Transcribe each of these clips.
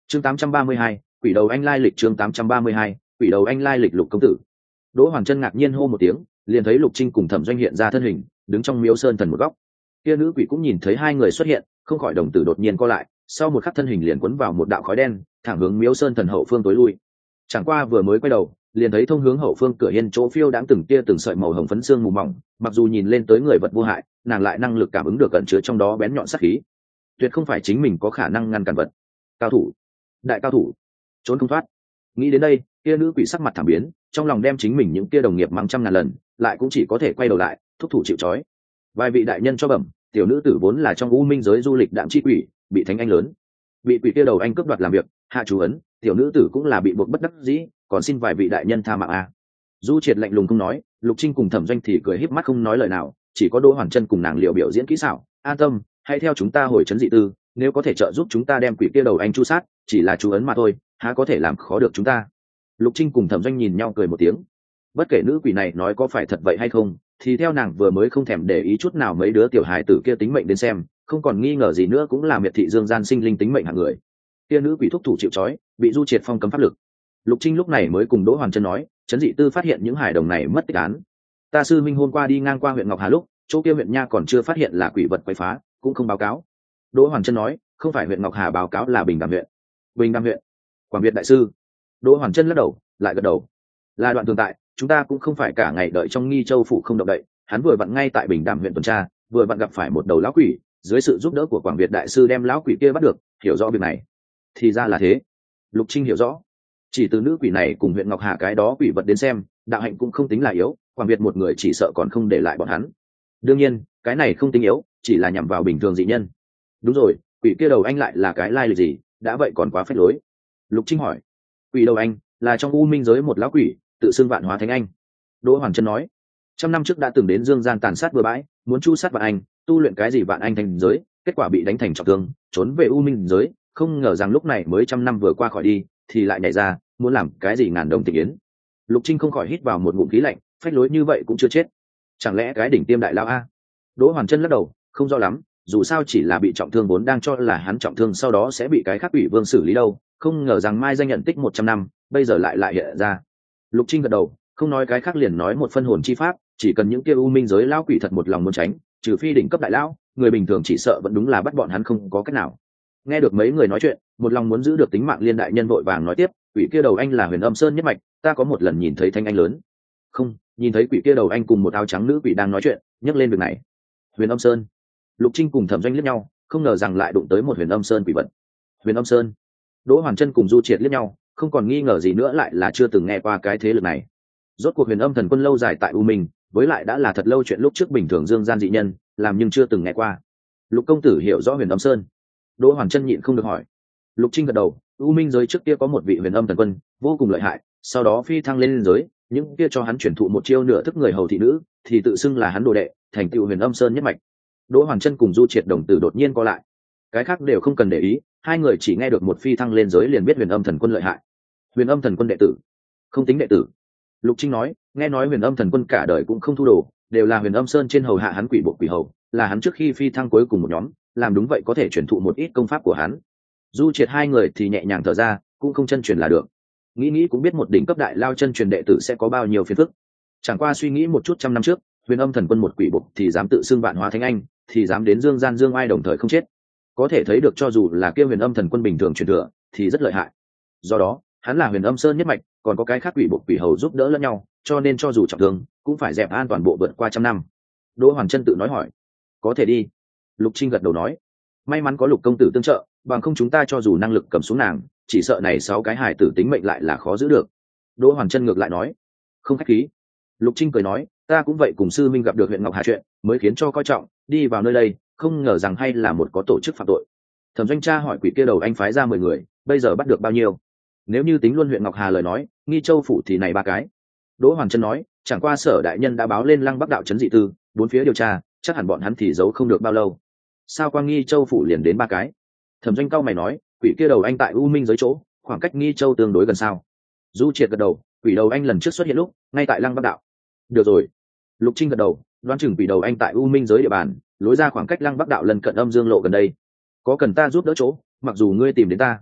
chương 832, quỷ đầu anh lai lịch. chương 832, quỷ đầu anh lai lịch. Lục công tử. Đỗ Hoàng Chân ngạc nhiên hô một tiếng, liền thấy Lục Trinh cùng Thẩm Doanh hiện ra thân hình, đứng trong miếu sơn thần một góc. Kia nữ quỷ cũng nhìn thấy hai người xuất hiện, không khỏi đồng tử đột nhiên co lại, sau một khắc thân hình liền quấn vào một đạo khói đen, thẳng hướng miếu sơn thần hậu phương tối lui. Chẳng qua vừa mới quay đầu, liền thấy thông hướng hậu phương cửa hiên chỗ phiêu đãng từng tia từng sợi màu hồng phấn xương mù mỏng, mặc dù nhìn lên tới người vật vô hại, nàng lại năng lực cảm ứng được ẩn chứa trong đó bén nhọn sát khí, tuyệt không phải chính mình có khả năng ngăn cản vật. Cao thủ, đại cao thủ, trốn không thoát. Nghĩ đến đây, kia nữ quỷ sắc mặt thảm biến, trong lòng đem chính mình những kia đồng nghiệp mắng trăm ngàn lần, lại cũng chỉ có thể quay đầu lại, thúc thủ chịu trói. Vài vị đại nhân cho bẩm, tiểu nữ tử vốn là trong u minh giới du lịch đạm chi quỷ, bị thánh anh lớn, bị quỷ kia đầu anh cướp đoạt làm việc, hạ chú ấn, tiểu nữ tử cũng là bị buộc bất đắc dĩ, còn xin vài vị đại nhân tha mạng a. Du Triệt lạnh lùng không nói, Lục Trinh cùng Thẩm Doanh thì cười híp mắt không nói lời nào, chỉ có Đỗ Hoàn Chân cùng nàng liệu biểu diễn kỹ xảo. An tâm, hãy theo chúng ta hồi trấn dị tư, nếu có thể trợ giúp chúng ta đem quỷ kia đầu anh chu sát, chỉ là chú ấn mà thôi, há có thể làm khó được chúng ta. Lục Trinh cùng Thẩm Doanh nhìn nhau cười một tiếng. Bất kể nữ quỷ này nói có phải thật vậy hay không, thì theo nàng vừa mới không thèm để ý chút nào mấy đứa tiểu hài tử kia tính mệnh đến xem, không còn nghi ngờ gì nữa cũng là miệt thị dương gian sinh linh tính mệnh hạng người. Kia nữ quỷ thúc thủ chịu trói, bị Du Triệt phong cấm pháp lực. Lục Trinh lúc này mới cùng Đỗ Hoàn Chân nói, trấn dị tư phát hiện những hài đồng này mất tích án. Ta sư minh hôm qua đi ngang qua huyện Ngọc Hà lúc, chỗ kia huyện nha còn chưa phát hiện là quỷ vật quấy phá, cũng không báo cáo. Đỗ Hoàn Chân nói, không phải huyện Ngọc Hà báo cáo là Bình Đàm huyện. Bình Đàm huyện? Quảng Việt đại sư. Đỗ Hoàn Chân lắc đầu, lại gật đầu. Là đoạn tường tại, chúng ta cũng không phải cả ngày đợi trong Nghi Châu phủ không động đậy, hắn vừa vặn ngay tại Bình Đàm huyện tuần tra, vừa vặn gặp phải một đầu lão quỷ, dưới sự giúp đỡ của Quảng Việt đại sư đem lão quỷ kia bắt được, hiểu rõ việc này. Thì ra là thế. Lục Trinh hiểu rõ. Chỉ từ nữ quỷ này cùng huyện Ngọc Hà cái đó quỷ vật đến xem, đạo hạnh cũng không tính là yếu, Quảng Việt một người chỉ sợ còn không để lại bọn hắn. Đương nhiên, cái này không tính yếu, chỉ là nhằm vào bình thường dị nhân. Đúng rồi, quỷ kia đầu anh lại là cái lai lịch gì, đã vậy còn quá phết lối. Lục Trinh hỏi. Quỷ đầu anh là trong u minh giới một lão quỷ, tự xưng Vạn Hóa Thánh Anh. Đỗ Hoàn Chân nói. 100 năm trước đã từng đến dương gian tàn sát bừa bãi, muốn chu sát Vạn Anh, tu luyện cái gì Vạn Anh thành giới, kết quả bị đánh thành trọng thương, trốn về u minh giới, không ngờ rằng lúc này mới 100 năm vừa qua khỏi đi, thì lại nhảy ra, muốn làm cái gì ngàn đồng tịch yến. Lục Trinh không khỏi hít vào một ngụm khí lạnh, phách lối như vậy cũng chưa chết, chẳng lẽ cái đỉnh tiêm đại lao a? Đỗ Hoàn Chân lắc đầu, không rõ lắm, dù sao chỉ là bị trọng thương, vốn đang cho là hắn trọng thương sau đó sẽ bị cái khác quỷ vương xử lý đâu, không ngờ rằng mai danh nhận tích 100 năm, bây giờ lại hiện ra. Lục Trinh gật đầu, không nói cái khác liền nói một phân hồn chi pháp, chỉ cần những kia u minh giới lão quỷ thật một lòng muốn tránh, trừ phi đỉnh cấp đại lão, người bình thường chỉ sợ vẫn đúng là bắt bọn hắn không có cách nào. Nghe được mấy người nói chuyện, một lòng muốn giữ được tính mạng liên đại nhân vội vàng nói tiếp, quỷ kia đầu anh là Huyền Âm Sơn nhất mạch, ta có một lần nhìn thấy thanh anh lớn. Không, nhìn thấy quỷ kia đầu anh cùng một áo trắng nữ quỷ đang nói chuyện, nhắc lên việc này. Huyền Âm Sơn. Lục Trinh cùng Thẩm Doanh liếc nhau, không ngờ rằng lại đụng tới một Huyền Âm Sơn quỷ vật. Huyền Âm Sơn. Đỗ Hoàn Chân cùng Du Triệt liếc nhau, không còn nghi ngờ gì nữa lại là chưa từng nghe qua cái thế lực này. Rốt cuộc Huyền Âm Thần Quân lâu dài tại U Minh, với lại đã là thật lâu chuyện lúc trước bình thường dương gian dị nhân, làm nhưng chưa từng nghe qua. Lục công tử hiểu rõ Huyền Âm Sơn? Đỗ Hoàn Chân nhịn không được hỏi. Lục Trinh gật đầu, U Minh giới trước kia có một vị Huyền Âm Thần Quân, vô cùng lợi hại, sau đó phi thăng lên giới, những kia cho hắn chuyển thụ một chiêu nửa thức người hầu thị nữ, thì tự xưng là hắn đồ đệ, thành tựu Huyền Âm Sơn nhất mạch. Đỗ Hoàn Chân cùng Du Triệt đồng tử đột nhiên co lại. Cái khác đều không cần để ý, hai người chỉ nghe được một phi thăng lên giới liền biết Huyền Âm Thần Quân lợi hại. Huyền Âm Thần Quân đệ tử? Không tính đệ tử. Lục Trinh nói, nghe nói Huyền Âm Thần Quân cả đời cũng không thu đồ, đều là Huyền Âm Sơn trên hầu hạ hắn quỷ bộ quỷ hầu, là hắn trước khi phi thăng cuối cùng một nhóm, làm đúng vậy có thể chuyển thụ một ít công pháp của hắn. Du Triệt hai người thì nhẹ nhàng thở ra, cũng không chân truyền là được. Nghĩ cũng biết một đỉnh cấp đại lao chân truyền đệ tử sẽ có bao nhiêu phiền phức. Chẳng qua suy nghĩ một chút 100 năm trước, Huyền Âm Thần Quân một quỷ bộ thì dám tự xưng Vạn Hóa Thánh Anh, thì dám đến dương gian dương ai đồng thời không chết. Có thể thấy được cho dù là kia Huyền Âm Thần Quân bình thường truyền thừa, thì rất lợi hại. Do đó, hắn là Huyền Âm Sơn nhất mạch, còn có cái khác quỷ bộ quỷ hầu giúp đỡ lẫn nhau, cho nên cho dù trọng thương, cũng phải dẹp an toàn bộ vượt qua 100 năm. Đỗ Hoàn Chân tự nói hỏi, có thể đi. Lục Trinh gật đầu nói, may mắn có Lục công tử tương trợ, bằng không chúng ta cho dù năng lực cầm xuống nàng, chỉ sợ này 6 cái hài tử tính mệnh lại là khó giữ được. Đỗ Hoàn Chân ngược lại nói, không khách khí. Lục Trinh cười nói, ta cũng vậy, cùng sư minh gặp được huyện Ngọc Hà chuyện, mới khiến cho coi trọng, đi vào nơi đây, không ngờ rằng hay là một có tổ chức phạm tội. Thẩm Doanh tra hỏi quỷ kia đầu anh phái ra 10 người, bây giờ bắt được bao nhiêu? Nếu như tính luôn huyện Ngọc Hà lời nói, Nghi Châu phủ thì này 3 cái. Đỗ Hoàn Chân nói, chẳng qua Sở đại nhân đã báo lên Lăng Bắc đạo trấn dị tư, 4 phía điều tra, chắc hẳn bọn hắn thì giấu không được bao lâu. Sao qua Nghi Châu phủ liền đến 3 cái? Thẩm Doanh cao mày nói, quỷ kia đầu anh tại U Minh giới chỗ, khoảng cách Nghi Châu tương đối gần sao? Du Triệt gật đầu, quỷ đầu anh lần trước xuất hiện lúc ngay tại Lăng Bắc đạo. Được rồi. Lục Trinh gật đầu, đoán chừng quỷ đầu anh tại U Minh giới địa bàn, lối ra khoảng cách Lăng Bắc đạo lần cận Âm Dương lộ gần đây. Có cần ta giúp đỡ chỗ, mặc dù ngươi tìm đến ta.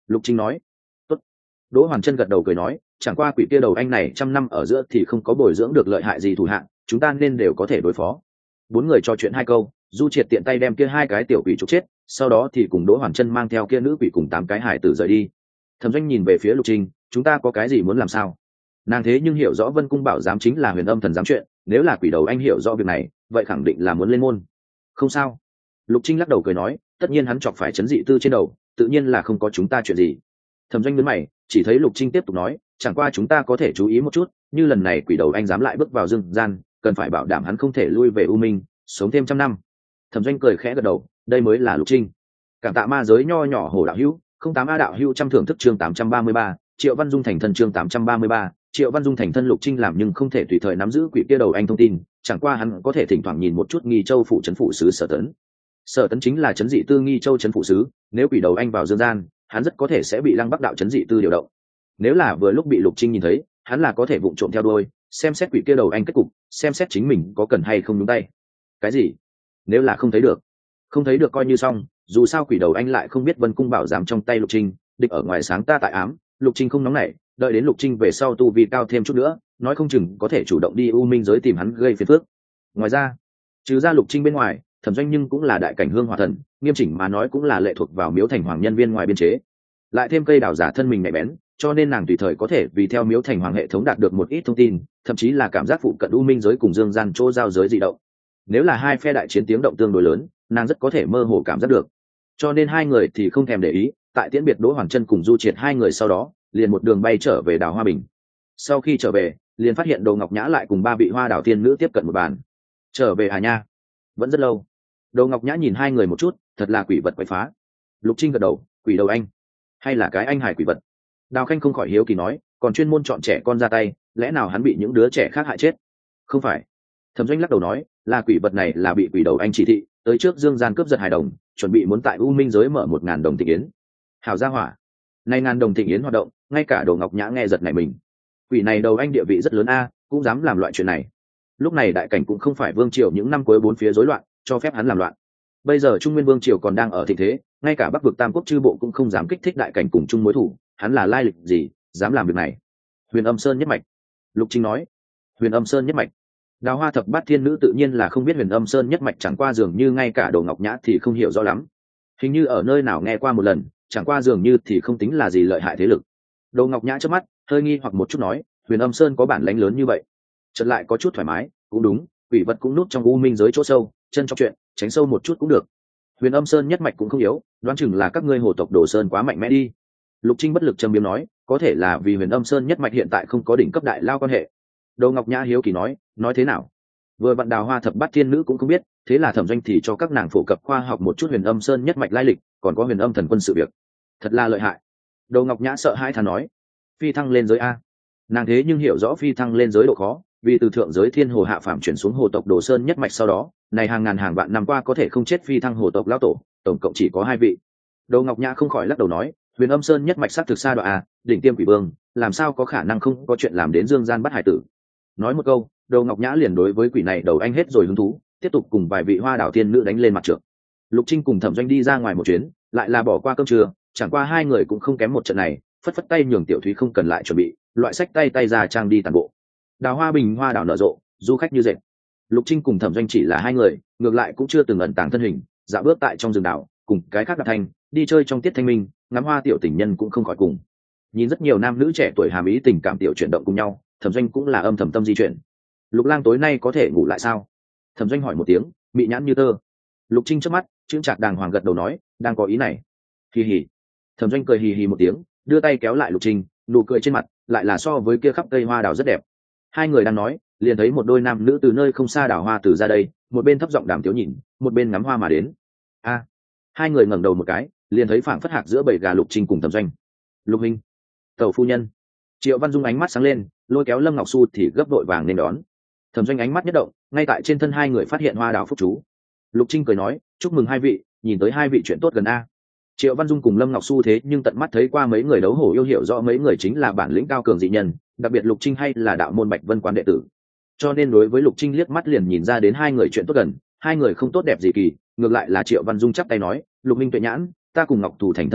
Lục Trinh nói. Tốt. Đỗ Hoàn Trân gật đầu cười nói, chẳng qua quỷ kia đầu anh này trăm năm ở giữa thì không có bồi dưỡng được lợi hại gì thủ hạng, chúng ta nên đều có thể đối phó. Bốn người trò chuyện hai câu, Du Triệt tiện tay đem kia hai cái tiểu quỷ trục chết, sau đó thì cùng Đỗ Hoàn Trân mang theo kia nữ quỷ cùng 8 cái hải tử rời đi. Thẩm Doanh nhìn về phía Lục Trinh, chúng ta có cái gì muốn làm sao? Nàng thế nhưng hiểu rõ Vân Cung Bảo giám chính là Huyền Âm Thần giám chuyện, nếu là quỷ đầu anh hiểu rõ việc này, vậy khẳng định là muốn lên môn. Không sao. Lục Trinh lắc đầu cười nói, tất nhiên hắn chọc phải chấn dị tư trên đầu, tự nhiên là không có chúng ta chuyện gì. Thẩm Doanh nhướng mày, chỉ thấy Lục Trinh tiếp tục nói, chẳng qua chúng ta có thể chú ý một chút, như lần này quỷ đầu anh dám lại bước vào dương gian, cần phải bảo đảm hắn không thể lui về U Minh, sống thêm 100 năm. Thẩm Doanh cười khẽ gật đầu, đây mới là Lục Trinh. Cảm tạ ma giới nho nhỏ Hồ đạo hữu, 08A đạo hữu trăm thưởng thức chương 833, Triệu Văn Dung thành thân chương 833, Triệu Văn Dung thành thân. Lục Trinh làm nhưng không thể tùy thời nắm giữ quỷ kia đầu anh thông tin, chẳng qua hắn có thể thỉnh thoảng nhìn một chút Nghi Châu phủ trấn phủ sứ Sở Tấn. Sở Tấn chính là trấn dị tư Nghi Châu trấn phủ sứ, nếu quỷ đầu anh vào dương gian, hắn rất có thể sẽ bị Lăng Bắc đạo trấn dị tư điều động. Nếu là vừa lúc bị Lục Trinh nhìn thấy, hắn là có thể vụng trộm theo đuôi, xem xét quỷ kia đầu anh kết cục, xem xét chính mình có cần hay không nhúng tay. Cái gì? Nếu là không thấy được coi như xong, dù sao quỷ đầu anh lại không biết Vân Cung Bảo giám trong tay Lục Trinh, địch ở ngoài sáng ta tại ám, Lục Trinh không nóng nảy, đợi đến Lục Trinh về sau tu vi cao thêm chút nữa, nói không chừng có thể chủ động đi U Minh giới tìm hắn gây phiền phức. Ngoài ra, trừ ra Lục Trinh bên ngoài, Thẩm Doanh nhưng cũng là đại cảnh hương hỏa thần, nghiêm chỉnh mà nói cũng là lệ thuộc vào Miếu Thành Hoàng nhân viên ngoài biên chế. Lại thêm cây đào giả thân mình nhạy bén, cho nên nàng tùy thời có thể vì theo Miếu Thành Hoàng hệ thống đạt được một ít thông tin, thậm chí là cảm giác phụ cận U Minh giới cùng dương gian chỗ giao giới dị động. Nếu là hai phe đại chiến tiếng động tương đối lớn, nàng rất có thể mơ hồ cảm giác được. Cho nên hai người thì không thèm để ý, tại tiễn biệt Đỗ Hoàng Trân cùng Du Triệt hai người sau đó, liền một đường bay trở về Đào Hoa Bình. Sau khi trở về, liền phát hiện Đồ Ngọc Nhã lại cùng 3 vị Hoa Đào tiên nữ tiếp cận một bàn. Trở về à nha? Vẫn rất lâu. Đồ Ngọc Nhã nhìn hai người một chút, thật là quỷ vật quậy phá. Lục Trinh gật đầu, quỷ đầu anh, hay là cái anh hài quỷ vật? Đào Khanh không khỏi hiếu kỳ nói, còn chuyên môn chọn trẻ con ra tay, lẽ nào hắn bị những đứa trẻ khác hại chết? Không phải. Thẩm Doanh lắc đầu nói, là quỷ vật này là bị quỷ đầu anh chỉ thị, tới trước dương gian cướp giật hài đồng, chuẩn bị muốn tại U Minh giới mở 1000 đồng thịnh yến. Hảo gia hỏa, nay 1000 đồng thịnh yến hoạt động, ngay cả Đồ Ngọc Nhã nghe giật này mình. Quỷ này đầu anh địa vị rất lớn a, cũng dám làm loại chuyện này. Lúc này đại cảnh cũng không phải vương triều những năm cuối bốn phía rối loạn, cho phép hắn làm loạn. Bây giờ Trung Nguyên vương triều còn đang ở thịnh thế, ngay cả Bắc vực Tam quốc chư bộ cũng không dám kích thích đại cảnh cùng chung mối thù, hắn là lai lịch gì, dám làm việc này? Huyền Âm Sơn nhất mạch. Lục Trinh nói. Huyền Âm Sơn nhất mạch. Đào Hoa thập bát thiên nữ tự nhiên là không biết Huyền Âm Sơn nhất mạch, chẳng qua dường như ngay cả Đồ Ngọc Nhã thì không hiểu rõ lắm. Hình như ở nơi nào nghe qua một lần, chẳng qua dường như thì không tính là gì lợi hại thế lực. Đồ Ngọc Nhã chớp mắt, hơi nghi hoặc một chút nói, Huyền Âm Sơn có bản lãnh lớn như vậy? Chợt lại có chút thoải mái, cũng đúng, quỷ vật cũng núp trong U Minh giới chỗ sâu, chân trong chuyện, tránh sâu một chút cũng được. Huyền Âm Sơn nhất mạch cũng không yếu, đoán chừng là các ngươi Hồ tộc Đồ Sơn quá mạnh mẽ đi. Lục Trinh bất lực trầm biếm nói, có thể là vì Huyền Âm Sơn nhất mạch hiện tại không có đỉnh cấp đại lao quan hệ. Đồ Ngọc Nhã hiếu kỳ nói thế nào? Vừa vặn Đào Hoa thập bát thiên nữ cũng không biết, thế là Thẩm Doanh thì cho các nàng phổ cập khoa học một chút Huyền Âm Sơn nhất mạch lai lịch, còn có Huyền Âm thần quân sự việc. Thật là lợi hại. Đồ Ngọc Nhã sợ hãi thà nói, phi thăng lên giới a. Nàng thế nhưng hiểu rõ phi thăng lên giới độ khó, vì từ thượng giới thiên hồ hạ phàm chuyển xuống hồ tộc Đồ Sơn nhất mạch sau đó, này hàng ngàn hàng vạn năm qua có thể không chết phi thăng hồ tộc lão tổ, tổng cộng chỉ có 2 vị. Đồ Ngọc Nhã không khỏi lắc đầu nói, Huyền Âm Sơn nhất mạch sát thực xa đoạn a, đỉnh tiêm quỷ vương, làm sao có khả năng không có chuyện làm đến dương gian bắt hải tử. Nói một câu, Đồ Ngọc Nhã liền đối với quỷ này đầu anh hết rồi hứng thú, tiếp tục cùng vài vị Hoa Đảo tiên nữ đánh lên mặt trượng. Lục Trinh cùng Thẩm Doanh đi ra ngoài một chuyến, lại là bỏ qua cơm trưa, chẳng qua hai người cũng không kém một trận này, phất phất tay nhường Tiểu Thúy không cần lại chuẩn bị, loại sách tay ra trang đi tàn bộ. Đào Hoa Bình hoa đảo nở rộ, du khách như dệt. Lục Trinh cùng Thẩm Doanh chỉ là hai người, ngược lại cũng chưa từng ẩn tàng thân hình, dạo bước tại trong rừng đảo, cùng cái khác đạp thanh, đi chơi trong tiết thanh minh, ngắm hoa tiểu tình nhân cũng không khỏi cùng. Nhìn rất nhiều nam nữ trẻ tuổi hàm ý tình cảm tiểu chuyển động cùng nhau, Thẩm Doanh cũng là âm thầm tâm di chuyển. Lục Lang tối nay có thể ngủ lại sao? Thẩm Doanh hỏi một tiếng, mị nhãn như tơ. Lục Trinh chớp mắt, chững chạc đàng hoàng gật đầu nói, đang có ý này. Hì hì. Thẩm Doanh cười hì hì một tiếng, đưa tay kéo lại Lục Trinh, nụ cười trên mặt lại là so với kia khắp cây hoa đào rất đẹp. Hai người đang nói, liền thấy một đôi nam nữ từ nơi không xa đào hoa từ ra đây, một bên thấp giọng đàm tiếu nhìn, một bên ngắm hoa mà đến. A. Hai người ngẩng đầu một cái, liền thấy phảng phất hạc giữa bầy gà Lục Trinh cùng Thẩm Doanh. Lục huynh, tẩu phu nhân. Triệu Văn Dung ánh mắt sáng lên, lôi kéo Lâm Ngọc Xu thì gấp đội vàng nên đón. Thẩm Doanh ánh mắt nhất động, ngay tại trên thân hai người phát hiện hoa đào phúc chú. Lục Trinh cười nói, chúc mừng hai vị, nhìn tới hai vị chuyện tốt gần a. Triệu Văn Dung cùng Lâm Ngọc Xu thế nhưng tận mắt thấy qua mấy người đấu hổ yêu, hiểu rõ mấy người chính là bản lĩnh cao cường dị nhân, đặc biệt Lục Trinh hay là đạo môn Bạch Vân quán đệ tử, cho nên đối với Lục Trinh liếc mắt liền nhìn ra đến hai người chuyện tốt gần, hai người không tốt đẹp gì kỳ, ngược lại là Triệu Văn Dung chắp tay nói, Lục minh tuệ nhãn, ta cùng Ngọc Thủ thành thân này,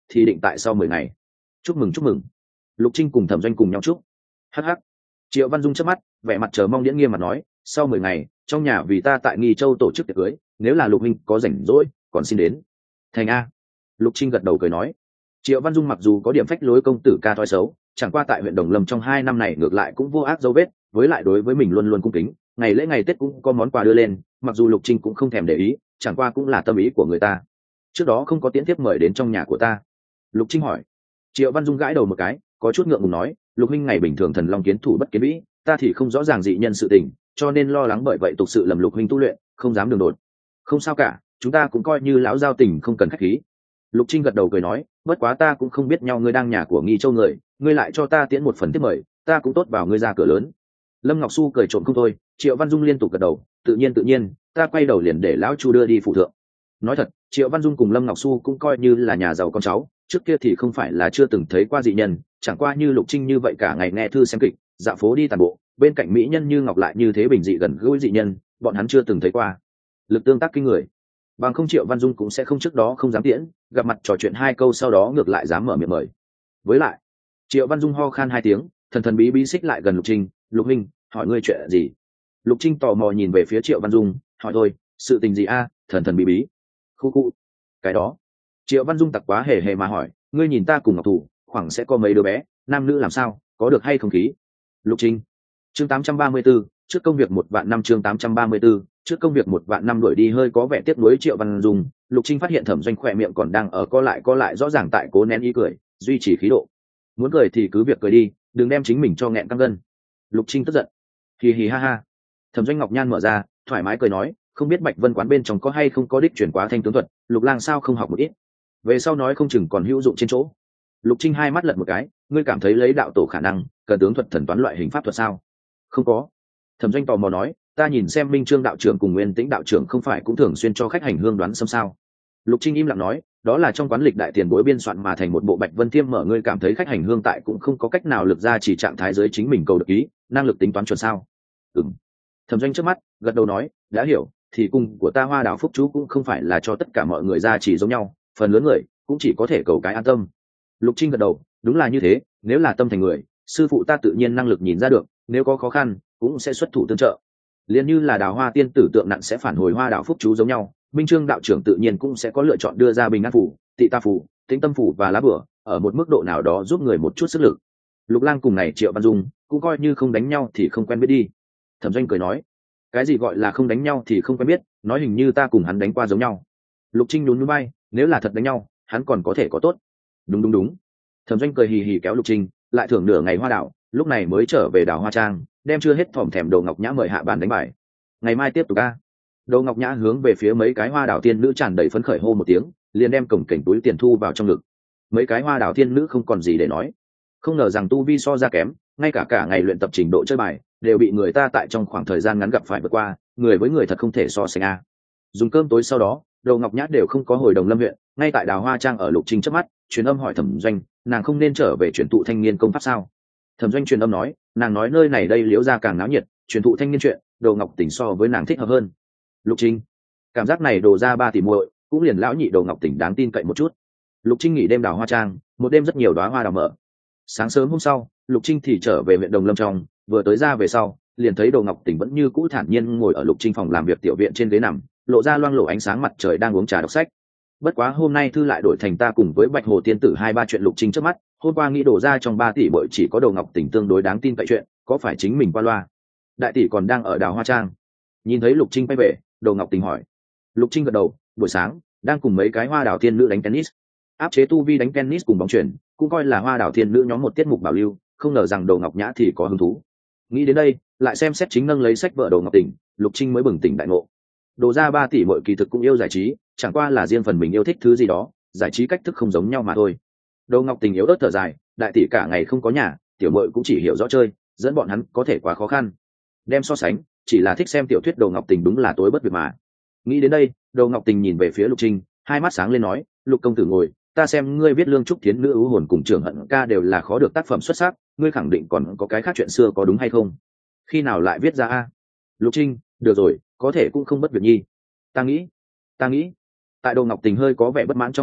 thì định tại sau 10 ngày. Chúc mừng chúc mừng. Lục Trinh cùng Thẩm Doanh cùng nhau chúc. Hắc hắc. Triệu Văn Dung chớp mắt, vẻ mặt chờ mong điễn nghiêm mặt nói, sau 10 ngày, trong nhà vì ta tại Nghi Châu tổ chức tiệc cưới, nếu là Lục huynh có rảnh rỗi, còn xin đến. Thành a. Lục Trinh gật đầu cười nói. Triệu Văn Dung mặc dù có điểm phách lối công tử ca thói xấu, chẳng qua tại huyện Đồng Lâm trong 2 năm này ngược lại cũng vô ác dấu vết, với lại đối với mình luôn luôn cung kính, ngày lễ ngày Tết cũng có món quà đưa lên, mặc dù Lục Trinh cũng không thèm để ý, chẳng qua cũng là tâm ý của người ta. Trước đó không có tiễn tiếp mời đến trong nhà của ta. Lục Trinh hỏi. Triệu Văn Dung gãi đầu một cái, có chút ngượng ngùng nói, Lục huynh ngày bình thường thần long kiến thủ bất kiến vĩ, ta thì không rõ ràng dị nhân sự tình, cho nên lo lắng bởi vậy tục sự lầm Lục huynh tu luyện, không dám đường đột. Không sao cả, chúng ta cũng coi như lão giao tình, không cần khách khí. Lục Trinh gật đầu cười nói, bất quá ta cũng không biết nhau ngươi đang nhà của Nghi Châu người, ngươi lại cho ta tiễn một phần tiếp mời, ta cũng tốt vào ngươi ra cửa lớn. Lâm Ngọc Xu cười trộm không thôi. Triệu Văn Dung liên tục gật đầu, tự nhiên, ta quay đầu liền để lão Chu đưa đi phụ thượng. Nói thật, Triệu Văn Dung cùng Lâm Ngọc Xu cũng coi như là nhà giàu con cháu, trước kia thì không phải là chưa từng thấy qua dị nhân, chẳng qua như Lục Trinh như vậy cả ngày nghe thư xem kịch, dạo phố đi tàn bộ, bên cạnh mỹ nhân như ngọc lại như thế bình dị gần gũi dị nhân, bọn hắn chưa từng thấy qua. Lực tương tác kinh người. Bằng không Triệu Văn Dung cũng sẽ không trước đó không dám tiễn, gặp mặt trò chuyện 2 câu sau đó ngược lại dám mở miệng mời. Với lại, Triệu Văn Dung ho khan 2 tiếng, thần bí bí xích lại gần Lục Trinh, Lục huynh, hỏi ngươi chuyện gì? Lục Trinh tò mò nhìn về phía Triệu Văn Dung, hỏi thôi, sự tình gì a? Thần bí bí. Khu. Cái đó. Triệu Văn Dung tặc quá hề hề mà hỏi, ngươi nhìn ta cùng Ngọc Thủ, khoảng sẽ có mấy đứa bé, nam nữ làm sao, có được hay không khí? Lục Trinh. Chương 834, trước công việc 1 vạn năm. Chương 834, trước công việc 1 vạn năm. Đuổi đi hơi có vẻ tiếc nuối Triệu Văn Dung, Lục Trinh phát hiện Thẩm Doanh khỏe miệng còn đang ở co lại rõ ràng tại cố nén ý cười, duy trì khí độ. Muốn cười thì cứ việc cười đi, đừng đem chính mình cho nghẹn căng gân. Lục Trinh tức giận. Hì hì ha ha. Thẩm Doanh ngọc nhan mở ra, thoải mái cười nói, không biết Bạch Vân quán bên trong có hay không có đích chuyển quá thanh tướng thuật, Lục lang sao không học một ít, về sau nói không chừng còn hữu dụng trên chỗ. Lục Trinh hai mắt lật một cái, ngươi cảm thấy lấy đạo tổ khả năng cần tướng thuật thần toán loại hình pháp thuật sao? Không có. Thẩm Doanh tò mò nói, ta nhìn xem Minh Trương đạo trưởng cùng Nguyên Tĩnh đạo trưởng không phải cũng thường xuyên cho khách hành hương đoán xâm sao? Lục Trinh im lặng nói, đó là trong quán lịch đại tiền bối biên soạn mà thành một bộ Bạch Vân Tiêm mở, ngươi cảm thấy khách hành hương tại cũng không có cách nào lực ra chỉ trạng thái giới chính mình cầu được ý, năng lực tính toán chuẩn sao? Ừm. Thẩm Doanh trước mắt gật đầu nói, đã hiểu, thì cung của ta Hoa Đảo Phúc chú cũng không phải là cho tất cả mọi người ra chỉ giống nhau, phần lớn người cũng chỉ có thể cầu cái an tâm. Lục Trinh gật đầu, đúng là như thế, nếu là tâm thành người, sư phụ ta tự nhiên năng lực nhìn ra được, nếu có khó khăn cũng sẽ xuất thủ tương trợ. Liên như là Đào Hoa tiên tử tượng nặng sẽ phản hồi Hoa Đảo Phúc chú giống nhau, Minh Trương đạo trưởng tự nhiên cũng sẽ có lựa chọn đưa ra bình an phủ, tị ta phủ, tĩnh tâm phủ và lá bửa, ở một mức độ nào đó giúp người một chút sức lực. Lục Lang cùng này Triệu Văn Dung cũng coi như không đánh nhau thì không quen biết đi. Thẩm Doanh cười nói, cái gì gọi là không đánh nhau thì không quen biết, nói hình như ta cùng hắn đánh qua giống nhau. Lục Trinh nhún nhún vai, nếu là thật đánh nhau hắn còn có thể có tốt. Đúng. Thẩm Doanh cười hì hì kéo Lục Trinh lại thưởng nửa ngày Hoa Đảo, lúc này mới trở về Đào Hoa Trang, đem chưa hết thòm thèm Đồ Ngọc Nhã mời hạ bàn đánh bài. Ngày mai tiếp tục ca. Đồ Ngọc Nhã hướng về phía mấy cái Hoa Đảo tiên nữ tràn đầy phấn khởi hô một tiếng, liền đem cổng cảnh túi tiền thu vào trong ngực. Mấy cái Hoa Đảo tiên nữ không còn gì để nói, không ngờ rằng tu vi so ra kém, ngay cả ngày luyện tập trình độ chơi bài đều bị người ta tại trong khoảng thời gian ngắn gặp phải vượt qua, người với người thật không thể so sánh a. Dùng cơm tối sau đó, Đồ Ngọc Nhã đều không có hồi Đồng Lâm huyện, ngay tại Đào Hoa Trang ở Lục Trinh trước mắt, truyền âm hỏi Thẩm Doanh, nàng không nên trở về truyền thụ thanh niên công pháp sao? Thẩm Doanh truyền âm nói, nàng nói nơi này đây liễu ra càng náo nhiệt, truyền thụ thanh niên chuyện, Đồ Ngọc Tỉnh so với nàng thích hợp hơn. Lục Trinh, cảm giác này Đồ ra 3 tỷ muội, cũng liền lão nhị Đồ Ngọc Tỉnh đáng tin cậy một chút. Lục Trinh nghỉ đêm Đào Hoa Trang, một đêm rất nhiều đóa hoa đào mở. Sáng sớm hôm sau, Lục Trinh thì trở về huyện Đồng Lâm trong, vừa tới ra về sau, liền thấy Đồ Ngọc Tỉnh vẫn như cũ thản nhiên ngồi ở Lục Trinh phòng làm việc tiểu viện trên ghế nằm, lộ ra loang lổ ánh sáng mặt trời đang uống trà đọc sách. Bất quá hôm nay thư lại đổi thành ta cùng với Bạch Hồ tiên tử 2-3 chuyện. Lục Trinh trước mắt, hôm qua nghĩ đổ ra trong 3 tỷ bội chỉ có Đồ Ngọc Tỉnh tương đối đáng tin cậy chuyện, có phải chính mình qua loa? Đại tỷ còn đang ở Đào Hoa Trang. Nhìn thấy Lục Trinh quay về, Đồ Ngọc Tỉnh hỏi. Lục Trinh gật đầu, buổi sáng đang cùng mấy cái Hoa Đảo tiên nữ đánh tennis, áp chế tu vi đánh tennis cùng bóng chuyền, cũng coi là Hoa Đảo tiên nữ nhóm một tiết mục bảo lưu, không ngờ rằng Đồ Ngọc Nhã thì có hứng thú. Nghĩ đến đây, lại xem xét chính nâng lấy sách vợ Đồ Ngọc Tỉnh, Lục Trinh mới bừng tỉnh đại ngộ. Đồ ra 3 tỷ muội kỳ thực cũng yêu giải trí, chẳng qua là riêng phần mình yêu thích thứ gì đó, giải trí cách thức không giống nhau mà thôi. Đồ Ngọc Tình yếu ớt thở dài, đại tỷ cả ngày không có nhà, tiểu muội cũng chỉ hiểu rõ chơi, dẫn bọn hắn có thể quá khó khăn. Đem so sánh, chỉ là thích xem tiểu thuyết Đồ Ngọc Tình đúng là tối bất việc mà. Nghĩ đến đây, Đồ Ngọc Tình nhìn về phía Lục Trinh, hai mắt sáng lên nói, Lục công tử ngồi, ta xem ngươi viết Lương Trúc Thiến nữ ưu hồn cùng Trường Hận ca đều là khó được tác phẩm xuất sắc, ngươi khẳng định còn có cái khác chuyện xưa có đúng hay không? Khi nào lại viết ra a? Lục Trinh, được rồi, có thể cũng không bất việc nhi. Ta nghĩ. Tại Đồ Ngọc Tình hơi có vẻ bất mãn trong ánh mắt,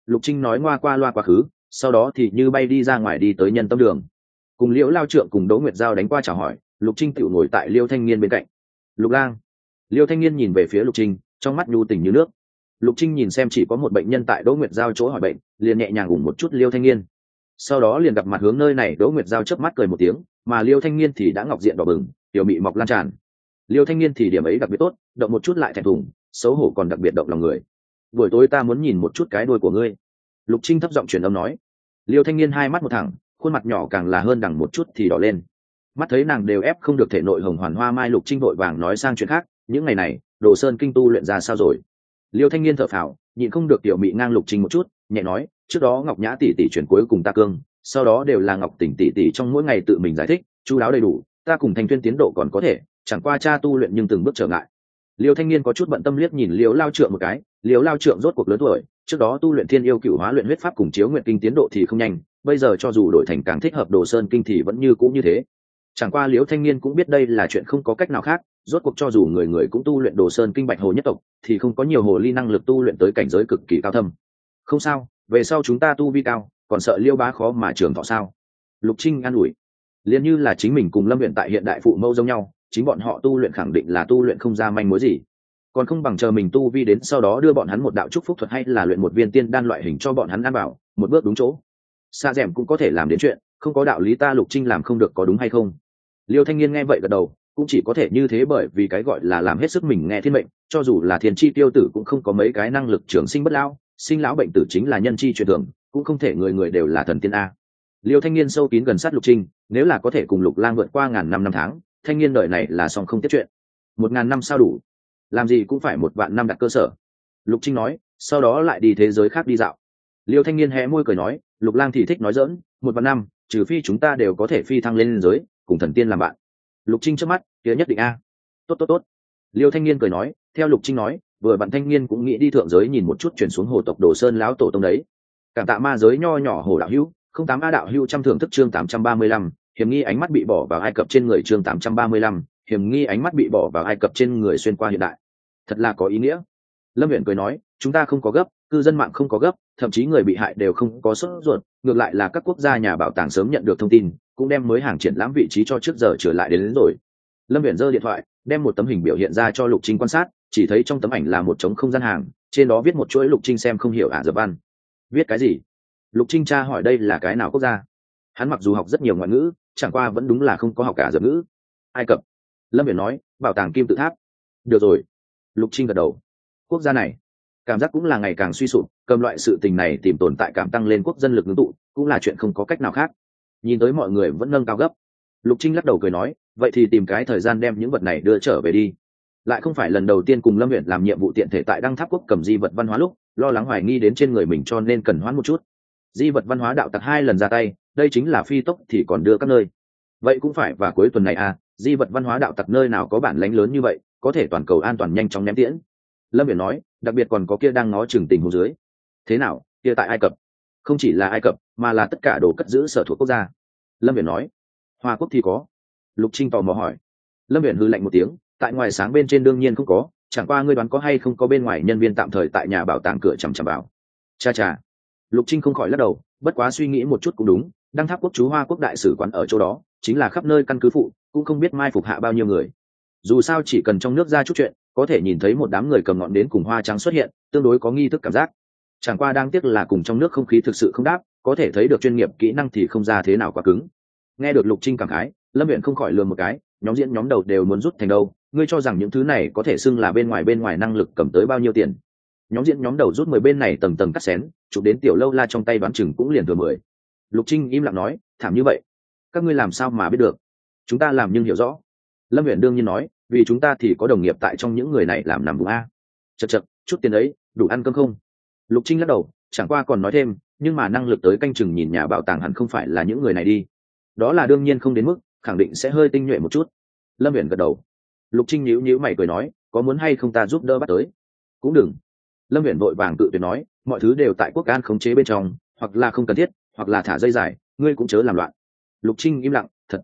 Lục Trinh nói ngoa qua loa quá khứ, sau đó thì như bay đi ra ngoài đi tới Nhân Tâm Đường. Cùng Liễu Lao Trượng cùng Đỗ Nguyệt Giao đánh qua chào hỏi, Lục Trinh tự ngồi tại Liêu Thanh Niên bên cạnh. Lục Lang. Liêu Thanh Niên nhìn về phía Lục Trinh, trong mắt nhu tình như nước. Lục Trinh nhìn xem chỉ có một bệnh nhân tại Đỗ Nguyệt Giao chỗ hỏi bệnh, liền nhẹ nhàng ủng một chút Liêu Thanh Niên. Sau đó liền gặp mặt hướng nơi này, Đỗ Nguyệt Giao chớp mắt cười một tiếng, mà Liêu Thanh Niên thì đã ngọc diện đỏ bừng, tiểu mị mọc lan tràn. Liêu Thanh Niên thì điểm ấy đặc biệt tốt, động một chút lại thẹn thùng, xấu hổ còn đặc biệt động lòng người. Buổi tối ta muốn nhìn một chút cái đuôi của ngươi. Lục Trinh thấp giọng truyền âm nói. Liêu Thanh Niên hai mắt một thẳng, khuôn mặt nhỏ càng là hơn đằng một chút thì đỏ lên. Mắt thấy nàng đều ép không được thể nội hồng hoàn hoa mai, Lục Trinh vội vàng nói sang chuyện khác. Những ngày này Đồ Sơn kinh tu luyện ra sao rồi? Liêu Thanh Niên thở phào, nhịn không được tiểu mị ngang Lục Trinh một chút, nhẹ nói, trước đó Ngọc Nhã tỷ tỷ chuyển cuối cùng ta cương, sau đó đều là Ngọc Tỉnh tỷ tỷ trong mỗi ngày tự mình giải thích chu đáo đầy đủ, ta cùng Thanh Tuyên tiến độ còn có thể, chẳng qua cha tu luyện nhưng từng bước trở ngại. Liêu Thanh Niên có chút bận tâm liếc nhìn Liêu Lao Trượng một cái. Liêu Lao Trượng rốt cuộc lớn tuổi, trước đó tu luyện Thiên Yêu Cửu Hóa luyện huyết pháp cùng Chiếu Nguyện Kinh tiến độ thì không nhanh, bây giờ cho dù đổi thành càng thích hợp Đồ Sơn Kinh thì vẫn như cũ như thế. Chẳng qua Liêu Thanh Niên cũng biết đây là chuyện không có cách nào khác, rốt cuộc cho dù người người cũng tu luyện Đồ Sơn Kinh Bạch Hồ nhất tộc, thì không có nhiều hồ ly năng lực tu luyện tới cảnh giới cực kỳ cao thâm. Không sao, về sau chúng ta tu vi cao, còn sợ Liêu bá khó mà trường thọ sao? Lục Trinh an ủi. Liên như là chính mình cùng Lâm Uyển tại hiện đại phụ mâu giống nhau, chính bọn họ tu luyện khẳng định là tu luyện không ra manh mối gì, còn không bằng chờ mình tu vi đến sau đó đưa bọn hắn một đạo trúc phúc thuật hay là luyện một viên tiên đan loại hình cho bọn hắn ăn bảo, một bước đúng chỗ. Xa dẻm cũng có thể làm đến chuyện, không có đạo lý ta Lục Trinh làm không được có đúng hay không? Liêu Thanh Niên nghe vậy gật đầu, cũng chỉ có thể như thế, bởi vì cái gọi là làm hết sức mình nghe thiên mệnh, cho dù là thiên chi tiêu tử cũng không có mấy cái năng lực trường sinh bất lão, sinh lão bệnh tử chính là nhân chi truyền thường, cũng không thể người người đều là thần tiên a. Liêu Thanh Niên sâu kín gần sát Lục Trinh, nếu là có thể cùng Lục Lang vượt qua ngàn năm năm tháng, Thanh Niên đời này là xong không tiếp chuyện. 1000 năm sao đủ? Làm gì cũng phải 1 vạn năm đặt cơ sở. Lục Trinh nói, sau đó lại đi thế giới khác đi dạo. Liêu Thanh Niên hé môi cười nói, Lục Lang thì thích nói giỡn, 1 vạn năm, trừ phi chúng ta đều có thể phi thăng lên giới, cùng thần tiên làm bạn. Lục Trinh chớp mắt, kia nhất định a. Tốt tốt tốt. Liêu Thanh Niên cười nói, theo Lục Trinh nói, vừa bạn Thanh Niên cũng nghĩ đi thượng giới nhìn một chút, chuyển xuống hồ tộc Đồ Sơn lão tổ tông đấy. Cảm tạ ma giới nho nhỏ hồ đạo hữu, 08A đạo hữu trăm thưởng thức chương 835, hiểm nghi ánh mắt bị bỏ vào Ai Cập trên người chương 835, hiểm nghi ánh mắt bị bỏ vào Ai Cập trên người xuyên qua hiện đại. Thật là có ý nghĩa. Lâm Uyển cười nói, chúng ta không có gấp, cư dân mạng không có gấp, thậm chí người bị hại đều không có sốt ruột, ngược lại là các quốc gia nhà bảo tàng sớm nhận được thông tin, cũng đem mới hàng triển lãm vị trí cho trước giờ trở lại đến rồi. Lâm Uyển giơ điện thoại, đem một tấm hình biểu hiện ra cho Lục Trinh quan sát, chỉ thấy trong tấm ảnh là một trống không gian hàng, trên đó viết một chuỗi Lục Trinh xem không hiểu Ả Rập văn. Viết cái gì? Lục Trinh tra hỏi đây là cái nào quốc gia. Hắn mặc dù học rất nhiều ngoại ngữ, chẳng qua vẫn đúng là không có học cả Ả Rập ngữ. Ai Cập. Lâm Uyển nói, bảo tàng kim tự tháp. Được rồi. Lục Trinh gật đầu. Quốc gia này cảm giác cũng là ngày càng suy sụp, cầm loại sự tình này tìm tồn tại cảm tăng lên quốc dân lực ngưng tụ cũng là chuyện không có cách nào khác. Nhìn tới mọi người vẫn nâng cao gấp. Lục Trinh lắc đầu cười nói, vậy thì tìm cái thời gian đem những vật này đưa trở về đi. Lại không phải lần đầu tiên cùng Lâm Uyển làm nhiệm vụ tiện thể tại Đăng Tháp Quốc cầm di vật văn hóa lúc lo lắng hoài nghi đến trên người mình, cho nên cần hoãn một chút. Di vật văn hóa đạo tặc 2 lần ra tay, đây chính là phi tốc thì còn đưa các nơi. Vậy cũng phải và cuối tuần này à, di vật văn hóa đạo tặc nơi nào có bản lãnh lớn như vậy, có thể toàn cầu an toàn nhanh chóng ném tiễn. Lâm Uyển nói, đặc biệt còn có kia đang ngó chừng tình huống dưới. Thế nào, kia tại Ai Cập? Không chỉ là Ai Cập, mà là tất cả đồ cất giữ sở thuộc quốc gia. Lâm Uyển nói, Hoa Quốc thì có. Lục Trinh tò mò hỏi. Lâm Uyển hừ lạnh một tiếng, tại ngoài sáng bên trên đương nhiên không có, chẳng qua ngươi đoán có hay không có bên ngoài nhân viên tạm thời tại nhà bảo tàng cửa chằm chằm vào. Cha cha. Lục Trinh không khỏi lắc đầu, bất quá suy nghĩ một chút cũng đúng, Đăng Tháp Quốc chú Hoa Quốc đại使quán ở chỗ đó, chính là khắp nơi căn cứ phụ, cũng không biết mai phục hạ bao nhiêu người. Dù sao chỉ cần trong nước ra chút chuyện, có thể nhìn thấy một đám người cầm ngọn đến cùng hoa trắng xuất hiện, tương đối có nghi thức cảm giác. Chẳng qua đáng tiếc là cùng trong nước không khí thực sự không đáp, có thể thấy được chuyên nghiệp kỹ năng thì không ra thế nào quá cứng. Nghe được Lục Trinh cảm khái, Lâm Uyển không khỏi lườm một cái, nhóm diễn nhóm đầu đều muốn rút thành đâu, ngươi cho rằng những thứ này có thể xưng là bên ngoài năng lực cầm tới bao nhiêu tiền? Nhóm diễn nhóm đầu rút 10 bên này tầng tầng cắt xén, chụp đến tiểu lâu la trong tay đoán chừng cũng liền thừa 10. Lục Trinh im lặng nói, thảm như vậy, các ngươi làm sao mà biết được? Chúng ta làm nhưng hiểu rõ. Lâm Uyển đương nhiên nói, vì chúng ta thì có đồng nghiệp tại trong những người này làm nằm vùng a. Chật chật, chút tiền ấy đủ ăn cơm không? Lục Trinh lắc đầu, chẳng qua còn nói thêm, nhưng mà năng lực tới canh chừng nhìn nhà bảo tàng hẳn không phải là những người này đi. Đó là đương nhiên không đến mức, khẳng định sẽ hơi tinh nhuệ một chút. Lâm Uyển gật đầu. Lục Trinh nhíu mày cười nói, có muốn hay không ta giúp đỡ bắt tới? Cũng đừng. Lâm Uyển vội vàng cự tuyệt nói, mọi thứ đều tại quốc an khống chế bên trong, hoặc là không cần thiết, hoặc là thả dây dài, ngươi cũng chớ làm loạn. Lục Trinh im lặng, thật.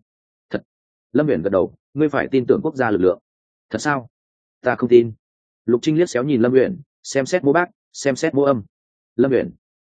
Lâm Uyển gật đầu, ngươi phải tin tưởng quốc gia lực lượng. Thật sao? Ta không tin. Lục Trinh liếc xéo nhìn Lâm Uyển, xem xét mô bác, xem xét mô âm. Lâm Uyển,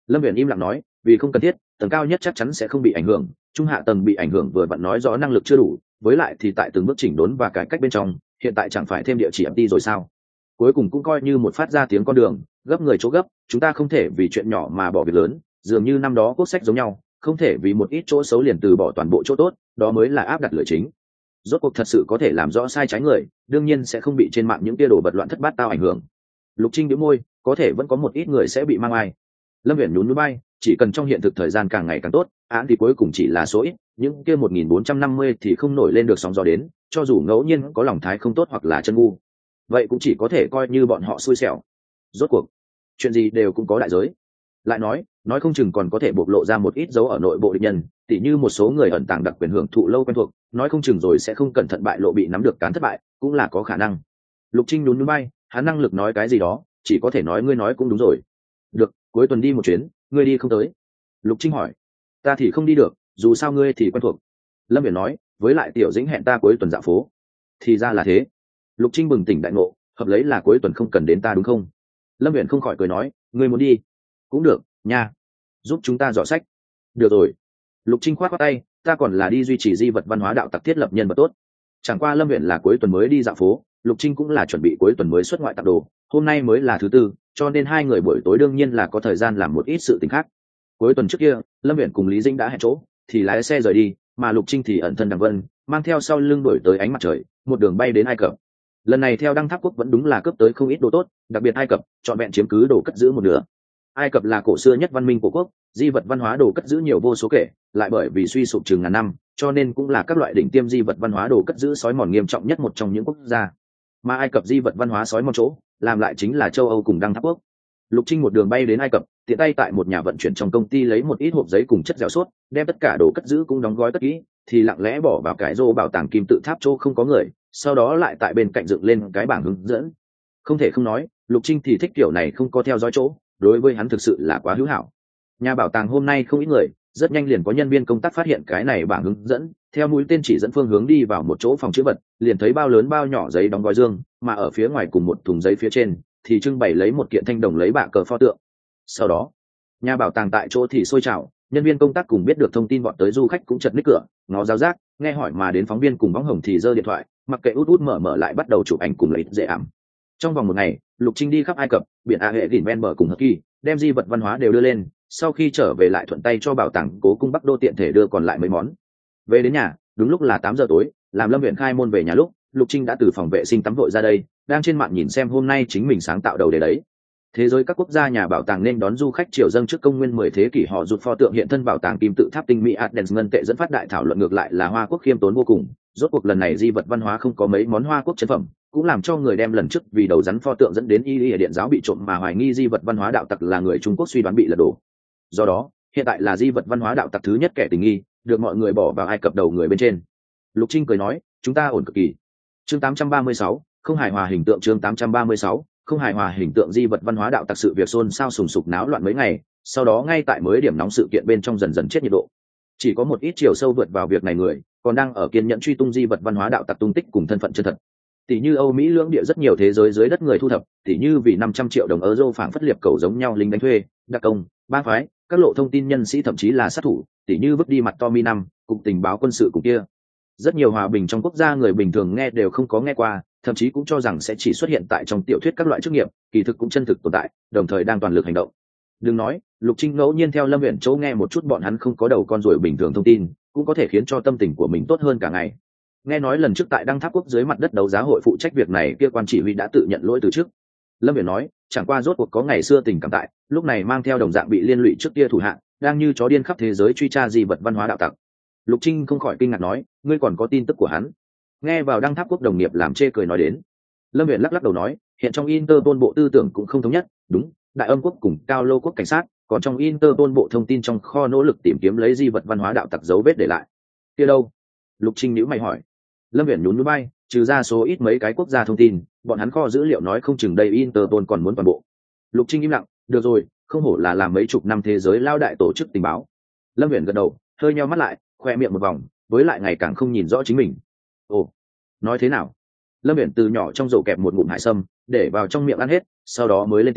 Lâm Viễn im lặng nói, vì không cần thiết, tầng cao nhất chắc chắn sẽ không bị ảnh hưởng, trung hạ tầng bị ảnh hưởng vừa vặn nói rõ năng lực chưa đủ, với lại thì tại từng bước chỉnh đốn và cải cách bên trong, hiện tại chẳng phải thêm địa chỉ MT rồi sao? Cuối cùng cũng coi như một phát ra tiếng con đường, gấp người chỗ gấp, chúng ta không thể vì chuyện nhỏ mà bỏ việc lớn, dường như năm đó quốc sách giống nhau, không thể vì một ít chỗ xấu liền từ bỏ toàn bộ chỗ tốt, đó mới là áp đặt lựa chính. Rốt cuộc thật sự có thể làm rõ sai trái người, đương nhiên sẽ không bị trên mạng những tia đồ vật loạn thất bát tao ảnh hưởng. Lục Trinh nhíu môi, có thể vẫn có một ít người sẽ bị mang ai. Lâm Viễn nhún núi bay, chỉ cần trong hiện thực thời gian càng ngày càng tốt, án thì cuối cùng chỉ là số ít, những kia 1450 thì không nổi lên được sóng gió đến, cho dù ngẫu nhiên có lòng thái không tốt hoặc là chân ngu, vậy cũng chỉ có thể coi như bọn họ xui xẻo. Rốt cuộc chuyện gì đều cũng có đại giới. Lại nói không chừng còn có thể bộc lộ ra một ít dấu ở nội bộ địch nhân, tỉ như một số người ẩn tàng đặc quyền hưởng thụ lâu quen thuộc, nói không chừng rồi sẽ không cẩn thận bại lộ bị nắm được cán thất bại, cũng là có khả năng. Lục Trinh nhún núi bay, hắn năng lực nói cái gì đó, chỉ có thể nói ngươi nói cũng đúng rồi. Được, cuối tuần đi một chuyến, ngươi đi không tới? Lục Trinh hỏi. Ta thì không đi được, dù sao ngươi thì quen thuộc. Lâm Viễn nói, với lại Tiểu Dĩnh hẹn ta cuối tuần dạo phố. Thì ra là thế. Lục Trinh bừng tỉnh đại ngộ, hợp lấy là cuối tuần không cần đến ta đúng không? Lâm Viễn không khỏi cười nói, ngươi muốn đi cũng được nha, giúp chúng ta dò sách. Được rồi. Lục Trinh khoát khoát tay, ta còn là đi duy trì di vật văn hóa đạo tặc thiết lập nhân vật tốt. Chẳng qua Lâm Viễn là cuối tuần mới đi dạo phố, Lục Trinh cũng là chuẩn bị cuối tuần mới xuất ngoại tặng đồ, hôm nay mới là thứ tư, cho nên hai người buổi tối đương nhiên là có thời gian làm một ít sự tình khác. Cuối tuần trước kia, Lâm Viễn cùng Lý Dĩnh đã hẹn chỗ, thì lái xe rời đi, mà Lục Trinh thì ẩn thân đằng vân, mang theo sau lưng đuổi tới ánh mặt trời, một đường bay đến Ai Cập. Lần này theo Đăng Tháp Quốc vẫn đúng là cướp tới không ít đồ tốt, đặc biệt Ai Cập chọn vẹn chiếm cứ đồ cất giữ một nửa. Ai Cập là cổ xưa nhất văn minh của quốc, di vật văn hóa đồ cất giữ nhiều vô số kể, lại bởi vì suy sụp chừng ngàn năm, cho nên cũng là các loại đỉnh tiêm di vật văn hóa đồ cất giữ sói mòn nghiêm trọng nhất một trong những quốc gia. Mà Ai Cập di vật văn hóa sói mòn chỗ, làm lại chính là châu Âu cùng Đăng Tháp Quốc. Lục Trinh một đường bay đến Ai Cập, tiện tay tại một nhà vận chuyển trong công ty lấy một ít hộp giấy cùng chất dẻo sốt, đem tất cả đồ cất giữ cũng đóng gói cất kỹ, thì lặng lẽ bỏ vào cái rô bảo tàng kim tự tháp chỗ không có người, sau đó lại tại bên cạnh dựng lên cái bảng hướng dẫn. Không thể không nói, Lục Trinh thì thích kiểu này không có theo dõi chỗ, đối với hắn thực sự là quá hữu hảo. Nhà bảo tàng hôm nay không ít người, rất nhanh liền có nhân viên công tác phát hiện cái này bảng hướng dẫn, theo mũi tên chỉ dẫn phương hướng đi vào một chỗ phòng chứa vật, liền thấy bao lớn bao nhỏ giấy đóng gói dương, mà ở phía ngoài cùng một thùng giấy phía trên thì trưng bày lấy một kiện thanh đồng lấy bạ cờ pho tượng. Sau đó, nhà bảo tàng tại chỗ thì sôi trào, nhân viên công tác cùng biết được thông tin bọn tới du khách cũng chật ních cửa, ngó giáo giác, nghe hỏi mà đến phóng viên cùng bóng hồng thì giơ điện thoại, mặc kệ út út mở lại bắt đầu chụp ảnh cùng lấy dễ ảm. Trong vòng một ngày, Lục Trinh đi khắp Ai Cập, biển A Hệ đỉnh ven bờ cùng Hợp Kỳ, đem di vật văn hóa đều đưa lên, sau khi trở về lại thuận tay cho bảo tàng Cố Cung Bắc Đô tiện thể đưa còn lại mấy món. Về đến nhà, đúng lúc là 8 giờ tối, làm Lâm Viễn khai môn về nhà lúc, Lục Trinh đã từ phòng vệ sinh tắm vội ra đây, đang trên mạng nhìn xem hôm nay chính mình sáng tạo đầu đề đấy. Thế giới các quốc gia nhà bảo tàng nên đón du khách triều dâng trước công nguyên 10 thế kỷ, họ rụt pho tượng hiện thân bảo tàng kim tự tháp tinh mỹ Athens ngân tệ dẫn phát đại thảo luận, ngược lại là Hoa Quốc khiêm tốn vô cùng. Rốt cuộc lần này di vật văn hóa không có mấy món Hoa Quốc chân phẩm, cũng làm cho người đem lần trước vì đầu rắn pho tượng dẫn đến y điện giáo bị trộm mà hoài nghi di vật văn hóa đạo tặc là người Trung Quốc suy đoán bị lật đổ. Do đó, hiện tại là di vật văn hóa đạo tặc thứ nhất kẻ tình nghi, được mọi người bỏ vào Ai Cập đầu người bên trên. Lục Trinh cười nói, chúng ta ổn cực kỳ. Chương 836, không hài hòa hình tượng. Chương 836, không hài hòa hình tượng. Di vật văn hóa đạo tặc sự việc xôn xao sùng sục náo loạn mấy ngày, sau đó ngay tại mới điểm nóng sự kiện bên trong dần dần chết nhiệt độ. Chỉ có một ít chiều sâu vượt vào việc này người, còn đang ở kiên nhẫn truy tung di vật văn hóa đạo tặc tung tích cùng thân phận chân thật. Tỷ như Âu Mỹ lưỡng địa rất nhiều thế giới dưới đất người thu thập, tỷ như vì 500 triệu đồng euro phảng phất liệp cầu giống nhau lính đánh thuê, đặc công, bang phái, các lộ thông tin nhân sĩ thậm chí là sát thủ, tỷ như vứt đi mặt Tommy 5, cục tình báo quân sự cùng kia. Rất nhiều hòa bình trong quốc gia người bình thường nghe đều không có nghe qua, thậm chí cũng cho rằng sẽ chỉ xuất hiện tại trong tiểu thuyết các loại chức nghiệp, kỳ thực cũng chân thực tồn tại, đồng thời đang toàn lực hành động. Đừng nói, Lục Trinh ngẫu nhiên theo Lâm Viễn chỗ nghe một chút bọn hắn không có đầu con ruồi bình thường thông tin, cũng có thể khiến cho tâm tình của mình tốt hơn cả ngày. Nghe nói lần trước tại Đăng Tháp Quốc dưới mặt đất đấu giá hội phụ trách việc này kia quan chỉ huy đã tự nhận lỗi từ trước. Lâm Viễn nói, chẳng qua rốt cuộc có ngày xưa tình cảm tại, lúc này mang theo đồng dạng bị liên lụy trước kia thủ hạng, đang như chó điên khắp thế giới truy tra di vật văn hóa đạo tặc. Lục Trinh không khỏi kinh ngạc nói, ngươi còn có tin tức của hắn? Nghe vào Đăng Tháp Quốc đồng nghiệp làm chê cười nói đến. Lâm Viễn lắc lắc đầu nói, hiện trong Interpol bộ tư tưởng cũng không thống nhất, đúng, Đại Âm Quốc cùng Cao Lô Quốc cảnh sát, còn trong Interpol bộ thông tin trong kho nỗ lực tìm kiếm lấy di vật văn hóa đạo tặc dấu vết để lại. Kia đâu? Lục Trinh nhíu mày hỏi. Lâm Viễn nhún nhún vai, trừ ra số ít mấy cái quốc gia thông tin, bọn hắn kho dữ liệu nói không chừng đây Interpol còn muốn toàn bộ. Lục Trinh im lặng, được rồi, không hổ là làm mấy chục năm thế giới lao đại tổ chức tình báo. Lâm Viễn gật đầu, hơi nheo mắt lại, khoe miệng một vòng, với lại ngày càng không nhìn rõ chính mình. Ồ, nói thế nào? Lâm Viễn từ nhỏ trong rổ kẹp một ngụm hải sâm, để vào trong miệng ăn hết, sau đó mới lên tiếng,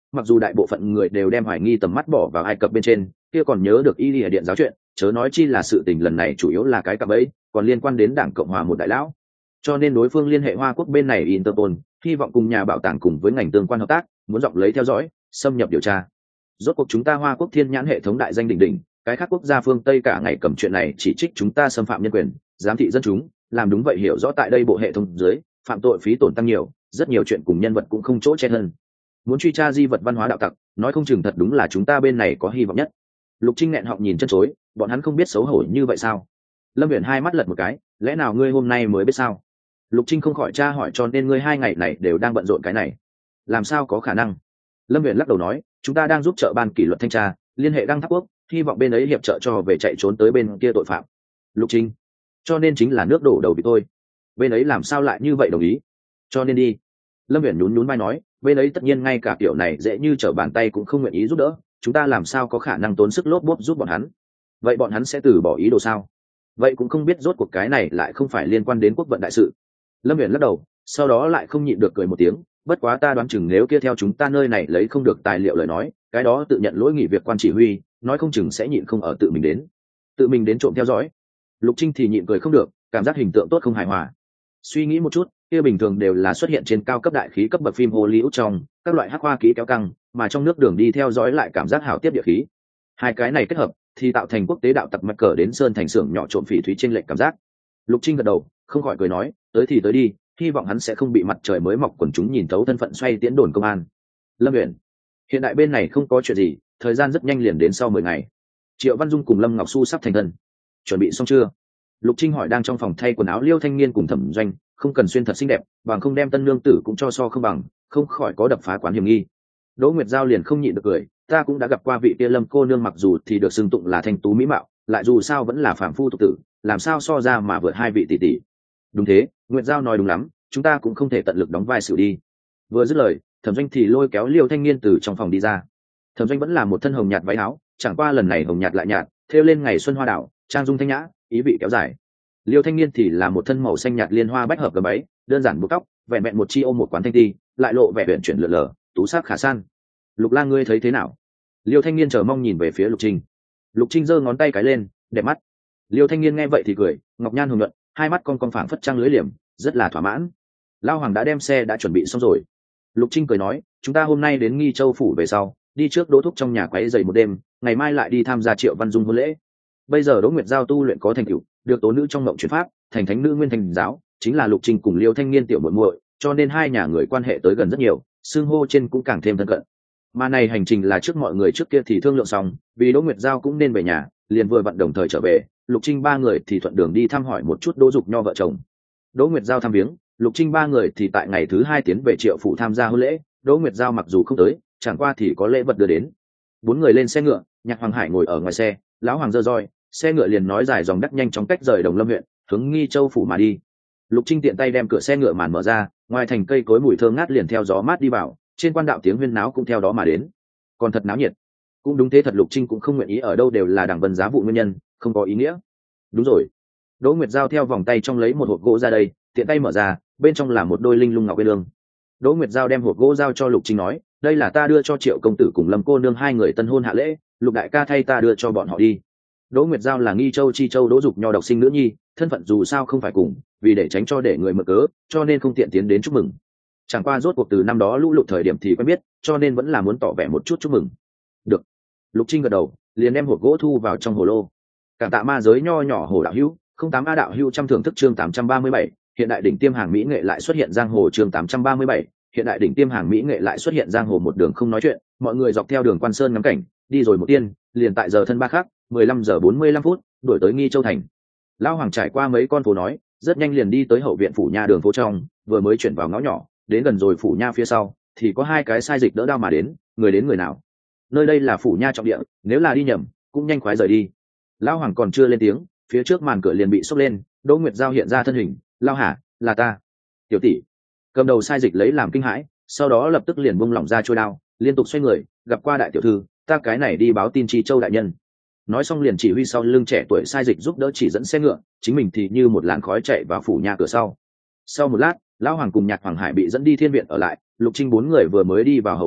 mặc dù đại bộ phận người đều đem hoài nghi tầm mắt bỏ vào Ai Cập bên trên, kia còn nhớ được y lìa điện giáo chuyện, chớ nói chi là sự tình lần này chủ yếu là cái cạm bẫy, còn liên quan đến đảng Cộng hòa một đại lão. Cho nên đối phương liên hệ Hoa Quốc bên này Interpol, hy vọng cùng nhà bảo tàng cùng với ngành tương quan hợp tác, muốn dọc lấy theo dõi, xâm nhập điều tra. Rốt cuộc chúng ta Hoa Quốc thiên nhãn hệ thống đại danh đỉnh đỉnh, cái khác quốc gia phương Tây cả ngày cầm chuyện này chỉ trích chúng ta xâm phạm nhân quyền, giám thị dân chúng, làm đúng vậy hiểu rõ tại đây bộ hệ thống dưới, phạm tội phí tổn tăng nhiều, rất nhiều chuyện cùng nhân vật cũng không chỗ che hơn. Muốn truy tra di vật văn hóa đạo tặc, nói không chừng thật đúng là chúng ta bên này có hy vọng nhất. Lục Trinh nghẹn họng nhìn chân chối, bọn hắn không biết xấu hổ như vậy sao? Lâm Viễn hai mắt lật một cái, lẽ nào ngươi hôm nay mới biết sao? Lục Trinh không khỏi tra hỏi, cho nên ngươi 2 ngày này đều đang bận rộn cái này, làm sao có khả năng? Lâm Viễn lắc đầu nói, chúng ta đang giúp trợ ban kỷ luật thanh tra liên hệ Đăng Tháp Quốc, hy vọng bên ấy hiệp trợ cho về chạy trốn tới bên kia tội phạm. Lục Trinh, cho nên chính là nước đổ đầu bị tôi, bên ấy làm sao lại như vậy đồng ý? Cho nên đi. Lâm Viễn nhún vai nói, bên ấy tất nhiên ngay cả kiểu này dễ như trở bàn tay cũng không nguyện ý giúp đỡ, chúng ta làm sao có khả năng tốn sức lốp bốp giúp bọn hắn? Vậy bọn hắn sẽ từ bỏ ý đồ sao? Vậy cũng không biết rốt cuộc cái này lại không phải liên quan đến quốc vận đại sự. Lâm Viễn lắc đầu, sau đó lại không nhịn được cười một tiếng, bất quá ta đoán chừng nếu kia theo chúng ta nơi này lấy không được tài liệu lời nói, cái đó tự nhận lỗi nghỉ việc quan chỉ huy, nói không chừng sẽ nhịn không ở tự mình đến trộm theo dõi. Lục Trinh thì nhịn cười không được, cảm giác hình tượng tốt không hài hòa. Suy nghĩ một chút, kia bình thường đều là xuất hiện trên cao cấp đại khí cấp bậc phim Hollywood trong các loại hắc hoa kỹ kéo căng, mà trong nước đường đi theo dõi lại cảm giác hảo tiếp địa khí. Hai cái này kết hợp thì tạo thành quốc tế đạo tặc mặt cờ đến sơn thành xưởng nhỏ trộm phỉ thúy trên lệnh cảm giác. Lục Trinh gật đầu, không khỏi cười nói, tới thì tới đi, hy vọng hắn sẽ không bị mặt trời mới mọc quần chúng nhìn thấu thân phận xoay tiễn đồn công an. Lâm Uyển, hiện tại bên này không có chuyện gì, thời gian rất nhanh liền đến sau 10 ngày. Triệu Văn Dung cùng Lâm Ngọc Xu sắp thành thân, chuẩn bị xong chưa? Lục Trinh hỏi đang trong phòng thay quần áo Liêu Thanh Niên cùng Thẩm Doanh, không cần xuyên thật xinh đẹp, bằng không đem tân nương tử cũng cho so không bằng, không khỏi có đập phá quán hiểm nghi. Đỗ Nguyệt Giao liền không nhịn được cười, ta cũng đã gặp qua vị kia Lâm cô nương, mặc dù thì được xưng tụng là thanh tú mỹ mạo, lại dù sao vẫn là phàm phu tục tử, làm sao so ra mà vượt hai vị tỷ tỷ. Đúng thế, Nguyệt Giao nói đúng lắm, chúng ta cũng không thể tận lực đóng vai xử đi. Vừa dứt lời, Thẩm Doanh thì lôi kéo Liêu Thanh Niên từ trong phòng đi ra. Thẩm Doanh vẫn là một thân hồng nhạt váy áo, chẳng qua lần này hồng nhạt lại nhạt, thêu lên ngày xuân hoa đảo, trang dung thanh nhã, ý vị kéo dài. Liêu Thanh Niên thì là một thân màu xanh nhạt liên hoa bách hợp gấm váy, đơn giản buộc tóc, vẹn vẹn một chi ôm một quán thanh ti, lại lộ vẻ huyền chuyển lượn lờ, tú sắc khả san. Lục Lang, ngươi thấy thế nào? Liêu Thanh Niên chờ mong nhìn về phía Lục Trinh. Lục Trinh giơ ngón tay cái lên, đẹp mắt. Liêu Thanh Niên nghe vậy thì cười, ngọc nhan hồng nhuận, hai mắt con phảng phất trăng lưới liềm, rất là thỏa mãn. Lao Hoàng đã đem xe đã chuẩn bị xong rồi. Lục Trinh cười nói, chúng ta hôm nay đến Nghi Châu phủ về sau, đi trước Đỗ thúc trong nhà quấy dậy một đêm, ngày mai lại đi tham gia Triệu Văn Dung hôn lễ. Bây giờ Đỗ Nguyệt Giao tu luyện có thành tựu, được tố nữ trong ngộng chuyển pháp, thành thánh nữ nguyên thành giáo, chính là Lục Trinh cùng Liêu Thanh Niên tiểu muội muội, cho nên hai nhà người quan hệ tới gần rất nhiều, xương hô trên cũng càng thêm thân cận. Mà này hành trình là trước mọi người trước kia thì thương lượng xong, vì Đỗ Nguyệt Giao cũng nên về nhà, liền vừa vặn đồng thời trở về, Lục Trinh ba người thì thuận đường đi thăm hỏi một chút Đỗ Dục Nho vợ chồng. Đỗ Nguyệt Giao thăm viếng, Lục Trinh ba người thì tại ngày thứ 2 tiến về Triệu phủ tham gia hôn lễ, Đỗ Nguyệt Giao mặc dù không tới, chẳng qua thì có lễ vật đưa đến. 4 người lên xe ngựa, Nhạc Hoàng Hải ngồi ở ngoài xe, lão Hoàng giơ roi, xe ngựa liền nói dài dòng đắc nhanh chóng cách rời Đồng Lâm huyện, hướng Nghi Châu phủ mà đi. Lục Trinh tiện tay đem cửa xe ngựa màn mở ra, ngoài thành cây cối mùi thơm ngát liền theo gió mát đi vào, trên quan đạo tiếng huyên náo cũng theo đó mà đến. Còn thật náo nhiệt. Cũng đúng thế thật, Lục Trinh cũng không nguyện ý ở đâu đều là đảng vân giá vụ nguyên nhân, không có ý nghĩa. Đúng rồi. Đỗ Nguyệt Giao theo vòng tay trong lấy một hộp gỗ ra đây, tiện tay mở ra, bên trong là một đôi linh lung ngọc bê lương. Đỗ Nguyệt Giao đem hộp gỗ giao cho Lục Trinh nói, đây là ta đưa cho Triệu công tử cùng Lâm cô nương hai người tân hôn hạ lễ, Lục đại ca thay ta đưa cho bọn họ đi. Đỗ Nguyệt Giao là Nghi Châu Chi Châu Đỗ Dục Nho độc sinh nữ nhi, thân phận dù sao không phải cùng, vì để tránh cho để người mượn cớ, cho nên không tiện tiến đến chúc mừng. Chẳng qua rốt cuộc từ năm đó lũ lụt thời điểm thì quen biết, cho nên vẫn là muốn tỏ vẻ một chút chúc mừng. Được. Lục Trinh gật đầu, liền đem hộp gỗ thu vào trong hồ lô. Cảm tạ ma giới nho nhỏ hồ đạo hữu, 08A đạo hữu trăm thưởng thức chương 837, hiện đại đỉnh tiêm hàng mỹ nghệ lại xuất hiện giang hồ chương 837, hiện đại đỉnh tiêm hàng mỹ nghệ lại xuất hiện giang hồ. Một đường không nói chuyện, mọi người dọc theo đường Quan Sơn ngắm cảnh, đi rồi một tiên, liền tại giờ thân ba khắc, 15 giờ 45 phút, đuổi tới Nghi Châu thành. Lão Hoàng trải qua mấy con phố nói, rất nhanh liền đi tới hậu viện phủ nha đường phố trong, vừa mới chuyển vào ngõ nhỏ, đến gần rồi phủ nha phía sau, thì có hai cái sai dịch đỡ đao mà đến, người đến người nào. Nơi đây là phủ nha trọng địa, nếu là đi nhầm, cũng nhanh khoái rời đi. Lão Hoàng còn chưa lên tiếng, phía trước màn cửa liền bị xốc lên, Đỗ Nguyệt Giao hiện ra thân hình, lao hả, là ta. Tiểu tỷ. Cầm đầu sai dịch lấy làm kinh hãi, sau đó lập tức liền buông lỏng ra trôi đao, liên tục xoay người, gặp qua đại tiểu thư, ta cái này đi báo tin Chi Châu đại nhân. Nói xong liền chỉ huy sau lưng trẻ tuổi sai dịch giúp đỡ chỉ dẫn xe ngựa, chính mình thì như một làn khói chạy vào phủ nhà cửa sau. Sau một lát, lão Hoàng cùng Nhạc Hoàng Hải bị dẫn đi thiên viện ở lại, Lục Trinh 4 người vừa mới đi vào hậu viện,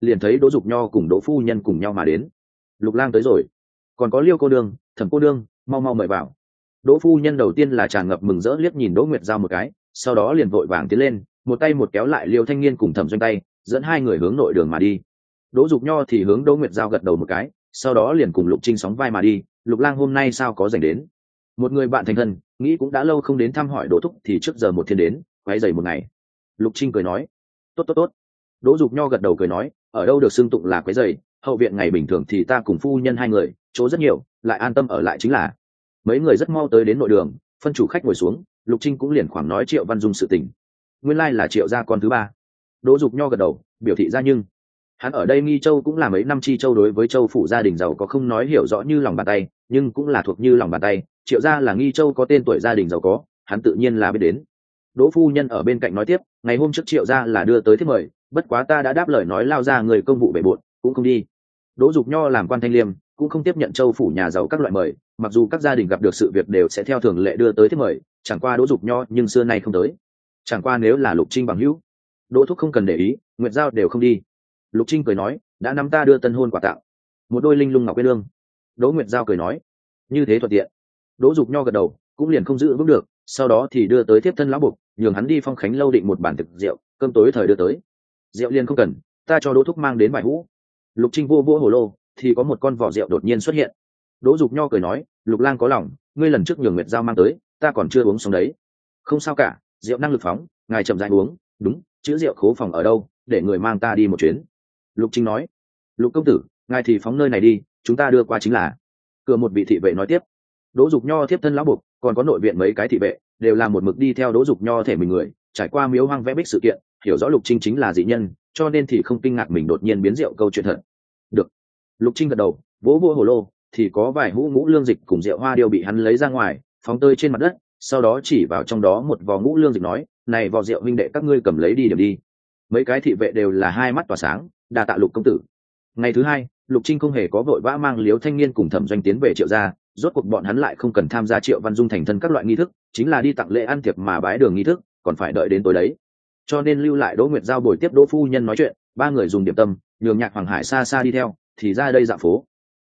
liền thấy Đỗ Dục Nho cùng Đỗ phu nhân cùng nhau mà đến. Lục Lang tới rồi, còn có Liêu cô nương, Thẩm cô nương, mau mau mời vào. Đỗ phu nhân đầu tiên là tràn ngập mừng rỡ liếc nhìn Đỗ Nguyệt Giao một cái, sau đó liền vội vàng tiến lên, một tay một kéo lại Liêu Thanh Niên cùng Thẩm Doanh tay, dẫn hai người hướng nội đường mà đi. Đỗ Dục Nho thì hướng Đỗ Nguyệt Giao gật đầu một cái, sau đó liền cùng Lục Trinh sóng vai mà đi. Lục Lang hôm nay sao có rảnh đến? Một người bạn thành thân, nghĩ cũng đã lâu không đến thăm hỏi Đỗ thúc thì trước giờ một thiên đến, quấy rầy một ngày. Lục Trinh cười nói, tốt tốt tốt. Đỗ Dục Nho gật đầu cười nói, ở đâu được xưng tụng là quấy rầy, hậu viện ngày bình thường thì ta cùng phu nhân hai người, chỗ rất nhiều, lại an tâm ở lại chính là. Mấy người rất mau tới đến nội đường, phân chủ khách ngồi xuống, Lục Trinh cũng liền khoảng nói Triệu Văn Dung sự tình. Nguyên lai là Triệu gia con thứ ba. Đỗ Dục Nho gật đầu, biểu thị ra nhưng hắn ở đây Nghi Châu cũng là mấy năm chi châu, đối với châu phủ gia đình giàu có không nói hiểu rõ như lòng bàn tay, nhưng cũng là thuộc như lòng bàn tay. Triệu gia là Nghi Châu có tên tuổi gia đình giàu có, hắn tự nhiên là biết đến. Đỗ phu nhân ở bên cạnh nói tiếp, ngày hôm trước Triệu gia là đưa tới thiếp mời, bất quá ta đã đáp lời nói lao ra người công vụ bể bộn, cũng không đi. Đỗ Dục Nho làm quan thanh liêm, cũng không tiếp nhận châu phủ nhà giàu các loại mời, mặc dù các gia đình gặp được sự việc đều sẽ theo thường lệ đưa tới thiếp mời, chẳng qua Đỗ Dục Nho nhưng xưa nay không tới. Chẳng qua nếu là Lục Trinh bằng hữu, Đỗ thúc không cần để ý, Nguyệt Giao đều không đi. Lục Trinh cười nói, đã nắm ta đưa tân hôn quà tặng, một đôi linh lung ngọc uyên ương. Đỗ Nguyệt Giao cười nói, như thế thuận tiện. Đỗ Dục Nho gật đầu, cũng liền không giữ vững được, sau đó thì đưa tới tiếp thân lão bục, nhường hắn đi Phong Khánh lâu định một bản thực rượu, cơm tối thời đưa tới. Rượu liền không cần, ta cho Đỗ thúc mang đến vài hũ. Lục Trinh vô vô hồ lô, thì có một con vỏ rượu đột nhiên xuất hiện. Đỗ Dục Nho cười nói, Lục Lang có lòng, ngươi lần trước nhường Nguyệt Giao mang tới, ta còn chưa uống xong đấy. Không sao cả, rượu năng lực phóng, ngài chậm rãi uống. Đúng, chữ rượu khố phòng ở đâu, để người mang ta đi một chuyến. Lục Trinh nói, Lục công tử, ngài thì phóng nơi này đi, chúng ta đưa qua chính là. Cửa một vị thị vệ nói tiếp. Đỗ Dục Nho tiếp thân lão buộc, còn có nội viện mấy cái thị vệ, đều là một mực đi theo Đỗ Dục Nho thể mình người, trải qua miếu hoang vẽ bích sự kiện, hiểu rõ Lục Trinh chính là dị nhân, cho nên thì không kinh ngạc mình đột nhiên biến rượu câu chuyện thật. Được. Lục Trinh gật đầu, vỗ vỗ hồ lô, thì có vài hũ ngũ lương dịch cùng rượu hoa điêu bị hắn lấy ra ngoài, phóng tơi trên mặt đất, sau đó chỉ vào trong đó một vò ngũ lương dịch nói, này vò rượu huynh đệ các ngươi cầm lấy đi điểm đi. Mấy cái thị vệ đều là hai mắt tỏa sáng, đa tạ Lục công tử. Ngày thứ hai, Lục Trinh không hề có vội vã mang Liếu Thanh Niên cùng Thẩm Doanh tiến về Triệu gia, rốt cuộc bọn hắn lại không cần tham gia Triệu Văn Dung thành thân các loại nghi thức, chính là đi tặng lễ ăn tiệc mà bái đường nghi thức, còn phải đợi đến tối đấy. Cho nên lưu lại Đỗ Nguyệt Giao bồi tiếp Đỗ phu nhân nói chuyện, ba người dùng điểm tâm, nhường Nhạc Hoàng Hải xa xa đi theo, thì ra đây dạo phố.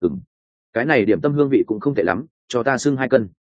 Cái này điểm tâm hương vị cũng không tệ lắm, cho ta xưng 2 cân.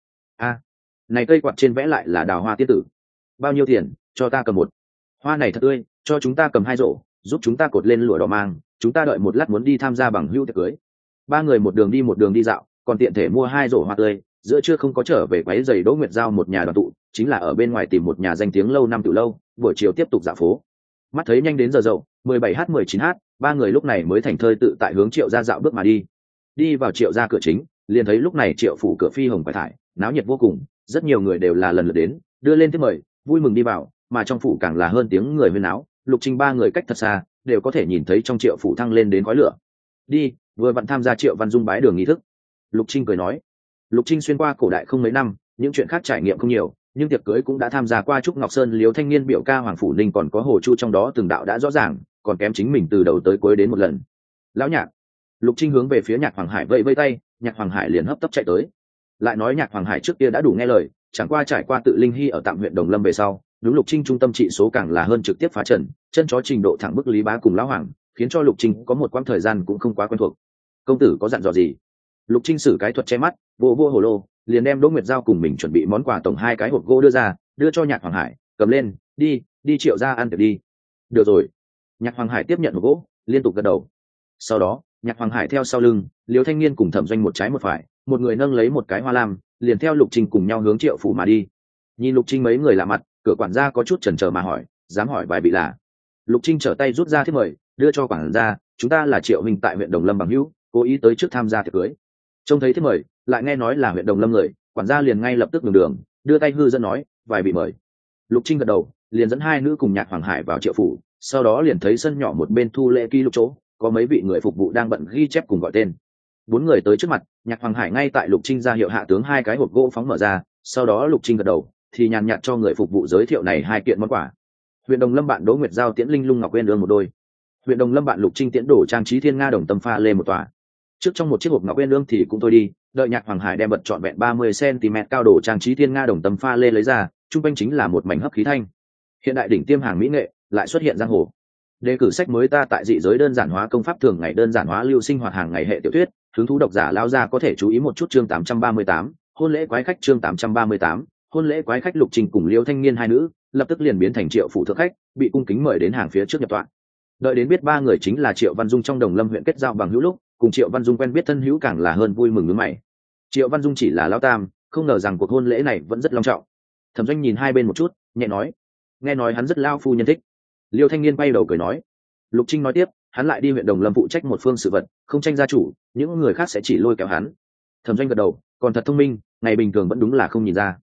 Này cây quạt trên vẽ lại là đào hoa tiên tử. Bao nhiêu tiền? Cho ta cầm một. Hoa này thật tươi, cho chúng ta cầm 2 rổ, giúp chúng ta cột lên lụa đỏ mang, chúng ta đợi một lát muốn đi tham gia bằng hữu tiệc cưới. Ba người một đường đi dạo, còn tiện thể mua 2 rổ hoa tươi. Giữa trưa không có trở về quấy giày Đỗ Nguyệt Giao một nhà đoàn tụ, chính là ở bên ngoài tìm một nhà danh tiếng lâu năm từ lâu, buổi chiều tiếp tục dạo phố. Mắt thấy nhanh đến giờ dậu, 17h 19h, ba người lúc này mới thành thơi tự tại hướng Triệu gia dạo bước mà đi. Đi vào Triệu gia cửa chính, liền thấy lúc này Triệu phủ cửa phi hồng quải thải, náo nhiệt vô cùng, rất nhiều người đều là lần lượt đến, đưa lên thiếp mời, vui mừng đi vào, mà trong phủ càng là hơn tiếng người huyên náo. Lục Trinh ba người cách thật xa, đều có thể nhìn thấy trong Triệu phủ thăng lên đến khói lửa. Đi, vừa vặn tham gia Triệu Văn Dung bái đường nghi thức. Lục Trinh cười nói. Lục Trinh xuyên qua cổ đại không mấy năm, những chuyện khác trải nghiệm không nhiều, nhưng tiệc cưới cũng đã tham gia qua. Trúc Ngọc Sơn, Liếu Thanh Niên, biểu ca Hoàng Phủ Ninh, còn có Hồ Chu trong đó từng đạo đã rõ ràng, còn kém chính mình từ đầu tới cuối đến một lần. Lão Nhạc. Lục Trinh hướng về phía Nhạc Hoàng Hải vẫy vẫy tay, Nhạc Hoàng Hải liền hấp tấp chạy tới. Lại nói Nhạc Hoàng Hải trước kia đã đủ nghe lời, chẳng qua trải qua tự Linh Hy ở tạm huyện Đồng Lâm về sau, đúng Lục Trinh trung tâm trị số càng là hơn trực tiếp phá trần, chân chó trình độ thẳng bức Lý Bá cùng Lão Hoàng, khiến cho Lục Trinh có một quãng thời gian cũng không quá quen thuộc. Công tử có dặn dò gì? Lục Trinh sử cái thuật che mắt, vô hồ lô, liền đem Đỗ Nguyệt Giao cùng mình chuẩn bị món quà tổng 2 cái hộp gỗ đưa ra, đưa cho Nhạc Hoàng Hải, cầm lên, đi Triệu gia ăn tiệc đi. Được rồi. Nhạc Hoàng Hải tiếp nhận hộp gỗ, liên tục gật đầu. Sau đó, Nhạc Hoàng Hải theo sau lưng, Liếu Thanh Niên cùng Thẩm Doanh một trái một phải, một người nâng lấy một cái hoa lam, liền theo Lục Trinh cùng nhau hướng Triệu phủ mà đi. Nhìn Lục Trinh mấy người lạ mặt, cửa quản gia có chút chần chờ mà hỏi, dám hỏi vài vị là? Lục Trinh trở tay rút ra thiếp mời, đưa cho quản gia, chúng ta là Triệu huynh tại huyện Đồng Lâm bằng hữu, cố ý tới trước tham gia tiệc cưới. Trông thấy thiếp mời, lại nghe nói là huyện Đồng Lâm người, quản gia liền ngay lập tức đường đưa tay hư dẫn nói, vài vị mời. Lục Trinh gật đầu, liền dẫn 2 nữ cùng Nhạc Hoàng Hải vào Triệu phủ, sau đó liền thấy sân nhỏ một bên thu lễ ký lục chỗ, có mấy vị người phục vụ đang bận ghi chép cùng gọi tên. 4 người tới trước mặt, Nhạc Hoàng Hải ngay tại Lục Trinh ra hiệu hạ tướng 2 cái hộp gỗ phóng mở ra, sau đó Lục Trinh gật đầu, thì nhàn nhạt cho người phục vụ giới thiệu này 2 kiện món quà. Huyện Đồng Lâm bạn Đỗ Nguyệt Giao tiễn linh lung ngọc uyên ương một đôi. Huyện Đồng Lâm bạn Lục Trinh tiễn đổ trang trí thiên nga đồng tâm pha lê một tòa. Trước trong một chiếc hộp ngọc uyên ương thì cũng thôi đi, đợi Nhạc Hoàng Hải đem bật trọn vẹn 30 cm cao đồ trang trí thiên nga đồng tâm pha lê lấy ra, trung quanh chính là một mảnh hấp khí thanh. Hiện đại đỉnh tiêm hàng mỹ nghệ lại xuất hiện giang hồ. đề cử sách mới ta tại dị giới đơn giản hóa công pháp thường ngày đơn giản hóa lưu sinh hoạt hàng ngày hệ tiểu thuyết, hứng thú độc giả lao ra có thể chú ý một chút. Chương 838, hôn lễ quái khách. Chương 838, hôn lễ quái khách. Lục Trình cùng Liêu Thanh Niên hai nữ lập tức liền biến thành Triệu phủ thượng khách, bị cung kính mời đến hàng phía trước nhập tọa. Đợi đến biết ba người chính là Triệu Văn Dung trong Đồng Lâm huyện kết giao bằng hữu lúc, cùng Triệu Văn Dung quen biết thân hữu càng là hơn vui mừng nhướng mày. Triệu Văn Dung chỉ là lão tam, không ngờ rằng cuộc hôn lễ này vẫn rất long trọng. Thẩm Doanh nhìn hai bên một chút, nhẹ nói: nghe nói hắn rất lao phu nhân thích. Liêu Thanh Niên bay đầu cười nói. Lục Trinh nói tiếp: hắn lại đi huyện Đồng Lâm phụ trách một phương sự vật, không tranh gia chủ, những người khác sẽ chỉ lôi kéo hắn. Thẩm Doanh gật đầu, còn thật thông minh, ngày bình thường vẫn đúng là không nhìn ra.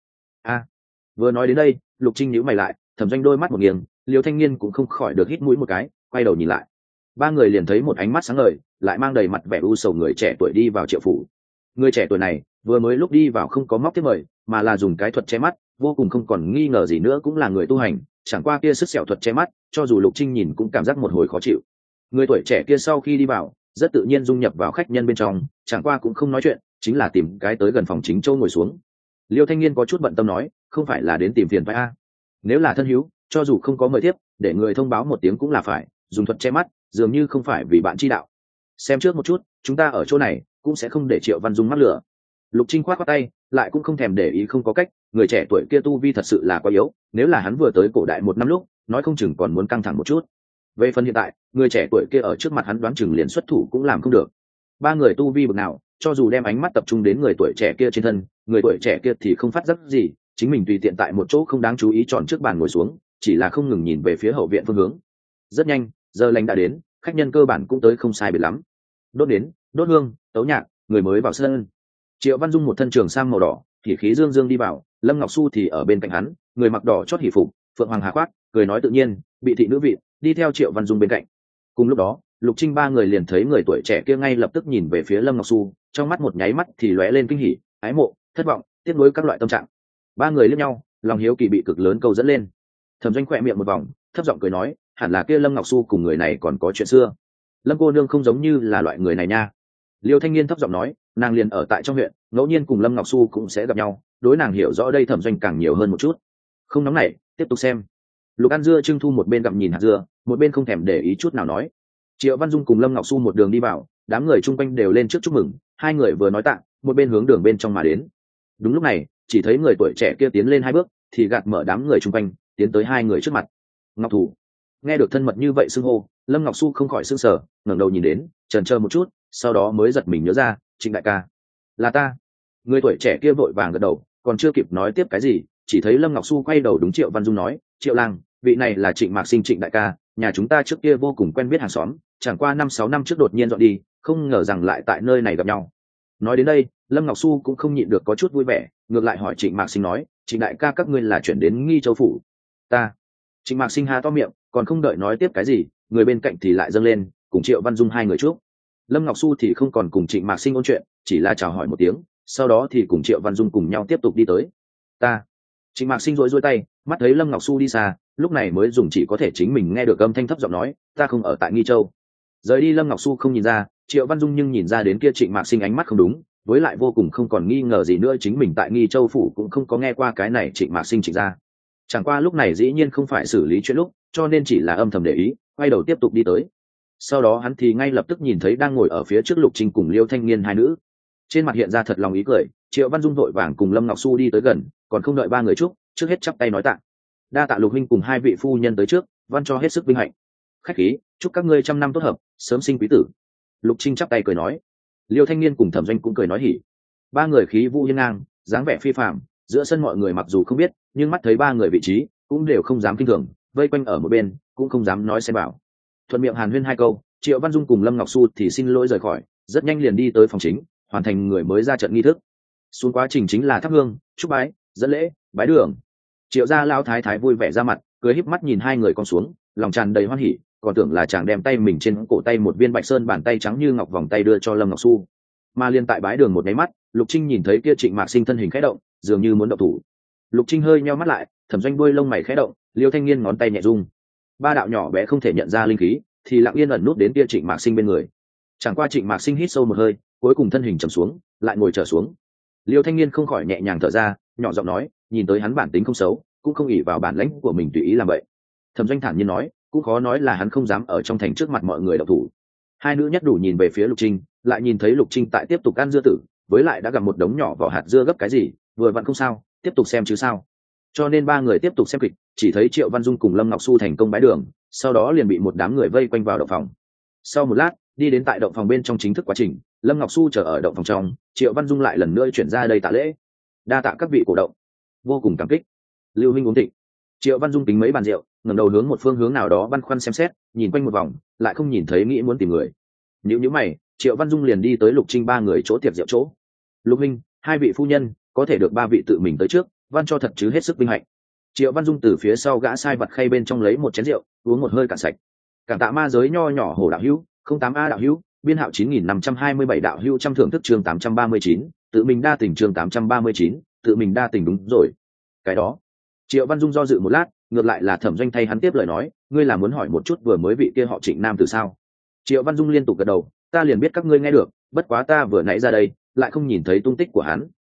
Vừa nói đến đây, Lục Trinh nhíu mày lại, Thẩm Doanh đôi mắt một nghiêng, Liêu Thanh Niên cũng không khỏi được hít mũi một cái, quay đầu nhìn lại. Ba người liền thấy một ánh mắt sáng ngời, lại mang đầy mặt vẻ u sầu người trẻ tuổi đi vào Triệu phủ. Người trẻ tuổi này vừa mới lúc đi vào không có móc tiếp mời, mà là dùng cái thuật che mắt, vô cùng không còn nghi ngờ gì nữa cũng là người tu hành, chẳng qua kia sức sẹo thuật che mắt, cho dù Lục Trinh nhìn cũng cảm giác một hồi khó chịu. Người tuổi trẻ kia sau khi đi vào, rất tự nhiên dung nhập vào khách nhân bên trong, chẳng qua cũng không nói chuyện, chính là tìm cái tới gần phòng chính châu ngồi xuống. Liêu Thanh Niên có chút bận tâm nói: không phải là đến tìm phiền phải a? Nếu là thân hữu, cho dù không có mời tiếp, để người thông báo một tiếng cũng là phải, dùng thuật che mắt, dường như không phải vì bạn chi đạo. Xem trước một chút, chúng ta ở chỗ này cũng sẽ không để Triệu Văn Dung mắc lửa. Lục Trinh khoát khoát tay, lại cũng không thèm để ý, không có cách, người trẻ tuổi kia tu vi thật sự là quá yếu, nếu là hắn vừa tới cổ đại một năm lúc, nói không chừng còn muốn căng thẳng một chút. Về phần hiện tại, người trẻ tuổi kia ở trước mặt hắn đoán chừng liền xuất thủ cũng làm không được. Ba người tu vi bậc nào, cho dù đem ánh mắt tập trung đến người tuổi trẻ kia trên thân, người tuổi trẻ kia thì không phát giác gì, chính mình tùy tiện tại một chỗ không đáng chú ý chọn trước bàn ngồi xuống, chỉ là không ngừng nhìn về phía hậu viện phương hướng. Rất nhanh, giờ lành đã đến, khách nhân cơ bản cũng tới không sai biệt lắm. Đốt nến, đốt hương, tấu nhạc, người mới vào sân. Triệu Văn Dung một thân trường sam màu đỏ, thì khí dương dương đi vào, Lâm Ngọc Xu thì ở bên cạnh hắn, người mặc đỏ chót hỉ phục, phượng hoàng hà khoác, cười nói tự nhiên, bị thị nữ vị, đi theo Triệu Văn Dung bên cạnh. Cùng lúc đó, Lục Trinh ba người liền thấy người tuổi trẻ kia ngay lập tức nhìn về phía Lâm Ngọc Xu, trong mắt một nháy mắt thì lóe lên kinh hỉ, ái mộ, thất vọng, tiếc nuối các loại tâm trạng. Ba người liếc nhau, lòng hiếu kỳ bị cực lớn câu dẫn lên. Thẩm Doanh khỏe miệng một vòng, thấp giọng cười nói: hẳn là kia Lâm Ngọc Xu cùng người này còn có chuyện xưa. Lâm cô nương không giống như là loại người này nha. Liêu Thanh Niên thấp giọng nói: nàng liền ở tại trong huyện, ngẫu nhiên cùng Lâm Ngọc Xu cũng sẽ gặp nhau, đối nàng hiểu rõ đây Thẩm Doanh càng nhiều hơn một chút. Không nóng nảy, tiếp tục xem. Lục An Dưa Trưng Thu một bên gặm nhìn hạt dưa, một bên không thèm để ý chút nào nói. Triệu Văn Dung cùng Lâm Ngọc Xu một đường đi vào, đám người chung quanh đều lên trước chúc mừng, hai người vừa nói tạ, một bên hướng đường bên trong mà đến. Đúng lúc này, chỉ thấy người tuổi trẻ kia tiến lên hai bước, thì gạt mở đám người chung quanh, tiến tới hai người trước mặt. Ngọc Thủ. Nghe được thân mật như vậy xưng hô, Lâm Ngọc Xu không khỏi sững sờ, ngẩng đầu nhìn đến, chần chờ một chút, sau đó mới giật mình nhớ ra, Trịnh đại ca, là ta. Người tuổi trẻ kia vội vàng gật đầu, còn chưa kịp nói tiếp cái gì, chỉ thấy Lâm Ngọc Xu quay đầu đúng Triệu Văn Dung nói: Triệu lang, vị này là Trịnh Mạc Sinh Trịnh đại ca, nhà chúng ta trước kia vô cùng quen biết hàng xóm, chẳng qua 5-6 năm trước đột nhiên dọn đi, không ngờ rằng lại tại nơi này gặp nhau. Nói đến đây, Lâm Ngọc Xu cũng không nhịn được có chút vui vẻ, ngược lại hỏi Trịnh Mạc Sinh nói: Trịnh đại ca các ngươi là chuyển đến Nghi Châu phủ? Ta. Trịnh Mạc Sinh há to miệng, còn không đợi nói tiếp cái gì, người bên cạnh thì lại dâng lên, cùng Triệu Văn Dung hai người trước. Lâm Ngọc Xu thì không còn cùng Trịnh Mạc Sinh ôn chuyện, chỉ là chào hỏi một tiếng, sau đó thì cùng Triệu Văn Dung cùng nhau tiếp tục đi tới. Ta. Trịnh Mạc Sinh rối tay, mắt thấy Lâm Ngọc Xu đi xa, lúc này mới dùng chỉ có thể chính mình nghe được âm thanh thấp giọng nói: ta không ở tại Nghi Châu. Rời đi Lâm Ngọc Xu không nhìn ra, Triệu Văn Dung nhưng nhìn ra đến kia Trịnh Mạc Sinh ánh mắt không đúng, với lại vô cùng không còn nghi ngờ gì nữa chính mình tại Nghi Châu phủ cũng không có nghe qua cái này Trịnh Mạc Sinh Trịnh ra. Chẳng qua lúc này dĩ nhiên không phải xử lý chuyện lúc, cho nên chỉ là âm thầm để ý, quay đầu tiếp tục đi tới. Sau đó hắn thì ngay lập tức nhìn thấy đang ngồi ở phía trước Lục Trinh cùng Liêu Thanh Niên hai nữ, trên mặt hiện ra thật lòng ý cười. Triệu Văn Dung vội vàng cùng Lâm Ngọc Xu đi tới gần, còn không đợi ba người chúc, trước hết chắp tay nói tạ: đa tạ Lục huynh cùng hai vị phu nhân tới trước, văn cho hết sức vinh hạnh. Khách khí, chúc các ngươi trăm năm tốt hợp, sớm sinh quý tử. Lục Trinh chắp tay cười nói. Liêu Thanh Niên cùng Thẩm Doanh cũng cười nói hỉ. Ba người khí vũ hiên ngang, dáng vẻ phi phàm, giữa sân mọi người mặc dù không biết, nhưng mắt thấy ba người vị trí cũng đều không dám kinh thường, vây quanh ở một bên cũng không dám nói xen vào. Thuận miệng hàn huyên hai câu, Triệu Văn Dung cùng Lâm Ngọc Xu thì xin lỗi rời khỏi, rất nhanh liền đi tới phòng chính, hoàn thành người mới ra trận nghi thức. Xuống quá trình chính là thắp hương, chúc bái, dẫn lễ, bái đường. Triệu gia lão thái thái vui vẻ ra mặt, cười híp mắt nhìn hai người con xuống, lòng tràn đầy hoan hỉ, còn tưởng là chàng đem tay mình trên cổ tay một viên bạch sơn bàn tay trắng như ngọc vòng tay đưa cho Lâm Ngọc Xu. Mà liên tại bái đường một cái mắt, Lục Trinh nhìn thấy kia Trịnh Mạc Sinh thân hình khẽ động, dường như muốn động thủ. Lục Trinh hơi nheo mắt lại, Thẩm Doanh đuôi lông mày khẽ động, Liêu Thanh Niên ngón tay nhẹ rung. Ba đạo nhỏ bé không thể nhận ra linh khí, thì lặng yên ẩn nút đến kia Trịnh Mạc Sinh bên người. Chẳng qua Trịnh Mạc Sinh hít sâu một hơi, cuối cùng thân hình trầm xuống, lại ngồi trở xuống. Liêu Thanh Niên không khỏi nhẹ nhàng thở ra, nhỏ giọng nói: nhìn tới hắn bản tính không xấu, cũng không ỷ vào bản lãnh của mình tùy ý làm vậy. Thẩm Doanh thản nhiên nói: cũng khó nói là hắn không dám ở trong thành trước mặt mọi người độc thủ. Hai nữ nhất đủ nhìn về phía Lục Trinh, lại nhìn thấy Lục Trinh tại tiếp tục ăn dưa tử, với lại đã gặp một đống nhỏ vỏ hạt dưa gấp cái gì, vừa vặn không sao, tiếp tục xem chứ sao. Cho nên ba người tiếp tục xem kịch, chỉ thấy Triệu Văn Dung cùng Lâm Ngọc Xu thành công bái đường, sau đó liền bị một đám người vây quanh vào động phòng. Sau một lát, đi đến tại động phòng bên trong chính thức quá trình, Lâm Ngọc Xu chờ ở động phòng trong, Triệu Văn Dung lại lần nữa chuyển ra đây tạ lễ. Đa tạ các vị cổ động, vô cùng cảm kích. Lưu huynh uống thịnh. Triệu Văn Dung tính mấy bàn rượu, ngẩng đầu hướng một phương hướng nào đó băn khoăn xem xét, nhìn quanh một vòng, lại không nhìn thấy nghĩ muốn tìm người. Nhíu mày, Triệu Văn Dung liền đi tới Lục Trinh ba người chỗ tiệc rượu chỗ. Lục huynh, hai vị phu nhân, có thể được ba vị tự mình tới trước, văn cho thật chứ hết sức vinh hạnh. Triệu Văn Dung từ phía sau gã sai vặt khay bên trong lấy một chén rượu, uống một hơi cạn sạch. Cảm tạ ma giới nho nhỏ Hồ đạo hữu, 08A đạo hữu, biên hạo 9527 đạo hữu trăm thưởng thức chương 839, tự mình đa tình chương 839, tự mình đa tình đúng rồi. Cái đó. Triệu Văn Dung do dự một lát, ngược lại là Thẩm Doanh thay hắn tiếp lời nói, ngươi là muốn hỏi một chút vừa mới vị kia họ Trịnh nam từ sao? Triệu Văn Dung liên tục gật đầu, ta liền biết các ngươi nghe được, bất quá ta vừa nãy ra đây, lại không nhìn thấy tung tích của hắn.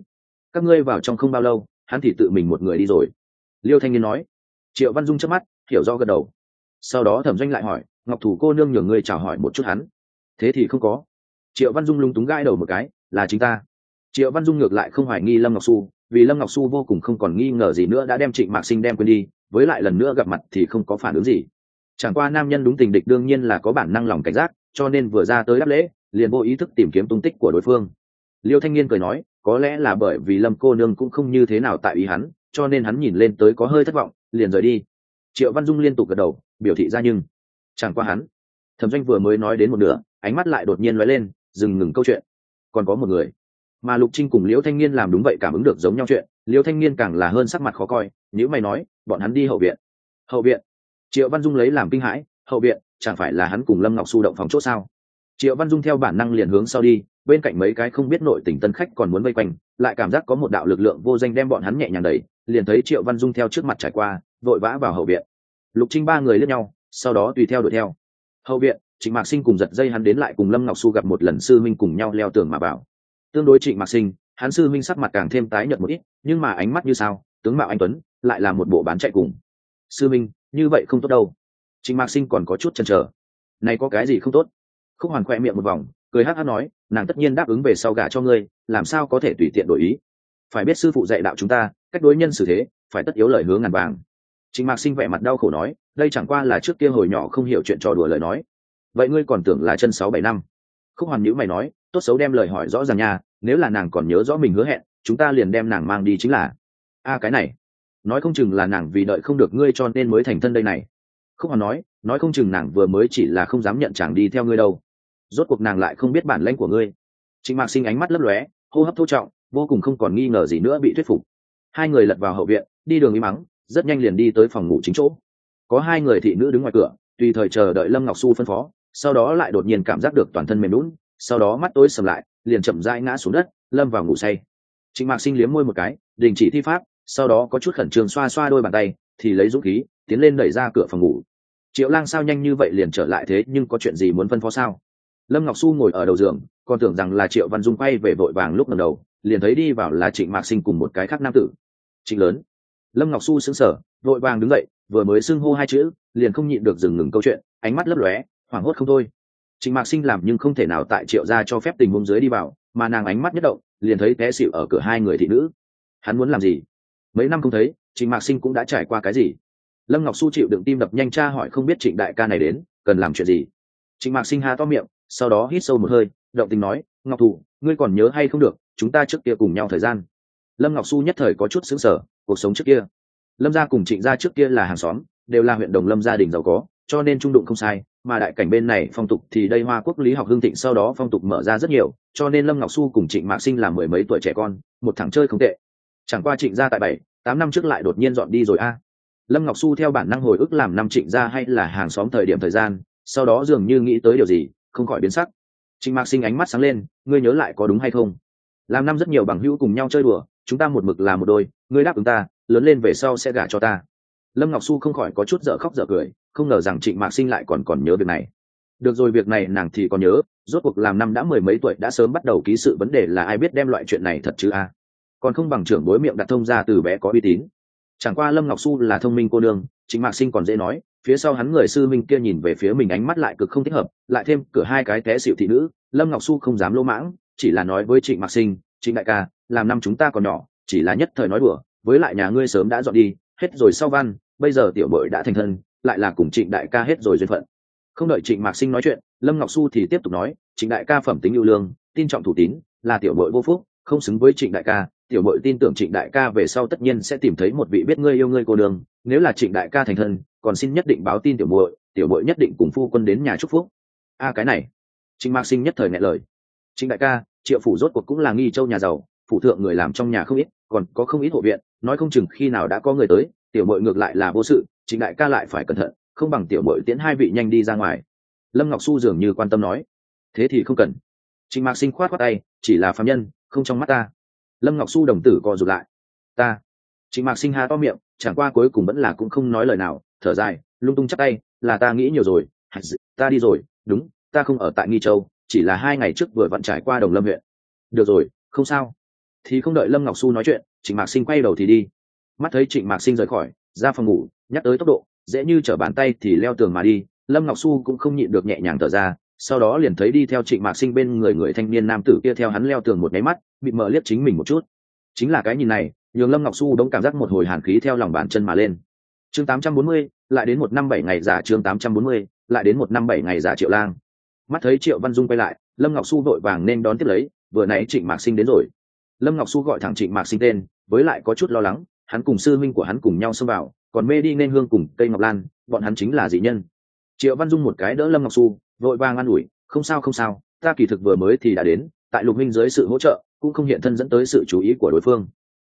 Các ngươi vào trong không bao lâu, hắn thì tự mình một người đi rồi. Liêu Thanh Niên nói. Triệu Văn Dung chớp mắt, hiểu rõ gật đầu. Sau đó Thẩm Doanh lại hỏi, Ngọc Thủ cô nương nhường ngươi chào hỏi một chút hắn. Thế thì không có. Triệu Văn Dung lúng túng gãi đầu một cái, là chính ta. Triệu Văn Dung ngược lại không hoài nghi Lâm Ngọc Xu, vì Lâm Ngọc Xu vô cùng không còn nghi ngờ gì nữa đã đem Trịnh Mạc Sinh đem quên đi, với lại lần nữa gặp mặt thì không có phản ứng gì. Chẳng qua nam nhân đúng tình địch đương nhiên là có bản năng lòng cảnh giác, cho nên vừa ra tới đáp lễ, liền vô ý thức tìm kiếm tung tích của đối phương. Liêu Thanh Niên cười nói, có lẽ là bởi vì Lâm cô nương cũng không như thế nào tại ý hắn, cho nên hắn nhìn lên tới có hơi thất vọng, liền rời đi. Triệu Văn Dung liên tục gật đầu, biểu thị ra nhưng chẳng qua hắn. Thẩm Doanh vừa mới nói đến một nửa, ánh mắt lại đột nhiên lóe lên, dừng ngừng câu chuyện. Còn có một người. Mà Lục Trinh cùng Liễu Thanh Niên làm đúng vậy cảm ứng được giống nhau chuyện, Liễu Thanh Niên càng là hơn sắc mặt khó coi, nếu mày nói, bọn hắn đi hậu viện. Hậu viện? Triệu Văn Dung lấy làm kinh hãi, hậu viện, chẳng phải là hắn cùng Lâm Ngọc Xu động phòng chỗ sao? Triệu Văn Dung theo bản năng liền hướng sau đi, bên cạnh mấy cái không biết nội tình tân khách còn muốn vây quanh, lại cảm giác có một đạo lực lượng vô danh đem bọn hắn nhẹ nhàng đẩy, liền thấy Triệu Văn Dung theo trước mặt trải qua, vội vã vào hậu viện. Lục Trinh ba người liếc nhau, sau đó tùy theo đuổi theo. Hậu viện, Trịnh Mạc Sinh cùng giật dây hắn đến lại cùng Lâm Ngọc Xu gặp một lần sư minh cùng nhau leo tường mà vào. Tương đối Trịnh Mạc Sinh, hắn sư minh sắc mặt càng thêm tái nhợt một ít, nhưng mà ánh mắt như sao, tướng mạo anh tuấn, lại là một bộ bán chạy cùng. Sư minh, như vậy không tốt đâu. Trịnh Mạc Sinh còn có chút chần chờ. Này có cái gì không tốt? Khúc Hoàn khoe miệng một vòng, cười hắc hắc nói, nàng tất nhiên đáp ứng về sau gả cho ngươi, làm sao có thể tùy tiện đổi ý? Phải biết sư phụ dạy đạo chúng ta, cách đối nhân xử thế, phải tất yếu lời hứa ngàn vàng. Trịnh Mạc Sinh vẻ mặt đau khổ nói, đây chẳng qua là trước kia hồi nhỏ không hiểu chuyện trò đùa lời nói. Vậy ngươi còn tưởng là chân 6-7 năm? Khúc Hoàn nhíu mày nói, tốt xấu đem lời hỏi rõ ràng nha, nếu là nàng còn nhớ rõ mình hứa hẹn, chúng ta liền đem nàng mang đi chính là. Cái này, nói không chừng là nàng vì đợi không được ngươi cho nên mới thành thân đây này. Khúc Hoàn nói không chừng nàng vừa mới chỉ là không dám nhận chàng đi theo ngươi đâu. Rốt cuộc nàng lại không biết bản lĩnh của ngươi. Trịnh Mạc Sinh ánh mắt lấp lóe, hô hấp thô trọng, vô cùng không còn nghi ngờ gì nữa bị thuyết phục. Hai người lật vào hậu viện, đi đường im mắng, rất nhanh liền đi tới phòng ngủ chính chỗ. Có hai người thị nữ đứng ngoài cửa, tùy thời chờ đợi Lâm Ngọc Xu phân phó, sau đó lại đột nhiên cảm giác được toàn thân mềm nhũn, sau đó mắt tối sầm lại, liền chậm rãi ngã xuống đất, lâm vào ngủ say. Trịnh Mạc Sinh liếm môi một cái, đình chỉ thi pháp, sau đó có chút khẩn trương xoa xoa đôi bàn tay, thì lấy dũng khí tiến lên đẩy ra cửa phòng ngủ. Triệu Lang sao nhanh như vậy liền trở lại thế, nhưng có chuyện gì muốn phân phó sao? Lâm Ngọc Xu ngồi ở đầu giường, còn tưởng rằng là Triệu Văn Dung quay về vội vàng, lúc lần đầu liền thấy đi vào là Trịnh Mạc Sinh cùng một cái khác nam tử. Trịnh lớn. Lâm Ngọc Xu sững sờ, vội vàng đứng dậy, vừa mới xưng hô hai chữ, liền không nhịn được dừng ngừng câu chuyện, ánh mắt lấp lóe, hoảng hốt không thôi. Trịnh Mạc Sinh làm nhưng không thể nào tại Triệu gia cho phép tình huống dưới đi vào, mà nàng ánh mắt nhất động, liền thấy té xỉu ở cửa hai người thị nữ. Hắn muốn làm gì? Mấy năm không thấy, Trịnh Mạc Sinh cũng đã trải qua cái gì? Lâm Ngọc Xu chịu đựng tim đập nhanh tra hỏi, không biết Trịnh đại ca này đến, cần làm chuyện gì? Trịnh Mạc Sinh há to miệng, sau đó hít sâu một hơi, động tình nói, Ngọc Thủ, ngươi còn nhớ hay không được, chúng ta trước kia cùng nhau thời gian. Lâm Ngọc Xu nhất thời có chút sững sờ, cuộc sống trước kia. Lâm gia cùng Trịnh gia trước kia là hàng xóm, đều là huyện Đồng Lâm gia đình giàu có, cho nên trung đụng không sai, mà đại cảnh bên này phong tục thì đây Hoa Quốc lý học hưng thịnh, sau đó phong tục mở ra rất nhiều, cho nên Lâm Ngọc Xu cùng Trịnh Mạc Sinh là mười mấy tuổi trẻ con, một thằng chơi không tệ. Chẳng qua Trịnh gia tại 7-8 năm trước lại đột nhiên dọn đi rồi a. Lâm Ngọc Xu theo bản năng hồi ức làm năm Trịnh gia hay là hàng xóm thời gian, sau đó dường như nghĩ tới điều gì, không khỏi biến sắc. Trịnh Mạc Sinh ánh mắt sáng lên, ngươi nhớ lại có đúng hay không? Làm năm rất nhiều bằng hữu cùng nhau chơi đùa, chúng ta một mực là một đôi, ngươi đáp ứng ta, lớn lên về sau sẽ gả cho ta. Lâm Ngọc Xu không khỏi có chút dở khóc dở cười, không ngờ rằng Trịnh Mạc Sinh lại còn nhớ việc này. Được rồi, việc này nàng thì còn nhớ, rốt cuộc làm năm đã mười mấy tuổi đã sớm bắt đầu ký sự, vấn đề là ai biết đem loại chuyện này thật chứ a? Còn không bằng trưởng bối miệng đặt thông ra từ bé có uy tín. Chẳng qua Lâm Ngọc Xu là thông minh cô nương, Trịnh Mạc Sinh còn dễ nói, Phía sau hắn người sư minh kia nhìn về phía mình ánh mắt lại cực không thích hợp, lại thêm cửa hai cái té xịu thị nữ, Lâm Ngọc Xu không dám lỗ mãng, chỉ là nói với Trịnh Mạc Sinh, Trịnh đại ca, làm năm chúng ta còn nhỏ, chỉ là nhất thời nói đùa, với lại nhà ngươi sớm đã dọn đi, hết rồi sau văn, bây giờ tiểu bội đã thành thân, lại là cùng Trịnh đại ca hết rồi duyên phận. Không đợi Trịnh Mạc Sinh nói chuyện, Lâm Ngọc Xu thì tiếp tục nói, Trịnh đại ca phẩm tính ưu lương, tin trọng thủ tín, là tiểu bội vô phúc, không xứng với Trịnh đại ca, tiểu bội tin tưởng Trịnh đại ca về sau tất nhiên sẽ tìm thấy một vị biết ngươi yêu ngươi cô đường, nếu là Trịnh đại ca thành thân, còn xin nhất định báo tin tiểu bội nhất định cùng phu quân đến nhà chúc phúc. Cái này, Trịnh Mạc Sinh nhất thời nghẹn lời. Trịnh đại ca, Triệu phủ rốt cuộc cũng là Nghi Châu nhà giàu, phủ thượng người làm trong nhà không ít, còn có không ít hộ viện, nói không chừng khi nào đã có người tới, tiểu bội ngược lại là vô sự, Trịnh đại ca lại phải cẩn thận, không bằng tiểu bội tiễn hai vị nhanh đi ra ngoài. Lâm Ngọc Xu dường như quan tâm nói, thế thì không cần. Trịnh Mạc Sinh khoát khoát tay, chỉ là phàm nhân, không trong mắt ta. Lâm Ngọc Xu đồng tử co rụt lại. Ta. Trịnh Mạc Sinh há to miệng, chẳng qua cuối cùng vẫn là cũng không nói lời nào, thở dài, lung tung chắp tay, là ta nghĩ nhiều rồi, ta đi rồi, đúng, ta không ở tại Nghi Châu, chỉ là 2 ngày trước vừa vặn trải qua Đồng Lâm huyện. Được rồi, không sao. Thì không đợi Lâm Ngọc Xu nói chuyện, Trịnh Mạc Sinh quay đầu thì đi. Mắt thấy Trịnh Mạc Sinh rời khỏi, ra phòng ngủ, nhắc tới tốc độ, dễ như trở bàn tay thì leo tường mà đi, Lâm Ngọc Xu cũng không nhịn được nhẹ nhàng thở ra, sau đó liền thấy đi theo Trịnh Mạc Sinh bên người người thanh niên nam tử kia theo hắn leo tường một cái mắt, bị mở liếc chính mình một chút. Chính là cái nhìn này, nhường Lâm Ngọc Xu đống cảm giác một hồi hàn khí theo lòng bàn chân mà lên. Chương 840, lại đến 1 năm 7 ngày giả chương 840, lại đến 1 năm 7 ngày giả Triệu Lang. Mắt thấy Triệu Văn Dung quay lại, Lâm Ngọc Xu vội vàng nên đón tiếp lấy, vừa nãy Trịnh Mạc Sinh đến rồi. Lâm Ngọc Xu gọi thẳng Trịnh Mạc Sinh tên, với lại có chút lo lắng, hắn cùng sư huynh của hắn cùng nhau xông vào, còn mê đi nên hương cùng cây ngọc lan, bọn hắn chính là dị nhân. Triệu Văn Dung một cái đỡ Lâm Ngọc Xu, vội vàng an ủi, không sao không sao, ta kỳ thực vừa mới thì đã đến, tại Lục huynh dưới sự hỗ trợ, cũng không hiện thân dẫn tới sự chú ý của đối phương.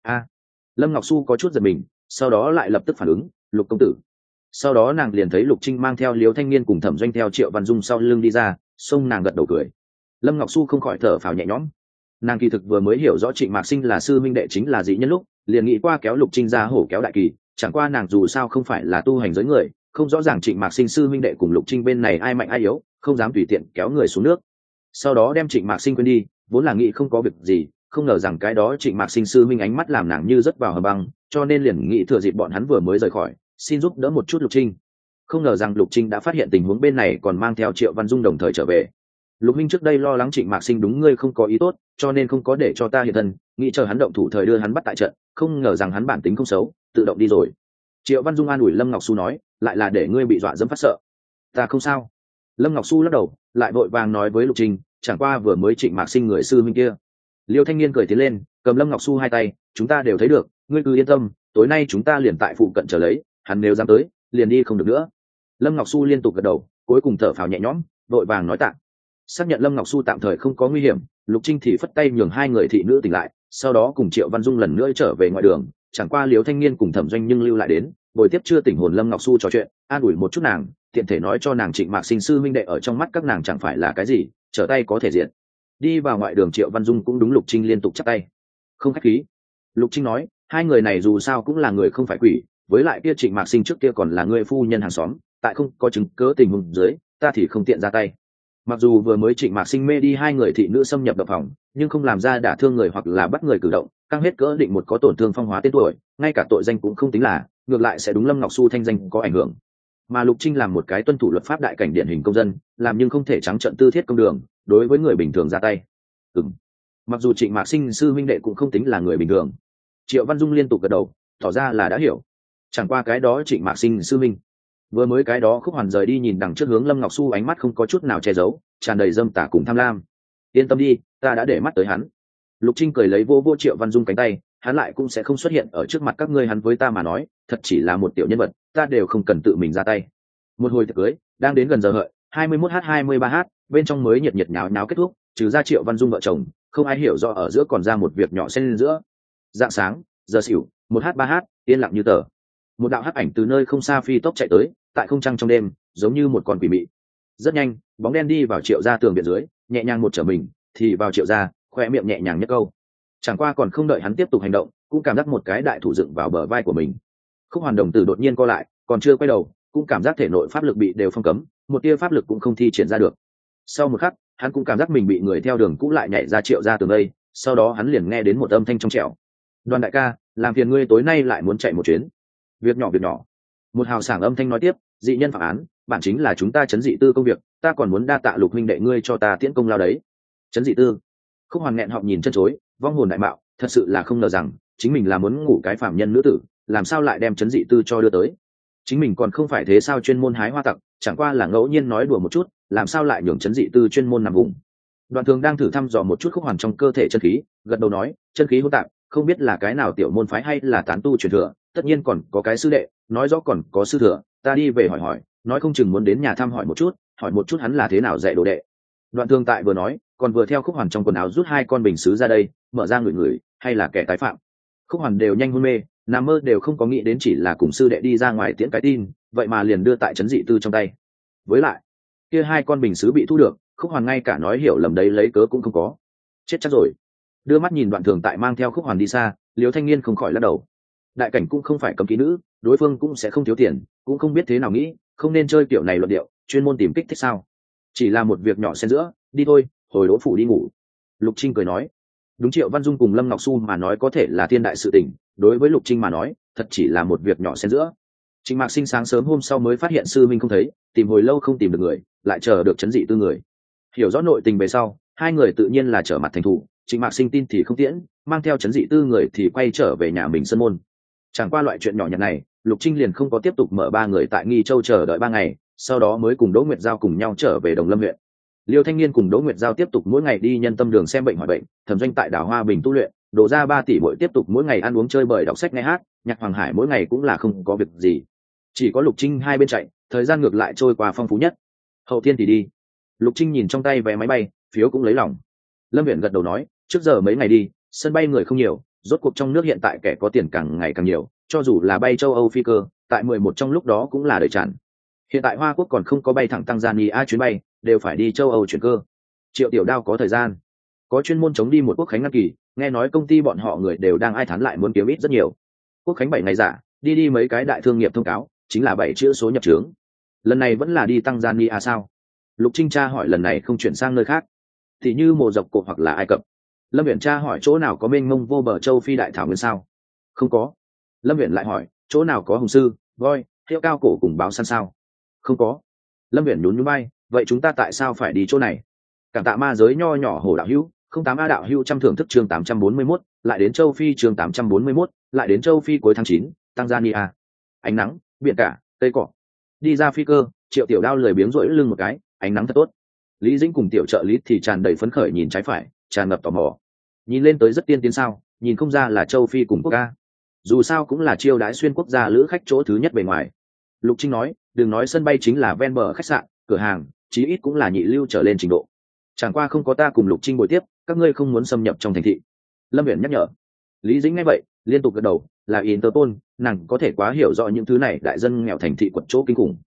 Lâm Ngọc Xu có chút giật mình, sau đó lại lập tức phản ứng, Lục công tử. Sau đó nàng liền thấy Lục Trinh mang theo Liếu Thanh Niên cùng Thẩm Doanh theo Triệu Văn Dung sau lưng đi ra, xông nàng gật đầu cười. Lâm Ngọc Xu không khỏi thở phào nhẹ nhõm. Nàng kỳ thực vừa mới hiểu rõ Trịnh Mạc Sinh là sư minh đệ chính là dị nhân lúc, liền nghĩ qua kéo Lục Trinh ra hổ kéo đại kỳ, chẳng qua nàng dù sao không phải là tu hành giới người, không rõ ràng Trịnh Mạc Sinh sư minh đệ cùng Lục Trinh bên này ai mạnh ai yếu, không dám tùy tiện kéo người xuống nước. Sau đó đem Trịnh Mạc Sinh quên đi, vốn là nghĩ không có việc gì, không ngờ rằng cái đó Trịnh Mạc Sinh sư minh ánh mắt làm nàng như rất vào hầm băng, cho nên liền nghĩ thừa dịp bọn hắn vừa mới rời khỏi, xin giúp đỡ một chút Lục Trinh. Không ngờ rằng Lục Trinh đã phát hiện tình huống bên này còn mang theo Triệu Văn Dung đồng thời trở về. Lục minh trước đây lo lắng Trịnh Mạc Sinh đúng ngươi không có ý tốt, cho nên không có để cho ta hiện thân, nghĩ chờ hắn động thủ thời đưa hắn bắt tại trận, không ngờ rằng hắn bản tính không xấu, tự động đi rồi. Triệu Văn Dung an ủi Lâm Ngọc Xu nói, lại là để ngươi bị dọa dẫm phát sợ. Ta không sao. Lâm Ngọc Xu lắc đầu, lại vội vàng nói với Lục Trinh, chẳng qua vừa mới Trịnh Mạc Sinh người sư minh kia. Liêu Thanh Niên cười tiến lên, cầm Lâm Ngọc Xu hai tay, chúng ta đều thấy được, ngươi cứ yên tâm, tối nay chúng ta liền tại phụ cận chờ lấy, hắn nếu dám tới, liền đi không được nữa. Lâm Ngọc Xu liên tục gật đầu, cuối cùng thở phào nhẹ nhõm, vội vàng nói tạ. Xác nhận Lâm Ngọc Xu tạm thời không có nguy hiểm, Lục Trinh thì phất tay nhường hai người thị nữ tỉnh lại, sau đó cùng Triệu Văn Dung lần nữa trở về ngoài đường, chẳng qua Liêu Thanh Niên cùng Thẩm Doanh nhưng lưu lại đến, buổi tiếp chưa tỉnh hồn Lâm Ngọc Xu trò chuyện, an ủi một chút nàng, tiện thể nói cho nàng Trịnh Mạc Sinh sư minh đệ ở trong mắt các nàng chẳng phải là cái gì, trở tay có thể diện. Đi vào ngoại đường Triệu Văn Dung cũng đúng Lục Trinh liên tục chắp tay. Không khách khí. Lục Trinh nói, hai người này dù sao cũng là người không phải quỷ, với lại kia Trịnh Mạc Sinh trước kia còn là người phu nhân hàng xóm, tại không có chứng cớ tình huống dưới, ta thì không tiện ra tay. Mặc dù vừa mới Trịnh Mạc Sinh mê đi hai người thị nữ xâm nhập động phòng, nhưng không làm ra đả thương người hoặc là bắt người cử động, căng hết cỡ định một có tổn thương phong hóa tên tuổi, ngay cả tội danh cũng không tính là, ngược lại sẽ đúng Lâm Ngọc Xu thanh danh có ảnh hưởng. Mà Lục Trinh làm một cái tuân thủ luật pháp đại cảnh điển hình công dân, làm nhưng không thể trắng trợn tư thiết công đường, đối với người bình thường ra tay. Mặc dù Trịnh Mạc Sinh sư minh đệ cũng không tính là người bình thường. Triệu Văn Dung liên tục gật đầu, tỏ ra là đã hiểu. Chẳng qua cái đó Trịnh Mạc Sinh sư minh, vừa mới cái đó Khúc Hoàn rời đi nhìn đằng trước hướng Lâm Ngọc Xu ánh mắt không có chút nào che giấu, tràn đầy dâm tà cùng tham lam. Yên tâm đi, ta đã để mắt tới hắn. Lục Trinh cười lấy vô Triệu Văn Dung cánh tay, hắn lại cũng sẽ không xuất hiện ở trước mặt các ngươi, hắn với ta mà nói, thật chỉ là một tiểu nhân vật, ta đều không cần tự mình ra tay. Một hồi tiệc cưới đang đến gần giờ hợi, 21h23h, bên trong mới nhiệt nhiệt nháo nháo kết thúc, trừ ra Triệu Văn Dung vợ chồng, không ai hiểu rõ ở giữa còn ra một việc nhỏ xen lên giữa. Dạng sáng, giờ xỉu, 1h3h, yên lặng như tờ. Một đạo hắc ảnh từ nơi không xa phi tốc chạy tới, tại không trăng trong đêm, giống như một con quỷ mị. Rất nhanh, bóng đen đi vào Triệu gia tường viện dưới, nhẹ nhàng một trở mình, thì vào Triệu gia, khoe miệng nhẹ nhàng nhất câu. Chẳng qua còn không đợi hắn tiếp tục hành động, cũng cảm giác một cái đại thủ dựng vào bờ vai của mình. Khúc Hoàn đồng tử đột nhiên co lại, còn chưa quay đầu, cũng cảm giác thể nội pháp lực bị đều phong cấm, một tia pháp lực cũng không thi triển ra được. Sau một khắc, hắn cũng cảm giác mình bị người theo đường cũ lại nhảy ra Triệu gia tường đây, sau đó hắn liền nghe đến một âm thanh trong trẻo. Đoàn đại ca, làm phiền ngươi tối nay lại muốn chạy một chuyến. Việc nhỏ. Một hào sảng âm thanh nói tiếp, dị nhân phạm án bản chính là chúng ta chấn dị tư công việc, ta còn muốn đa tạ Lục huynh đệ ngươi cho ta tiễn công lao đấy. Chấn dị tư. Khúc Hoàn nghẹn họng nhìn chân chối, vong hồn đại mạo, thật sự là không ngờ rằng chính mình là muốn ngủ cái phạm nhân nữ tử, làm sao lại đem chấn dị tư cho đưa tới. Chính mình còn không phải thế sao chuyên môn hái hoa tặc, chẳng qua là ngẫu nhiên nói đùa một chút, làm sao lại nhường chấn dị tư chuyên môn nằm vùng. Đoạn Thường đang thử thăm dò một chút Khúc Hoàn trong cơ thể chân khí, gật đầu nói, chân khí hỗn tạp, không biết là cái nào tiểu môn phái hay là tán tu truyền thừa, tất nhiên còn có cái sư đệ, nói rõ còn có sư thừa, ta đi về hỏi hỏi, nói không chừng muốn đến nhà thăm hỏi một chút hắn là thế nào dạy đồ đệ. Đoạn Thường tại vừa nói, còn vừa theo Khúc Hoàn trong quần áo rút 2 con bình sứ ra đây, mở ra ngửi, hay là kẻ tái phạm. Khúc Hoàn đều nhanh hôn mê, nằm mơ đều không có nghĩ đến chỉ là cùng sư đệ đi ra ngoài tiễn cái tin, vậy mà liền đưa tại trấn dị tư trong tay. Với lại kia 2 con bình sứ bị thu được, Khúc Hoàn ngay cả nói hiểu lầm đấy lấy cớ cũng không có. Chết chắc rồi. Đưa mắt nhìn Đoạn Thường tại mang theo Khúc Hoàn đi xa, Liêu Thanh Niên không khỏi lắc đầu. Đại cảnh cũng không phải cấm kỹ nữ, đối phương cũng sẽ không thiếu tiền, cũng không biết thế nào nghĩ, không nên chơi kiểu này luận điệu, chuyên môn tìm kích thích sao? Chỉ là một việc nhỏ xen giữa, đi thôi, hồi Đỗ phủ đi ngủ. Lục Trinh cười nói. Đúng, Triệu Văn Dung cùng Lâm Ngọc Xu mà nói có thể là thiên đại sự tình, đối với Lục Trinh mà nói, thật chỉ là một việc nhỏ xen giữa. Trịnh Mạc Sinh sáng sớm hôm sau mới phát hiện sư minh không thấy, tìm hồi lâu không tìm được người, lại chờ được chấn dị tư người. Hiểu rõ nội tình về sau, hai người tự nhiên là trở mặt thành thủ. Trịnh Mạc Sinh tin thì không tiễn, mang theo chấn dị tư người thì quay trở về nhà mình sân môn. Chẳng qua loại chuyện nhỏ nhặt này, Lục Trinh liền không có tiếp tục mở 3 người tại Nghi Châu chờ đợi 3 ngày, sau đó mới cùng Đỗ Nguyệt Giao cùng nhau trở về Đồng Lâm huyện. Liêu Thanh Niên cùng Đỗ Nguyệt Giao tiếp tục mỗi ngày đi nhân tâm đường xem bệnh hỏi bệnh, Thẩm Doanh tại Đảo Hoa Bình tu luyện, đổ ra 3 tỷ mỗi tiếp tục mỗi ngày ăn uống chơi bời đọc sách nghe hát, Nhạc Hoàng Hải mỗi ngày cũng là không có việc gì. Chỉ có Lục Trinh hai bên chạy, thời gian ngược lại trôi qua phong phú nhất. Hậu thiên thì đi. Lục Trinh nhìn trong tay vé máy bay, phiếu cũng lấy lòng. Lâm Viễn gật đầu nói, trước giờ mấy ngày đi, sân bay người không nhiều, rốt cuộc trong nước hiện tại kẻ có tiền càng ngày càng nhiều, cho dù là bay châu Âu phi cơ, tại 11 trong lúc đó cũng là đầy tràn. Hiện tại Hoa Quốc còn không có bay thẳng Tanzania chuyến bay, đều phải đi châu Âu chuyển cơ. Triệu Tiểu Đao có thời gian, có chuyên môn chống đi một quốc khánh ngăn kỳ, nghe nói công ty bọn họ người đều đang ai thán lại muốn kiếm ít rất nhiều. Quốc khánh 7 ngày giả, đi mấy cái đại thương nghiệp thông cáo, chính là 7 chữ số nhập trướng. Lần này vẫn là đi Tanzania sao? Lục Trinh tra hỏi lần này không chuyển sang nơi khác, thì như Mộ Dọc Cổ hoặc là Ai Cập. Lâm Viễn tra hỏi chỗ nào có mênh mông vô bờ châu phi đại thảo nguyên sao? Không có. Lâm Viễn lại hỏi chỗ nào có hùng sư, voi, hiệu cao cổ cùng báo săn sao? Không có. Lâm Viễn nhún nhún vai, vậy chúng ta tại sao phải đi chỗ này? Cảm tạ ma giới nho nhỏ Hồ đạo hữu, 08A đạo hữu trăm thưởng thức chương 841, lại đến châu Phi chương 841, lại đến châu Phi cuối tháng 9, Tanzania. Ánh nắng, biển cả, cây cỏ. Đi ra phi cơ, Triệu Tiểu Đao lười biếng rỗi lưng một cái, ánh nắng thật tốt. Lý Dĩnh cùng tiểu trợ lý thì tràn đầy phấn khởi nhìn trái phải, tràn ngập tò mò. Nhìn lên tới rất tiên tiến sao, nhìn không ra là châu Phi cùng quốc ca. Dù sao cũng là chiêu đãi xuyên quốc gia lữ khách chỗ thứ nhất bề ngoài. Lục Trinh nói, đừng nói sân bay chính là ven bờ khách sạn, cửa hàng, chí ít cũng là nhị lưu trở lên trình độ. Chẳng qua không có ta cùng Lục Trinh bồi tiếp, các ngươi không muốn xâm nhập trong thành thị. Lâm Viễn nhắc nhở. Lý Dĩnh nghe vậy, liên tục gật đầu, là Interpol, nàng có thể quá hiểu rõ những thứ này đại dân nghèo thành thị quật chỗ kinh khủng.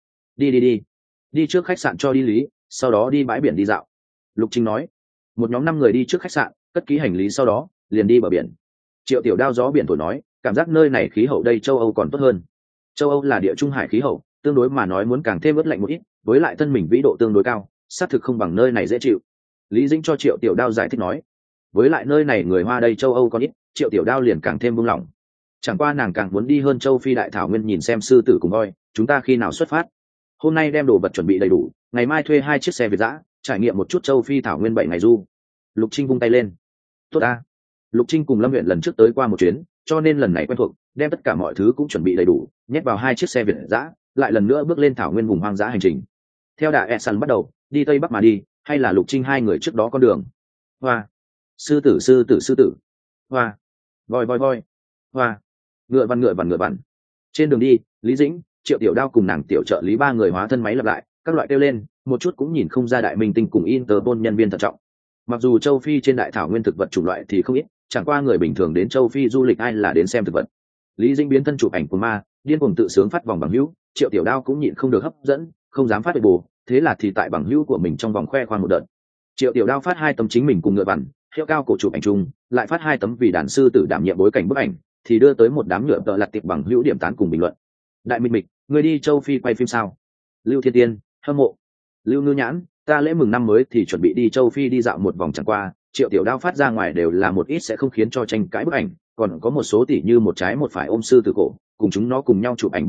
Đi trước khách sạn cho đi lý, sau đó đi bãi biển đi dạo. Lục Trinh nói. Một nhóm 5 người đi trước khách sạn, cất kỹ hành lý sau đó liền đi bờ biển. Triệu Tiểu Đao gió biển thổi nói, cảm giác nơi này khí hậu đây châu Âu còn tốt hơn. Châu Âu là địa trung hải khí hậu, tương đối mà nói muốn càng thêm ướt lạnh một ít, với lại thân mình vĩ độ tương đối cao, xác thực không bằng nơi này dễ chịu. Lý Dĩnh cho Triệu Tiểu Đao giải thích nói, với lại nơi này người Hoa đây châu Âu còn ít, Triệu Tiểu Đao liền càng thêm buông lỏng. Chẳng qua nàng càng muốn đi hơn châu Phi đại thảo nguyên nhìn xem sư tử cùng voi, chúng ta khi nào xuất phát? Hôm nay đem đồ vật chuẩn bị đầy đủ, ngày mai thuê 2 chiếc xe Việt dã, trải nghiệm một chút châu Phi thảo nguyên 7 ngày du. Lục Trinh vung tay lên. Tốt a. Lục Trinh cùng Lâm Viễn lần trước tới qua một chuyến, cho nên lần này quen thuộc, đem tất cả mọi thứ cũng chuẩn bị đầy đủ, nhét vào 2 chiếc xe Việt dã, lại lần nữa bước lên thảo nguyên vùng hoang dã hành trình. Theo đà Esan bắt đầu, đi tây bắc mà đi, hay là Lục Trinh hai người trước đó con đường. Hoa, sư tử. Hoa, voi. Hoa, ngựa vằn. Trên đường đi, Lý Dĩnh, Triệu Tiểu Đao cùng nàng tiểu trợ lý 3 người hóa thân máy lặp lại, các loại kêu lên, một chút cũng nhìn không ra đại minh tinh cùng Interpol nhân viên thận trọng. Mặc dù châu Phi trên đại thảo nguyên thực vật chủng loại thì không ít, chẳng qua người bình thường đến châu Phi du lịch ai là đến xem thực vật. Lý Dĩnh biến thân chụp ảnh của ma, điên cuồng tự sướng phát vòng bằng hữu, Triệu Tiểu Đao cũng nhịn không được hấp dẫn, không dám phát bề bù, thế là thì tại bằng hữu của mình trong vòng khoe khoang một đợt. Triệu Tiểu Đao phát 2 tấm chính mình cùng ngựa vằn, hiệu cao cổ chụp ảnh chung, lại phát 2 tấm vì đàn sư tử đảm nhiệm bối cảnh bức ảnh, thì đưa tới một đám nhựa tợ lặt tiệp bằng hữu điểm tán cùng bình luận. Đại Minh Mịch, người đi châu Phi quay phim sao? Lưu Thiên Tiên, hâm mộ. Lưu Ngư Nhãn, ta lễ mừng năm mới thì chuẩn bị đi châu Phi đi dạo một vòng chẳng qua. Triệu Tiểu Đao phát ra ngoài đều là một ít sẽ không khiến cho tranh cãi bức ảnh, còn có một số tỷ như một trái một phải ôm sư tử cổ, cùng chúng nó cùng nhau chụp ảnh bức ảnh,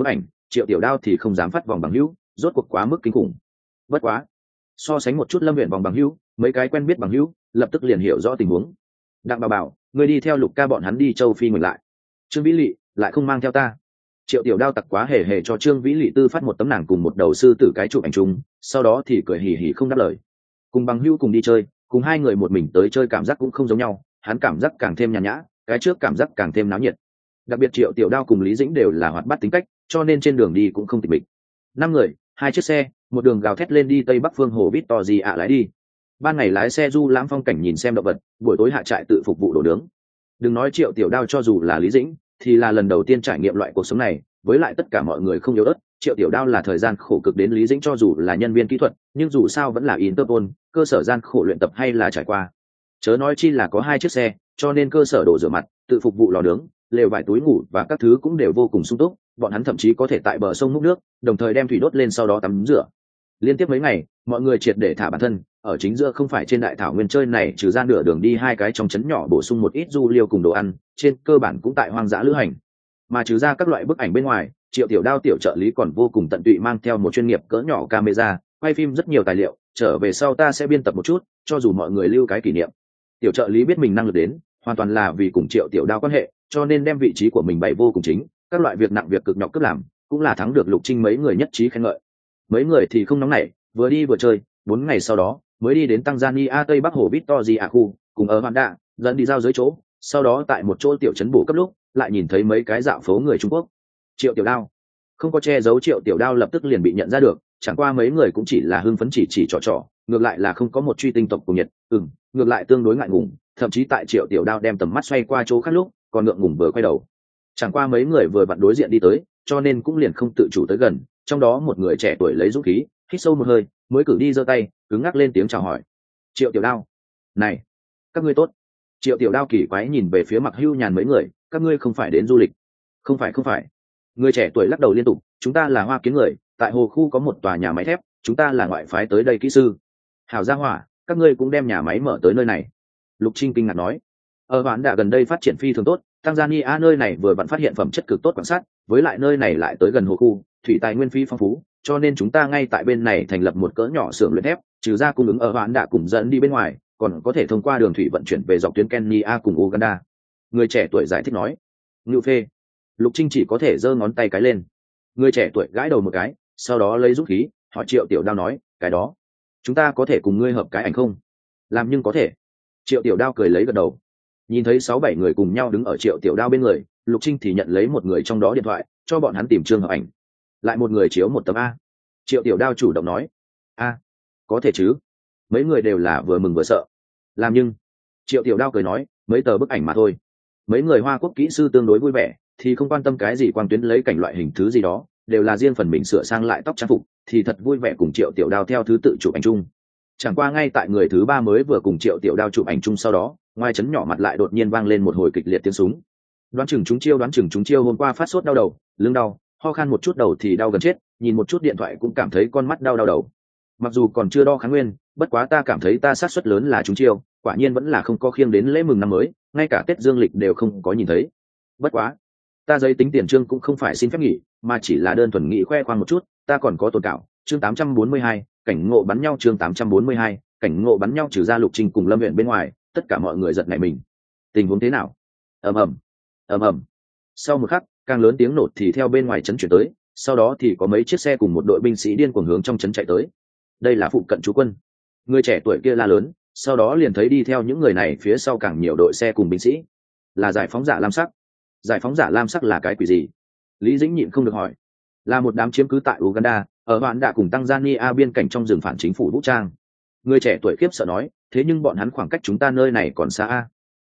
Triệu Tiểu Đao thì không dám phát vòng bằng hữu, rốt cuộc quá mức kinh khủng. Bất quá, so sánh một chút Lâm Uyển vòng bằng hữu, mấy cái quen biết bằng hữu lập tức liền hiểu rõ tình huống. Đặng bảo người đi theo Lục ca bọn hắn đi châu Phi ngược lại. Trương Vĩ Lị lại không mang theo ta. Triệu Tiểu Đao tặc quá hề hề cho Trương Vĩ Lị tư phát một tấm nàng cùng một đầu sư tử cái chụp ảnh chung, sau đó thì cười hì hì không đáp lời. Cùng bằng hữu cùng đi chơi, cùng hai người một mình tới chơi cảm giác cũng không giống nhau, hắn cảm giác càng thêm nhàn nhã, cái trước cảm giác càng thêm náo nhiệt. Đặc biệt Triệu Tiểu Đao cùng Lý Dĩnh đều là hoạt bát tính cách, cho nên trên đường đi cũng không tịch mịch. 5 người, 2 chiếc xe, một đường gào thét lên đi tây bắc phương hồ Victory ạ lái đi. Ban ngày lái xe du lãm phong cảnh nhìn xem động vật, buổi tối hạ trại tự phục vụ đồ nướng. Đừng nói Triệu Tiểu Đao, cho dù là Lý Dĩnh thì là lần đầu tiên trải nghiệm loại cuộc sống này, với lại tất cả mọi người không yếu ớt. Triệu Tiểu Đao là thời gian khổ cực đến Lý Dĩnh cho dù là nhân viên kỹ thuật, nhưng dù sao vẫn là Interpol, cơ sở gian khổ luyện tập hay là trải qua. Chớ nói chi là có 2 chiếc xe, cho nên cơ sở đồ rửa mặt, tự phục vụ lò nướng, lều vải túi ngủ và các thứ cũng đều vô cùng sung túc. Bọn hắn thậm chí có thể tại bờ sông múc nước, đồng thời đem thủy đốt lên sau đó tắm rửa. Liên tiếp mấy ngày, mọi người triệt để thả bản thân, ở chính giữa không phải trên đại thảo nguyên chơi này, trừ ra nửa đường đi 2 cái trong trấn nhỏ bổ sung một ít du liêu cùng đồ ăn, trên cơ bản cũng tại hoang dã lữ hành. Mà trừ ra các loại bức ảnh bên ngoài, Triệu Tiểu Đao tiểu trợ lý còn vô cùng tận tụy mang theo một chuyên nghiệp cỡ nhỏ camera, quay phim rất nhiều tài liệu, trở về sau ta sẽ biên tập một chút, cho dù mọi người lưu cái kỷ niệm. Tiểu trợ lý biết mình năng lực đến, hoàn toàn là vì cùng Triệu Tiểu Đao quan hệ, cho nên đem vị trí của mình bày vô cùng chính, các loại việc nặng việc cực nhọc cứ làm, cũng là thắng được Lục Trinh mấy người nhất trí khen ngợi. Mấy người thì không nóng nảy, vừa đi vừa chơi, 4 ngày sau đó mới đi đến Tanzania tây bắc hồ Victory ạ khu, cùng ở Hoàn Đạ dẫn đi giao dưới chỗ, sau đó tại một chỗ tiểu trấn bổ cấp lúc lại nhìn thấy mấy cái dạo phố người Trung Quốc. Triệu Tiểu Đao không có che giấu, Triệu Tiểu Đao lập tức liền bị nhận ra được, chẳng qua mấy người cũng chỉ là hưng phấn chỉ trò, ngược lại là không có một truy tinh tộc cùng nhiệt, ngược lại tương đối ngại ngùng, thậm chí tại Triệu Tiểu Đao đem tầm mắt xoay qua chỗ khác lúc còn ngượng ngùng vừa quay đầu. Chẳng qua mấy người vừa vặn đối diện đi tới, cho nên cũng liền không tự chủ tới gần, trong đó một người trẻ tuổi lấy dũng khí hít sâu một hơi, mới cử đi giơ tay cứng ngắc lên tiếng chào hỏi. Triệu Tiểu Đao, này, các ngươi tốt. Triệu Tiểu Đao kỳ quái nhìn về phía Mặc Hưu Nhàn mấy người, các ngươi không phải đến du lịch? Không phải. Người trẻ tuổi lắc đầu liên tục, chúng ta là Hoa Kiến người, tại hồ khu có một tòa nhà máy thép, chúng ta là ngoại phái tới đây kỹ sư. Hảo gia hỏa, các ngươi cũng đem nhà máy mở tới nơi này. Lục Trinh kinh ngạc nói, ở Hoán đã gần đây phát triển phi thường tốt, Tanzania nơi này vừa vặn phát hiện phẩm chất cực tốt quan sát, với lại nơi này lại tới gần hồ khu, thủy tài nguyên phi phong phú, cho nên chúng ta ngay tại bên này thành lập một cỡ nhỏ xưởng luyện thép, trừ ra cung ứng ở Hoán đã cùng dẫn đi bên ngoài, còn có thể thông qua đường thủy vận chuyển về dọc tuyến Kenya cùng Uganda. Người trẻ tuổi giải thích nói. Ngưu phê. Lục Trinh chỉ có thể giơ ngón tay cái lên. Người trẻ tuổi gãi đầu một cái, sau đó lấy dũng khí hỏi Triệu Tiểu Đao nói, cái đó chúng ta có thể cùng ngươi hợp cái ảnh không? Làm nhưng có thể. Triệu Tiểu Đao cười lấy gật đầu. Nhìn thấy 6-7 người cùng nhau đứng ở Triệu Tiểu Đao bên người, Lục Trinh thì nhận lấy một người trong đó điện thoại, cho bọn hắn tìm trường hợp ảnh. Lại một người chiếu một tấm A. Triệu Tiểu Đao chủ động nói, A, có thể chứ. Mấy người đều là vừa mừng vừa sợ. Làm nhưng, Triệu Tiểu Đao cười nói, mấy tờ bức ảnh mà thôi. Mấy người Hoa Quốc kỹ sư tương đối vui vẻ, thì không quan tâm cái gì quang tuyến lấy cảnh loại hình thứ gì đó, đều là riêng phần mình sửa sang lại tóc trang phục, thì thật vui vẻ cùng Triệu Tiểu Đao theo thứ tự chụp ảnh chung. Chẳng qua ngay tại người thứ 3 mới vừa cùng Triệu Tiểu Đao chụp ảnh chung sau đó, ngoài trấn nhỏ mặt lại đột nhiên vang lên một hồi kịch liệt tiếng súng. Đoán chừng chúng chiêu hôm qua phát sốt đau đầu, lưng đau, ho khan một chút đầu thì đau gần chết, nhìn một chút điện thoại cũng cảm thấy con mắt đau đầu. Mặc dù còn chưa đo kháng nguyên, bất quá ta cảm thấy ta xác suất lớn là chúng chiêu, quả nhiên vẫn là không có khiêng đến lễ mừng năm mới, ngay cả Tết dương lịch đều không có nhìn thấy. Bất quá, ta giấy tính tiền trương cũng không phải xin phép nghỉ, mà chỉ là đơn thuần nghị khoe khoang một chút, ta còn có tồn cảo. Chương 842, cảnh ngộ bắn nhau. Chương 842, cảnh ngộ bắn nhau. Trừ ra Lục Trinh cùng Lâm Uyển bên ngoài, tất cả mọi người giật nảy mình. Tình huống thế nào? Ầm ầm. Sau một khắc, càng lớn tiếng nổ thì theo bên ngoài trấn chuyển tới, sau đó thì có mấy chiếc xe cùng một đội binh sĩ điên cuồng hướng trong trấn chạy tới. Đây là phụ cận trú quân. Người trẻ tuổi kia la lớn, sau đó liền thấy đi theo những người này phía sau càng nhiều đội xe cùng binh sĩ. Là giải phóng giả lam sắc. Giải phóng giả lam sắc là cái quỷ gì? Lý Dĩnh nhịn không được hỏi. Là một đám chiếm cứ tại Uganda, ở Hoán đã cùng Tanzania biên cảnh trong rừng phản chính phủ vũ trang. Người trẻ tuổi khiếp sợ nói, thế nhưng bọn hắn khoảng cách chúng ta nơi này còn xa a.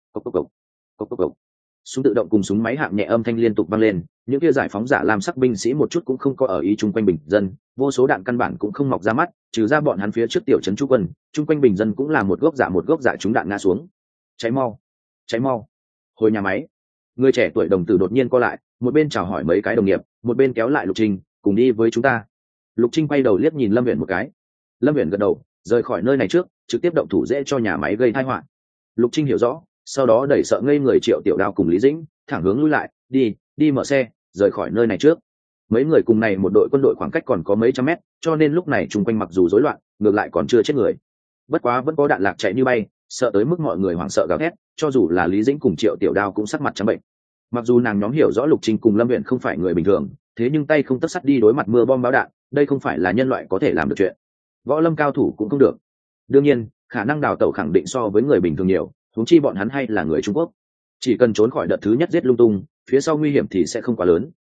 Cốc. Súng tự động cùng súng máy hạng nhẹ âm thanh liên tục vang lên, những kia giải phóng giả lam sắc binh sĩ một chút cũng không có ở ý chung quanh bình dân, vô số đạn căn bản cũng không mọc ra mắt, trừ ra bọn hắn phía trước tiểu trấn trú quân, chung quanh bình dân cũng là một gốc dạ chúng đạn ngã xuống. Cháy mau, hồi nhà máy. Người trẻ tuổi đồng tử đột nhiên co lại, một bên chào hỏi mấy cái đồng nghiệp, một bên kéo lại Lục Trinh, cùng đi với chúng ta. Lục Trinh quay đầu liếc nhìn Lâm Uyển một cái. Lâm Uyển gật đầu, rời khỏi nơi này trước, trực tiếp động thủ dễ cho nhà máy gây tai họa. Lục Trinh hiểu rõ, sau đó đẩy sợ ngây người Triệu Tiểu Đao cùng Lý Dĩnh, thẳng hướng lui lại, đi mở xe, rời khỏi nơi này trước. mấy người cùng này một đội quân đội khoảng cách còn có mấy trăm mét, cho nên lúc này chung quanh mặc dù rối loạn, ngược lại còn chưa chết người. Bất quá vẫn có đạn lạc chạy như bay, sợ tới mức mọi người hoảng sợ gào thét, cho dù là Lý Dĩnh cùng Triệu Tiểu Đao cũng sắc mặt trắng bệnh. Mặc dù nàng nhóm hiểu rõ Lục Trinh cùng Lâm Uyển không phải người bình thường, thế nhưng tay không tấc sắt đi đối mặt mưa bom bão đạn, đây không phải là nhân loại có thể làm được chuyện. Võ lâm cao thủ cũng không được. Đương nhiên, khả năng đào tẩu khẳng định so với người bình thường nhiều, huống chi bọn hắn hay là người Trung Quốc. Chỉ cần trốn khỏi đợt thứ nhất giết lung tung, phía sau nguy hiểm thì sẽ không quá lớn.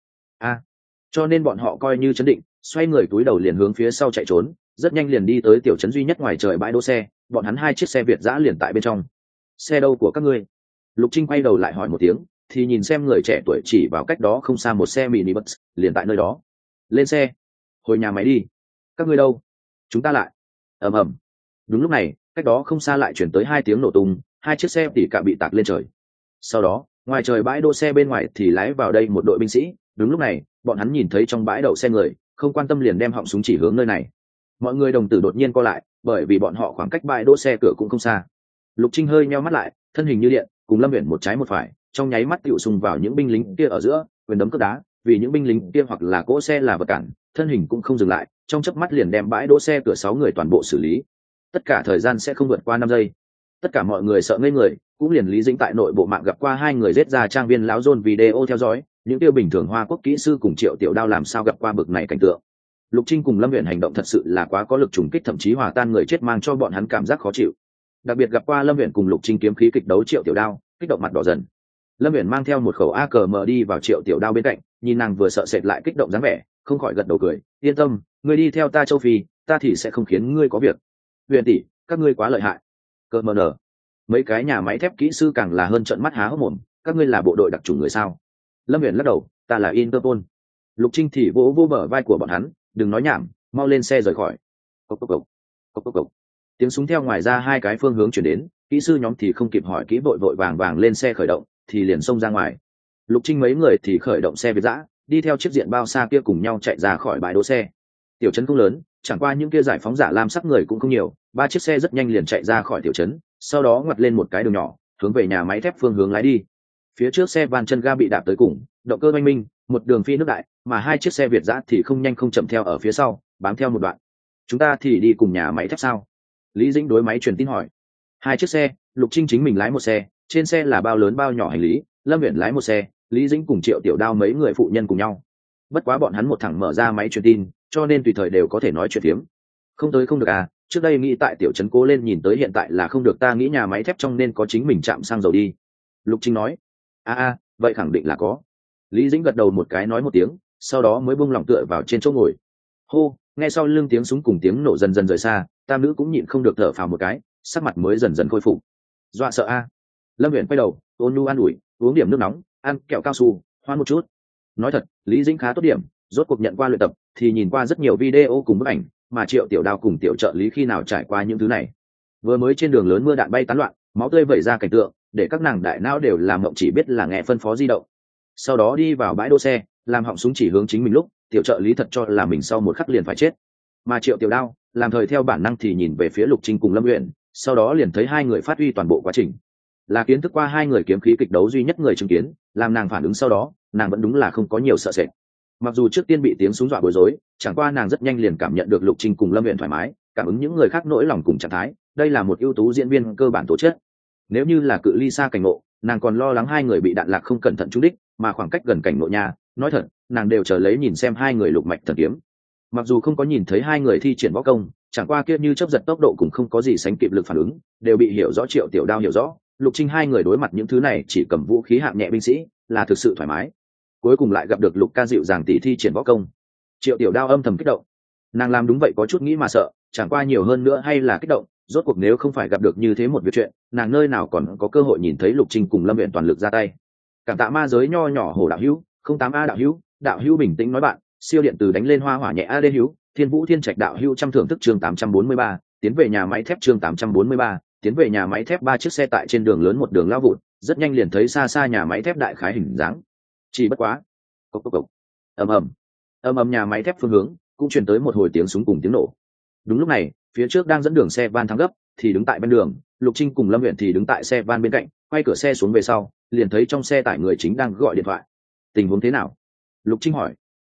Cho nên bọn họ coi như chấn định, xoay người túi đầu liền hướng phía sau chạy trốn, rất nhanh liền đi tới tiểu trấn duy nhất ngoài trời bãi đỗ xe, bọn hắn 2 chiếc xe Việt dã liền tại bên trong. Xe đâu của các ngươi? Lục Trinh quay đầu lại hỏi một tiếng, thì nhìn xem người trẻ tuổi chỉ vào cách đó không xa một xe mini bus, liền tại nơi đó. Lên xe, hồi nhà máy đi. Các ngươi đâu? Chúng ta lại. Ầm ầm. Đúng lúc này, cách đó không xa lại chuyển tới 2 tiếng nổ tung, 2 chiếc xe tỉ cả bị tạc lên trời. Sau đó, ngoài trời bãi đỗ xe bên ngoài thì lái vào đây một đội binh sĩ. Đúng lúc này, bọn hắn nhìn thấy trong bãi đậu xe người, không quan tâm liền đem họng súng chỉ hướng nơi này. Mọi người đồng tử đột nhiên co lại, bởi vì bọn họ khoảng cách bãi đỗ xe cửa cũng không xa. Lục Trinh hơi nheo mắt lại, thân hình như điện, cùng Lâm Uyển một trái một phải, trong nháy mắt tựu xung vào những binh lính kia ở giữa, quyền đấm cước đá, vì những binh lính kia hoặc là cỗ xe là vật cản, thân hình cũng không dừng lại, trong chớp mắt liền đem bãi đỗ xe cửa 6 người toàn bộ xử lý. Tất cả thời gian sẽ không vượt qua 5 giây. Tất cả mọi người sợ ngây người, cũng liền Lý Dĩnh tại nội bộ mạng gặp qua 2 người giết ra trang viên lão John video theo dõi, những tiêu bình thường Hoa Quốc kỹ sư cùng Triệu Tiểu Đao làm sao gặp qua bực này cảnh tượng. Lục Trinh cùng Lâm Uyển hành động thật sự là quá có lực trùng kích, thậm chí hòa tan người chết, mang cho bọn hắn cảm giác khó chịu. Đặc biệt gặp qua Lâm Uyển cùng Lục Trinh kiếm khí kịch đấu Triệu Tiểu Đao, kích động mặt đỏ dần. Lâm Uyển mang theo một khẩu AKM đi vào Triệu Tiểu Đao bên cạnh, nhìn nàng vừa sợ sệt lại kích động dáng vẻ, không khỏi gật đầu cười, yên tâm, ngươi đi theo ta châu Phi, ta thì sẽ không khiến ngươi có việc. Uyển tỷ, các ngươi quá lợi hại. Cơ mờ nở. Mấy cái nhà máy thép kỹ sư càng là hơn trợn mắt há hốc mồm, các ngươi là bộ đội đặc chủng người sao? Lâm Uyển lắc đầu, ta là Interpol. Lục Trinh thì vỗ vỗ bờ vai của bọn hắn, đừng nói nhảm, mau lên xe rời khỏi. Cốc cốc cốc. Cốc cốc cốc. Tiếng súng theo ngoài ra 2 cái phương hướng chuyển đến, kỹ sư nhóm thì không kịp hỏi kỹ, vội vội vàng vàng lên xe khởi động, thì liền xông ra ngoài. Lục Trinh mấy người thì khởi động xe Việt dã, đi theo chiếc diện bao xa kia cùng nhau chạy ra khỏi bãi đỗ xe. Tiểu trấn không lớn, chẳng qua những kia giải phóng giả lam sắc người cũng không nhiều, 3 chiếc xe rất nhanh liền chạy ra khỏi tiểu trấn, sau đó ngoặt lên một cái đường nhỏ, hướng về nhà máy thép phương hướng lái đi. Phía trước xe van chân ga bị đạp tới cùng, động cơ oanh minh, một đường phi nước đại, mà 2 chiếc xe Việt dã thì không nhanh không chậm theo ở phía sau, bám theo một đoạn. Chúng ta thì đi cùng nhà máy thép sao? Lý Dĩnh đối máy truyền tin hỏi. 2 chiếc xe, Lục Trinh chính mình lái một xe, trên xe là bao lớn bao nhỏ hành lý, Lâm Uyển lái một xe, Lý Dĩnh cùng Triệu Tiểu Đao mấy người phụ nhân cùng nhau. Bất quá bọn hắn một thẳng mở ra máy truyền tin, cho nên tùy thời đều có thể nói chuyện phiếm. Không tới không được à, trước đây nghĩ tại tiểu trấn cố lên, nhìn tới hiện tại là không được, ta nghĩ nhà máy thép trong nên có chính mình trạm xăng dầu đi. Lục Trinh nói. Vậy khẳng định là có. Lý Dĩnh gật đầu một cái nói một tiếng, sau đó mới buông lỏng tựa vào trên chỗ ngồi. Hô, nghe sau lưng tiếng súng cùng tiếng nổ dần dần rời xa, tam nữ cũng nhịn không được thở phào một cái, sắc mặt mới dần dần khôi phục. Dọa sợ a. Lâm Uyển quay đầu, ôn nhu an ủi, uống điểm nước nóng, ăn kẹo cao su, hoan một chút. Nói thật, Lý Dĩnh khá tốt điểm, rốt cuộc nhận qua luyện tập, thì nhìn qua rất nhiều video cùng bức ảnh, mà Triệu Tiểu Đao cùng Tiểu trợ lý khi nào trải qua những thứ này. Vừa mới trên đường lớn mưa đạn bay tán loạn, máu tươi vẩy ra cảnh tượng, để các nàng đại não đều làm mộng, chỉ biết là nghe phân phó di động. Sau đó đi vào bãi đỗ xe, làm họng súng chỉ hướng chính mình lúc, Tiểu trợ lý thật cho là mình sau một khắc liền phải chết. Mà Triệu Tiểu Đao làm thời theo bản năng thì nhìn về phía Lục Trinh cùng Lâm Uyển, sau đó liền thấy 2 người phát huy toàn bộ quá trình. Là kiến thức qua 2 người kiếm khí kịch đấu duy nhất người chứng kiến, làm nàng phản ứng sau đó, nàng vẫn đúng là không có nhiều sợ sệt. Mặc dù trước tiên bị tiếng súng dọa bối rối, chẳng qua nàng rất nhanh liền cảm nhận được Lục Trinh cùng Lâm Uyển thoải mái, cảm ứng những người khác nỗi lòng cùng trạng thái, đây là một ưu tú diễn viên cơ bản tố chất. Nếu như là cự ly xa cảnh ngộ, nàng còn lo lắng 2 người bị đạn lạc không cẩn thận trúng đích, mà khoảng cách gần cảnh ngộ nhà, nói thật, nàng đều chờ lấy nhìn xem 2 người lục mạch thần kiếm. Mặc dù không có nhìn thấy 2 người thi triển võ công, chẳng qua kia như chớp giật tốc độ cũng không có gì sánh kịp lực phản ứng, đều bị hiểu rõ. Triệu Tiểu Đao hiểu rõ, Lục Trinh 2 người đối mặt những thứ này chỉ cầm vũ khí hạng nhẹ binh sĩ, là thực sự thoải mái. Cuối cùng lại gặp được Lục ca dịu dàng tỉ thi triển võ công. Triệu Tiểu Đao âm thầm kích động. Nàng làm đúng vậy có chút nghĩ mà sợ, chẳng qua nhiều hơn nữa hay là kích động, rốt cuộc nếu không phải gặp được như thế một việc chuyện, nàng nơi nào còn có cơ hội nhìn thấy Lục Trinh cùng Lâm Uyển toàn lực ra tay. Cảm tạ ma giới nho nhỏ Hồ đạo hữu, 08A đạo hữu bình tĩnh nói bạn, siêu điện từ đánh lên hoa hỏa nhẹ AD hữu, Thiên Vũ Thiên Trạch đạo hữu trăm thưởng thức chương 843, tiến về nhà máy thép chương 843, tiến về nhà máy thép. 3 chiếc xe tại trên đường lớn một đường lao vụt, rất nhanh liền thấy xa xa nhà máy thép đại khái hình dáng. Chỉ bất quá, cộc cộc cộc, ầm nhà máy thép phương hướng cũng truyền tới một hồi tiếng súng cùng tiếng nổ. Đúng lúc này, phía trước đang dẫn đường xe van thắng gấp thì đứng tại bên đường, Lục Trinh cùng Lâm Uyển thì đứng tại xe van bên cạnh, quay cửa xe xuống về sau, liền thấy trong xe tải người chính đang gọi điện thoại. Tình huống thế nào? Lục Trinh hỏi.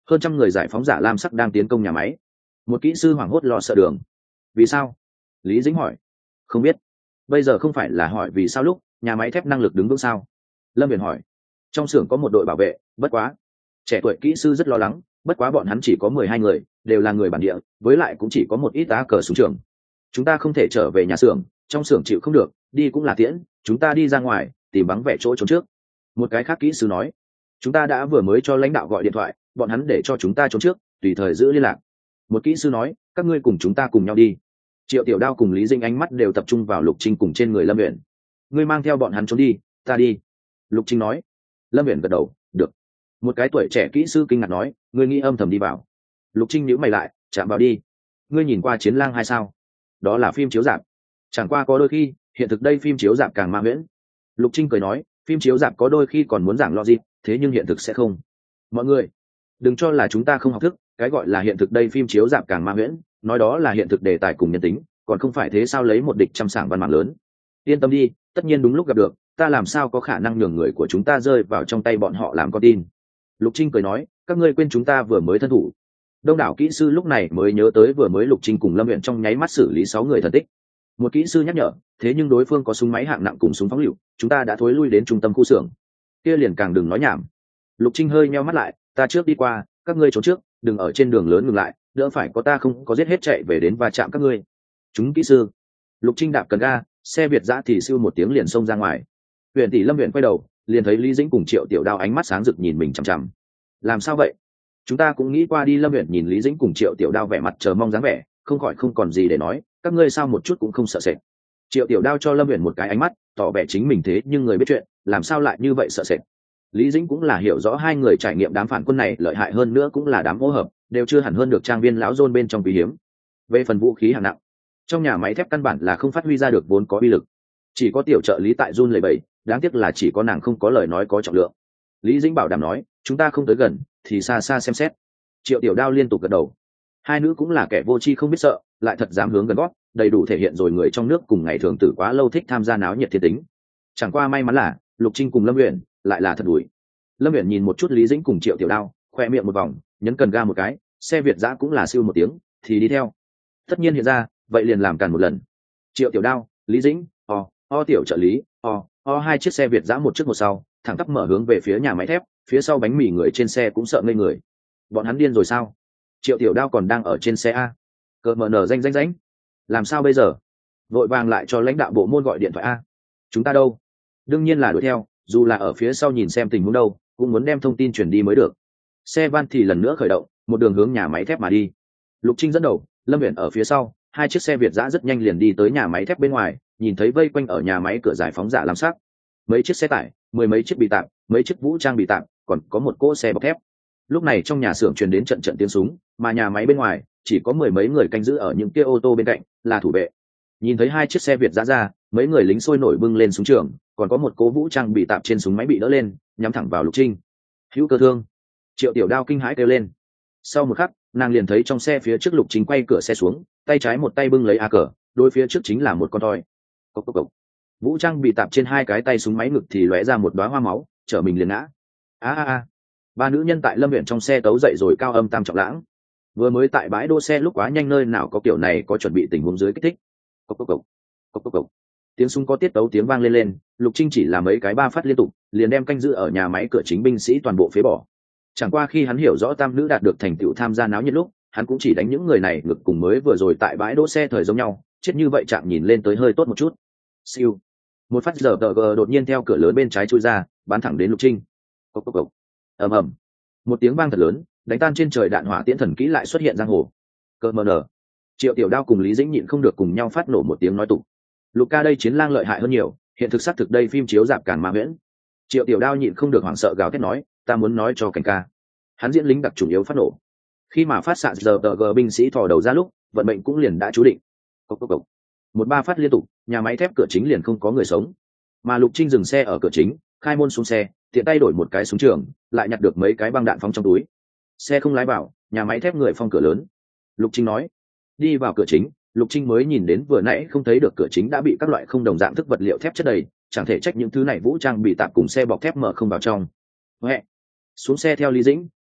hơn trăm người giải phóng giả lam sắc đang tiến công nhà máy. Một kỹ sư hoảng hốt lo sợ đường. Vì sao? Lý Dĩnh hỏi. Không biết. Bây giờ không phải là hỏi vì sao lúc nhà máy thép năng lực đứng vững sao? Lâm Viễn hỏi. Trong xưởng có một đội bảo vệ, bất quá trẻ tuổi kỹ sư rất lo lắng, bất quá bọn hắn chỉ có 12 người, đều là người bản địa, với lại cũng chỉ có một ít tá cờ súng trường. Chúng ta không thể trở về nhà xưởng, trong xưởng chịu không được, đi cũng là tiễn, chúng ta đi ra ngoài tìm vắng vẻ chỗ trốn trước. Một cái khác kỹ sư nói. Chúng ta đã vừa mới cho lãnh đạo gọi điện thoại, bọn hắn để cho chúng ta trốn trước, tùy thời giữ liên lạc. Một kỹ sư nói. Các ngươi cùng chúng ta cùng nhau đi. Triệu Tiểu Đao cùng Lý Dinh ánh mắt đều tập trung vào Lục Trinh cùng trên người Lâm Uyển. Ngươi mang theo bọn hắn trốn đi, ta đi. Lục Trinh nói. Lâm Uyển gật đầu. Được. Một cái tuổi trẻ kỹ sư kinh ngạc nói. Ngươi nghĩ âm thầm đi vào. Lục Trinh nhíu mày lại. Chạm vào đi. Ngươi nhìn qua Chiến Lang hay sao? Đó là phim chiếu rạp. Chẳng qua có đôi khi hiện thực đây phim chiếu rạp càng ma huyễn. Lục Trinh cười nói. Phim chiếu rạp có đôi khi còn muốn giảng logic, thế nhưng hiện thực sẽ không. Mọi người đừng cho là chúng ta không học thức, cái gọi là hiện thực đây phim chiếu rạp càng ma huyễn, nói đó là hiện thực đề tài cùng nhân tính, còn không phải thế sao lấy một địch trăm sảng văn mạng lớn. Yên tâm đi, tất nhiên đúng lúc gặp được, ta làm sao có khả năng nhường người của chúng ta rơi vào trong tay bọn họ làm con tin. Lục Trinh cười nói. Các ngươi quên chúng ta vừa mới thân thủ. Đông đảo kỹ sư lúc này mới nhớ tới vừa mới Lục Trinh cùng Lâm Uyển trong nháy mắt xử lý 6 người thần tích. Một kỹ sư nhắc nhở. Thế nhưng đối phương có súng máy hạng nặng cùng súng phóng lựu, chúng ta đã thối lui đến trung tâm khu xưởng. Kia liền càng đừng nói nhảm. Lục Trinh hơi nheo mắt lại. Ta trước đi qua, các ngươi trốn trước, đừng ở trên đường lớn ngừng lại, đỡ phải có ta không có giết hết chạy về đến va chạm các ngươi. Chúng kỹ sư. Lục Trinh đạp cần ga, xe Việt dã thì siêu một tiếng liền xông ra ngoài. Huyền tỷ Lâm Huyền quay đầu, liền thấy Lý Dĩnh cùng Triệu Tiểu Đao ánh mắt sáng rực nhìn mình chằm chằm. Làm sao vậy? Chúng ta cũng nghĩ qua đi. Lâm Huyền nhìn Lý Dĩnh cùng Triệu Tiểu Đao vẻ mặt chờ mong dáng vẻ, không khỏi không còn gì để nói, các ngươi sao một chút cũng không sợ sệt. Triệu Tiểu Đao cho Lâm Huyền một cái ánh mắt, tỏ vẻ chính mình thế nhưng người biết chuyện, làm sao lại như vậy sợ sệt. Lý Dĩnh cũng là hiểu rõ hai người trải nghiệm đám phản quân này lợi hại hơn nữa cũng là đám hỗ hợp, đều chưa hẳn hơn được trang viên lão Dôn bên trong quý hiếm. Về phần vũ khí hạng nặng, trong nhà máy thép căn bản là không phát huy ra được vốn có uy lực, chỉ có tiểu trợ lý tại run lẩy bẩy, đáng tiếc là chỉ có nàng không có lời nói có trọng lượng. Lý Dĩnh bảo đảm nói, chúng ta không tới gần thì xa xa xem xét. Triệu Tiểu Đao liên tục gật đầu. Hai nữ cũng là kẻ vô tri không biết sợ, lại thật dám hướng gần gót, đầy đủ thể hiện rồi người trong nước cùng ngày thường tử quá lâu thích tham gia náo nhiệt thiên tính. Chẳng qua may mắn là Lục Trinh cùng Lâm Uyển lại là thật đuổi. Lâm Uyển nhìn một chút Lý Dĩnh cùng Triệu Tiểu Đao, khoe miệng một vòng, nhấn cần ga một cái, xe Việt dã cũng là siêu một tiếng thì đi theo. Tất nhiên hiện ra, vậy liền làm càn một lần. Triệu Tiểu Đao, Lý Dĩnh, tiểu trợ lý, hai chiếc xe Việt dã một trước một sau, thẳng tắp mở hướng về phía nhà máy thép, phía sau bánh mì người trên xe cũng sợ ngây người. Bọn hắn điên rồi sao? Triệu Tiểu Đao còn đang ở trên xe a. Cờ mờ nở danh. Làm sao bây giờ? Vội vàng lại cho lãnh đạo bộ môn gọi điện thoại a. Chúng ta đâu? Đương nhiên là đuổi theo, dù là ở phía sau nhìn xem tình huống đâu, cũng muốn đem thông tin truyền đi mới được. Xe van thì lần nữa khởi động, một đường hướng nhà máy thép mà đi. Lục Trinh dẫn đầu, Lâm Uyển ở phía sau, hai chiếc xe Việt dã rất nhanh liền đi tới nhà máy thép bên ngoài, nhìn thấy vây quanh ở nhà máy cửa giải phóng giả làm sắc. Mấy chiếc xe tải, mười mấy chiếc bị tạm, mấy chiếc vũ trang bị tạm, còn có một cỗ xe bọc thép. Lúc này trong nhà xưởng truyền đến trận trận tiếng súng, mà nhà máy bên ngoài chỉ có mười mấy người canh giữ ở những kia ô tô bên cạnh, là thủ vệ. Nhìn thấy hai chiếc xe Việt dã ra, mấy người lính sôi nổi bưng lên súng trường, còn có một cố vũ trang bị tạm trên súng máy bị đỡ lên, nhắm thẳng vào Lục Trinh. Hữu cơ thương. Triệu Tiểu Đao kinh hãi kêu lên. Sau một khắc, nàng liền thấy trong xe phía trước Lục Trinh quay cửa xe xuống, tay trái một tay bưng lấy a cờ, đối phía trước chính là một con toi. Cốc cốc cốc. Vũ trang bị tạm trên hai cái tay súng máy ngực thì lóe ra một đóa hoa máu, trở mình liền ngã. A. Ba nữ nhân tại Lâm Uyển trong xe tấu dậy rồi cao âm tam trọng lãng. Vừa mới tại bãi đỗ xe lúc quá nhanh nơi nào có kiểu này có chuẩn bị tình huống dưới kích thích. Cốc cốc cốc. Cốc cốc cốc. Tiếng súng có tiết tấu tiếng vang lên, Lục Trinh chỉ là mấy cái ba phát liên tục, liền đem canh giữ ở nhà máy cửa chính binh sĩ toàn bộ phế bỏ. Chẳng qua khi hắn hiểu rõ tam nữ đạt được thành tựu tham gia náo nhiệt lúc, hắn cũng chỉ đánh những người này ngược cùng mới vừa rồi tại bãi đỗ xe thời giống nhau, chết như vậy chạm nhìn lên tới hơi tốt một chút. Siêu. Một phát giờ đột nhiên theo cửa lớn bên trái chui ra, bắn thẳng đến Lục Trinh. Cốc cốc cốc. Ầm. Một tiếng vang thật lớn, đánh tan trên trời đạn hỏa tiễn thần kỹ lại xuất hiện giang hồ. Cơ mờ nở. Triệu Tiểu Đao cùng Lý Dĩnh nhịn không được cùng nhau phát nổ một tiếng nói tục. Lục ca đây chiến lang lợi hại hơn nhiều, hiện thực xác thực đây phim chiếu dạp càn ma huyễn. Triệu Tiểu Đao nhịn không được hoảng sợ gào thét nói, ta muốn nói cho cảnh ca. Hắn diễn lính đặc chủ yếu phát nổ. Khi mà phát xạ giờ binh sĩ thò đầu ra lúc, vận mệnh cũng liền đã chú định. Cốc cốc cốc. Một ba phát liên tục, nhà máy thép cửa chính liền không có người sống. Mà Lục Trinh dừng xe ở cửa chính, khai môn xuống xe, tiện tay đổi một cái súng trường, lại nhặt được mấy cái băng đạn phóng trong túi. Xe không lái vào, nhà máy thép người phong cửa lớn. Lục Trinh nói, đi vào cửa chính. Lục Trinh mới nhìn đến vừa nãy không thấy được cửa chính đã bị các loại không đồng dạng thức vật liệu thép chất đầy, chẳng thể trách những thứ này vũ trang bị tạm cùng xe bọc thép mở không vào trong. Huệ. Xuống xe theo Lý Dĩnh,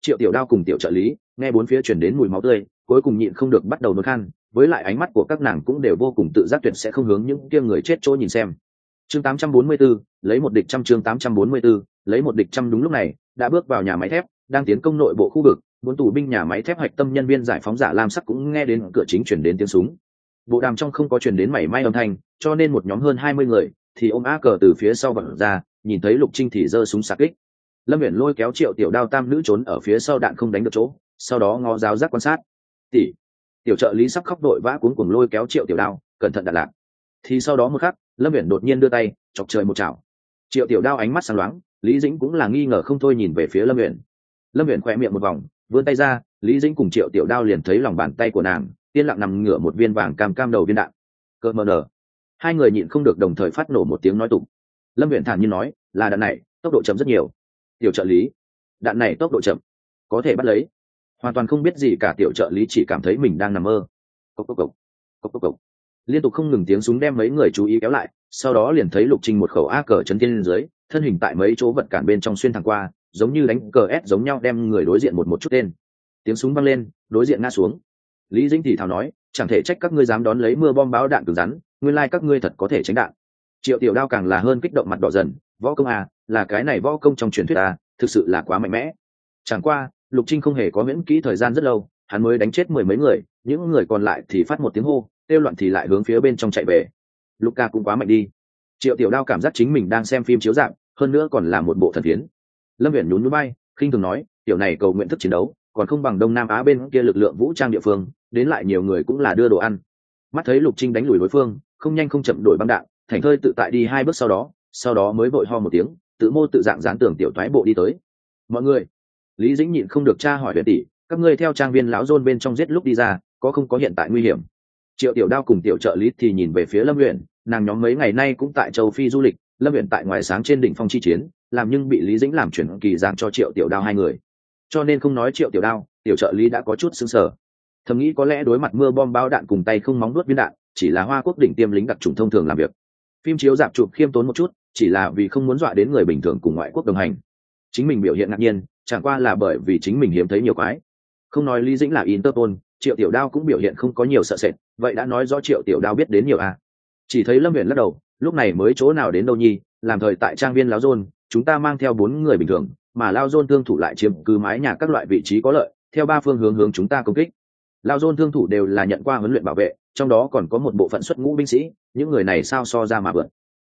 Triệu Tiểu Đao cùng tiểu trợ lý nghe bốn phía truyền đến mùi máu tươi, cuối cùng nhịn không được bắt đầu nôn khan, với lại ánh mắt của các nàng cũng đều vô cùng tự giác, tuyệt sẽ không hướng những kia người chết chỗ nhìn xem. Chương 844, lấy một địch trăm. Chương 844, lấy một địch trăm. Đúng lúc này, đã bước vào nhà máy thép, đang tiến công nội bộ khu vực, muốn tù binh nhà máy thép hạch tâm nhân viên giải phóng giả lam sắc cũng nghe đến cửa chính truyền đến tiếng súng. Bộ đàm trong không có truyền đến mảy may âm thanh, cho nên một nhóm hơn 20 người thì ôm á cờ từ phía sau bật ra, nhìn thấy Lục Trinh thì giơ súng xạ kích. Lâm Viễn lôi kéo Triệu Tiểu Đao tam nữ trốn ở phía sau đạn không đánh được chỗ, sau đó ngó giáo giác quan sát. Tỷ, tiểu trợ lý sắp khóc đội vã cuống cuồng lôi kéo Triệu Tiểu Đao, cẩn thận đạn lạc. Thì sau đó một khắc, Lâm Viễn đột nhiên đưa tay chọc trời một chảo. Triệu Tiểu Đao ánh mắt sáng loáng, Lý Dĩnh cũng là nghi ngờ không thôi nhìn về phía Lâm Viễn. Lâm Viễn khẽ miệng một vòng, vươn tay ra, Lý Dĩnh cùng Triệu Tiểu Đao liền thấy lòng bàn tay của nàng yên lặng nằm ngửa một viên vàng cam cam đầu viên đạn. Cơ mờ nở, hai người nhịn không được đồng thời phát nổ một tiếng nói tụng. Lâm Viễn thản nhiên nói, là đạn này tốc độ chậm rất nhiều. Tiểu trợ lý, đạn này tốc độ chậm, có thể bắt lấy. Hoàn toàn không biết gì cả tiểu trợ lý chỉ cảm thấy mình đang nằm mơ. Cốc cốc cốc, cốc cốc cốc. Liên tục không ngừng tiếng súng đem mấy người chú ý kéo lại, sau đó liền thấy Lục Trinh một khẩu AK chấn thiên lên dưới, thân hình tại mấy chỗ vật cản bên trong xuyên thẳng qua, giống như đánh cờ ép giống nhau đem người đối diện một chút tên. Tiếng súng vang lên, đối diện ngã xuống. Lý Dĩnh thì thào nói, chẳng thể trách các ngươi dám đón lấy mưa bom báo đạn cứng rắn, nguyên lai các ngươi thật có thể tránh đạn. Triệu Tiểu Đao càng là hơn kích động, mặt đỏ dần, võ công à, là cái này võ công trong truyền thuyết à, thực sự là quá mạnh mẽ. Chẳng qua, Lục Trinh không hề có miễn kỹ thời gian rất lâu, hắn mới đánh chết 10 mấy người, những người còn lại thì phát một tiếng hô, tiêu loạn thì lại hướng phía bên trong chạy về. Luca cũng quá mạnh đi. Triệu Tiểu Đao cảm giác chính mình đang xem phim chiếu dạng, hơn nữa còn là một bộ thần phiến. Lâm Viễn nhún nhún bay, khinh thường nói, tiểu này cầu nguyện thức chiến đấu, còn không bằng Đông Nam Á bên kia lực lượng vũ trang địa phương, đến lại nhiều người cũng là đưa đồ ăn. Mắt thấy Lục Trinh đánh lùi đối phương, không nhanh không chậm đổi băng đạn, thành thơi tự tại đi 2 bước sau đó mới vội ho một tiếng, tự mô tự dạng dán tường tiểu toái bộ đi tới. Mọi người, Lý Dĩnh nhịn không được tra hỏi Huyền tỷ, các ngươi theo trang viên lão Dôn bên trong giết lúc đi ra, có không có hiện tại nguy hiểm? Triệu Tiểu Đao cùng tiểu trợ lý thì nhìn về phía Lâm Uyển, nàng nhóm mấy ngày nay cũng tại châu Phi du lịch, Lâm Uyển tại ngoài sáng trên đỉnh phong chi chiến, làm nhưng bị Lý Dĩnh làm chuyển kỳ giang cho Triệu Tiểu Đao hai người, cho nên không nói Triệu Tiểu Đao, tiểu trợ lý đã có chút sững sờ. Thầm nghĩ có lẽ đối mặt mưa bom bao đạn cùng tay không móng nuốt viên đạn, chỉ là Hoa Quốc đỉnh tiêm lính đặc chủng thông thường làm việc. Phim chiếu dạp chụp khiêm tốn một chút, chỉ là vì không muốn dọa đến người bình thường cùng ngoại quốc đồng hành. Chính mình biểu hiện ngạc nhiên, chẳng qua là bởi vì chính mình hiếm thấy nhiều quái. Không nói Lý Dĩnh là Interpol, Triệu Tiểu Đao cũng biểu hiện không có nhiều sợ sệt, vậy đã nói rõ Triệu Tiểu Đao biết đến nhiều à? Chỉ thấy Lâm Uyển lắc đầu, lúc này mới chỗ nào đến đâu nhi, làm thời tại trang viên Lão Dôn, chúng ta mang theo 4 người bình thường, mà Lão Dôn thương thủ lại chiếm cứ mái nhà các loại vị trí có lợi, theo 3 phương hướng chúng ta công kích. Lão Dôn thương thủ đều là nhận qua huấn luyện bảo vệ, trong đó còn có một bộ phận xuất ngũ binh sĩ, những người này sao so ra mà vượt.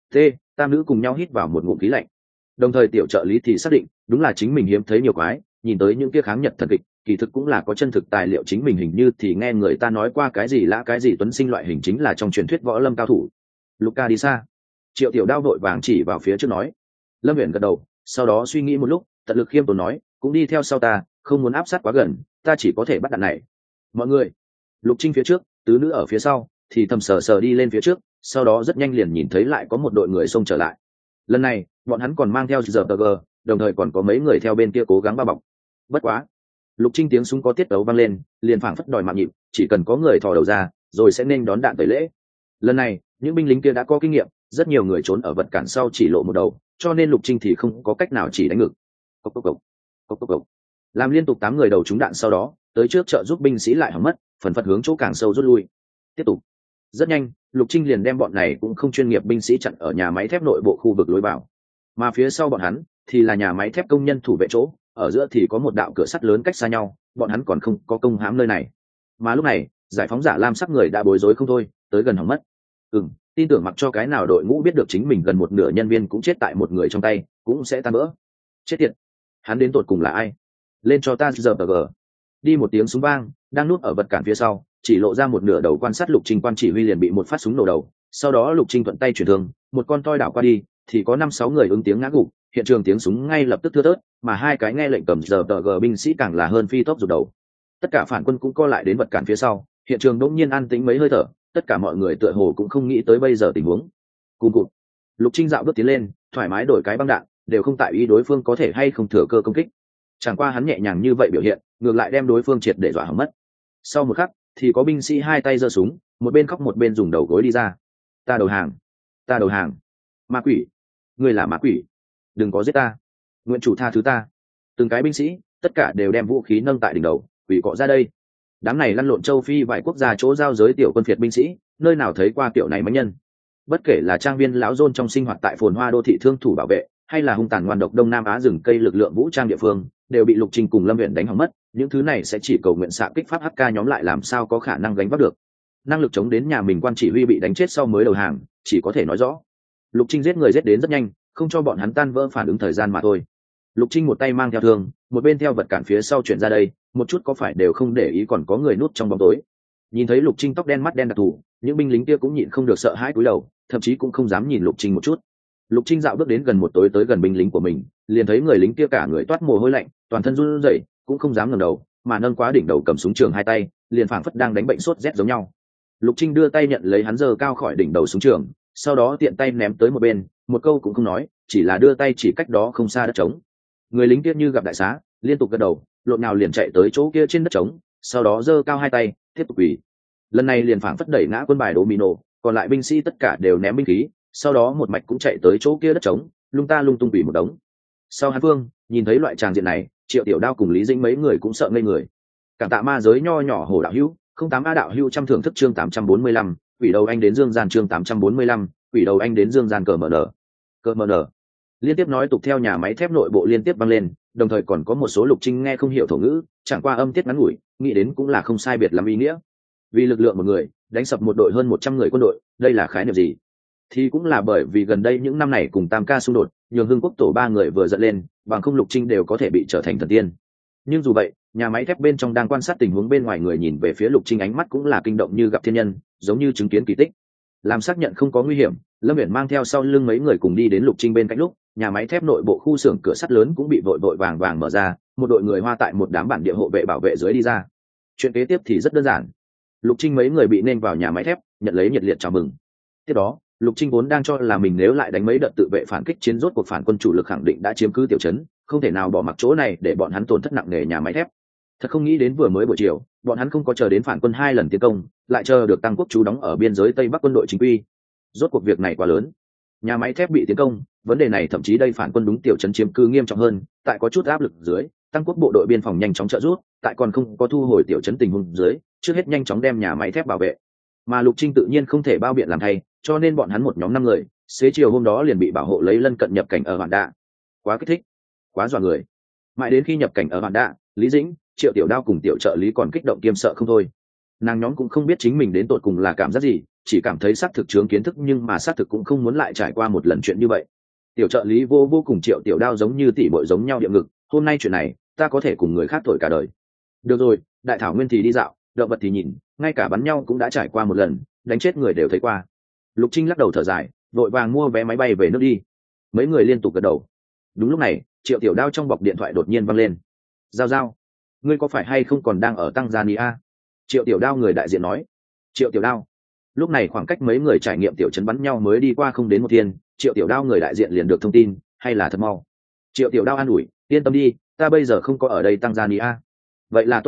Tam nữ cùng nhau hít vào một ngụm khí lạnh. Đồng thời tiểu trợ lý thì xác định, đúng là chính mình hiếm thấy nhiều quái, nhìn tới những kia kháng Nhật thần kịch, kỳ thực cũng là có chân thực tài liệu, chính mình hình như thì nghe người ta nói qua cái gì lã cái gì tuấn sinh loại hình chính là trong truyền thuyết võ lâm cao thủ. Luca đi xa. Triệu Tiểu Đao vội vàng chỉ vào phía trước nói. Lâm Uyển gật đầu, sau đó suy nghĩ một lúc, tận lực khiêm tốn nói, cũng đi theo sau ta, không muốn áp sát quá gần, ta chỉ có thể bắt đạn này. Mọi người. Lục Trinh phía trước, tứ nữ ở phía sau, thì thầm sờ sờ đi lên phía trước, sau đó rất nhanh liền nhìn thấy lại có một đội người xông trở lại. Lần này, bọn hắn còn mang theo RPG, đồng thời còn có mấy người theo bên kia cố gắng bao bọc. Bất quá, Lục Trinh tiếng súng có tiết tấu vang lên, liền phảng phất đòi mạng nhịp, chỉ cần có người thò đầu ra, rồi sẽ nên đón đạn tẩy lễ. Lần này, những binh lính kia đã có kinh nghiệm, rất nhiều người trốn ở vật cản sau chỉ lộ một đầu, cho nên Lục Trinh thì không có cách nào chỉ đánh ngực. Cốc cốc cốc, cốc cốc cốc. Làm liên tục 8 người đầu trúng đạn sau đó, tới trước trợ giúp binh sĩ lại hỏng mất, phần phật hướng chỗ càng sâu rút lui. Tiếp tục. Rất nhanh, Lục Trinh liền đem bọn này cũng không chuyên nghiệp binh sĩ chặn ở nhà máy thép nội bộ khu vực lối vào, mà phía sau bọn hắn thì là nhà máy thép công nhân thủ vệ chỗ, ở giữa thì có một đạo cửa sắt lớn cách xa nhau, bọn hắn còn không có công hãm nơi này. Mà lúc này, giải phóng giả lam sắc người đã bối rối không thôi, tới gần hỏng mất. Tin tưởng mặc cho cái nào đội ngũ biết được chính mình gần một nửa nhân viên cũng chết tại một người trong tay, cũng sẽ tan vỡ. Chết tiệt, hắn đến tột cùng là ai? Lên cho ta giờ RPG. Đi một tiếng súng vang, đang núp ở vật cản phía sau, chỉ lộ ra một nửa đầu quan sát Lục Trinh quan chỉ huy liền bị một phát súng nổ đầu, sau đó Lục Trinh thuận tay chuyển thương, một con toi đảo qua đi, thì có 5-6 người ứng tiếng ngã gục, hiện trường tiếng súng ngay lập tức thưa thớt, mà 2 cái nghe lệnh cầm giờ RPG binh sĩ càng là hơn phi tốc rụt đầu. Tất cả phản quân cũng co lại đến vật cản phía sau, hiện trường đột nhiên an tĩnh mấy hơi thở, tất cả mọi người tựa hồ cũng không nghĩ tới bây giờ tình huống. Cùng cụt, Lục Trinh dạo bước tiến lên, thoải mái đổi cái băng đạn, đều không tại ý đối phương có thể hay không thừa cơ công kích. Chẳng qua hắn nhẹ nhàng như vậy biểu hiện, ngược lại đem đối phương triệt để dọa hỏng mất. Sau một khắc, thì có binh sĩ 2 tay giơ súng, một bên khóc một bên dùng đầu gối đi ra. Ta đầu hàng, ta đầu hàng. Ma quỷ, ngươi là ma quỷ, đừng có giết ta, nguyện chủ tha thứ ta. Từng cái binh sĩ tất cả đều đem vũ khí nâng tại đỉnh đầu quỷ cọ ra đây. Đám này lăn lộn châu Phi vài quốc gia chỗ giao giới tiểu quân phiệt binh sĩ, nơi nào thấy qua kiểu này mấy nhân. Bất kể là trang viên lão Dôn trong sinh hoạt tại phồn hoa đô thị thương thủ bảo vệ, hay là hung tàn ngoan độc Đông Nam Á rừng cây lực lượng vũ trang địa phương, đều bị Lục Trinh cùng Lâm Uyển đánh hỏng mất. Những thứ này sẽ chỉ cầu nguyện xạ kích pháp HK nhóm lại làm sao có khả năng gánh vác được. Năng lực chống đến nhà mình quan chỉ huy bị đánh chết sau mới đầu hàng, chỉ có thể nói rõ Lục Trinh giết người giết đến rất nhanh, không cho bọn hắn tan vỡ phản ứng thời gian mà thôi. Lục Trinh một tay mang theo thương, một bên theo vật cản phía sau chuyển ra đây, một chút có phải đều không để ý còn có người núp trong bóng tối. Nhìn thấy Lục Trinh tóc đen mắt đen đặc thù, những binh lính kia cũng nhịn không được sợ hãi cúi đầu, thậm chí cũng không dám nhìn Lục Trinh một chút. Lục Trinh dạo bước đến gần một tối tới gần binh lính của mình, liền thấy người lính kia cả người toát mồ hôi lạnh, toàn thân run rẩy, cũng không dám ngẩng đầu, mà nâng quá đỉnh đầu cầm súng trường hai tay, liền phảng phất đang đánh bệnh sốt rét giống nhau. Lục Trinh đưa tay nhận lấy hắn giơ cao khỏi đỉnh đầu súng trường, sau đó tiện tay ném tới một bên, một câu cũng không nói, chỉ là đưa tay chỉ cách đó không xa đất trống. Người lính kia như gặp đại xá, liên tục gật đầu, lộn nào liền chạy tới chỗ kia trên đất trống, sau đó giơ cao hai tay, tiếp tục quỳ. Lần này liền phảng phất đẩy ngã quân bài domino, còn lại binh sĩ tất cả đều ném binh khí, sau đó một mạch cũng chạy tới chỗ kia đất trống, lung ta lung tung quỳ một đống. Sau Hán Vương nhìn thấy loại tràng diện này, Triệu Tiểu Đao cùng Lý Dĩnh mấy người cũng sợ ngây người. Cảm tạ ma giới nho nhỏ Hồ đạo hữu, 08A đạo hữu trăm thưởng thức chương 845, quỷ đầu anh đến Dương Gian chương 845, quỷ đầu anh đến Dương Gian cờ mở nở. Liên tiếp nói tục theo nhà máy thép nội bộ liên tiếp vang lên, đồng thời còn có một số Lục Trinh nghe không hiểu thổ ngữ, chẳng qua âm tiết ngắn ngủi, nghĩ đến cũng là không sai biệt lắm ý nghĩa. Vì lực lượng một người đánh sập một đội hơn 100 người quân đội, đây là khái niệm gì? Thì cũng là bởi vì gần đây những năm này cùng Tam Ca xung đột, nhường Hưng Quốc tổ ba người vừa giận lên, bằng không Lục Trinh đều có thể bị trở thành thần tiên. Nhưng dù vậy, nhà máy thép bên trong đang quan sát tình huống bên ngoài, người nhìn về phía Lục Trinh ánh mắt cũng là kinh động như gặp thiên nhân, giống như chứng kiến kỳ tích. Làm xác nhận không có nguy hiểm, Lâm Uyển mang theo sau lưng mấy người cùng đi đến Lục Trinh bên cạnh lúc, nhà máy thép nội bộ khu xưởng cửa sắt lớn cũng bị vội vàng mở ra, một đội người Hoa tại một đám bản địa hộ vệ bảo vệ dưới đi ra. Chuyện kế tiếp thì rất đơn giản. Lục Trinh mấy người bị nên vào nhà máy thép, nhận lấy nhiệt liệt chào mừng. Tiếp đó, Lục Trinh vốn đang cho là mình nếu lại đánh mấy đợt tự vệ phản kích chiến, rốt cuộc phản quân chủ lực khẳng định đã chiếm cứ tiểu trấn, không thể nào bỏ mặc chỗ này để bọn hắn tổn thất nặng nề nhà máy thép. Thật không nghĩ đến vừa mới buổi chiều, bọn hắn không có chờ đến phản quân 2 lần tiến công, lại chờ được Tăng Quốc trú đóng ở biên giới Tây Bắc quân đội chính quy. Rốt cuộc việc này quá lớn. Nhà máy thép bị tiến công, vấn đề này thậm chí đây phản quân đúng tiểu trấn chiếm cứ nghiêm trọng hơn, tại có chút áp lực dưới, Tăng Quốc bộ đội biên phòng nhanh chóng trợ rút, tại còn không có thu hồi tiểu trấn tình huống dưới, trước hết nhanh chóng đem nhà máy thép bảo vệ. Mà Lục Trinh tự nhiên không thể bao biện làm thay, cho nên bọn hắn một nhóm 5 người, xế chiều hôm đó liền bị bảo hộ lấy lân cận nhập cảnh ở Hoàn Đạ. Quá kích thích, quá dọa người. Mãi đến khi nhập cảnh ở Hoàn Đạ, Lý Dĩnh, Triệu Tiểu Đao cùng tiểu trợ lý còn kích động kiêm sợ không thôi. Nàng nhóm cũng không biết chính mình đến tột cùng là cảm giác gì, chỉ cảm thấy xác thực chướng kiến thức, nhưng mà xác thực cũng không muốn lại trải qua một lần chuyện như vậy. Tiểu trợ lý vô cùng Triệu Tiểu Đao giống như tỷ muội giống nhau địa ngực, hôm nay chuyện này ta có thể cùng người khác thổi cả đời. Được rồi, đại thảo nguyên thì đi dạo, động vật thì nhìn, ngay cả bắn nhau cũng đã trải qua một lần, đánh chết người đều thấy qua. Lục Trinh lắc đầu thở dài, vội vàng mua vé máy bay về nước đi. Mấy người liên tục gật đầu. Đúng lúc này, Triệu Tiểu Đao trong bọc điện thoại đột nhiên vang lên. Giao, ngươi có phải hay không còn đang ở Tanzania? Triệu Tiểu Đao người đại diện nói. Triệu Tiểu Đao. Lúc này khoảng cách mấy người trải nghiệm tiểu trấn bắn nhau mới đi qua không đến một thiên, Triệu Tiểu Đao người đại diện liền được thông tin, hay là thật mau. Triệu Tiểu Đao an ủi, yên tâm đi, ta bây giờ không có ở đây Tanzania. Vậy là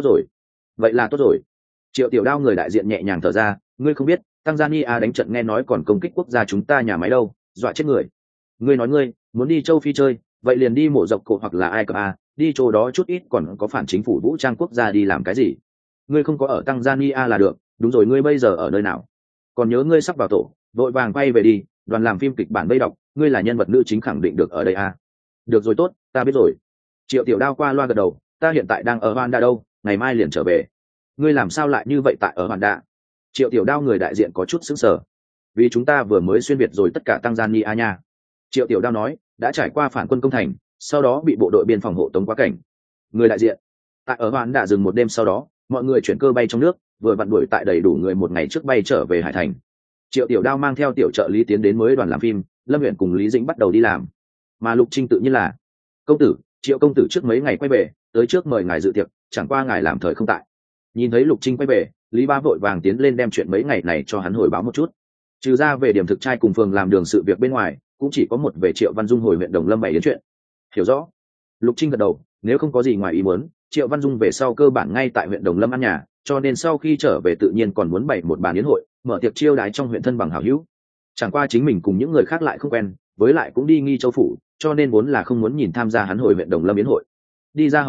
tốt rồi. Triệu Tiểu Đao người đại diện nhẹ nhàng thở ra, ngươi không biết, Tanzania đánh trận nghe nói còn công kích quốc gia chúng ta nhà máy đâu, dọa chết người. Ngươi nói ngươi muốn đi châu Phi chơi, vậy liền đi mộ dọc cổ hoặc là Ai Cập à, đi chỗ đó chút ít còn có phản chính phủ vũ trang quốc gia đi làm cái gì? Ngươi không có ở Tanzania là được. Đúng rồi, ngươi bây giờ ở nơi nào? Còn nhớ ngươi sắp vào tổ, vội vàng quay về đi, đoàn làm phim kịch bản bây đọc, ngươi là nhân vật nữ chính khẳng định được ở đây à? Được rồi, tốt, ta biết rồi. Triệu Tiểu Đao qua loa gật đầu, ta hiện tại đang ở Hoàn Đạ đâu, ngày mai liền trở về. Ngươi làm sao lại như vậy tại ở Hoàn Đạ? Triệu Tiểu Đao người đại diện có chút sững sờ. Vì chúng ta vừa mới xuyên việt rồi tất cả Tanzania nha. Triệu Tiểu Đao nói, đã trải qua phản quân công thành, sau đó bị bộ đội biên phòng hộ tống quá cảnh. Người đại diện, tại ở Hoàn Đạ dừng một đêm, sau đó mọi người chuyển cơ bay trong nước, vừa vặn đuổi tại đầy đủ người một ngày trước bay trở về Hải Thành. Triệu Tiểu Đao mang theo tiểu trợ lý tiến đến mới đoàn làm phim, Lâm Uyển cùng Lý Dĩnh bắt đầu đi làm, mà Lục Trinh tự nhiên là công tử, Triệu công tử trước mấy ngày quay về, tới trước mời ngài dự tiệc, chẳng qua ngài làm thời không tại. Nhìn thấy Lục Trinh quay về, Lý Ba vội vàng tiến lên đem chuyện mấy ngày này cho hắn hồi báo một chút. Trừ ra về điểm thực trai cùng phường làm đường sự việc bên ngoài, cũng chỉ có một về Triệu Văn Dung hồi huyện Đồng Lâm bày đến chuyện. Hiểu rõ. Lục Trinh gật đầu, nếu không có gì ngoài ý muốn, Triệu Văn Dung về sau cơ bản ngay tại huyện Đồng Lâm ăn nhà, cho nên sau khi trở về tự nhiên còn muốn bày một bàn yến hội, mở tiệc chiêu đái trong huyện thân bằng hảo hữu. Chẳng qua chính mình cùng những người khác lại không quen, với lại cũng đi Nghi Châu phủ, cho nên vốn là không muốn nhìn tham gia hắn hồi huyện Đồng Lâm yến hội. Đi ra hậu viện,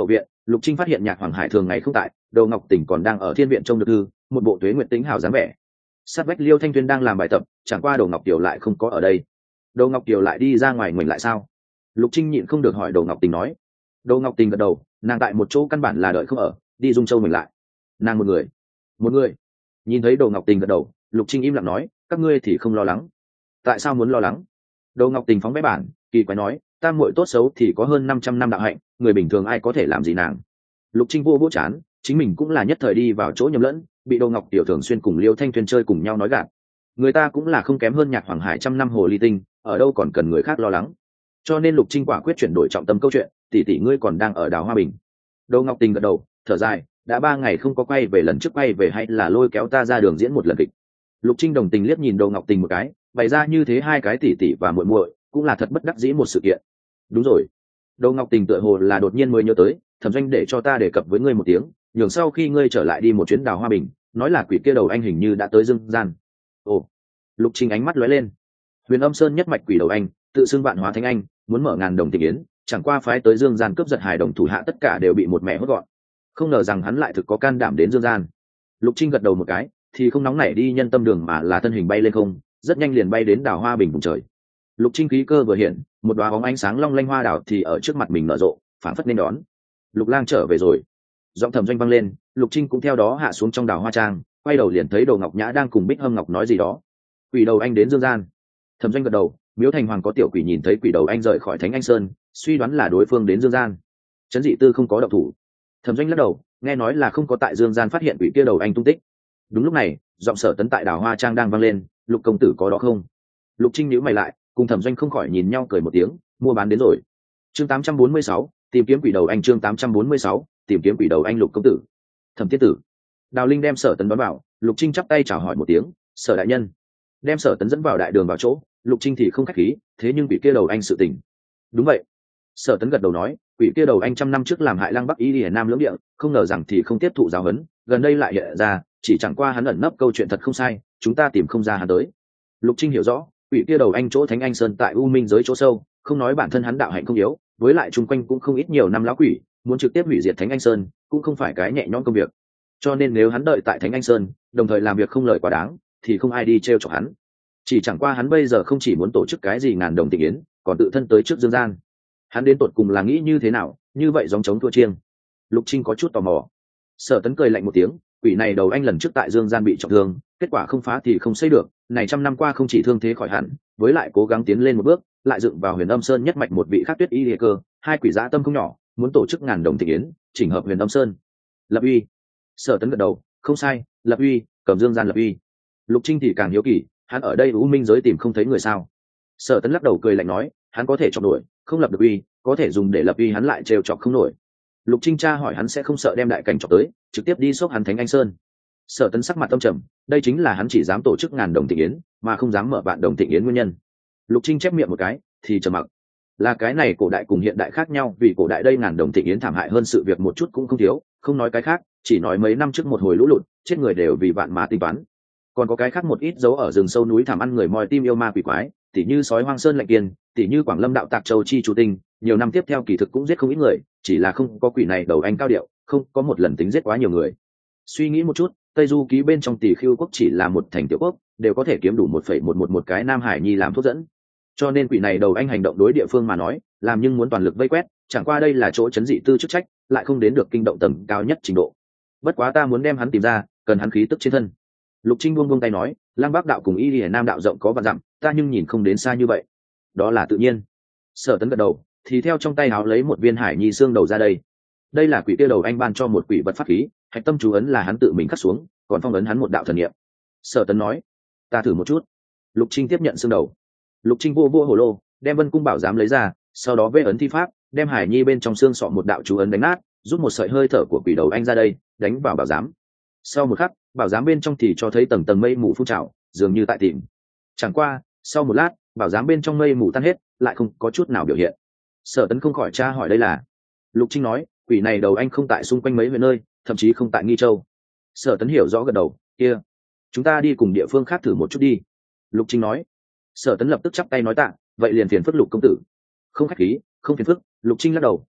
Lục Trinh phát hiện Nhạc Hoàng Hải thường ngày không tại, Đầu Ngọc Tỉnh còn đang ở thiên viện trông được thư, một bộ Tuế Nguyệt Tĩnh hào dáng vẻ. Sát vách Liêu Thanh Tuyên đang làm bài tập, chẳng qua Đầu Ngọc Kiều lại không có ở đây. Đầu Ngọc Kiều lại đi ra ngoài ngoảnh lại sao? Lục Trinh nhịn không được hỏi Đầu Ngọc Tình nói. Đầu Ngọc Tình gật đầu, nàng tại một chỗ căn bản là đợi không ở, đi Dung Châu mình lại. Nàng một người. Nhìn thấy Đầu Ngọc Tình gật đầu, Lục Trinh im lặng nói, các ngươi thì không lo lắng. Tại sao muốn lo lắng? Đầu Ngọc Tình phóng bé bản, kỳ quái nói, tam muội tốt xấu thì có hơn 500 năm đạo hạnh, người bình thường ai có thể làm gì nàng? Lục Trinh vô chán, chính mình cũng là nhất thời đi vào chỗ nhầm lẫn, bị Đầu Ngọc Tiểu thường xuyên cùng Liêu Thanh Tuyên chơi cùng nhau nói gạt. Người ta cũng là không kém hơn Nhạc Hoàng Hải trăm năm hồ ly tinh, ở đâu còn cần người khác lo lắng. Cho nên Lục Trinh quả quyết chuyển đổi trọng tâm câu chuyện, tỷ ngươi còn đang ở Đào Hoa Bình. Đầu Ngọc Tình gật đầu, thở dài, đã 3 ngày không có quay về, lần trước quay về hay là lôi kéo ta ra đường diễn một lần kịch. Lục Trinh đồng tình liếc nhìn Đầu Ngọc Tình một cái, bày ra như thế hai cái tỷ và muội muội, cũng là thật bất đắc dĩ một sự kiện. Đúng rồi. Đầu Ngọc Tình tựa hồ là đột nhiên mới nhớ tới, Thẩm Doanh để cho ta đề cập với ngươi một tiếng, nhường sau khi ngươi trở lại đi một chuyến Đào Hoa Bình, nói là quỷ kia đầu anh hình như đã tới Dương gian. Ồ. Lục Trinh ánh mắt lóe lên. Huyền Âm Sơn nhất mạch quỷ đầu anh, tự xưng Vạn Hóa Thánh Anh, muốn mở ngàn đồng tình yến, chẳng qua phái tới Dương gian cướp giật hài đồng thủ hạ tất cả đều bị một mẹ hốt gọn. Không ngờ rằng hắn lại thực có can đảm đến Dương gian. Lục Trinh gật đầu một cái, thì không nóng nảy đi nhân tâm đường mà là thân hình bay lên không, rất nhanh liền bay đến Đào Hoa Bình vùng trời. Lục Trinh khí cơ vừa hiện, một đóa bóng ánh sáng long lanh hoa đào thì ở trước mặt mình nở rộ, phảng phất nên đón. Lục Lang trở về rồi. Giọng Thẩm Doanh vang lên, Lục Trinh cũng theo đó hạ xuống trong đào hoa trang, quay đầu liền thấy Đồ Ngọc Nhã đang cùng Bích Hâm Ngọc nói gì đó. Quỷ đầu anh đến Dương gian. Thẩm Doanh gật đầu, Miếu Thành Hoàng có tiểu quỷ nhìn thấy quỷ đầu anh rời khỏi Thánh Anh Sơn, suy đoán là đối phương đến Dương gian. Trấn Dị Tư không có động thủ. Thẩm Doanh lắc đầu, nghe nói là không có tại Dương gian phát hiện quỷ kia đầu anh tung tích. Đúng lúc này, giọng Sở Tấn tại đào hoa trang đang vang lên, Lục công tử có đó không? Lục Trinh nhíu mày lại, cùng Thẩm Doanh không khỏi nhìn nhau cười một tiếng, mua bán đến rồi. Chương 846, tìm kiếm quỷ đầu anh. Chương 846, tìm kiếm quỷ đầu anh. Lục công tử. Thẩm Tiết tử. Đào Linh đem Sở Tấn đón vào, Lục Trinh chắp tay chào hỏi một tiếng, Sở đại nhân. Đem Sở Tấn dẫn vào đại đường vào chỗ, Lục Trinh thì không khách khí, thế nhưng quỷ kia đầu anh sự tình. Đúng vậy. Sở Tấn gật đầu nói, quỷ kia đầu anh trăm năm trước làm hại Lăng Bắc Y Lìa Nam lưỡng địa, không ngờ rằng thì không tiếp thụ giáo huấn, gần đây lại hiện ra, chỉ chẳng qua hắn ẩn nấp câu chuyện thật không sai, chúng ta tìm không ra hắn tới. Lục Trinh hiểu rõ, quỷ kia đầu anh chỗ Thánh Anh Sơn tại U Minh giới chỗ sâu, không nói bản thân hắn đạo hạnh không yếu, với lại chung quanh cũng không ít nhiều năm lão quỷ, muốn trực tiếp hủy diệt Thánh Anh Sơn cũng không phải cái nhẹ nhõm công việc. Cho nên nếu hắn đợi tại Thánh Anh Sơn, đồng thời làm việc không lợi quá đáng, thì không ai đi trêu chọc hắn. Chỉ chẳng qua hắn bây giờ không chỉ muốn tổ chức cái gì ngàn đồng tình yến, còn tự thân tới trước Dương gian. Hắn đến tột cùng là nghĩ như thế nào, như vậy giống chống thua chiêng. Lục Trinh có chút tò mò. Sở Tấn cười lạnh một tiếng, quỷ này đầu anh lần trước tại Dương gian bị trọng thương, kết quả không phá thì không xây được, này trăm năm qua không chỉ thương thế khỏi hẳn, với lại cố gắng tiến lên một bước, lại dựng vào Huyền Âm Sơn nhất mạch một vị khác Tuyết Y Liệt Cơ, hai quỷ dã tâm không nhỏ, muốn tổ chức ngàn đồng tình yến, chỉnh hợp Huyền Âm Sơn. Lập uy. Sở Tấn gật đầu, không sai, lập uy, cầm Dương gian lập uy. Lục Trinh thì càng hiếu kỳ, hắn ở đây U Minh giới tìm không thấy người sao? Sở Tấn lắc đầu cười lạnh nói, hắn có thể chọc nổi, không lập được uy, có thể dùng để lập uy hắn lại trêu chọc không nổi. Lục Trinh tra hỏi hắn sẽ không sợ đem đại cảnh chọc tới, trực tiếp đi xốc hắn Thánh Anh Sơn. Sở Tấn sắc mặt tâm trầm, đây chính là hắn chỉ dám tổ chức ngàn đồng thịnh yến, mà không dám mở vạn đồng thịnh yến nguyên nhân. Lục Trinh chép miệng một cái, thì trầm mặc. Là cái này cổ đại cùng hiện đại khác nhau, vì cổ đại đây ngàn đồng thịnh yến thảm hại hơn sự việc một chút cũng không thiếu, không nói cái khác, chỉ nói mấy năm trước một hồi lũ lụt, chết người đều vì vạn mà tính toán. Còn có cái khác một ít dấu ở rừng sâu núi thảm ăn người moi tim yêu ma quỷ quái, tỉ như sói hoang sơn lạnh kiên, tỉ như Quảng Lâm đạo Tạc Châu chi chủ tinh, nhiều năm tiếp theo kỳ thực cũng giết không ít người, chỉ là không có quỷ này đầu anh cao điệu, không có một lần tính giết quá nhiều người. Suy nghĩ một chút, Tây Du ký bên trong Tỷ Khưu quốc chỉ là một thành tiểu quốc, đều có thể kiếm đủ 1,111 cái Nam Hải Nhi làm thuốc dẫn. Cho nên quỷ này đầu anh hành động đối địa phương mà nói, làm nhưng muốn toàn lực vây quét, chẳng qua đây là chỗ Trấn Dị Tư chức trách, lại không đến được kinh động tầm cao nhất trình độ. Bất quá ta muốn đem hắn tìm ra, cần hắn khí tức trên thân. Lục Trinh buông tay nói, Lăng Bắc đạo cùng Y Lìa Nam đạo rộng có vạn dặm, ta nhưng nhìn không đến xa như vậy. Đó là tự nhiên. Sở Tấn gật đầu, thì theo trong tay áo lấy một viên Hải Nhi xương đầu ra đây. Đây là quỷ kia đầu anh ban cho một quỷ vật pháp khí, hạch tâm chú ấn là hắn tự mình khắc xuống, còn phong ấn hắn một đạo thần niệm. Sở Tấn nói, ta thử một chút. Lục Trinh tiếp nhận xương đầu. Lục Trinh vô hồ lô, đem Vân Cung Bảo Giám lấy ra, sau đó vẽ ấn thi pháp, đem Hải Nhi bên trong xương sọ một đạo chú ấn đánh nát, rút một sợi hơi thở của quỷ đầu anh ra đây, đánh vào bảo giám. Sau một khắc, bảo giám bên trong thì cho thấy tầng tầng mây mù phun trào, dường như tại tìm. Chẳng qua, sau một lát, bảo giám bên trong mây mù tan hết, lại không có chút nào biểu hiện. Sở Tấn không khỏi tra hỏi đây là. Lục Trinh nói, quỷ này đầu anh không tại xung quanh mấy huyện nơi, thậm chí không tại Nghi Châu. Sở Tấn hiểu rõ gật đầu, kia, chúng ta đi cùng địa phương khác thử một chút đi. Lục Trinh nói. Sở Tấn lập tức chắp tay nói tạ, vậy liền phiền phức Lục công tử. Không khách khí, không phiền phức. Lục Trinh lắc đầu,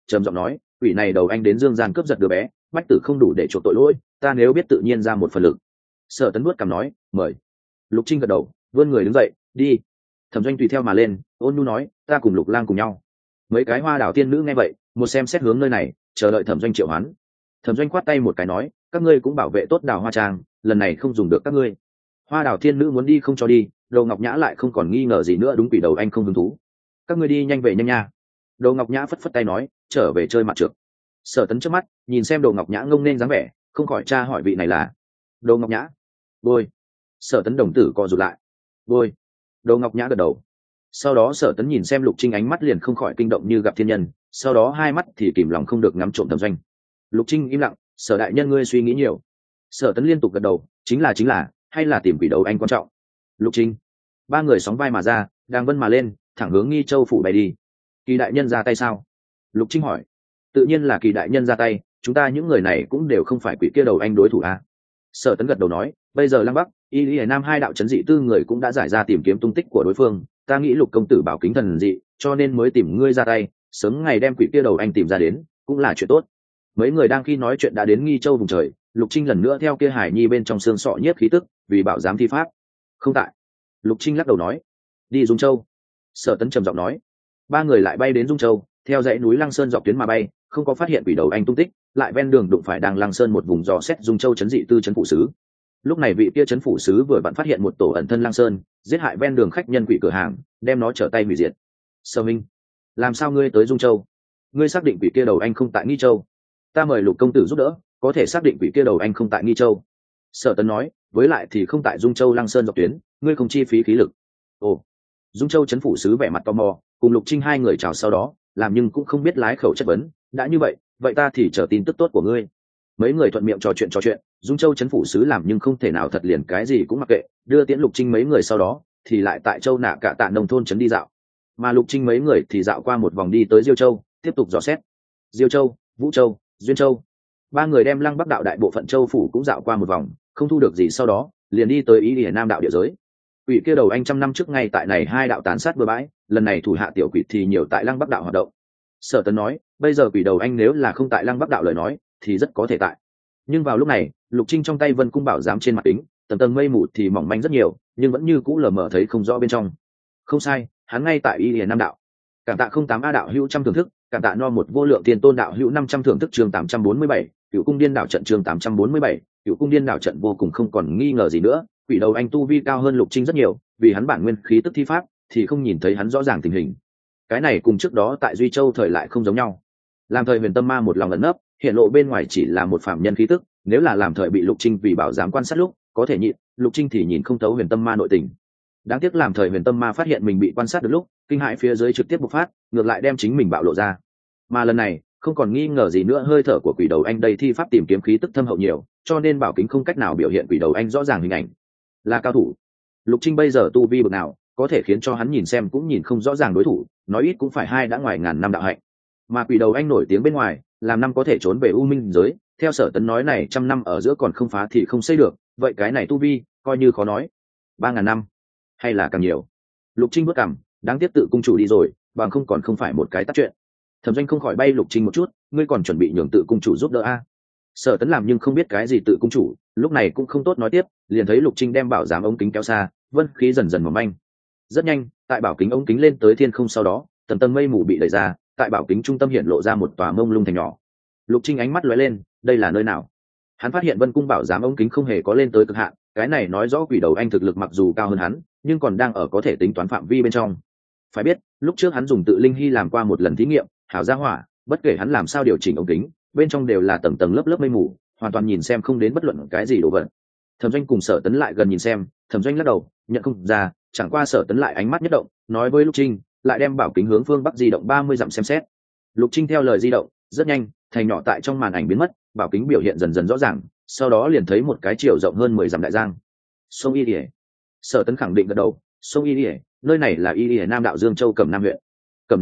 trầm giọng nói, quỷ này đầu anh đến dương gian cướp giật đứa bé, bách tử không đủ để chuộc tội lỗi, ta nếu biết tự nhiên ra một phần lực. Sở Tấn nuốt cằm nói, mời. Lục Trinh gật đầu, vươn người đứng dậy, đi. Thẩm Doanh tùy theo mà lên, ôn nhu nói, ta cùng Lục Lang cùng nhau. Mấy cái Hoa Đảo tiên nữ nghe vậy, một xem xét hướng nơi này, chờ đợi Thẩm Doanh triệu hoán. Thẩm Doanh khoát tay một cái nói, các ngươi cũng bảo vệ tốt Đào Hoa Trang, lần này không dùng được các ngươi. Hoa Đảo tiên nữ muốn đi không cho đi, Đầu Ngọc Nhã lại không còn nghi ngờ gì nữa, đúng quỷ đầu anh không hứng thú. Các ngươi đi nhanh về nhanh nha. Đầu Ngọc Nhã phất phất tay nói, trở về chơi mặt trượt. Sở Tấn trước mắt nhìn xem Đầu Ngọc Nhã ngông nên dáng vẻ, không khỏi tra hỏi vị này là Đầu Ngọc Nhã. Bôi. Sở Tấn đồng tử co rụt lại. Bôi. Đầu Ngọc Nhã gật đầu. Sau đó Sở Tấn nhìn xem Lục Trinh, ánh mắt liền không khỏi kinh động như gặp thiên nhân, sau đó hai mắt thì kìm lòng không được ngắm trộm Thẩm Doanh. Lục Trinh im lặng, Sở đại nhân ngươi suy nghĩ nhiều. Sở Tấn liên tục gật đầu, chính là, hay là tìm quỷ đầu anh quan trọng. Lục Trinh. Ba người sóng vai mà ra, đang vân mà lên, thẳng hướng Nghi Châu phủ bay đi. Kỳ đại nhân ra tay sao? Lục Trinh hỏi. Tự nhiên là Kỳ đại nhân ra tay, chúng ta những người này cũng đều không phải quỷ kia đầu anh đối thủ à? Sở Tấn gật đầu nói, bây giờ Lăng Bắc, Y Lý Nam hai đạo chấn dị tư người cũng đã giải ra tìm kiếm tung tích của đối phương, ta nghĩ Lục công tử bảo kính thần dị, cho nên mới tìm ngươi ra tay, sớm ngày đem quỷ kia đầu anh tìm ra đến, cũng là chuyện tốt. Mấy người đang khi nói chuyện đã đến Nghi Châu vùng trời, Lục Trinh lần nữa theo kia Hải Nhi bên trong xương sọ nhiếp khí tức, vì bảo giám thi pháp. Không tại. Lục Trinh lắc đầu nói, đi Dung Châu. Sở Tấn trầm giọng nói. Ba người lại bay đến Dung Châu, theo dãy núi Lăng Sơn dọc tuyến mà bay, không có phát hiện quỷ đầu anh tung tích, lại ven đường đụng phải đang Lăng Sơn một vùng dò xét Dung Châu chấn dị tư chấn phủ sứ. Lúc này vị kia chấn phủ sứ vừa vặn phát hiện một tổ ẩn thân Lăng Sơn, giết hại ven đường khách nhân quỷ cửa hàng, đem nó trở tay hủy diệt. Sở Minh, làm sao ngươi tới Dung Châu? Ngươi xác định quỷ kia đầu anh không tại Nghi Châu? Ta mời Lục công tử giúp đỡ, có thể xác định quỷ kia đầu anh không tại Nghi Châu. Sở Tấn nói, với lại thì không tại Dung Châu Lăng Sơn dọc tuyến, ngươi không chi phí khí lực. Ồ. Dung Châu chấn phủ sứ vẻ mặt tò mò, cùng Lục Trinh hai người chào sau đó, làm nhưng cũng không biết lái khẩu chất vấn, đã như vậy, vậy ta thì chờ tin tức tốt của ngươi. Mấy người thuận miệng trò chuyện, Dung Châu chấn phủ sứ làm nhưng không thể nào thật liền cái gì cũng mặc kệ, đưa tiễn Lục Trinh mấy người sau đó, thì lại tại Châu Nạ Cả Tạ nông thôn trấn đi dạo. Mà Lục Trinh mấy người thì dạo qua một vòng đi tới Diêu Châu, tiếp tục dò xét. Diêu Châu, Vũ Châu, Duyên Châu. Ba người đem Lăng Bắc đạo đại bộ phận châu phủ cũng dạo qua một vòng, không thu được gì, sau đó liền đi tới Ý Liễu Nam đạo địa giới. Quỷ kia đầu anh trăm năm trước ngay tại này hai đạo tán sát bừa bãi, lần này thủ hạ tiểu quỷ thì nhiều tại Lăng Bắc đạo hoạt động. Sở Tấn nói, bây giờ quỷ đầu anh nếu là không tại Lăng Bắc đạo lời nói, thì rất có thể tại. Nhưng vào lúc này, Lục Trinh trong tay Vân Cung Bảo giám trên mặt kính, tầng mây mù thì mỏng manh rất nhiều, nhưng vẫn như cũ lờ mờ thấy không rõ bên trong. Không sai, hắn ngay tại Y Liễu Nam đạo. Cảm tạ 08A đạo hữu trăm thưởng thức, cảm tạ no một vô lượng tiền tôn đạo hữu 500 thưởng thức chương 847, Cửu cung điên đảo trận chương 847, Cửu cung điên đảo trận vô cùng không còn nghi ngờ gì nữa, quỷ đầu anh tu vi cao hơn Lục Trinh rất nhiều, vì hắn bản nguyên khí tức thi pháp thì không nhìn thấy hắn rõ ràng tình hình. Cái này cùng trước đó tại Duy Châu thời lại không giống nhau. Làm thời Huyền Tâm Ma một lòng ẩn nấp, hiện lộ bên ngoài chỉ là một phàm nhân khí tức, nếu là làm thời bị Lục Trinh vì bảo giám quan sát lúc, có thể nhịn, Lục Trinh thì nhìn không thấu Huyền Tâm Ma nội tình. Đáng tiếc làm thời Huyền Tâm Ma phát hiện mình bị quan sát được lúc, kinh hãi phía dưới trực tiếp bộc phát, ngược lại đem chính mình bạo lộ ra. Mà lần này, không còn nghi ngờ gì nữa, hơi thở của quỷ đầu anh đây thi pháp tìm kiếm khí tức thâm hậu nhiều, cho nên bảo kính không cách nào biểu hiện quỷ đầu anh rõ ràng hình ảnh. Là cao thủ. Lục Trinh bây giờ tu vi bậc nào, có thể khiến cho hắn nhìn xem cũng nhìn không rõ ràng đối thủ, nói ít cũng phải hai đã ngoài ngàn năm đạo hạnh. Mà quỷ đầu anh nổi tiếng bên ngoài, làm năm có thể trốn về U Minh giới, theo Sở Tấn nói này trăm năm ở giữa còn không phá thì không xây được, vậy cái này tu vi, coi như khó nói. 3000 năm, hay là càng nhiều. Lục Trinh bước cằm, đáng tiếc tự cung chủ đi rồi, bằng không còn không phải một cái tắt chuyện. Thẩm Doanh không khỏi bay Lục Trinh một chút, ngươi còn chuẩn bị nhường tự cung chủ giúp đỡ a? Sở Tấn làm nhưng không biết cái gì tự cung chủ, lúc này cũng không tốt nói tiếp, liền thấy Lục Trinh đem bảo giám ống kính kéo xa, vân khí dần dần mỏng manh. Rất nhanh, tại bảo kính ống kính lên tới thiên không sau đó, tầng mây mù bị đẩy ra, tại bảo kính trung tâm hiện lộ ra một tòa mông lung thành nhỏ. Lục Trinh ánh mắt lóe lên, đây là nơi nào? Hắn phát hiện Vân Cung bảo giám ống kính không hề có lên tới cực hạn, cái này nói rõ quỷ đầu anh thực lực mặc dù cao hơn hắn, nhưng còn đang ở có thể tính toán phạm vi bên trong. Phải biết, lúc trước hắn dùng tự linh hy làm qua một lần thí nghiệm, hảo gia hỏa, bất kể hắn làm sao điều chỉnh ống kính, bên trong đều là tầng lớp mây mù, hoàn toàn nhìn xem không đến bất luận cái gì đồ vật. Thẩm Doanh cùng Sở Tấn lại gần nhìn xem, Thẩm Doanh lắc đầu, nhận không ra, chẳng qua Sở Tấn lại ánh mắt nhất động, nói với Lục Trinh, lại đem bảo kính hướng phương bắc di động 30 dặm xem xét. Lục Trinh theo lời di động, rất nhanh, thành nhỏ tại trong màn ảnh biến mất, bảo kính biểu hiện dần dần rõ ràng, sau đó liền thấy một cái chiều rộng hơn 10 dặm đại giang. Sông Y Liễu. Sở Tấn khẳng định gật đầu, sông Y Liễu, nơi này là Y Liễu Nam đạo Dương Châu Cẩm Nam huyện. Cẩm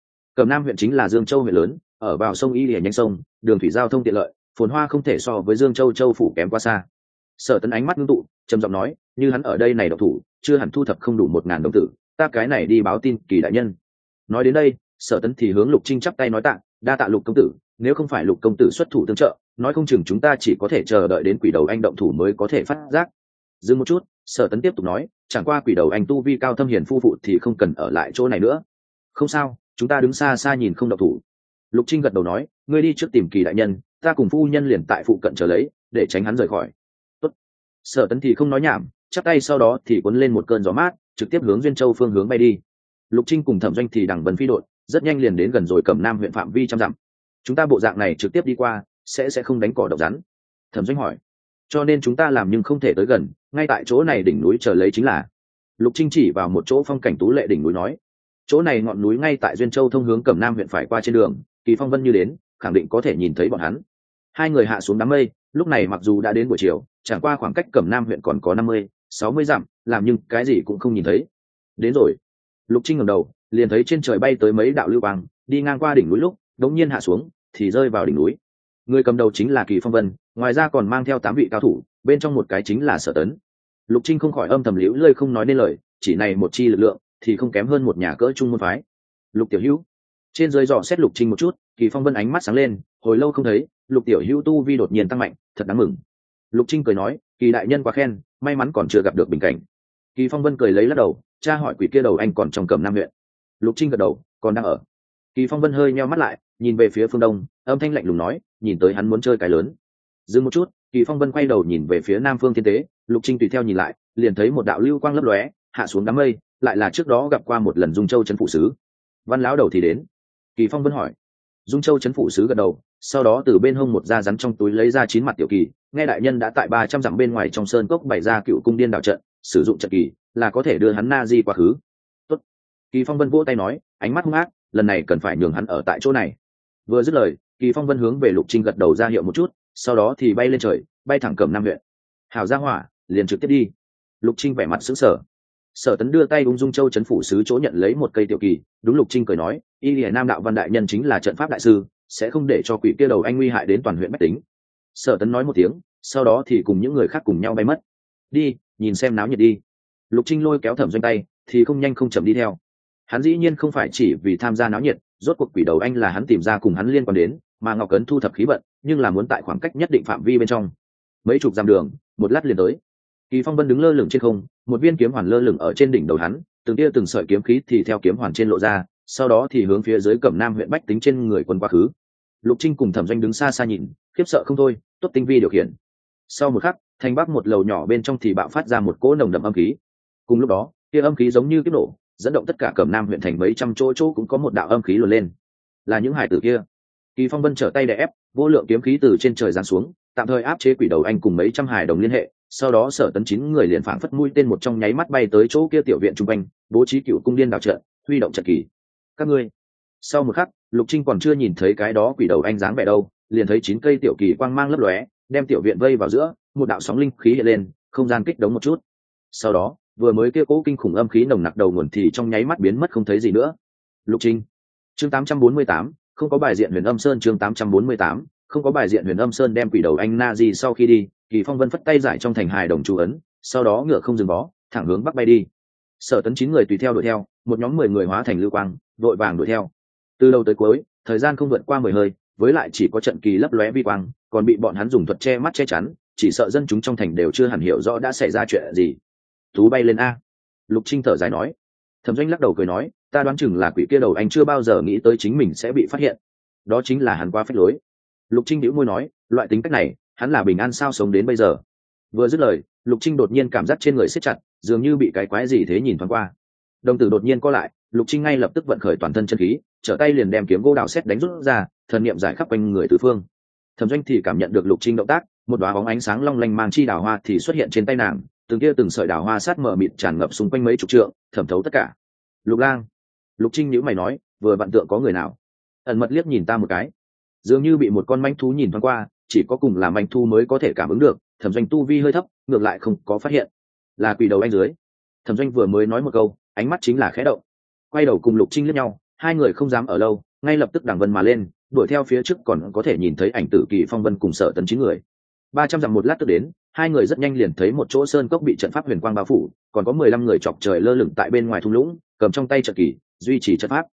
Nam huyện chính là Dương Châu huyện lớn, ở vào sông Y Liễu nhánh sông, đường thủy giao thông tiện lợi, phồn hoa không thể so với Dương Châu châu phủ kém quá xa. Sở Tấn ánh mắt ngưng tụ, trầm giọng nói, như hắn ở đây này độc thủ, chưa hẳn thu thập không đủ 1000 đồng tử, ta cái này đi báo tin Kỳ đại nhân. Nói đến đây, Sở Tấn thì hướng Lục Trinh chắp tay nói tạ, đa tạ Lục công tử, nếu không phải Lục công tử xuất thủ tương trợ, nói không chừng chúng ta chỉ có thể chờ đợi đến quỷ đầu anh động thủ mới có thể phát giác. Dừng một chút, Sở Tấn tiếp tục nói, chẳng qua quỷ đầu anh tu vi cao thâm hiền phu phụ thì không cần ở lại chỗ này nữa. Không sao, chúng ta đứng xa xa nhìn không động thủ. Lục Trinh gật đầu nói, ngươi đi trước tìm Kỳ đại nhân, ta cùng phu nhân liền tại phụ cận chờ lấy, để tránh hắn rời khỏi. Tốt. Sở Tấn thì không nói nhảm, chắp tay sau đó thì cuốn lên một cơn gió mát, trực tiếp hướng Duyên Châu phương hướng bay đi. Lục Trinh cùng Thẩm Doanh thì đằng vân phi đột, rất nhanh liền đến gần rồi Cẩm Nam huyện phạm vi trăm dặm. Chúng ta bộ dạng này trực tiếp đi qua, sẽ không đánh cỏ độc rắn. Thẩm Doanh hỏi. Cho nên chúng ta làm nhưng không thể tới gần, ngay tại chỗ này đỉnh núi chờ lấy chính là. Lục Trinh chỉ vào một chỗ phong cảnh tú lệ đỉnh núi nói, chỗ này ngọn núi ngay tại Duyên Châu thông hướng Cẩm Nam huyện phải qua trên đường, Kỳ Phong Vân như đến, khẳng định có thể nhìn thấy bọn hắn. Hai người hạ xuống đám mây, lúc này mặc dù đã đến buổi chiều, chẳng qua khoảng cách Cẩm Nam huyện còn có 50-60 dặm, làm nhưng cái gì cũng không nhìn thấy. Đến rồi. Lục Trinh ngẩng đầu, liền thấy trên trời bay tới mấy đạo lưu quang, đi ngang qua đỉnh núi lúc, đống nhiên hạ xuống, thì rơi vào đỉnh núi. Người cầm đầu chính là Kỳ Phong Vân, ngoài ra còn mang theo 8 vị cao thủ, bên trong một cái chính là Sở Tấn. Lục Trinh không khỏi âm thầm liễu lơi không nói nên lời, chỉ này một chi lực lượng thì không kém hơn một nhà cỡ trung môn phái. Lục tiểu hữu. Trên dưới dò xét Lục Trinh một chút, Kỳ Phong Vân ánh mắt sáng lên, hồi lâu không thấy, Lục tiểu hữu tu vi đột nhiên tăng mạnh, thật đáng mừng. Lục Trinh cười nói, Kỳ đại nhân quá khen, may mắn còn chưa gặp được bình cảnh. Kỳ Phong Vân cười lấy lắc đầu, cha hỏi quỷ kia đầu anh còn trong Cẩm Nam huyện. Lục Trinh gật đầu, còn đang ở. Kỳ Phong Vân hơi nheo mắt lại, nhìn về phía phương đông, âm thanh lạnh lùng nói, nhìn tới hắn muốn chơi cái lớn. Dừng một chút, Kỳ Phong Vân quay đầu nhìn về phía Nam Phương Thiên Tế, Lục Trinh tùy theo nhìn lại, liền thấy một đạo lưu quang lấp lóe, hạ xuống đám mây, lại là trước đó gặp qua một lần Dung Châu trấn phụ sứ. Văn lão đầu thì đến. Kỳ Phong Vân hỏi. Dung Châu trấn phụ sứ gật đầu, sau đó từ bên hông một da rắn trong túi lấy ra 9 mặt tiểu kỳ, nghe đại nhân đã tại 300 dặm bên ngoài trong sơn cốc bày ra Cựu Cung Điên đạo trận, sử dụng trận kỳ là có thể đưa hắn na di quá khứ. Tốt. Kỳ Phong Vân vỗ tay nói, ánh mắt hung ác, lần này cần phải nhường hắn ở tại chỗ này. Vừa dứt lời, Kỳ Phong Vân hướng về Lục Trinh gật đầu ra hiệu một chút, sau đó thì bay lên trời, bay thẳng Cẩm Nam huyện. Hảo gia hỏa, liền trực tiếp đi. Lục Trinh vẻ mặt sững sờ. Sở Tấn đưa tay ung Dung Châu trấn phủ sứ chỗ nhận lấy một cây tiểu kỳ, đúng. Lục Trinh cười nói, y lìa Nam đạo văn đại nhân chính là trận pháp đại sư, sẽ không để cho quỷ kia đầu anh nguy hại đến toàn huyện bách tính. Sở Tấn nói một tiếng, sau đó thì cùng những người khác cùng nhau bay mất. Đi, nhìn xem náo nhiệt đi. Lục Trinh lôi kéo Thẩm Doanh tay, thì không nhanh không chậm đi theo. Hắn dĩ nhiên không phải chỉ vì tham gia náo nhiệt, rốt cuộc quỷ đầu anh là hắn tìm ra cùng hắn liên quan đến, mà Ngọc Cấn thu thập khí vận, nhưng là muốn tại khoảng cách nhất định phạm vi bên trong. Mấy chục dặm đường, một lát liền tới. Kỳ Phong Vân đứng lơ lửng trên không, một viên kiếm hoàn lơ lửng ở trên đỉnh đầu hắn, từng tia từng sợi kiếm khí thì theo kiếm hoàn trên lộ ra, sau đó thì hướng phía dưới Cẩm Nam huyện bách tính trên người quân quá khứ. Lục Trinh cùng Thẩm Doanh đứng xa xa nhìn, khiếp sợ không thôi, tốt tinh vi điều khiển. Sau một khắc, thành bắc một lầu nhỏ bên trong thì bạo phát ra một cỗ nồng đậm âm khí. Cùng lúc đó, kia âm khí giống như kiếp nổ, dẫn động tất cả Cẩm Nam huyện thành mấy trăm chỗ chỗ cũng có một đạo âm khí luồn lên. Là những hải tử kia. Kỳ Phong Vân trở tay đè ép, vô lượng kiếm khí từ trên trời giáng xuống, tạm thời áp chế quỷ đầu anh cùng mấy trăm hải đồng liên hệ. Sau đó Sở Tấn 9 người liền phảng phất mũi tên một trong nháy mắt bay tới chỗ kia tiểu viện trung quanh, bố trí Cựu Cung Điên đạo trận, huy động trận kỳ. Các ngươi. Sau một khắc, Lục Trinh còn chưa nhìn thấy cái đó quỷ đầu anh dáng vẻ đâu, liền thấy 9 cây tiểu kỳ quang mang lấp lóe, đem tiểu viện vây vào giữa, một đạo sóng linh khí hiện lên, không gian kích động một chút. Sau đó, vừa mới kia cố kinh khủng âm khí nồng nặc đầu nguồn thì trong nháy mắt biến mất không thấy gì nữa. Lục Trinh. Chương 848, không có bài diện Huyền Âm Sơn. Chương 848, không có bài diện Huyền Âm Sơn đem quỷ đầu anh na di sau khi đi, Kỳ Phong Vân phất tay giải trong thành hài đồng chú ấn, sau đó ngựa không dừng vó, thẳng hướng bắc bay đi. Sở Tấn 9 người tùy theo đuổi theo, một nhóm 10 người hóa thành lưu quang, đội vàng đuổi theo. Từ đầu tới cuối, thời gian không vượt qua 10 hơi, với lại chỉ có trận kỳ lấp lóe vi quang, còn bị bọn hắn dùng thuật che mắt che chắn, chỉ sợ dân chúng trong thành đều chưa hẳn hiểu rõ đã xảy ra chuyện gì. Tú bay lên a. Lục Trinh thở dài nói. Thẩm Doanh lắc đầu cười nói, ta đoán chừng là quỷ kia đầu anh chưa bao giờ nghĩ tới chính mình sẽ bị phát hiện. Đó chính là hắn quá phách lối. Lục Trinh nhíu môi nói, loại tính cách này, hắn là bình an sao sống đến bây giờ. Vừa dứt lời, Lục Trinh đột nhiên cảm giác trên người siết chặt, dường như bị cái quái gì thế nhìn thoáng qua. Đồng tử đột nhiên co lại, Lục Trinh ngay lập tức vận khởi toàn thân chân khí, trở tay liền đem kiếm gỗ đào xét đánh rút ra, thần niệm giải khắp quanh người tứ phương. Thẩm Doanh thì cảm nhận được Lục Trinh động tác, một đóa bóng ánh sáng long lanh mang chi đào hoa thì xuất hiện trên tay nàng, từng kia từng sợi đào hoa sát mờ mịt tràn ngập xung quanh mấy chục trượng, thẩm thấu tất cả. Lục Lang. Lục Trinh nhíu mày nói, vừa vặn tượng có người nào? Ẩn mật liếc nhìn ta một cái, dường như bị một con manh thú nhìn thoáng qua, chỉ có cùng là manh thú mới có thể cảm ứng được. Thẩm Doanh tu vi hơi thấp, ngược lại không có phát hiện. Là quỷ đầu anh dưới. Thẩm Doanh vừa mới nói một câu, ánh mắt chính là khẽ động, quay đầu cùng Lục Trinh liếc nhau, hai người không dám ở lâu, ngay lập tức đằng vân mà lên, đuổi theo phía trước còn có thể nhìn thấy ảnh tử Kỳ Phong Vân cùng Sở Tấn 9 người. 300 dặm một lát tức đến, hai người rất nhanh liền thấy một chỗ sơn cốc bị trận pháp huyền quang bao phủ, còn có 15 người chọc trời lơ lửng tại bên ngoài thung lũng, cầm trong tay trận kỳ, duy trì trận pháp.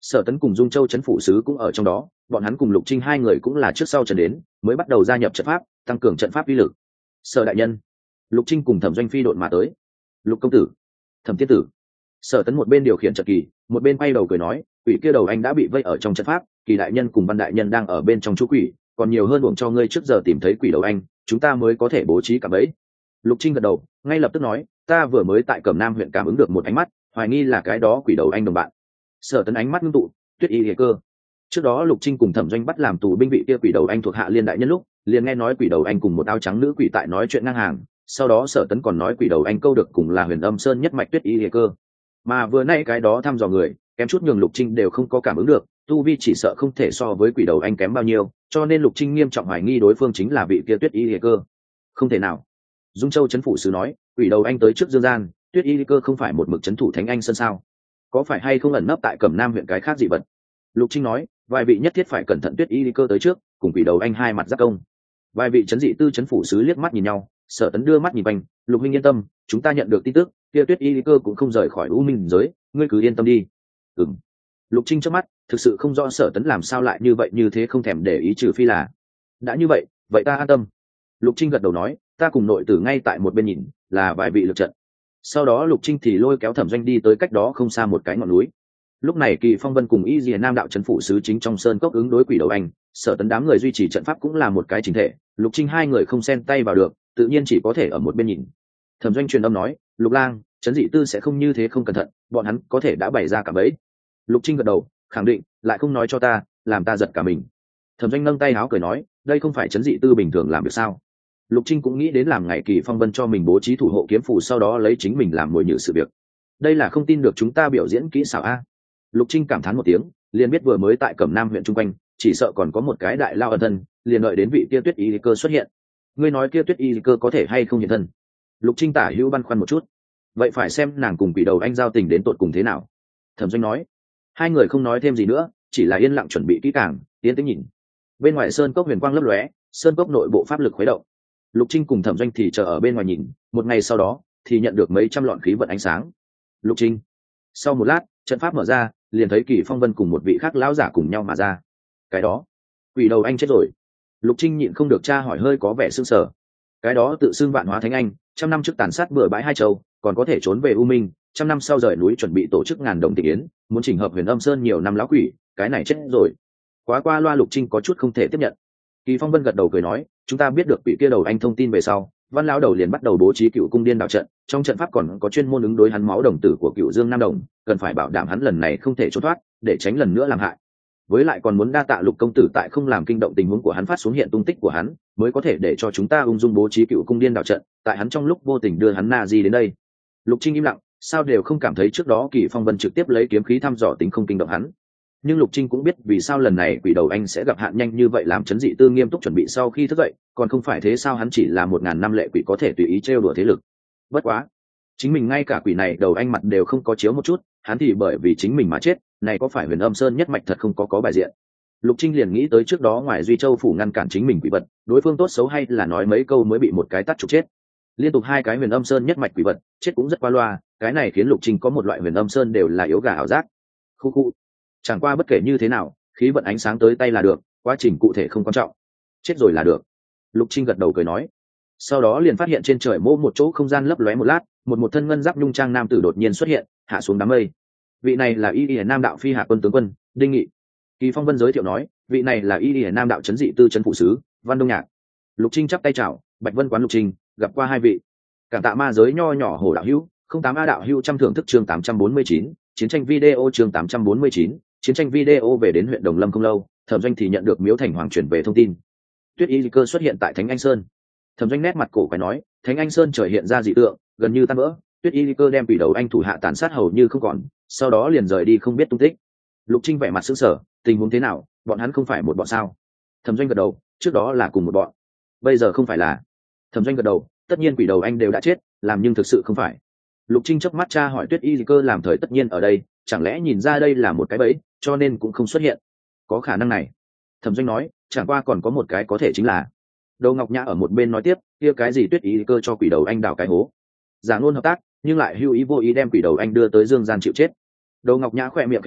Sở Tấn cùng Dung Châu trấn phủ sứ cũng ở trong đó, bọn hắn cùng Lục Trinh hai người cũng là trước sau trận đến, mới bắt đầu gia nhập trận pháp, tăng cường trận pháp uy lực. Sở đại nhân, Lục Trinh cùng Thẩm Doanh phi độn mà tới. Lục công tử, Thẩm tiên tử. Sở Tấn một bên điều khiển trận kỳ, một bên quay đầu cười nói, quỷ kia đầu anh đã bị vây ở trong trận pháp, Kỳ đại nhân cùng Văn đại nhân đang ở bên trong chú quỷ, còn nhiều hơn uổng cho ngươi trước giờ tìm thấy quỷ đầu anh, chúng ta mới có thể bố trí cả bẫy. Lục Trinh gật đầu, ngay lập tức nói, ta vừa mới tại Cẩm Nam huyện cảm ứng được một ánh mắt, hoài nghi là cái đó quỷ đầu anh đồng bạn. Sở Tấn ánh mắt ngưng tụ, Tuyết Y Liệt Cơ. Trước đó Lục Trinh cùng Thẩm Doanh bắt làm tù binh vị kia quỷ đầu anh thuộc hạ liên đại nhân lúc, liền nghe nói quỷ đầu anh cùng một áo trắng nữ quỷ tại nói chuyện ngang hàng, sau đó Sở Tấn còn nói quỷ đầu anh câu được cùng là Huyền Âm Sơn nhất mạch Tuyết Y Liệt Cơ. Mà vừa nay cái đó thăm dò người, kém chút nhường Lục Trinh đều không có cảm ứng được, tu vi chỉ sợ không thể so với quỷ đầu anh kém bao nhiêu, cho nên Lục Trinh nghiêm trọng hoài nghi đối phương chính là vị kia Tuyết Y Liệt Cơ. Không thể nào. Dung Châu trấn phủ sứ nói, quỷ đầu anh tới trước Dương Gian, Tuyết Y Liệt Cơ không phải một mực trấn thủ Thánh Anh Sơn sao? Có phải hay không ẩn nấp tại Cẩm Nam huyện cái khác dị vật? Lục Trinh nói, vài vị nhất thiết phải cẩn thận Tuyết Y Liệt Cơ tới trước, cùng quỷ đầu anh hai mặt giáp công. Vài vị trấn dị tư trấn phủ sứ liếc mắt nhìn nhau, Sở Tấn đưa mắt nhìn quanh, Lục huynh yên tâm, chúng ta nhận được tin tức, kia Tuyết Y Liệt Cơ cũng không rời khỏi U Minh giới, ngươi cứ yên tâm đi. Ừm. Lục Trinh chớp mắt, thực sự không rõ Sở Tấn làm sao lại như thế không thèm để ý, trừ phi là đã như vậy, vậy ta an tâm. Lục Trinh gật đầu nói, ta cùng nội tử ngay tại một bên nhìn, là vài vị lực trận. Sau đó Lục Trinh thì lôi kéo Thẩm Doanh đi tới cách đó không xa một cái ngọn núi. Lúc này Kỳ Phong Vân cùng Y Diệp Nam đạo trấn phủ sứ chính trong sơn cốc ứng đối quỷ đầu anh, Sở Tấn đám người duy trì trận pháp cũng là một cái chỉnh thể, Lục Trinh hai người không xen tay vào được, tự nhiên chỉ có thể ở một bên nhìn. Thẩm Doanh truyền âm nói, Lục lang, trấn dị tư sẽ không như thế không cẩn thận, bọn hắn có thể đã bày ra cả bẫy. Lục Trinh gật đầu, khẳng định, lại không nói cho ta, làm ta giật cả mình. Thẩm Doanh nâng tay áo cười nói, đây không phải trấn dị tư bình thường làm được sao? Lục Trinh cũng nghĩ đến làm ngày Kỳ Phong Vân cho mình bố trí thủ hộ kiếm phù, sau đó lấy chính mình làm mồi nhử sự việc. Đây là không tin được chúng ta biểu diễn kỹ xảo a. Lục Trinh cảm thán một tiếng, liền biết vừa mới tại Cẩm Nam huyện trung quanh, chỉ sợ còn có một cái đại lao ẩn thân, liền đợi đến vị kia Tuyết Y Liệt Cơ xuất hiện. Ngươi nói kia Tuyết Y Liệt Cơ có thể hay không hiện thân? Lục Trinh tả hữu băn khoăn một chút. Vậy phải xem nàng cùng quỷ đầu anh giao tình đến tột cùng thế nào. Thẩm Doanh nói. Hai người không nói thêm gì nữa, chỉ là yên lặng chuẩn bị kỹ càng, tiến tĩnh nhìn. Bên ngoài sơn cốc huyền quang lấp lóe, sơn cốc nội bộ pháp lực khuấy động. Lục Trinh cùng Thẩm Doanh thì chờ ở bên ngoài nhìn, một ngày sau đó thì nhận được mấy trăm lọn khí vận ánh sáng. Lục Trinh. Sau một lát, trận pháp mở ra, liền thấy Kỳ Phong Vân cùng một vị khác lão giả cùng nhau mà ra. Cái đó, quỷ đầu anh chết rồi. Lục Trinh nhịn không được tra hỏi, hơi có vẻ sưng sờ. Cái đó tự xưng Vạn Hóa Thánh Anh, trăm năm trước tàn sát bừa bãi hai châu, còn có thể trốn về U Minh, trăm năm sau rời núi chuẩn bị tổ chức ngàn đồng tịch yến, muốn chỉnh hợp Huyền Âm Sơn nhiều năm lão quỷ, cái này chết rồi. Quá qua loa. Lục Trinh có chút không thể tiếp nhận. Kỳ Phong Vân gật đầu cười nói, chúng ta biết được quỷ kia đầu anh thông tin về sau, Văn lão đầu liền bắt đầu bố trí Cựu Cung Điên đạo trận, trong trận pháp còn có chuyên môn ứng đối hắn máu đồng tử của Cựu Dương Nam Đồng, cần phải bảo đảm hắn lần này không thể trốn thoát, để tránh lần nữa làm hại. Với lại còn muốn đa tạ Lục công tử tại không làm kinh động tình huống của hắn phát xuống hiện tung tích của hắn, mới có thể để cho chúng ta ung dung bố trí Cựu Cung Điên đạo trận, tại hắn trong lúc vô tình đưa hắn Na Di đến đây. Lục Trinh im lặng, sao đều không cảm thấy trước đó Kỳ Phong Vân trực tiếp lấy kiếm khí thăm dò tính không kinh động hắn. Nhưng Lục Trinh cũng biết vì sao lần này quỷ đầu anh sẽ gặp hạn nhanh như vậy, làm chấn dị tư nghiêm túc chuẩn bị sau khi thức dậy, còn không phải thế sao hắn chỉ là 1000 năm lệ quỷ có thể tùy ý trêu đùa thế lực. Bất quá, chính mình ngay cả quỷ này đầu anh mặt đều không có chiếu một chút, hắn thì bởi vì chính mình mà chết, này có phải Huyền Âm Sơn nhất mạch thật không có bài diện. Lục Trinh liền nghĩ tới trước đó ngoài Duy Châu phủ ngăn cản chính mình quỷ vật, đối phương tốt xấu hay là nói mấy câu mới bị một cái tát trục chết. Liên tục hai cái Huyền Âm Sơn nhất mạch quỷ vật, chết cũng rất qua loa, cái này khiến Lục Trinh có một loại Huyền Âm Sơn đều là yếu gà ảo giác. Khu khu. Chẳng qua bất kể như thế nào, khí vận ánh sáng tới tay là được, quá trình cụ thể không quan trọng, chết rồi là được. Lục Trinh gật đầu cười nói. Sau đó liền phát hiện trên trời mô một chỗ không gian lấp lóe một lát, một thân ngân giáp nhung trang nam tử đột nhiên xuất hiện, hạ xuống đám mây. Vị này là Y Nam đạo phi hạ quân tướng quân Đinh Nghị. Kỳ Phong Vân giới thiệu nói, vị này là Y Nam đạo trấn dị tư trấn phụ sứ Văn Đông Nhạc. Lục Trinh chắp tay chào, Bạch Vân quán Lục Trinh, gặp qua hai vị. Cảm tạ ma giới nho nhỏ Hồ đạo hữu, 08A đạo hữu trăm thưởng thức chương 849, chiến tranh video chương 849, chiến tranh video về đến huyện Đồng Lâm không lâu, Thẩm Doanh thì nhận được Miếu Thành Hoàng chuyển về thông tin. Tuyết Y Liệt Cơ xuất hiện tại Thánh Anh Sơn. Thẩm Doanh nét mặt cổ quái nói, Thánh Anh Sơn trời hiện ra dị tượng, gần như tan vỡ, Tuyết Y Liệt Cơ đem quỷ đầu anh thủ hạ tàn sát hầu như không còn, sau đó liền rời đi không biết tung tích. Lục Trinh vẻ mặt sững sờ, tình huống thế nào, bọn hắn không phải một bọn sao? Thẩm Doanh gật đầu, trước đó là cùng một bọn, bây giờ không phải là. Thẩm Doanh gật đầu, tất nhiên quỷ đầu anh đều đã chết, làm nhưng thực sự không phải. Lục Trinh chớp mắt tra hỏi Tuyết Y Liệt Cơ làm thời tất nhiên ở đây, chẳng lẽ nhìn ra đây là một cái bẫy, cho nên cũng không xuất hiện. Có khả năng này. Thẩm Doanh nói, chẳng qua còn có một cái có thể chính là. Đầu Ngọc Nhã ở một bên nói tiếp, kia cái gì Tuyết Y Liệt Cơ cho quỷ đầu anh đào cái hố. Giả ngôn hợp tác, nhưng lại hưu ý vô ý đem quỷ đầu anh đưa tới dương gian chịu chết. Đầu Ngọc Nhã khỏe miệng khẽ nhếch,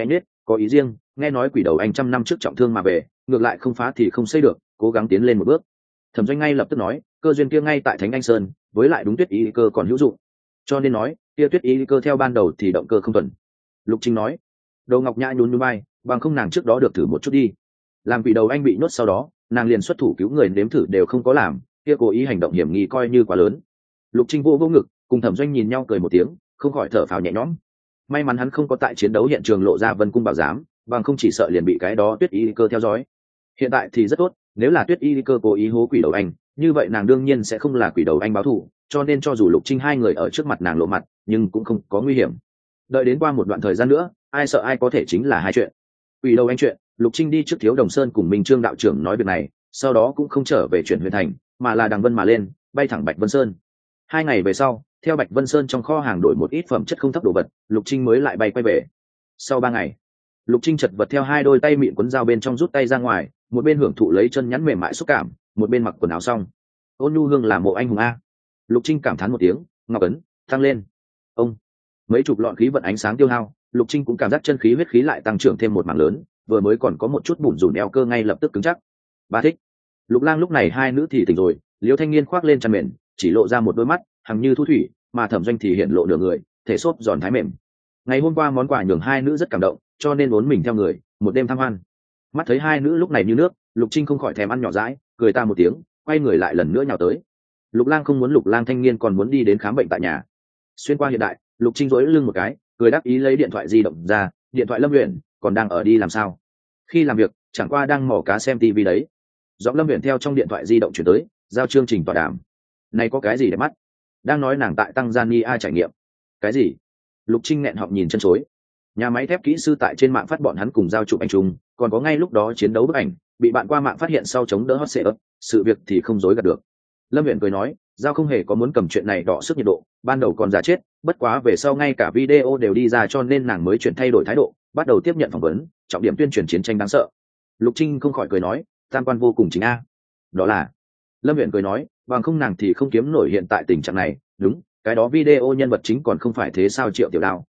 có ý riêng, nghe nói quỷ đầu anh trăm năm trước trọng thương mà về, ngược lại không phá thì không xây được, cố gắng tiến lên một bước. Thẩm Doanh ngay lập tức nói, cơ duyên kia ngay tại Thánh Anh Sơn, với lại đúng Tuyết Y cơ còn hữu dụng, cho nên nói kia Tuyết Y cơ theo ban đầu thì động cơ không thuần. Lục Trinh nói. Đầu Ngọc Nhã nhún nhún vai, bằng không nàng trước đó được thử một chút đi. Làm quỷ đầu anh bị nhốt sau đó, nàng liền xuất thủ cứu người nếm thử đều không có làm, kia cố ý hành động hiểm nghi coi như quá lớn. Lục Trinh vô ngực, cùng Thẩm Doanh nhìn nhau cười một tiếng, không khỏi thở phào nhẹ nhõm. May mắn hắn không có tại chiến đấu hiện trường lộ ra Vân Cung bảo giám, bằng không chỉ sợ liền bị cái đó Tuyết Y cơ theo dõi. Hiện tại thì rất tốt, nếu là Tuyết Y cơ cố ý hố quỷ đầu anh, như vậy nàng đương nhiên sẽ không là quỷ đầu anh báo thù, cho nên cho dù Lục Trinh hai người ở trước mặt nàng lộ mặt, nhưng cũng không có nguy hiểm. Đợi đến qua một đoạn thời gian nữa, ai sợ ai có thể chính là hai chuyện. Quỷ đầu anh chuyện, Lục Trinh đi trước Thiếu Đồng Sơn cùng Minh Trương đạo trưởng nói việc này, sau đó cũng không trở về chuyển huyện thành, mà là đằng vân mà lên, bay thẳng Bạch Vân Sơn. 2 ngày về sau, theo Bạch Vân Sơn trong kho hàng đổi một ít phẩm chất không thấp đồ vật, Lục Trinh mới lại bay quay về. Sau 3 ngày, Lục Trinh chật vật theo 2 đôi tay mịn quấn dao bên trong rút tay ra ngoài, một bên hưởng thụ lấy chân nhắn mềm mại xúc cảm, một bên mặc quần áo xong. Ôn nhu hương là mộ anh hùng a. Lục Trinh cảm thán một tiếng, ngọc ấn tăng lên. Ông, mấy chục lọn khí vận ánh sáng tiêu hao, Lục Trinh cũng cảm giác chân khí huyết khí lại tăng trưởng thêm một mảng lớn, vừa mới còn có một chút bủn rủn eo cơ ngay lập tức cứng chắc. Ba thích. Lục Lang lúc này hai nữ thì tỉnh rồi, Liễu Thanh Niên khoác lên chăn mền, chỉ lộ ra một đôi mắt, hằng như thu thủy, mà Thẩm Doanh thì hiện lộ nửa người, thể xốp giòn thái mềm. Ngày hôm qua món quà nhường hai nữ rất cảm động, cho nên uốn mình theo người, một đêm tham hoan. Mắt thấy hai nữ lúc này như nước, Lục Trinh không khỏi thèm ăn nhỏ dãi, cười ta một tiếng, quay người lại lần nữa nhào tới. Lục Lang không muốn Lục Lang Thanh Niên còn muốn đi đến khám bệnh tại nhà. Xuyên qua hiện đại, Lục Trinh duỗi lưng một cái, cười đáp ý lấy điện thoại di động ra, điện thoại Lâm Uyển còn đang ở đi làm sao? Khi làm việc, chẳng qua đang mò cá xem tivi đấy. Giọng Lâm Uyển theo trong điện thoại di động chuyển tới, giao chương trình tọa đàm. Này có cái gì để mắt? Đang nói nàng tại Tanzania trải nghiệm. Cái gì? Lục Trinh nghẹn họng nhìn chân chối. Nhà máy thép kỹ sư tại trên mạng phát bọn hắn cùng giao chụp ảnh chung, còn có ngay lúc đó chiến đấu bức ảnh, bị bạn qua mạng phát hiện sau chống đỡ hot sale, sự việc thì không dối gạt được. Lâm Uyển cười nói, giao không hề có muốn cầm chuyện này đọ sức nhiệt độ, ban đầu còn giả chết, bất quá về sau ngay cả video đều đi ra cho nên nàng mới chuyển thay đổi thái độ, bắt đầu tiếp nhận phỏng vấn, trọng điểm tuyên truyền chiến tranh đáng sợ. Lục Trinh không khỏi cười nói, tam quan vô cùng chính a. Đó là. Lâm Uyển cười nói, bằng không nàng thì không kiếm nổi hiện tại tình trạng này, đúng, cái đó video nhân vật chính còn không phải thế sao Triệu Tiểu Đao.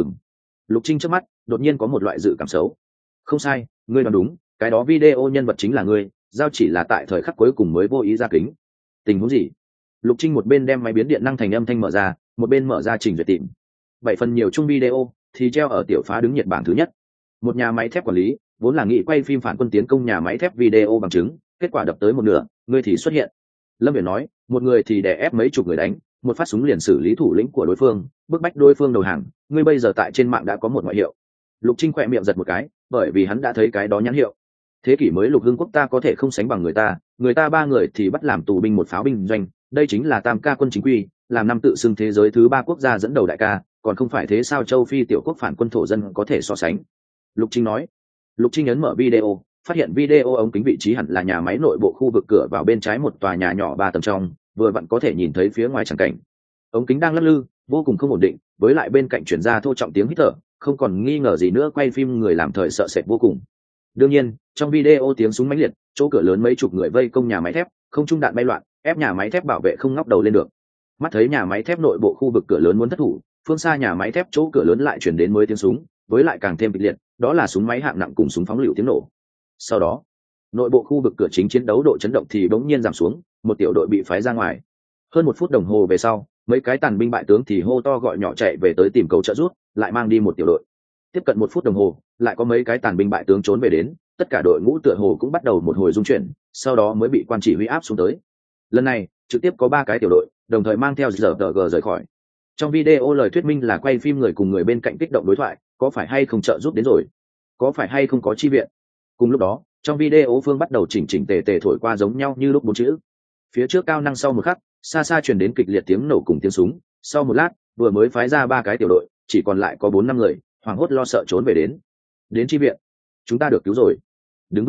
Lục Trinh trước mắt đột nhiên có một loại dự cảm xấu. Không sai, ngươi đoán đúng, cái đó video nhân vật chính là ngươi, giao chỉ là tại thời khắc cuối cùng mới vô ý ra kính. Tình huống gì? Lục Trinh một bên đem máy biến điện năng thành âm thanh mở ra, một bên mở ra trình duyệt tìm. 7 phần nhiều chung video thì treo ở tiểu phá đứng nhiệt bảng thứ nhất. Một nhà máy thép quản lý vốn là nghị quay phim phản quân tiến công nhà máy thép video bằng chứng, kết quả đập tới một nửa, ngươi thì xuất hiện. Lâm Viễn nói, một người thì đè ép mấy chục người đánh, một phát súng liền xử lý thủ lĩnh của đối phương, bức bách đối phương đầu hàng, ngươi bây giờ tại trên mạng đã có một ngoại hiệu. Lục Trinh khỏe miệng giật một cái, bởi vì hắn đã thấy cái đó nhãn hiệu. Thế kỷ mới Lục Hưng Quốc ta có thể không sánh bằng người ta 3 người thì bắt làm tù binh một pháo binh doanh, đây chính là tam ca quân chính quy, làm năm tự xưng thế giới thứ 3 quốc gia dẫn đầu đại ca, còn không phải thế sao châu Phi tiểu quốc phản quân thổ dân có thể so sánh. Lục Trinh nói. Lục Trinh ấn mở video, phát hiện video ống kính vị trí hẳn là nhà máy nội bộ khu vực cửa vào bên trái một tòa nhà nhỏ 3 tầng trong, vừa vặn có thể nhìn thấy phía ngoài chẳng cảnh. Ống kính đang lắc lư, vô cùng không ổn định, với lại bên cạnh chuyển ra thô trọng tiếng hít thở, không còn nghi ngờ gì nữa quay phim người làm thời sợ sệt vô cùng. Đương nhiên, trong video tiếng súng mãnh liệt, chỗ cửa lớn mấy chục người vây công nhà máy thép, không trung đạn bay loạn, ép nhà máy thép bảo vệ không ngóc đầu lên được. Mắt thấy nhà máy thép nội bộ khu vực cửa lớn muốn thất thủ, phương xa nhà máy thép chỗ cửa lớn lại chuyển đến mới tiếng súng, với lại càng thêm kịch liệt, đó là súng máy hạng nặng cùng súng phóng lựu tiếng nổ. Sau đó, nội bộ khu vực cửa chính chiến đấu độ chấn động thì bỗng nhiên giảm xuống, một tiểu đội bị phái ra ngoài. Hơn 1 phút đồng hồ về sau, mấy cái tàn binh bại tướng thì hô to gọi nhỏ chạy về tới tìm cầu trợ giúp, lại mang đi một tiểu đội. Tiếp cận 1 phút đồng hồ, lại có mấy cái tàn binh bại tướng trốn về đến, tất cả đội ngũ tựa hồ cũng bắt đầu một hồi dung chuyển, sau đó mới bị quan chỉ huy áp xuống tới. Lần này, trực tiếp có 3 cái tiểu đội, đồng thời mang theo ZG rời khỏi. Trong video lời thuyết minh là quay phim người cùng người bên cạnh kích động đối thoại, có phải hay không trợ giúp đến rồi? Có phải hay không có chi viện? Cùng lúc đó, trong video Phương bắt đầu chỉnh tề tề thổi qua giống nhau như lúc 4 chữ. Phía trước cao năng sau một khắc, xa xa truyền đến kịch liệt tiếng nổ cùng tiếng súng, sau một lát, vừa mới phái ra 3 cái tiểu đội, chỉ còn lại có 4-5 người, hoảng hốt lo sợ trốn về đến chi viện. Chúng ta được cứu rồi. Đứng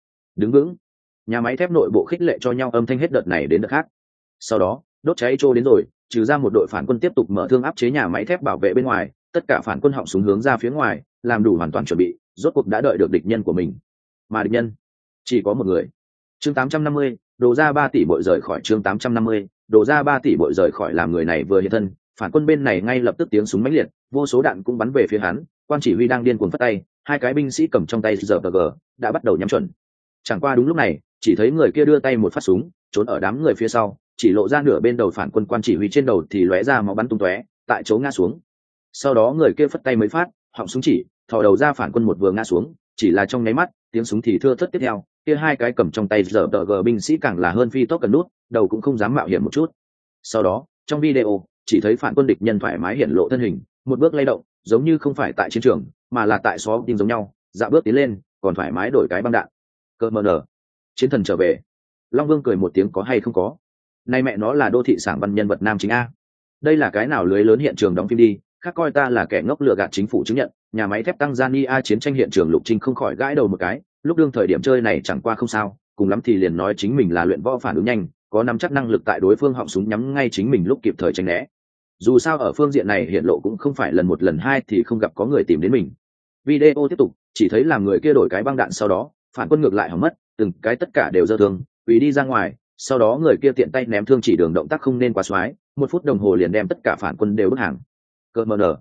vững. Nhà máy thép nội bộ khích lệ cho nhau âm thanh hết đợt này đến đợt khác. Sau đó, đốt cháy trô đến rồi, trừ ra một đội phản quân tiếp tục mở thương áp chế nhà máy thép bảo vệ bên ngoài, tất cả phản quân họng súng hướng ra phía ngoài, làm đủ hoàn toàn chuẩn bị, rốt cuộc đã đợi được địch nhân của mình. Mà địch nhân chỉ có một người. Chương 850, đổ ra 3 tỷ bội rời khỏi. Chương 850, đổ ra 3 tỷ bội rời khỏi. Làm người này vừa hiện thân, phản quân bên này ngay lập tức tiếng súng mãnh liệt, vô số đạn cũng bắn về phía hắn, quan chỉ huy đang điên cuồng phất tay, hai cái binh sĩ cầm trong tay RPG đã bắt đầu nhắm chuẩn. Chẳng qua đúng lúc này, chỉ thấy người kia đưa tay một phát súng, trốn ở đám người phía sau, chỉ lộ ra nửa bên đầu phản quân quan chỉ huy trên đầu thì lóe ra máu bắn tung tóe, tại chỗ ngã xuống. Sau đó người kia phất tay mấy phát, họng súng chỉ, thò đầu ra phản quân một vừa ngã xuống, chỉ là trong nháy mắt, tiếng súng thì thưa thớt tiếp theo, kia hai cái cầm trong tay RPG binh sĩ càng là hơn phi tốc cần nút, đầu cũng không dám mạo hiểm một chút. Sau đó, trong video, chỉ thấy phản quân địch nhân thoải mái hiện lộ thân hình, một bước lay động, giống như không phải tại chiến trường, mà là tại xó tim giống nhau, dạo bước tiến lên, còn thoải mái đổi cái băng đạn. Cơ mờ nở, chiến thần trở về. Long Vương cười một tiếng có hay không có. Nay mẹ nó là đô thị sảng văn nhân vật nam chính a. Đây là cái nào lưới lớn hiện trường đóng phim đi, khác coi ta là kẻ ngốc lừa gạt chính phủ chứng nhận, nhà máy thép Tanzania chiến tranh hiện trường Lục Trinh không khỏi gãi đầu một cái, lúc đương thời điểm chơi này chẳng qua không sao, cùng lắm thì liền nói chính mình là luyện võ phản ứng nhanh, có nắm chắc năng lực tại đối phương họng súng nhắm ngay chính mình lúc kịp thời tránh né. Dù sao ở phương diện này hiện lộ cũng không phải lần một lần hai thì không gặp có người tìm đến mình. Video tiếp tục, chỉ thấy làm người kia đổi cái băng đạn sau đó, phản quân ngược lại hỏng mất, từng cái tất cả đều dơ thương, quỳ đi ra ngoài, sau đó người kia tiện tay ném thương chỉ đường động tác không nên quá xoái, 1 phút đồng hồ liền đem tất cả phản quân đều bức hàng. Cơ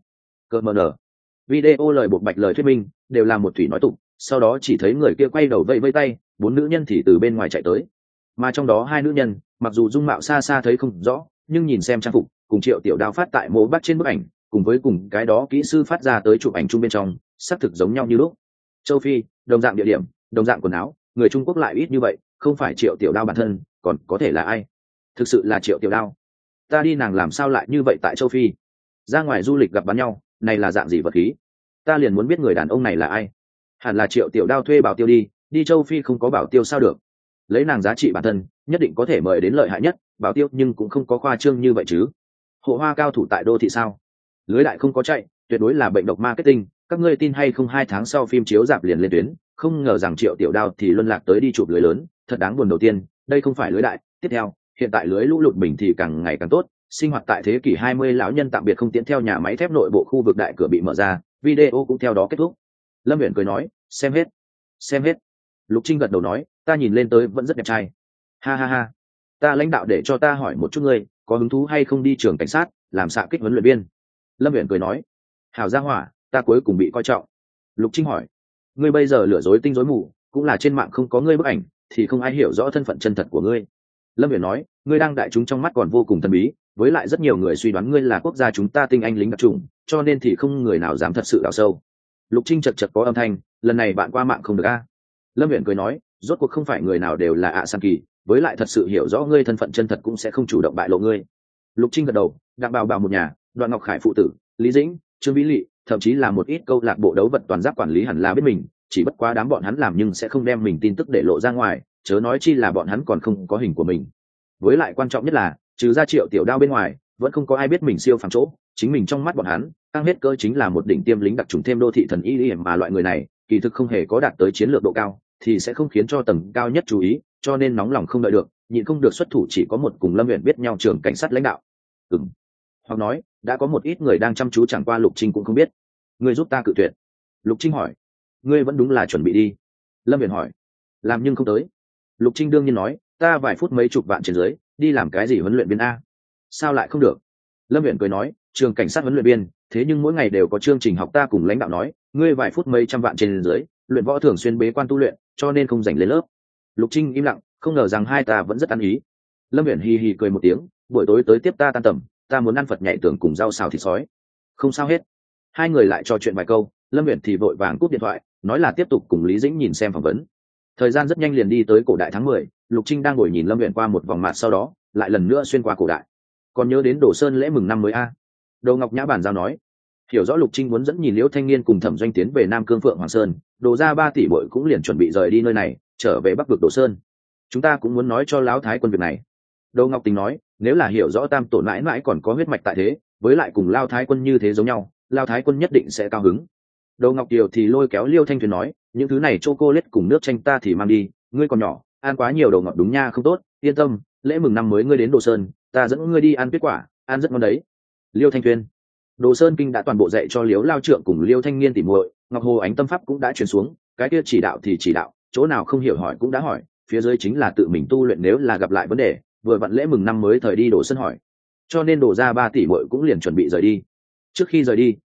mờ nở. Video lời buộc bạch lời thuyết minh, đều là một thủy nói tục, sau đó chỉ thấy người kia quay đầu vẫy vẫy tay, 4 nữ nhân thì từ bên ngoài chạy tới. Mà trong đó 2 nữ nhân, mặc dù dung mạo xa xa thấy không rõ, nhưng nhìn xem trang phục, cùng Triệu Tiểu Đao phát tại mô bắt trên bức ảnh, cùng với cùng cái đó kỹ sư phát ra tới chụp ảnh chung bên trong, xác thực giống nhau như lúc. Châu Phi, đồng dạng địa điểm, đồng dạng quần áo, người Trung Quốc lại ít như vậy, không phải Triệu Tiểu Đao bản thân, còn có thể là ai? Thực sự là Triệu Tiểu Đao. Ta đi nàng làm sao lại như vậy tại Châu Phi? Ra ngoài du lịch gặp bắn nhau, này là dạng gì vật khí? Ta liền muốn biết người đàn ông này là ai. Hẳn là Triệu Tiểu Đao thuê bảo tiêu đi Châu Phi không có bảo tiêu sao được? Lấy nàng giá trị bản thân, nhất định có thể mời đến lợi hại nhất, bảo tiêu nhưng cũng không có khoa trương như vậy chứ. Hộ hoa cao thủ tại đô thị sao? Lưới đại không có chạy, tuyệt đối là bệnh độc marketing, các ngươi tin hay không 2 tháng sau phim chiếu rạp liền lên tuyến, không ngờ rằng Triệu Tiểu Đao thì luân lạc tới đi chụp lưới lớn, thật đáng buồn. Đầu tiên, đây không phải lưới đại, tiếp theo, hiện tại lưới lũ lụt bình thì càng ngày càng tốt, sinh hoạt tại thế kỷ 20 lão nhân tạm biệt không tiến theo nhà máy thép nội bộ khu vực đại cửa bị mở ra, video cũng theo đó kết thúc. Lâm Viễn cười nói, xem hết. Lục Trinh gật đầu nói, ta nhìn lên tới vẫn rất đẹp trai. Ha ha ha, ta lãnh đạo để cho ta hỏi một chút ngươi, có hứng thú hay không đi trường cảnh sát, làm xạ kích huấn luyện viên. Lâm Viễn cười nói, hảo gia hỏa, ta cuối cùng bị coi trọng. Lục Trinh hỏi, ngươi bây giờ lừa dối tinh rối mù, cũng là trên mạng không có ngươi bức ảnh, thì không ai hiểu rõ thân phận chân thật của ngươi. Lâm Viễn nói, ngươi đang đại chúng trong mắt còn vô cùng thần bí, với lại rất nhiều người suy đoán ngươi là quốc gia chúng ta tinh anh lính đặc trùng, cho nên thì không người nào dám thật sự đào sâu. Lục Trinh chật chật có âm thanh, lần này bạn qua mạng không được a. Lâm Viễn cười nói, rốt cuộc không phải người nào đều là ạ san kỳ, với lại thật sự hiểu rõ ngươi thân phận chân thật cũng sẽ không chủ động bại lộ ngươi. Lục Trinh gật đầu, Đặng Bảo Bảo một nhà, Đoạn Ngọc Khải phụ tử, Lý Dĩnh, Trương Vĩ Lị, thậm chí là một ít câu lạc bộ đấu vật toàn giáp quản lý hẳn là biết mình, chỉ bất quá đám bọn hắn làm nhưng sẽ không đem mình tin tức để lộ ra ngoài, chớ nói chi là bọn hắn còn không có hình của mình. Với lại quan trọng nhất là, trừ ra Triệu Tiểu Đao bên ngoài, vẫn không có ai biết mình siêu phàm chỗ, chính mình trong mắt bọn hắn, tăng hết cỡ chính là một đỉnh tiêm lính đặc trùng thêm đô thị thần y mà loại người này, kỳ thực không hề có đạt tới chiến lược độ cao, thì sẽ không khiến cho tầng cao nhất chú ý, cho nên nóng lòng không đợi được, nhịn không được xuất thủ chỉ có một cùng Lâm Viễn biết nhau trường cảnh sát lãnh đạo. Hoặc nói, đã có một ít người đang chăm chú chẳng qua Lục Trinh cũng không biết. Ngươi giúp ta cự tuyệt. Lục Trinh hỏi, ngươi vẫn đúng là chuẩn bị đi. Lâm Viễn hỏi, làm nhưng không tới. Lục Trinh đương nhiên nói, ta vài phút mấy chục vạn trên dưới, đi làm cái gì huấn luyện viên a? Sao lại không được? Lâm Viễn cười nói, trường cảnh sát huấn luyện viên, thế nhưng mỗi ngày đều có chương trình học, ta cùng lãnh đạo nói, ngươi vài phút mấy trăm vạn trên dưới, luyện võ thường xuyên bế quan tu luyện, cho nên không dành lên lớp. Lục Trinh im lặng, không ngờ rằng hai ta vẫn rất ăn ý. Lâm Viễn hì hì cười một tiếng, buổi tối tới tiếp ta tan tầm, ta muốn ăn Phật nhảy tưởng cùng rau xào thịt sói. Không sao hết. Hai người lại trò chuyện vài câu, Lâm Viễn thì vội vàng cúp điện thoại, nói là tiếp tục cùng Lý Dĩnh nhìn xem phỏng vấn. Thời gian rất nhanh liền đi tới cổ đại tháng 10, Lục Trinh đang ngồi nhìn Lâm Viễn qua một vòng mạt, sau đó lại lần nữa xuyên qua cổ đại. Còn nhớ đến Đồ Sơn lễ mừng năm mới a? Đồ Ngọc Nhã bàn giao nói. Hiểu rõ Lục Trinh muốn dẫn nhìn Liễu Thanh Niên cùng Thẩm Doanh tiến về Nam Cương Phượng Hoàng Sơn, Đồ ra 3 tỷ bội cũng liền chuẩn bị rời đi nơi này, trở về Bắc vực Đồ Sơn. Chúng ta cũng muốn nói cho Lão Thái quân việc này. Đồ Ngọc Tình nói, nếu là hiểu rõ Tam tổ mãi mãi còn có huyết mạch tại thế, với lại cùng Lao Thái quân như thế giống nhau, Lao Thái quân nhất định sẽ cao hứng. Đồ Ngọc Kiều thì lôi kéo Liêu Thanh Thuyền nói, những thứ này chocolate cùng nước chanh ta thì mang đi, ngươi còn nhỏ, ăn quá nhiều đồ ngọt đúng nha không tốt, yên tâm, lễ mừng năm mới ngươi đến Đồ Sơn, ta dẫn ngươi đi ăn tuyết quả, ăn rất ngon đấy. Liêu Thanh Thuyền. Đồ Sơn kinh đã toàn bộ dạy cho Liếu Lao Trượng cùng Liêu Thanh Niên tỉ muội, Ngọc Hồ Ánh tâm pháp cũng đã truyền xuống, cái kia chỉ đạo thì chỉ đạo, chỗ nào không hiểu hỏi cũng đã hỏi, phía dưới chính là tự mình tu luyện, nếu là gặp lại vấn đề, vừa vặn lễ mừng năm mới thời đi Đồ Sơn hỏi. Cho nên Đồ ra 3 tỷ muội cũng liền chuẩn bị rời đi. Trước khi rời đi,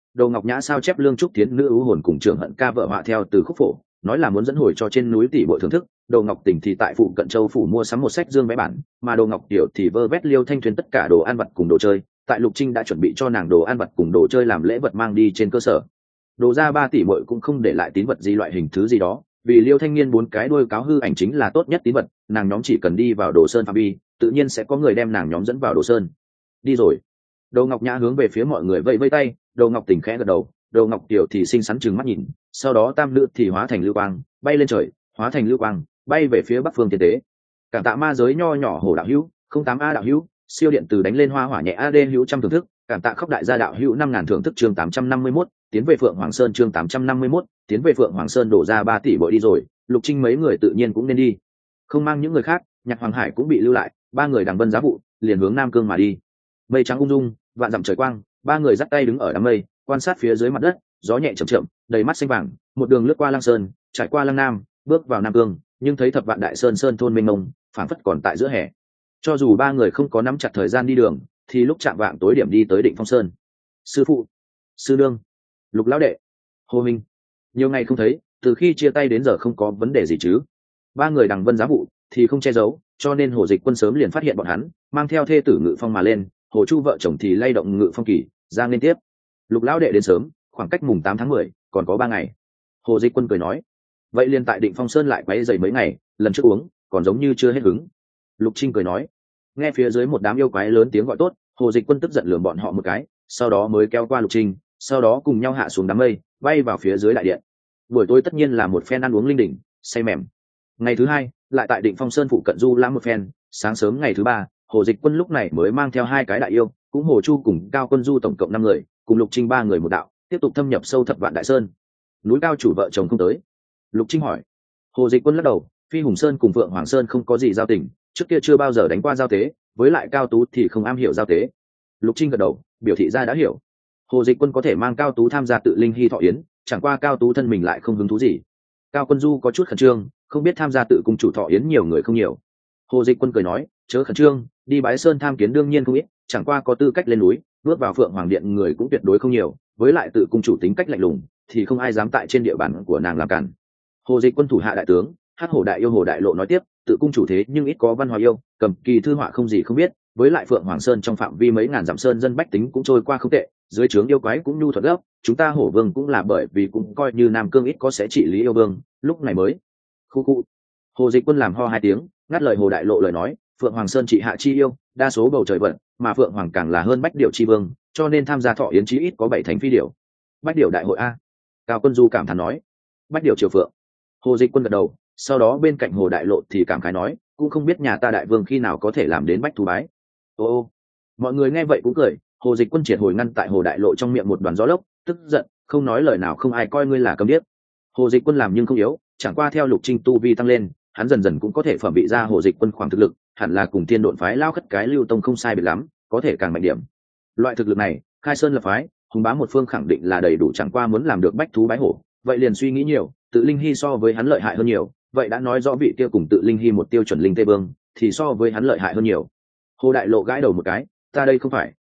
Đồ Ngọc Nhã sao chép Lương Trúc Tiến nữ ưu hồn cùng Trường Hận ca vợ họa theo từ khúc phổ, nói là muốn dẫn hồi cho trên núi tỷ bội thưởng thức. Đồ Ngọc Tỉnh thì tại phụ cận châu phủ mua sắm một sách dương vẽ bản, mà Đồ Ngọc Tiểu thì vơ vét Liêu Thanh Thuyền tất cả đồ ăn vặt cùng đồ chơi. Tại Lục Trinh đã chuẩn bị cho nàng đồ ăn vặt cùng đồ chơi làm lễ vật mang đi trên cơ sở. Đồ ra 3 tỷ bội cũng không để lại tín vật gì loại hình thứ gì đó, vì Liêu Thanh Niên 4 cái đuôi cáo hư ảnh chính là tốt nhất tín vật, nàng nhóm chỉ cần đi vào Đồ Sơn phạm vi, tự nhiên sẽ có người đem nàng nhóm dẫn vào Đồ Sơn. Đi rồi. Đồ Ngọc Nhã hướng về phía mọi người vẫy vẫy tay, Đồ Ngọc Tỉnh khẽ gật đầu, Đồ Ngọc Tiểu thì xinh xắn trừng mắt nhìn, sau đó tam nữ thì hóa thành lưu quang, bay lên trời, hóa thành lưu quang, bay về phía bắc phương tiên tế. Cảm tạ ma giới nho nhỏ Hồ đạo hữu, 08A đạo hữu, siêu điện từ đánh lên hoa hỏa nhẹ AD hữu trăm thưởng thức, cảm tạ khóc đại gia đạo hữu 5000 thưởng thức chương 851, tiến về Phượng Hoàng Sơn chương 851, tiến về Phượng Hoàng Sơn đổ ra 3 tỷ bội đi rồi, Lục Trinh mấy người tự nhiên cũng nên đi. Không mang những người khác, Nhạc Hoàng Hải cũng bị lưu lại, 3 người đằng vân giá vụ, liền hướng Nam Cương mà đi. Mây trắng ung dung, vạn dặm trời quang, 3 người dắt tay đứng ở đám mây, quan sát phía dưới mặt đất, gió nhẹ chậm chậm, đầy mắt xanh vàng, một đường lướt qua Lăng Sơn, trải qua Lăng Nam, bước vào Nam Cương, nhưng thấy thập vạn đại sơn sơn thôn mênh mông, phảng phất còn tại giữa hè. Cho dù 3 người không có nắm chặt thời gian đi đường, thì lúc chạm vạng tối điểm đi tới Định Phong Sơn. Sư phụ, sư nương, Lục lão đệ, Hồ Minh, nhiều ngày không thấy, từ khi chia tay đến giờ không có vấn đề gì chứ? 3 người đằng vân giá vụ thì không che giấu, cho nên Hồ Dịch Quân sớm liền phát hiện bọn hắn, mang theo thê tử Ngự Phong mà lên, Hồ Chu vợ chồng thì lay động Ngự Phong kỳ ra liên tiếp. Lục lão đệ đến sớm, khoảng cách mùng 8 tháng 10, còn có 3 ngày. Hồ Dịch Quân cười nói, vậy liền tại Định Phong Sơn lại quấy rầy mấy ngày, lần trước uống còn giống như chưa hết hứng. Lục Trinh cười nói, nghe phía dưới một đám yêu quái lớn tiếng gọi tốt, Hồ Dịch Quân tức giận lườm bọn họ một cái, sau đó mới kéo qua Lục Trinh, sau đó cùng nhau hạ xuống đám mây, bay vào phía dưới đại điện. Buổi tối tất nhiên là một phen ăn uống linh đình, say mềm. Ngày thứ 2, lại tại Định Phong Sơn phụ cận du lãm một phen, sáng sớm ngày thứ 3, Hồ Dịch Quân lúc này mới mang theo 2 cái đại yêu, cũng Hồ Chu cùng Cao Quân Du tổng cộng 5 người, cùng Lục Trinh 3 người một đạo, tiếp tục thâm nhập sâu thập vạn đại sơn. Núi Cao chủ vợ chồng không tới. Lục Trinh hỏi. Hồ Dịch Quân lắc đầu, Phi Hùng Sơn cùng Phượng Hoàng Sơn không có gì giao tình, trước kia chưa bao giờ đánh qua giao tế, với lại Cao Tú thì không am hiểu giao tế. Lục Trinh gật đầu, biểu thị ra đã hiểu. Hồ Dịch Quân có thể mang Cao Tú tham gia tự linh hy thọ yến, chẳng qua Cao Tú thân mình lại không hứng thú gì. Cao Quân Du có chút khẩn trương, không biết tham gia tự cung chủ thọ yến nhiều người không nhiều. Hồ Dịch Quân cười nói, chớ khẩn trương, đi bái sơn tham kiến đương nhiên không ít, chẳng qua có tư cách lên núi, bước vào Phượng Hoàng Điện người cũng tuyệt đối không nhiều, với lại tự cung chủ tính cách lạnh lùng, thì không ai dám tại trên địa bàn của nàng làm cản. Hồ Dịch Quân thủ hạ đại tướng, Hát Hổ đại yêu Hồ Đại Lộ nói tiếp, tự cung chủ thế nhưng ít có văn hóa yêu, cầm kỳ thư họa không gì không biết, với lại Phượng Hoàng Sơn trong phạm vi mấy ngàn dặm sơn dân bách tính cũng trôi qua không tệ, dưới trướng yêu quái cũng nhu thuật gấp, chúng ta Hổ Vương cũng là bởi vì cũng coi như Nam Cương ít có sẽ trị lý yêu vương, lúc này mới. Khu khu. Hồ Dịch Quân làm ho 2 tiếng, ngắt lời Hồ Đại Lộ lời nói, Phượng Hoàng Sơn trị hạ chi yêu, đa số bầu trời vận, mà Phượng Hoàng càng là hơn bách điểu chi vương, cho nên tham gia thọ yến chí ít có 7 thành phi điểu. Bách điểu đại hội a. Cao Quân Du cảm thán nói. Bách điểu triều phượng. Hồ Dịch Quân gật đầu, sau đó bên cạnh Hồ Đại Lộ thì cảm khái nói, cũng không biết nhà ta đại vương khi nào có thể làm đến bách thú bái. Ô, mọi người nghe vậy cũng cười. Hồ Dịch Quân triệt hồi ngăn tại Hồ Đại Lộ trong miệng một đoàn gió lốc, tức giận, không nói lời nào, không ai coi ngươi là câm điếc. Hồ Dịch Quân làm nhưng không yếu, chẳng qua theo Lục Trinh tu vi tăng lên, hắn dần dần cũng có thể phẩm bị ra Hồ Dịch Quân khoảng thực lực, hẳn là cùng Thiên Độn phái lao khất cái Lưu Tông không sai biệt lắm, có thể càng mạnh điểm. Loại thực lực này, khai sơn lập phái, hùng bá một phương khẳng định là đầy đủ, chẳng qua muốn làm được bách thú bái hổ, vậy liền suy nghĩ nhiều, tự linh hy so với hắn lợi hại hơn nhiều, vậy đã nói rõ vị kia cùng tự linh hy một tiêu chuẩn linh tây vương, thì so với hắn lợi hại hơn nhiều. Hồ Đại Lộ gãi đầu một cái, ta đây không phải.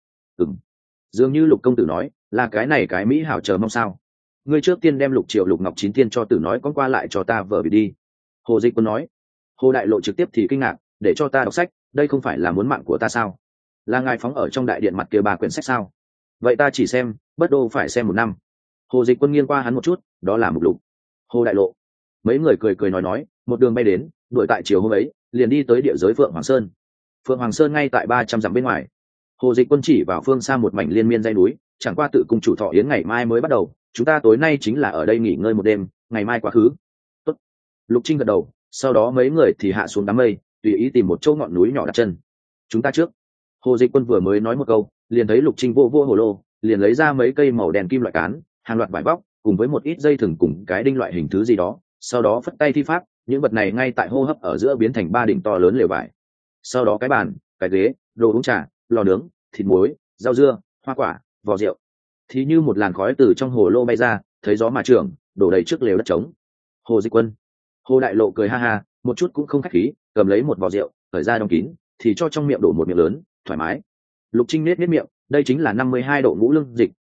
Dường như Lục công tử nói, là cái này cái mỹ hảo chờ mong sao? Ngươi trước tiên đem Lục Triệu Lục Ngọc Chín Tiên cho tử nói con qua lại cho ta vợ bị đi. Hồ Dịch Quân nói. Hồ Đại Lộ trực tiếp thì kinh ngạc, để cho ta đọc sách, đây không phải là muốn mạng của ta sao? Là ngài phóng ở trong đại điện mặt kia 3 quyển sách sao? Vậy ta chỉ xem, bất đô phải xem 1 năm. Hồ Dịch Quân nghiêng qua hắn một chút, đó là mục lục. Hồ Đại Lộ. Mấy người cười cười nói, một đường bay đến, đuổi tại chiều hôm ấy, liền đi tới địa giới Phượng Hoàng Sơn. Phượng Hoàng Sơn ngay tại 300 dặm bên ngoài. Hồ Dịch Quân chỉ vào phương xa một mảnh liên miên dãy núi, chẳng qua tự cung chủ thọ yến ngày mai mới bắt đầu, chúng ta tối nay chính là ở đây nghỉ ngơi một đêm, ngày mai quá khứ. Tốt. Lục Trinh gật đầu, sau đó mấy người thì hạ xuống đám mây, tùy ý tìm một chỗ ngọn núi nhỏ đặt chân. Chúng ta trước. Hồ Dịch Quân vừa mới nói một câu, liền thấy Lục Trinh vô hồ lô, liền lấy ra mấy cây màu đen kim loại cán, hàng loạt vải vóc, cùng với một ít dây thừng cùng cái đinh loại hình thứ gì đó, sau đó phất tay thi pháp, những vật này ngay tại hô hấp ở giữa biến thành 3 đỉnh to lớn lều vải. Sau đó cái bàn, cái ghế, đồ uống trà, lò nướng, thịt muối, rau dưa, hoa quả, vò rượu, thì như một làn khói từ trong hồ lô bay ra, thấy gió mà trưởng, đổ đầy trước lều đất trống. Hồ Dịch Quân. Hồ Đại Lộ cười ha ha, một chút cũng không khách khí, cầm lấy một vò rượu, khởi ra đóng kín, thì cho trong miệng đổ một miệng lớn, thoải mái. Lục Trinh nết miệng, đây chính là 52 độ ngũ lương dịch,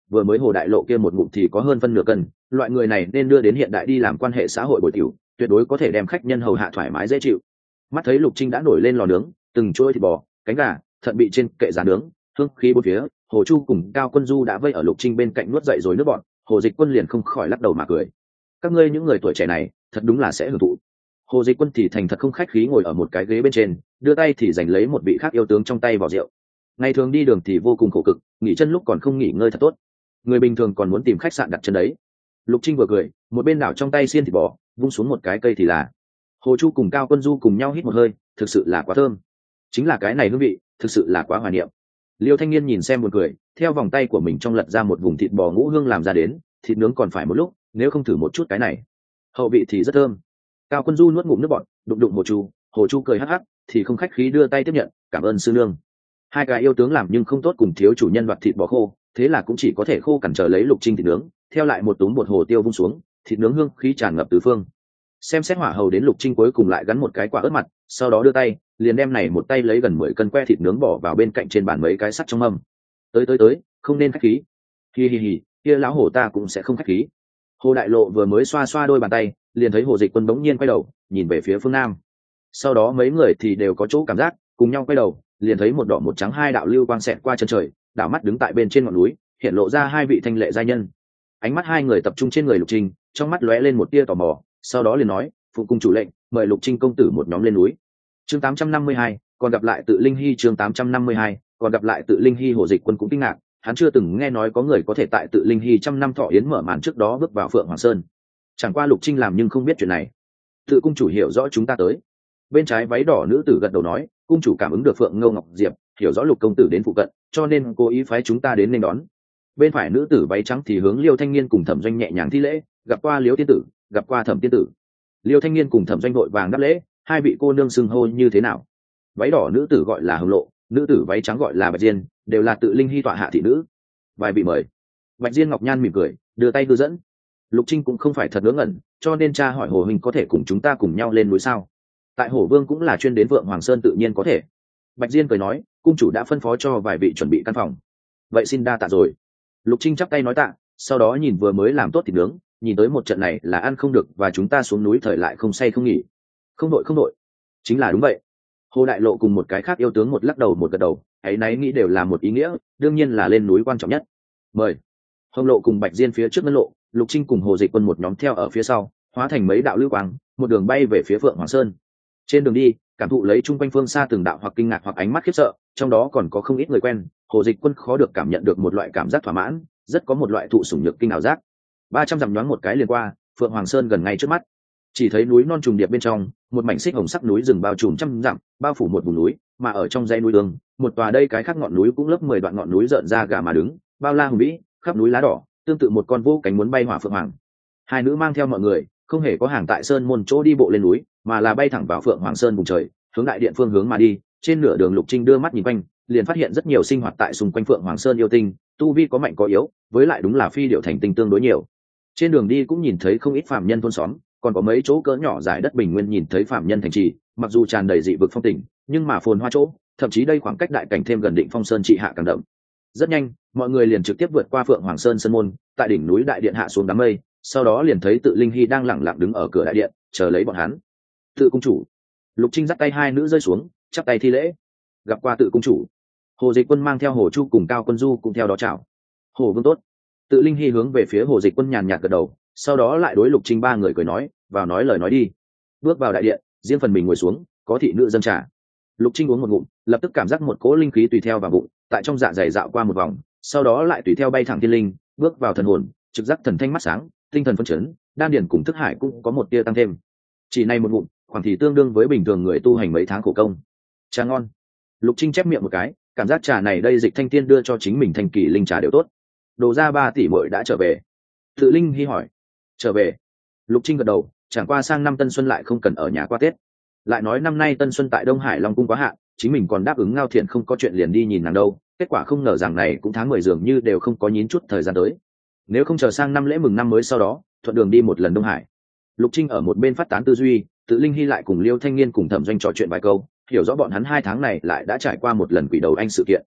vừa mới Hồ Đại Lộ kia một ngụm thì có hơn phân nửa cân, loại người này nên đưa đến hiện đại đi làm quan hệ xã hội bồi tiểu, tuyệt đối có thể đem khách nhân hầu hạ thoải mái dễ chịu. Mắt thấy Lục Trinh đã nổi lên lò nướng, từng chuỗi thịt bò, cánh gà, thận bị trên kệ giá nướng, hương khí bốn phía, Hồ Chu cùng Cao Quân Du đã vây ở Lục Trinh bên cạnh nuốt dậy rồi nước bọn, Hồ Dịch Quân liền không khỏi lắc đầu mà cười. Các ngươi những người tuổi trẻ này, thật đúng là sẽ hưởng thụ. Hồ Dịch Quân thì thành thật không khách khí ngồi ở một cái ghế bên trên, đưa tay thì giành lấy một vị khác yêu tướng trong tay vào rượu. Ngày thường đi đường thì vô cùng khổ cực, nghỉ chân lúc còn không nghỉ ngơi thật tốt. Người bình thường còn muốn tìm khách sạn đặt chân đấy. Lục Trinh vừa cười, một bên đảo trong tay xiên thịt bò, vung xuống một cái cây thì là. Hồ Chu cùng Cao Quân Du cùng nhau hít một hơi, thực sự là quá thơm. Chính là cái này hương vị, thực sự là quá hoài niệm. Liêu Thanh Niên nhìn xem buồn cười, theo vòng tay của mình trong lật ra một vùng thịt bò ngũ hương làm ra đến, thịt nướng còn phải một lúc, nếu không thử một chút cái này, hậu vị thì rất thơm. Cao Quân Du nuốt ngụm nước bọt, đụng đụng Hồ Chu cười hắc hắc, thì không khách khí đưa tay tiếp nhận, cảm ơn sư nương. Hai cái yêu tướng làm nhưng không tốt cùng thiếu chủ nhân đoạt thịt bò khô, thế là cũng chỉ có thể khô cằn chờ lấy Lục Trinh thịt nướng, theo lại một túm bột hồ tiêu vung xuống, thịt nướng hương khí tràn ngập tứ phương. Xem xét hỏa hầu đến Lục Trinh cuối cùng lại gắn một cái quả ớt mặt, sau đó đưa tay liền đem này một tay lấy gần 10 cân que thịt nướng bỏ vào bên cạnh trên bàn mấy cái sắt trong mâm. Tới, không nên khách khí. Hi, kia lão hổ ta cũng sẽ không khách khí. Hồ Đại Lộ vừa mới xoa xoa đôi bàn tay, liền thấy Hồ Dịch Quân bỗng nhiên quay đầu, nhìn về phía phương nam. Sau đó mấy người thì đều có chỗ cảm giác, cùng nhau quay đầu, liền thấy một đỏ một trắng hai đạo lưu quang xẹt qua chân trời, đảo mắt đứng tại bên trên ngọn núi, hiện lộ ra hai vị thanh lệ giai nhân. Ánh mắt hai người tập trung trên người Lục Trinh, trong mắt lóe lên một tia tò mò, sau đó liền nói, phụ cung chủ lệnh, mời Lục Trinh công tử một nhóm lên núi. Chương 852, còn gặp lại Tự Linh Hy. Chương 852, còn gặp lại Tự Linh Hy. Hồ Dịch Quân cũng kinh ngạc, hắn chưa từng nghe nói có người có thể tại Tự Linh Hy trăm năm thọ yến mở màn trước đó bước vào Phượng Hoàng Sơn. Chẳng qua Lục Trinh làm nhưng không biết chuyện này. Tự cung chủ hiểu rõ chúng ta tới. Bên trái váy đỏ nữ tử gật đầu nói, cung chủ cảm ứng được Phượng Ngâu Ngọc Diệp, hiểu rõ Lục công tử đến phụ cận, cho nên cố ý phái chúng ta đến nên đón. Bên phải nữ tử váy trắng thì hướng Liêu Thanh Niên cùng Thẩm Doanh nhẹ nhàng thi lễ, gặp qua Liêu tiên tử, gặp qua Thẩm tiên tử. Liêu Thanh Niên cùng Thẩm Doanh vội vàng đáp lễ, hai vị cô nương xưng hô như thế nào? Váy đỏ nữ tử gọi là Hồng Lộ, nữ tử váy trắng gọi là Bạch Diên, đều là Tự Linh Hy tọa hạ thị nữ. Vài vị mời. Bạch Diên ngọc nhan mỉm cười, đưa tay đưa dẫn. Lục Trinh cũng không phải thật ngớ ngẩn, cho nên cha hỏi Hồ huynh có thể cùng chúng ta cùng nhau lên núi sao? Tại Hổ Vương cũng là chuyên đến Vượng Hoàng Sơn tự nhiên có thể. Bạch Diên cười nói, cung chủ đã phân phó cho vài vị chuẩn bị căn phòng. Vậy xin đa tạ rồi. Lục Trinh chắp tay nói tạ, sau đó nhìn vừa mới làm tốt thịt nướng, nhìn tới một trận này là ăn không được và chúng ta xuống núi thời lại không say không nghỉ. Không đội. Chính là đúng vậy. Hồ Đại Lộ cùng một cái khác yêu tướng một lắc đầu một gật đầu, ấy nấy nghĩ đều là một ý nghĩa, đương nhiên là lên núi quan trọng nhất. Mời. Hồng Lộ cùng Bạch Diên phía trước ngân lộ, Lục Trinh cùng Hồ Dịch Quân một nhóm theo ở phía sau, hóa thành mấy đạo lưu quang, một đường bay về phía Phượng Hoàng Sơn. Trên đường đi, cảm thụ lấy chung quanh phương xa từng đạo hoặc kinh ngạc hoặc ánh mắt khiếp sợ, trong đó còn có không ít người quen. Hồ Dịch Quân khó được cảm nhận được một loại cảm giác thỏa mãn, rất có một loại thụ sủng nhược kinh ảo giác. 300 dặm nhoáng một cái liền qua, Phượng Hoàng Sơn gần ngay trước mắt. Chỉ thấy núi non trùng điệp bên trong, một mảnh xích hồng sắc núi rừng bao trùm trăm dặm, bao phủ một vùng núi, mà ở trong dãy núi đường, một tòa đây cái khác ngọn núi cũng lớp 10 đoạn ngọn núi rợn ra gà mà đứng, bao la hùng vĩ, khắp núi lá đỏ, tương tự một con vô cánh muốn bay hỏa phượng hoàng. Hai nữ mang theo mọi người, không hề có hàng tại sơn môn chỗ đi bộ lên núi, mà là bay thẳng vào Phượng Hoàng Sơn vùng trời, hướng đại điện phương hướng mà đi. Trên nửa đường Lục Trinh đưa mắt nhìn quanh, liền phát hiện rất nhiều sinh hoạt tại xung quanh Phượng Hoàng Sơn yêu tinh, tu vi có mạnh có yếu, với lại đúng là phi điệu thành tinh tương đối nhiều. Trên đường đi cũng nhìn thấy không ít phàm nhân thôn xóm, còn có mấy chỗ cỡ nhỏ giải đất bình nguyên nhìn thấy phàm nhân thành trì, mặc dù tràn đầy dị vực phong tình, nhưng mà phồn hoa chỗ, thậm chí đây khoảng cách đại cảnh thêm gần Định Phong Sơn trị hạ càng đậm. Rất nhanh, mọi người liền trực tiếp vượt qua Phượng Hoàng Sơn sơn môn, tại đỉnh núi đại điện hạ xuống đám mây, sau đó liền thấy Tự Linh Hy đang lẳng lặng đứng ở cửa đại điện, chờ lấy bọn hắn. Tự cung chủ. Lục Trinh dắt tay hai nữ rơi xuống, chắp tay thi lễ. Gặp qua Tự cung chủ. Hồ Dịch Quân mang theo Hồ Chu cùng Cao Quân Du cũng theo đó chào. Hồ vương tốt. Tự Linh Hy hướng về phía Hồ Dịch Quân nhàn nhạt gật đầu, sau đó lại đối Lục Trinh ba người cười nói, vào nói lời nói đi. Bước vào đại điện, riêng phần mình ngồi xuống, có thị nữ dâng trà. Lục Trinh uống một ngụm, lập tức cảm giác một cỗ linh khí tùy theo vào bụng, tại trong dạ dày dạo qua một vòng, sau đó lại tùy theo bay thẳng thiên linh, bước vào thần hồn, trực giác thần thanh mắt sáng, tinh thần phấn chấn, đan điền cùng thức hải cũng có một tia tăng thêm. Chỉ này một ngụm, khoảng thì tương đương với bình thường người tu hành mấy tháng khổ công. Trà ngon. Lục Trinh chép miệng một cái, cảm giác trà này đây Dịch Thanh Tiên đưa cho chính mình thành kỳ linh trà đều tốt. Đồ ra 3 tỷ muội đã trở về. Tự Linh Hy hỏi. Trở về. Lục Trinh gật đầu, chẳng qua sang năm Tân Xuân lại không cần ở nhà qua Tết. Lại nói năm nay Tân Xuân tại Đông Hải Long cung quá hạn, chính mình còn đáp ứng Ngao Thiện không có chuyện liền đi nhìn nàng đâu, kết quả không ngờ rằng này cũng tháng 10 dường như đều không có nhín chút thời gian tới. Nếu không chờ sang năm lễ mừng năm mới sau đó, thuận đường đi một lần Đông Hải. Lục Trinh ở một bên phát tán tư duy, Tự Linh Hy lại cùng Liêu Thanh Niên cùng Thẩm Doanh trò chuyện vài câu, hiểu rõ bọn hắn 2 tháng này lại đã trải qua một lần quỷ đầu anh sự kiện.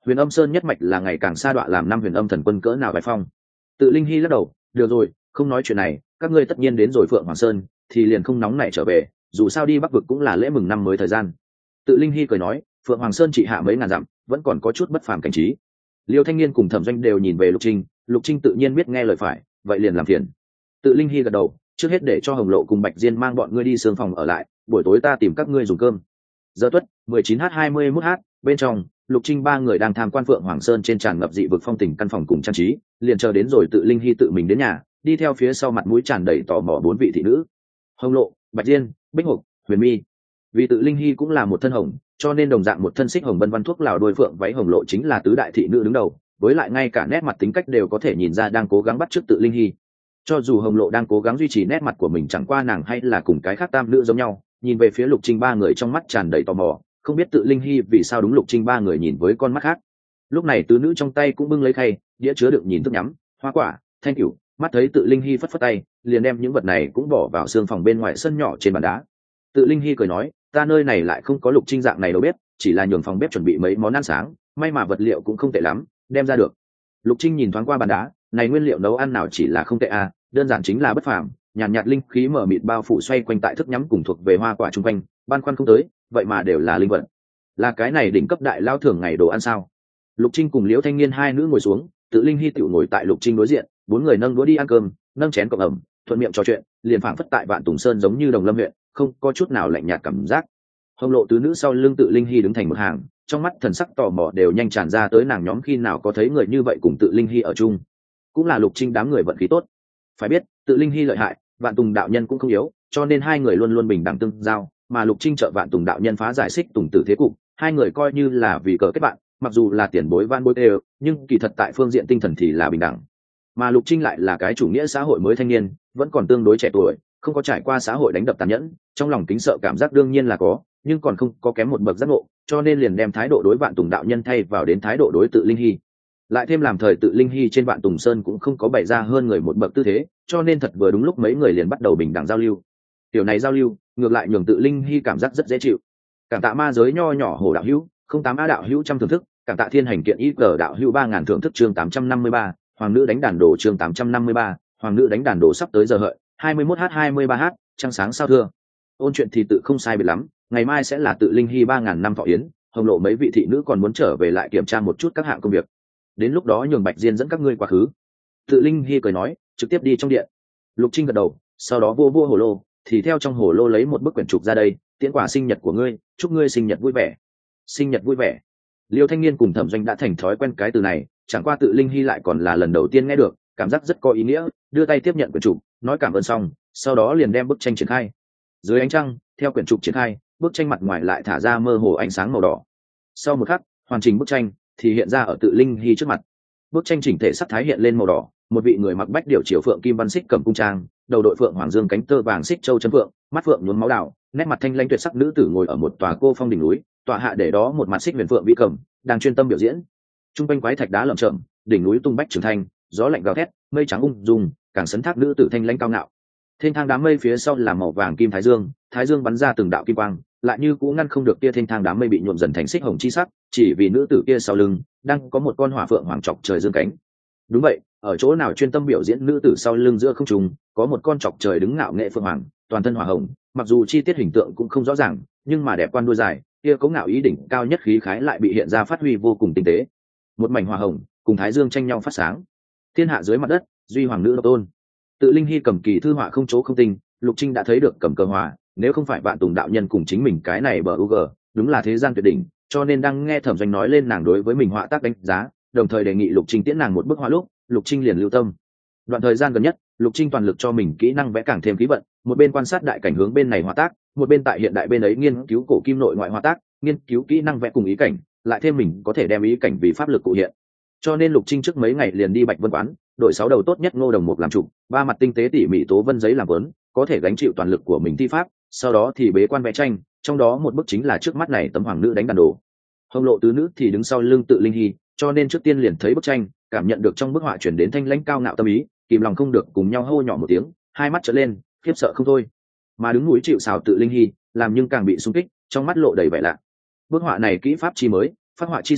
Huyền Âm Sơn nhất mạch là ngày càng sa đọa làm năm Huyền Âm thần quân cỡ nào bài phong. Tự Linh Hy lắc đầu, được rồi, không nói chuyện này, các ngươi tất nhiên đến rồi Phượng Hoàng Sơn thì liền không nóng nảy trở về, dù sao đi Bắc vực cũng là lễ mừng năm mới thời gian. Tự Linh Hy cười nói, Phượng Hoàng Sơn trị hạ mấy ngàn dặm, vẫn còn có chút bất phàm cảnh trí. Liêu Thanh Niên cùng Thẩm Doanh đều nhìn về Lục Trinh tự nhiên biết nghe lời phải, vậy liền làm phiền. Tự Linh Hy gật đầu, trước hết để cho Hồng Lộ cùng Bạch Diên mang bọn ngươi đi sương phòng ở lại, buổi tối ta tìm các ngươi dùng cơm. Giờ tuất 19h21h, bên trong Lục Trinh ba người đang tham quan Phượng Hoàng Sơn trên tràn ngập dị vực phong tình căn phòng cùng trang trí, liền chờ đến rồi Tự Linh Hy tự mình đến nhà, đi theo phía sau mặt mũi tràn đầy tò mò bốn vị thị nữ: Hồng Lộ, Bạch Diên, Bích Hục, Huyền Mi. Vì Tự Linh Hy cũng là một thân hồng, cho nên đồng dạng một thân xích hồng bân văn thuốc lào đôi phượng váy Hồng Lộ chính là tứ đại thị nữ đứng đầu, với lại ngay cả nét mặt tính cách đều có thể nhìn ra đang cố gắng bắt chước Tự Linh Hy. Cho dù Hồng Lộ đang cố gắng duy trì nét mặt của mình, chẳng qua nàng hay là cùng cái khác tam nữ giống nhau, nhìn về phía Lục Trinh ba người trong mắt tràn đầy tò mò, không biết Tự Linh Hy vì sao đúng Lục Trinh ba người nhìn với con mắt khác. Lúc này tứ nữ trong tay cũng bưng lấy khay, đĩa chứa đựng nhìn thức nhắm, hoa quả, thanh cửu, mắt thấy Tự Linh Hy phất phất tay, liền đem những vật này cũng bỏ vào xương phòng bên ngoài sân nhỏ trên bàn đá. Tự Linh Hy cười nói, ta nơi này lại không có Lục Trinh dạng này đâu bếp, chỉ là nhường phòng bếp chuẩn bị mấy món ăn sáng, may mà vật liệu cũng không tệ lắm, đem ra được. Lục Trinh nhìn thoáng qua bàn đá, này nguyên liệu nấu ăn nào chỉ là không tệ à, đơn giản chính là bất phàm, nhàn nhạt linh khí mở mịt bao phủ xoay quanh tại thức nhắm cùng thuộc về hoa quả chung quanh, ban khoăn không tới, vậy mà đều là linh vật. Là cái này đỉnh cấp đại lao thưởng ngày đồ ăn sao? Lục Trinh cùng Liễu Thanh Niên hai nữ ngồi xuống, Tự Linh Hy tiểu ngồi tại Lục Trinh đối diện, bốn người nâng đũa đi ăn cơm, nâng chén cộng ẩm, thuận miệng trò chuyện, liền phảng phất tại Vạn Tùng Sơn giống như Đồng Lâm huyện, không có chút nào lạnh nhạt cảm giác. Hồng Lộ tứ nữ sau lưng Tự Linh Hy đứng thành một hàng, trong mắt thần sắc tò mò đều nhanh tràn ra tới nàng nhóm khi nào có thấy người như vậy cùng Tự Linh Hy ở chung. Cũng là Lục Trinh đám người vận khí tốt. Phải biết, Tự Linh Hy lợi hại, Vạn Tùng đạo nhân cũng không yếu, cho nên hai người luôn luôn bình đẳng tương giao, mà Lục Trinh trợ Vạn Tùng đạo nhân phá giải xích Tùng tử thế cục, hai người coi như là vì cờ kết bạn, mặc dù là tiền bối van bối đều, nhưng kỳ thật tại phương diện tinh thần thì là bình đẳng. Mà Lục Trinh lại là cái chủ nghĩa xã hội mới thanh niên, vẫn còn tương đối trẻ tuổi, không có trải qua xã hội đánh đập tàn nhẫn, trong lòng kính sợ cảm giác đương nhiên là có, nhưng còn không có kém một bậc giác ngộ, cho nên liền đem thái độ đối Vạn Tùng đạo nhân thay vào đến thái độ đối Tự Linh Hy. Lại thêm làm thời Tự Linh Hy trên Vạn Tùng Sơn cũng không có bày ra hơn người một bậc tư thế, cho nên thật vừa đúng lúc mấy người liền bắt đầu bình đẳng giao lưu. Tiểu này giao lưu, ngược lại nhường Tự Linh Hy cảm giác rất dễ chịu. Cảm tạ ma giới nho nhỏ hồ đạo hữu, 08 đạo hữu trăm thưởng thức, cảm tạ thiên hành kiện ý cờ đạo hữu 3000 thưởng thức chương 853, hoàng nữ đánh đàn đồ chương 853, hoàng nữ đánh đàn đồ sắp tới giờ hợi, 21h23h, trăng sáng sao thưa. Ôn chuyện thì tự không sai biệt lắm, ngày mai sẽ là Tự Linh Hy 3000 năm thọ yến, Hồng Lộ mấy vị thị nữ còn muốn trở về lại kiểm tra một chút các hạng công việc. Đến lúc đó nhường Bạch Diên dẫn các ngươi quá khứ. Tự Linh Hy cười nói, trực tiếp đi trong điện. Lục Trinh gật đầu, sau đó vô hồ lô, thì theo trong hồ lô lấy một bức quyển trục ra đây, tiễn quả sinh nhật của ngươi, chúc ngươi sinh nhật vui vẻ. Sinh nhật vui vẻ. Liêu Thanh Niên cùng Thẩm Doanh đã thành thói quen cái từ này, chẳng qua Tự Linh Hy lại còn là lần đầu tiên nghe được, cảm giác rất có ý nghĩa, đưa tay tiếp nhận quyển trục, nói cảm ơn xong, sau đó liền đem bức tranh triển khai. Dưới ánh trăng, theo quyển trục triển khai, bức tranh mặt ngoài lại thả ra mơ hồ ánh sáng màu đỏ. Sau một khắc, hoàn chỉnh bức tranh thì hiện ra ở Tự Linh Hy trước mặt. Bức tranh chỉnh thể sắc thái hiện lên màu đỏ, một vị người mặc bách điểu triều phượng kim văn xích cầm cung trang, đầu đội phượng hoàng dương cánh tơ vàng xích châu chấm phượng, mắt phượng nhuốm máu đào, nét mặt thanh lãnh tuyệt sắc nữ tử ngồi ở một tòa cô phong đỉnh núi, tọa hạ để đó một mặt xích huyền phượng vĩ cầm, đang chuyên tâm biểu diễn. Trung quanh quái thạch đá lởm chởm, đỉnh núi tung bách trường thanh, gió lạnh gào thét, mây trắng ung dung, càng sấn thác nữ tử thanh lãnh cao ngạo. Thiên thang đám mây phía sau là màu vàng kim thái dương bắn ra từng đạo kim quang, lại như cũng ngăn không được tia thiên thang đám mây bị nhuộm dần thành xích hồng chi sắc, chỉ vì nữ tử kia sau lưng đang có một con hỏa phượng hoàng chọc trời dương cánh. Đúng vậy, ở chỗ nào chuyên tâm biểu diễn nữ tử sau lưng giữa không trung có một con chọc trời đứng ngạo nghệ phượng hoàng, toàn thân hỏa hồng, mặc dù chi tiết hình tượng cũng không rõ ràng, nhưng mà đẹp quan đuôi dài, kia có ngạo ý đỉnh cao nhất khí khái lại bị hiện ra phát huy vô cùng tinh tế. Một mảnh hỏa hồng cùng thái dương tranh nhau phát sáng. Thiên hạ dưới mặt đất, duy hoàng nữ độc tôn. Tự Linh Hy cầm kỳ thư họa không chỗ không tinh, Lục Trinh đã thấy được cầm cơ hòa, nếu không phải Vạn Tùng đạo nhân cùng chính mình cái này bờ UG, đúng là thế gian tuyệt đỉnh, cho nên đang nghe Thẩm Doanh nói lên nàng đối với mình họa tác đánh giá, đồng thời đề nghị Lục Trinh tiễn nàng một bức họa lúc, Lục Trinh liền lưu tâm. Đoạn thời gian gần nhất, Lục Trinh toàn lực cho mình kỹ năng vẽ càng thêm khí vận, một bên quan sát đại cảnh hướng bên này họa tác, một bên tại hiện đại bên ấy nghiên cứu cổ kim nội ngoại họa tác, nghiên cứu kỹ năng vẽ cùng ý cảnh, lại thêm mình có thể đem ý cảnh vì pháp lực cụ hiện. Cho nên Lục Trinh trước mấy ngày liền đi Bạch Vân quán, đội 6 đầu tốt nhất Ngô Đồng Mục làm chủ, 3 mặt tinh tế tỉ mỉ tố vân giấy làm vốn, có thể gánh chịu toàn lực của mình thi pháp, sau đó thì bế quan vẽ tranh, trong đó một bức chính là trước mắt này tấm hoàng nữ đánh đàn đồ. Hồng Lộ tứ nữ thì đứng sau lưng Tự Linh Hy, cho nên trước tiên liền thấy bức tranh, cảm nhận được trong bức họa chuyển đến thanh lãnh cao ngạo tâm ý, kìm lòng không được cùng nhau hô nhỏ một tiếng, hai mắt trợn lên, khiếp sợ không thôi. Mà đứng núi chịu sào Tự Linh Hy, làm nhưng càng bị xung kích, trong mắt lộ đầy vẻ lạ. Bức họa này kỹ pháp chi mới, phát họa chi xảo,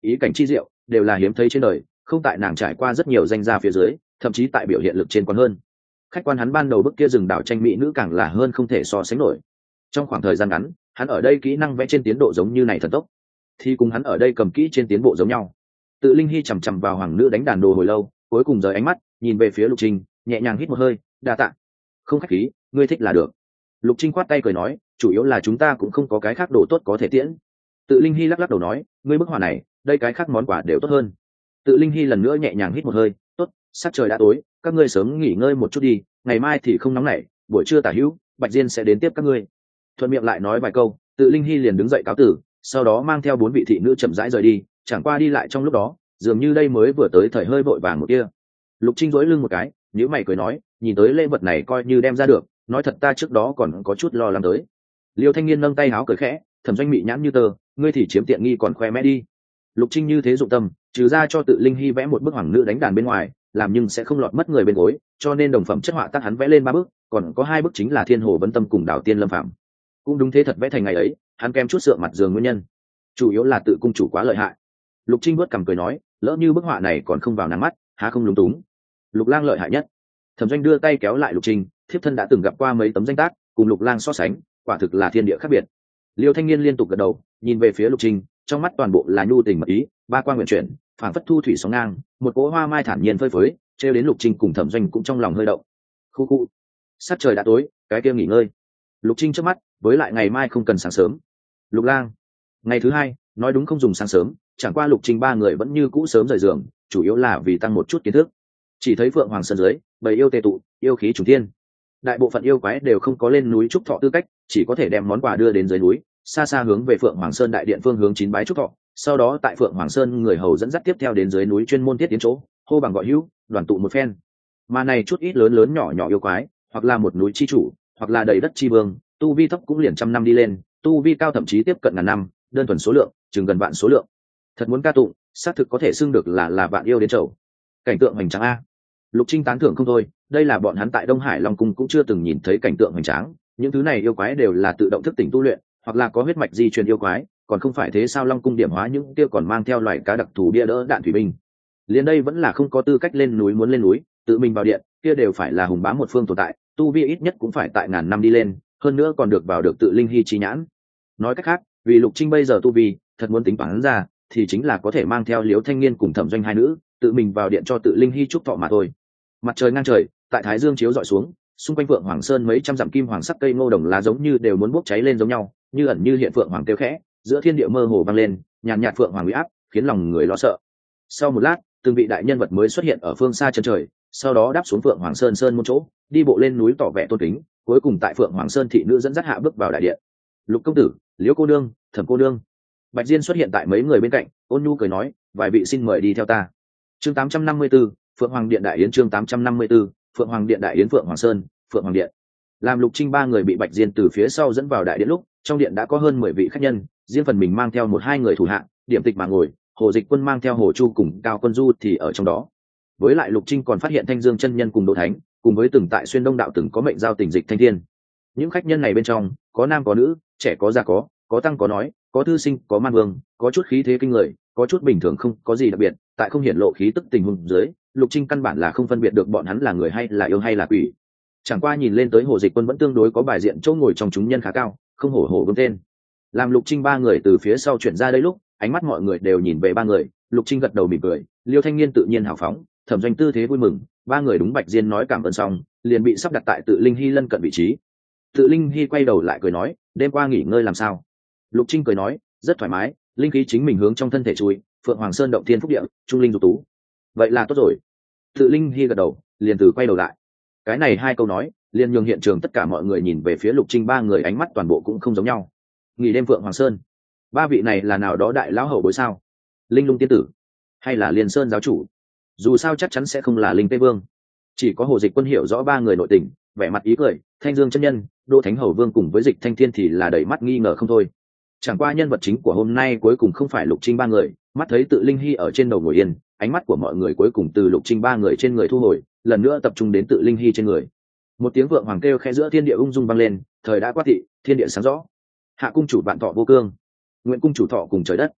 ý cảnh chi diệu đều là hiếm thấy trên đời, không tại nàng trải qua rất nhiều danh gia phía dưới, thậm chí tại biểu hiện lực trên còn hơn. Khách quan hắn ban đầu bức kia rừng đảo tranh mỹ nữ càng là hơn không thể so sánh nổi. Trong khoảng thời gian ngắn, hắn ở đây kỹ năng vẽ trên tiến độ giống như này thần tốc, thì cùng hắn ở đây cầm kỹ trên tiến bộ giống nhau. Tự Linh Hy chằm chằm vào hoàng nữ đánh đàn đồ hồi lâu, cuối cùng rời ánh mắt nhìn về phía Lục Trinh, nhẹ nhàng hít một hơi, đa tạ. Không khách khí, ngươi thích là được. Lục Trinh khoát tay cười nói, chủ yếu là chúng ta cũng không có cái khác đồ tốt có thể tiễn. Tự Linh Hy lắc lắc đầu nói, ngươi bức họa này, đây cái khác món quà đều tốt hơn. Tự Linh Hy lần nữa nhẹ nhàng hít một hơi, tốt, sắc trời đã tối, các ngươi sớm nghỉ ngơi một chút đi, ngày mai thì không nóng nảy, buổi trưa tả hữu, Bạch Diên sẽ đến tiếp các ngươi. Thuận miệng lại nói vài câu, Tự Linh Hy liền đứng dậy cáo tử, sau đó mang theo 4 vị thị nữ chậm rãi rời đi, chẳng qua đi lại trong lúc đó, dường như đây mới vừa tới thời hơi vội vàng một kia. Lục Trinh duỗi lưng một cái, nhíu mày cười nói, nhìn tới lễ vật này coi như đem ra được, nói thật ta trước đó còn có chút lo lắng tới. Liêu Thanh Niên nâng tay háo cười khẽ, Thẩm Doanh mị nhãn như tơ, ngươi thì chiếm tiện nghi còn khoe mẽ đi. Lục Trinh như thế dụng tâm, trừ ra cho Tự Linh Hy vẽ một bức hoàng nữ đánh đàn bên ngoài, làm nhưng sẽ không lọt mất người bên gối, cho nên đồng phẩm chất họa tác hắn vẽ lên 3 bức, còn có 2 bức chính là Thiên Hồ Vấn Tâm cùng Đào Tiên Lâm Phạm. Cũng đúng thế thật vẽ thành ngày ấy, hắn kem chút sượng mặt giường nguyên nhân, chủ yếu là tự cung chủ quá lợi hại. Lục Trinh vuốt cằm cười nói, lỡ như bức họa này còn không vào nàng mắt, há không lúng túng. Lục Lang lợi hại nhất. Thẩm Doanh đưa tay kéo lại Lục Trinh, thiếp thân đã từng gặp qua mấy tấm danh tác, cùng Lục Lang so sánh, quả thực là thiên địa khác biệt. Liêu Thanh Niên liên tục gật đầu, nhìn về phía Lục Trinh, trong mắt toàn bộ là nhu tình mật ý, ba quang nguyện chuyển, phảng phất thu thủy sóng ngang, một cỗ hoa mai thản nhiên phơi phới, trêu đến Lục Trinh cùng Thẩm Doanh cũng trong lòng hơi động. Khu khu, sát trời đã tối, cái kia nghỉ ngơi. Lục Trinh trước mắt, với lại ngày mai không cần sáng sớm. Lục Lang, ngày thứ 2, nói đúng không dùng sáng sớm, chẳng qua Lục Trinh 3 người vẫn như cũ sớm rời giường, chủ yếu là vì tăng một chút kiến thức. Chỉ thấy Phượng Hoàng Sơn dưới, bầy yêu tề tụ, yêu khí trùng thiên. Đại bộ phận yêu quái đều không có lên núi chúc thọ tư cách, chỉ có thể đem món quà đưa đến dưới núi, xa xa hướng về Phượng Hoàng Sơn đại điện phương hướng 9 bái chúc thọ, sau đó tại Phượng Hoàng Sơn người hầu dẫn dắt tiếp theo đến dưới núi chuyên môn tiết tiến chỗ, hô bằng gọi hữu, đoàn tụ một phen. Mà này chút ít lớn lớn nhỏ nhỏ yêu quái, hoặc là một núi chi chủ, hoặc là đầy đất chi vương, tu vi thấp cũng liền trăm năm đi lên, tu vi cao thậm chí tiếp cận ngàn năm, đơn thuần số lượng chừng gần vạn số lượng. Thật muốn ca tụng, xác thực có thể xưng được là vạn yêu đến chầu. Cảnh tượng hoành tráng a. Lục Trinh tán thưởng không thôi, đây là bọn hắn tại Đông Hải Long Cung cũng chưa từng nhìn thấy cảnh tượng hoành tráng, những thứ này yêu quái đều là tự động thức tỉnh tu luyện, hoặc là có huyết mạch di truyền yêu quái, còn không phải thế sao Long Cung điểm hóa những kia còn mang theo loài cá đặc thù bia đỡ đạn thủy binh. Liền đây vẫn là không có tư cách lên núi, muốn lên núi, tự mình vào điện, kia đều phải là hùng bá một phương tồn tại, tu vi ít nhất cũng phải tại ngàn năm đi lên, hơn nữa còn được vào được Tự Linh Hy chi nhãn. Nói cách khác, vì Lục Trinh bây giờ tu vi, thật muốn tính toán ra, thì chính là có thể mang theo Liễu Thanh Niên cùng Thẩm Doanh hai nữ, tự mình vào điện cho Tự Linh Hy chúc thọ mà thôi. Mặt trời ngang trời, tại thái dương chiếu rọi xuống, xung quanh Phượng Hoàng Sơn mấy trăm dặm kim hoàng sắc cây ngô đồng lá giống như đều muốn bốc cháy lên giống nhau, như ẩn như hiện Phượng Hoàng kêu khẽ, giữa thiên địa mơ hồ vang lên, nhàn nhạt Phượng Hoàng uy áp, khiến lòng người lo sợ. Sau một lát, từng vị đại nhân vật mới xuất hiện ở phương xa chân trời, sau đó đáp xuống Phượng Hoàng Sơn sơn môn chỗ, đi bộ lên núi tỏ vẻ tôn kính, cuối cùng tại Phượng Hoàng Sơn thị nữ dẫn dắt hạ bước vào đại điện. Lục công tử, Liễu cô nương, Thẩm cô nương. Bạch Diên xuất hiện tại mấy người bên cạnh, ôn nhu cười nói, vài vị xin mời đi theo ta. Chương 854, Phượng Hoàng Điện đại yến. Chương 854, Phượng Hoàng Điện đại yến. Phượng Hoàng Sơn, Phượng Hoàng Điện. Làm Lục Trinh 3 người bị Bạch Diên từ phía sau dẫn vào đại điện lúc, trong điện đã có hơn 10 vị khách nhân, riêng phần mình mang theo 1-2 người thủ hạ, điểm tịch mà ngồi, Hồ Dịch Quân mang theo Hồ Chu cùng Cao Quân Du thì ở trong đó. Với lại Lục Trinh còn phát hiện Thanh Dương chân nhân cùng Đỗ Thánh, cùng với từng tại Xuyên Đông đạo từng có mệnh giao tình Dịch Thanh Thiên. Những khách nhân này bên trong, có nam có nữ, trẻ có già có tăng có nói, có thư sinh, có man vương, có chút khí thế kinh người, có chút bình thường không có gì đặc biệt, tại không hiển lộ khí tức tình huống dưới, Lục Trinh căn bản là không phân biệt được bọn hắn là người hay là yêu hay là quỷ. Chẳng qua nhìn lên tới Hồ Dịch Quân vẫn tương đối có bài diện chỗ ngồi trong chúng nhân khá cao, không hổ hổ gương tên. Làm Lục Trinh 3 người từ phía sau chuyển ra đây lúc, ánh mắt mọi người đều nhìn về 3 người, Lục Trinh gật đầu mỉm cười, Liêu Thanh Niên tự nhiên hào phóng, Thẩm Doanh tư thế vui mừng, 3 người đúng Bạch Diên nói cảm ơn xong, liền bị sắp đặt tại Tự Linh Hy lân cận vị trí. Tự Linh Hy quay đầu lại cười nói, đêm qua nghỉ ngơi làm sao? Lục Trinh cười nói, rất thoải mái, linh khí chính mình hướng trong thân thể chui, Phượng Hoàng Sơn động thiên phúc địa, trung linh dục tú. Vậy là tốt rồi. Tự Linh Hy gật đầu, liền từ quay đầu lại. Cái này 2 câu nói, liền nhường hiện trường tất cả mọi người nhìn về phía Lục Trinh 3 người, ánh mắt toàn bộ cũng không giống nhau. Nghỉ đêm Phượng Hoàng Sơn, 3 vị này là nào đó đại lão hậu bối sao? Linh Lung tiên tử, hay là Liên Sơn giáo chủ? Dù sao chắc chắn sẽ không là Linh Tây Vương. Chỉ có Hồ Dịch Quân hiểu rõ 3 người nội tình, vẻ mặt ý cười, Thanh Dương chân nhân, Đỗ Thánh Hầu Vương cùng với Dịch Thanh Thiên thì là đầy mắt nghi ngờ không thôi. Chẳng qua nhân vật chính của hôm nay cuối cùng không phải Lục Trinh 3 người, mắt thấy Tự Linh Hy ở trên đầu ngồi yên, ánh mắt của mọi người cuối cùng từ Lục Trinh 3 người trên người thu hồi, lần nữa tập trung đến Tự Linh Hy trên người. Một tiếng vượng hoàng kêu khẽ giữa thiên địa ung dung vang lên, thời đã quát thị, thiên địa sáng rõ. Hạ cung chủ vạn thọ vô cương, nguyện cung chủ thọ cùng trời đất.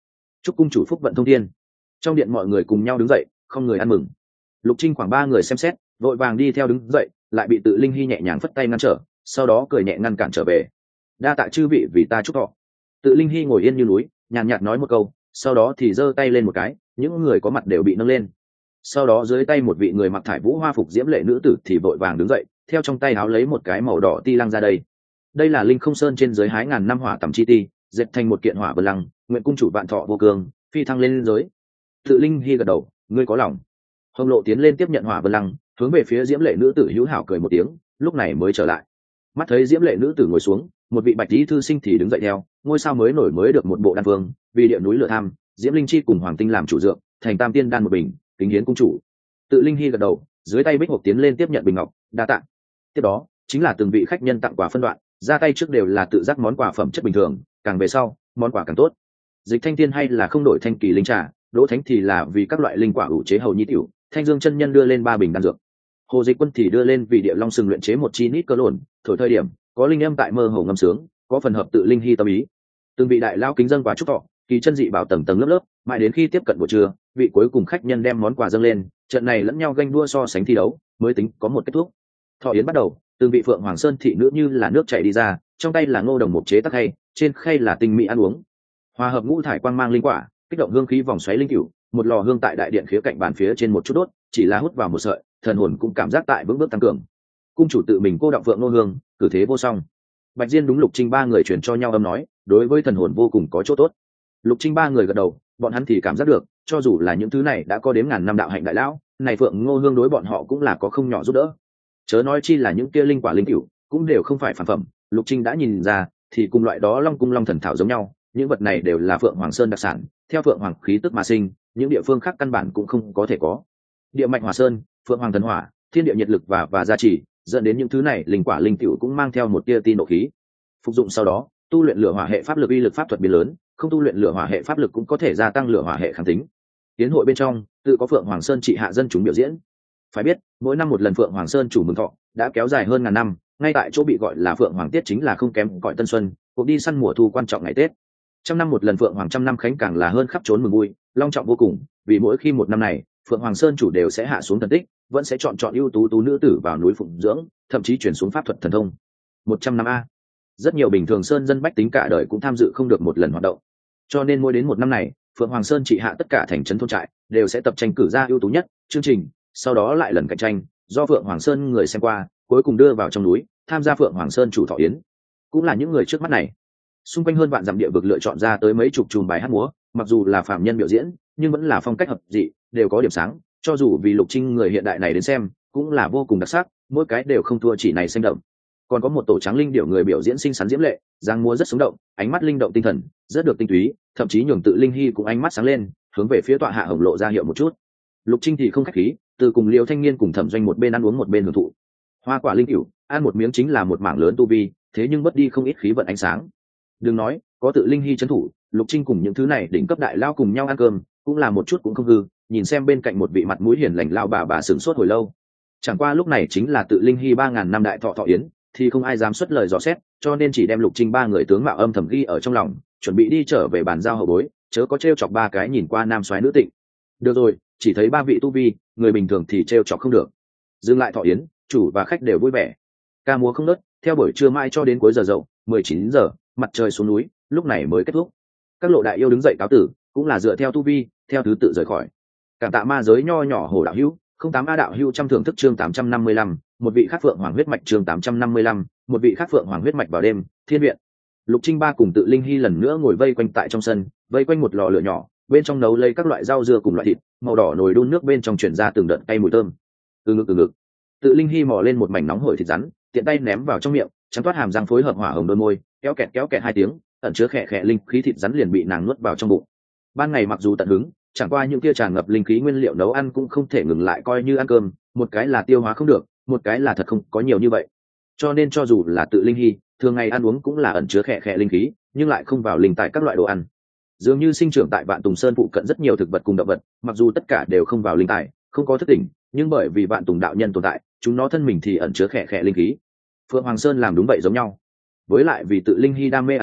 chúc cung chủ phúc vận thông thiên. Trong điện mọi người cùng nhau đứng dậy, không người ăn mừng. Lục Trinh khoảng 3 người xem xét, vội vàng đi theo đứng dậy, lại bị Tự Linh Hy nhẹ nhàng phất tay ngăn trở, sau đó cười nhẹ ngăn cản trở về. Đa tạ chư vị vì ta chúc thọ. Tự Linh Hy ngồi yên như núi, nhàn nhạt nói một câu, sau đó thì giơ tay lên một cái, những người có mặt đều bị nâng lên. Sau đó dưới tay một vị người mặc thải vũ hoa phục diễm lệ nữ tử thì vội vàng đứng dậy, theo trong tay áo lấy một cái màu đỏ ti lăng ra đây. Đây là Linh Không Sơn trên dưới hái ngàn năm hỏa tầm chi ti, dệt thành một kiện hỏa vân lăng, nguyện cung chủ vạn thọ vô cường, phi thăng lên giới. Tự Linh Hy gật đầu, ngươi có lòng. Hồng Lộ tiến lên tiếp nhận hỏa vân lăng, hướng về phía diễm lệ nữ tử hữu hảo cười một tiếng, lúc này mới trở lại. Mắt thấy diễm lệ nữ tử ngồi xuống, một vị bạch tí thư sinh thì đứng dậy theo, ngôi sao mới nổi mới được một bộ đan vương, vì địa núi lửa tham, diễm linh chi cùng hoàng tinh làm chủ dược, thành tam tiên đan một bình, kính hiến cung chủ. Tự Linh Hy gật đầu, dưới tay bích hộp tiến lên tiếp nhận bình ngọc, đa tạ. Tiếp đó chính là từng vị khách nhân tặng quà phân đoạn, ra tay trước đều là tự giác món quà phẩm chất bình thường, càng về sau món quà càng tốt. Dịch Thanh Tiên hay là không đổi thanh kỳ linh trà, Đỗ Thánh thì là vì các loại linh quả ủ chế hầu nhi tiểu, Thanh Dương chân nhân đưa lên 3 bình đan dược. Hồ Dịch Quân thì đưa lên vì địa long sừng luyện chế một chi nít cơ lộn, thổi thời điểm có linh âm tại mơ hồ ngâm sướng, có phần hợp Tự Linh Hy tâm ý. Từng vị đại lao kính dâng quà chúc thọ, kỳ chân dị bảo tầng tầng lớp lớp, mãi đến khi tiếp cận buổi trưa, vị cuối cùng khách nhân đem món quà dâng lên, trận này lẫn nhau ganh đua so sánh thi đấu, mới tính có một kết thúc. Thọ yến bắt đầu, từng vị Phượng Hoàng Sơn thị nữ như là nước chảy đi ra, trong tay là ngô đồng một chế tắc khay, trên khay là tinh mỹ ăn uống. Hòa hợp ngũ thải quang mang linh quả, kích động hương khí vòng xoáy linh cửu, một lò hương tại đại điện khía cạnh bàn phía trên một chút đốt, chỉ là hút vào một sợi, thần hồn cũng cảm giác tại vững bước tăng cường. Cung chủ tự mình cô động Phượng nô hương, cử thế vô song. Bạch Diên đúng Lục Trinh 3 người truyền cho nhau âm nói, đối với thần hồn vô cùng có chỗ tốt. Lục Trinh 3 người gật đầu, bọn hắn thì cảm giác được, cho dù là những thứ này đã có đếm ngàn năm đạo hạnh đại lão, này Phượng Ngô hương đối bọn họ cũng là có không nhỏ giúp đỡ. Chớ nói chi là những kia linh quả linh cửu, cũng đều không phải phản phẩm, Lục Trinh đã nhìn ra, thì cùng loại đó Long cung Long thần thảo giống nhau, những vật này đều là Phượng Hoàng Sơn đặc sản, theo Phượng Hoàng khí tức mà sinh, những địa phương khác căn bản cũng không có thể có. Địa mạch Hỏa Sơn, Phượng Hoàng thần hỏa, thiên địa nhiệt lực và gia trì, dẫn đến những thứ này linh quả linh cửu cũng mang theo một tia tin nộ khí. Phục dụng sau đó, tu luyện lửa hỏa hệ pháp lực uy lực pháp thuật biến lớn, không tu luyện lửa hỏa hệ pháp lực cũng có thể gia tăng lửa hỏa hệ kháng tính. Tiến hội bên trong, tự có Phượng Hoàng Sơn trị hạ dân chúng biểu diễn. Phải biết, mỗi năm một lần Phượng Hoàng Sơn chủ mừng thọ, đã kéo dài hơn ngàn năm, ngay tại chỗ bị gọi là Phượng Hoàng Tiết chính là không kém gọi Tân Xuân, cuộc đi săn mùa thu quan trọng ngày Tết. Trăm năm một lần Phượng Hoàng trăm năm khánh càng là hơn khắp trốn mừng vui, long trọng vô cùng, vì mỗi khi một năm này, Phượng Hoàng Sơn chủ đều sẽ hạ xuống thần tích, vẫn sẽ chọn ưu tú nữ tử vào núi phụng dưỡng, thậm chí chuyển xuống pháp thuật thần thông. 100 năm a. Rất nhiều bình thường sơn dân bách tính cả đời cũng tham dự không được một lần hoạt động. Cho nên mỗi đến một năm này, Phượng Hoàng Sơn trị hạ tất cả thành trấn thôn trại đều sẽ tập tranh cử ra ưu tú nhất chương trình, sau đó lại lần cạnh tranh, do Phượng Hoàng Sơn người xem qua, cuối cùng đưa vào trong núi, tham gia Phượng Hoàng Sơn chủ thọ yến. Cũng là những người trước mắt này. Xung quanh hơn vạn dặm địa vực lựa chọn ra tới mấy chục chùm bài hát múa, mặc dù là phạm nhân biểu diễn, nhưng vẫn là phong cách hợp dị, đều có điểm sáng, cho dù vì Lục Trinh người hiện đại này đến xem, cũng là vô cùng đặc sắc, mỗi cái đều không thua chỉ này sinh động. Còn có một tổ trắng linh điểu người biểu diễn xinh xắn diễm lệ, giang múa rất sống động, ánh mắt linh động tinh thần, rất được tinh túy, thậm chí nhường Tự Linh Hy cũng ánh mắt sáng lên, hướng về phía tọa hạ Hồng Lộ ra hiệu một chút. Lục Trinh thì không khách khí, từ cùng Liêu Thanh Niên cùng Thẩm Doanh một bên ăn uống một bên hưởng thụ. Hoa quả linh cửu, ăn một miếng chính là một mảng lớn tu vi, thế nhưng mất đi không ít khí vận ánh sáng. Đừng nói, có Tự Linh Hy trấn thủ, Lục Trinh cùng những thứ này đỉnh cấp đại lao cùng nhau ăn cơm, cũng là một chút cũng không hư, nhìn xem bên cạnh một vị mặt mũi hiền lành lao bà sửng sốt hồi lâu. Chẳng qua lúc này chính là Tự Linh Hy 3000 năm đại thọ yến, thì không ai dám xuất lời dò xét, cho nên chỉ đem Lục Trinh 3 người tướng mạo âm thầm ghi ở trong lòng, chuẩn bị đi trở về bàn giao hậu bối, chớ có trêu chọc 3 cái nhìn qua nam soái nữ tịnh. Được rồi, chỉ thấy 3 vị tu vi, người bình thường thì trêu chọc không được. Dừng lại thọ yến, chủ và khách đều vui vẻ. Ca múa không ngớt, theo buổi trưa mai cho đến cuối giờ dậu, 19 giờ, mặt trời xuống núi, lúc này mới kết thúc. Các lộ đại yêu đứng dậy cáo tử, cũng là dựa theo tu vi, theo thứ tự rời khỏi. Cảm tạ ma giới nho nhỏ Hồ đạo hữu, 08A đạo hữu trăm thưởng thức chương 855, một vị khác Phượng Hoàng huyết mạch chương 855, một vị khác Phượng Hoàng huyết mạch vào đêm, thiên viện. Lục Trinh 3 cùng Tự Linh Hy lần nữa ngồi vây quanh tại trong sân, vây quanh một lò lửa nhỏ, bên trong nấu lấy các loại rau dưa cùng loại thịt, màu đỏ nồi đun nước bên trong truyền ra từng đợt cay mùi thơm. Từ ngực. Tự Linh Hy mò lên một mảnh nóng hổi thịt rắn, tiện tay ném vào trong miệng, trắng toát hàm răng phối hợp hỏa hồng đôi môi, kéo kẹt 2 tiếng, ẩn chứa khẽ khẽ linh khí thịt rắn liền bị nàng nuốt vào trong bụng. Ban ngày mặc dù tận hứng, chẳng qua những kia tràn ngập linh khí nguyên liệu nấu ăn cũng không thể ngừng lại coi như ăn cơm, một cái là tiêu hóa không được, một cái là thật không có nhiều như vậy. Cho nên cho dù là Tự Linh Hy, thường ngày ăn uống cũng là ẩn chứa khẽ linh khí, nhưng lại không vào linh tại các loại đồ ăn. Dường như sinh trưởng tại Vạn Tùng Sơn phụ cận rất nhiều thực vật cùng động vật, mặc dù tất cả đều không vào linh tài, không có thức tỉnh, nhưng bởi vì Vạn Tùng đạo nhân tồn tại, chúng nó thân mình thì ẩn chứa khẽ linh khí. Phượng Hoàng Sơn làm đúng vậy giống nhau. Với lại vì Tự Linh Hy đam mê ăn rắn,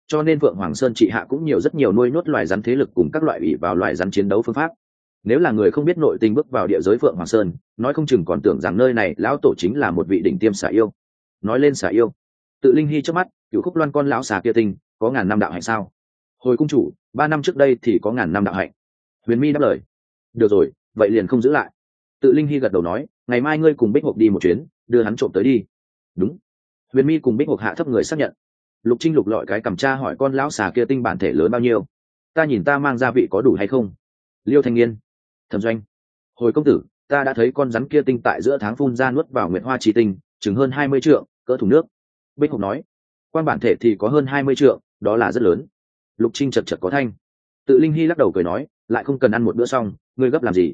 cho nên Phượng Hoàng Sơn trị hạ cũng nhiều rất nhiều nuôi nhốt loài rắn thế lực cùng các loại ủy vào loài rắn chiến đấu phương pháp. Nếu là người không biết nội tình bước vào địa giới Phượng Hoàng Sơn, nói không chừng còn tưởng rằng nơi này lão tổ chính là một vị đỉnh tiêm xà yêu. Nói lên xà yêu, Tự Linh Hi trước mắt, Cửu Khúc Loan con lão xà kia tinh, có ngàn năm đạo hạnh sao? Hồi cung chủ, 3 năm trước đây thì có ngàn năm đạo hạnh. Huyền Mi đáp lời. Được rồi, vậy liền không giữ lại. Tự Linh Hi gật đầu nói, ngày mai ngươi cùng Bích Hộp đi một chuyến, đưa hắn trộm tới đi. Đúng. Huyền Mi cùng Bích Hộp hạ thấp người xác nhận. Lục Trinh lục lọi cái cầm tra hỏi con lão xà kia tinh bản thể lớn bao nhiêu. Ta nhìn ta mang gia vị có đủ hay không? Liêu Thanh Nghiên, Thẩm Doanh, hồi công tử, ta đã thấy con rắn kia tinh tại giữa tháng phun ra nuốt vào nguyệt hoa chi tinh, chừng hơn 20 trượng, cỡ thùng nước. Bích Hộp nói, quan bản thể thì có hơn 20 trượng, đó là rất lớn. Lục Trinh chật chật có thanh. Tự Linh Hi lắc đầu cười nói, lại không cần ăn một bữa xong, ngươi gấp làm gì?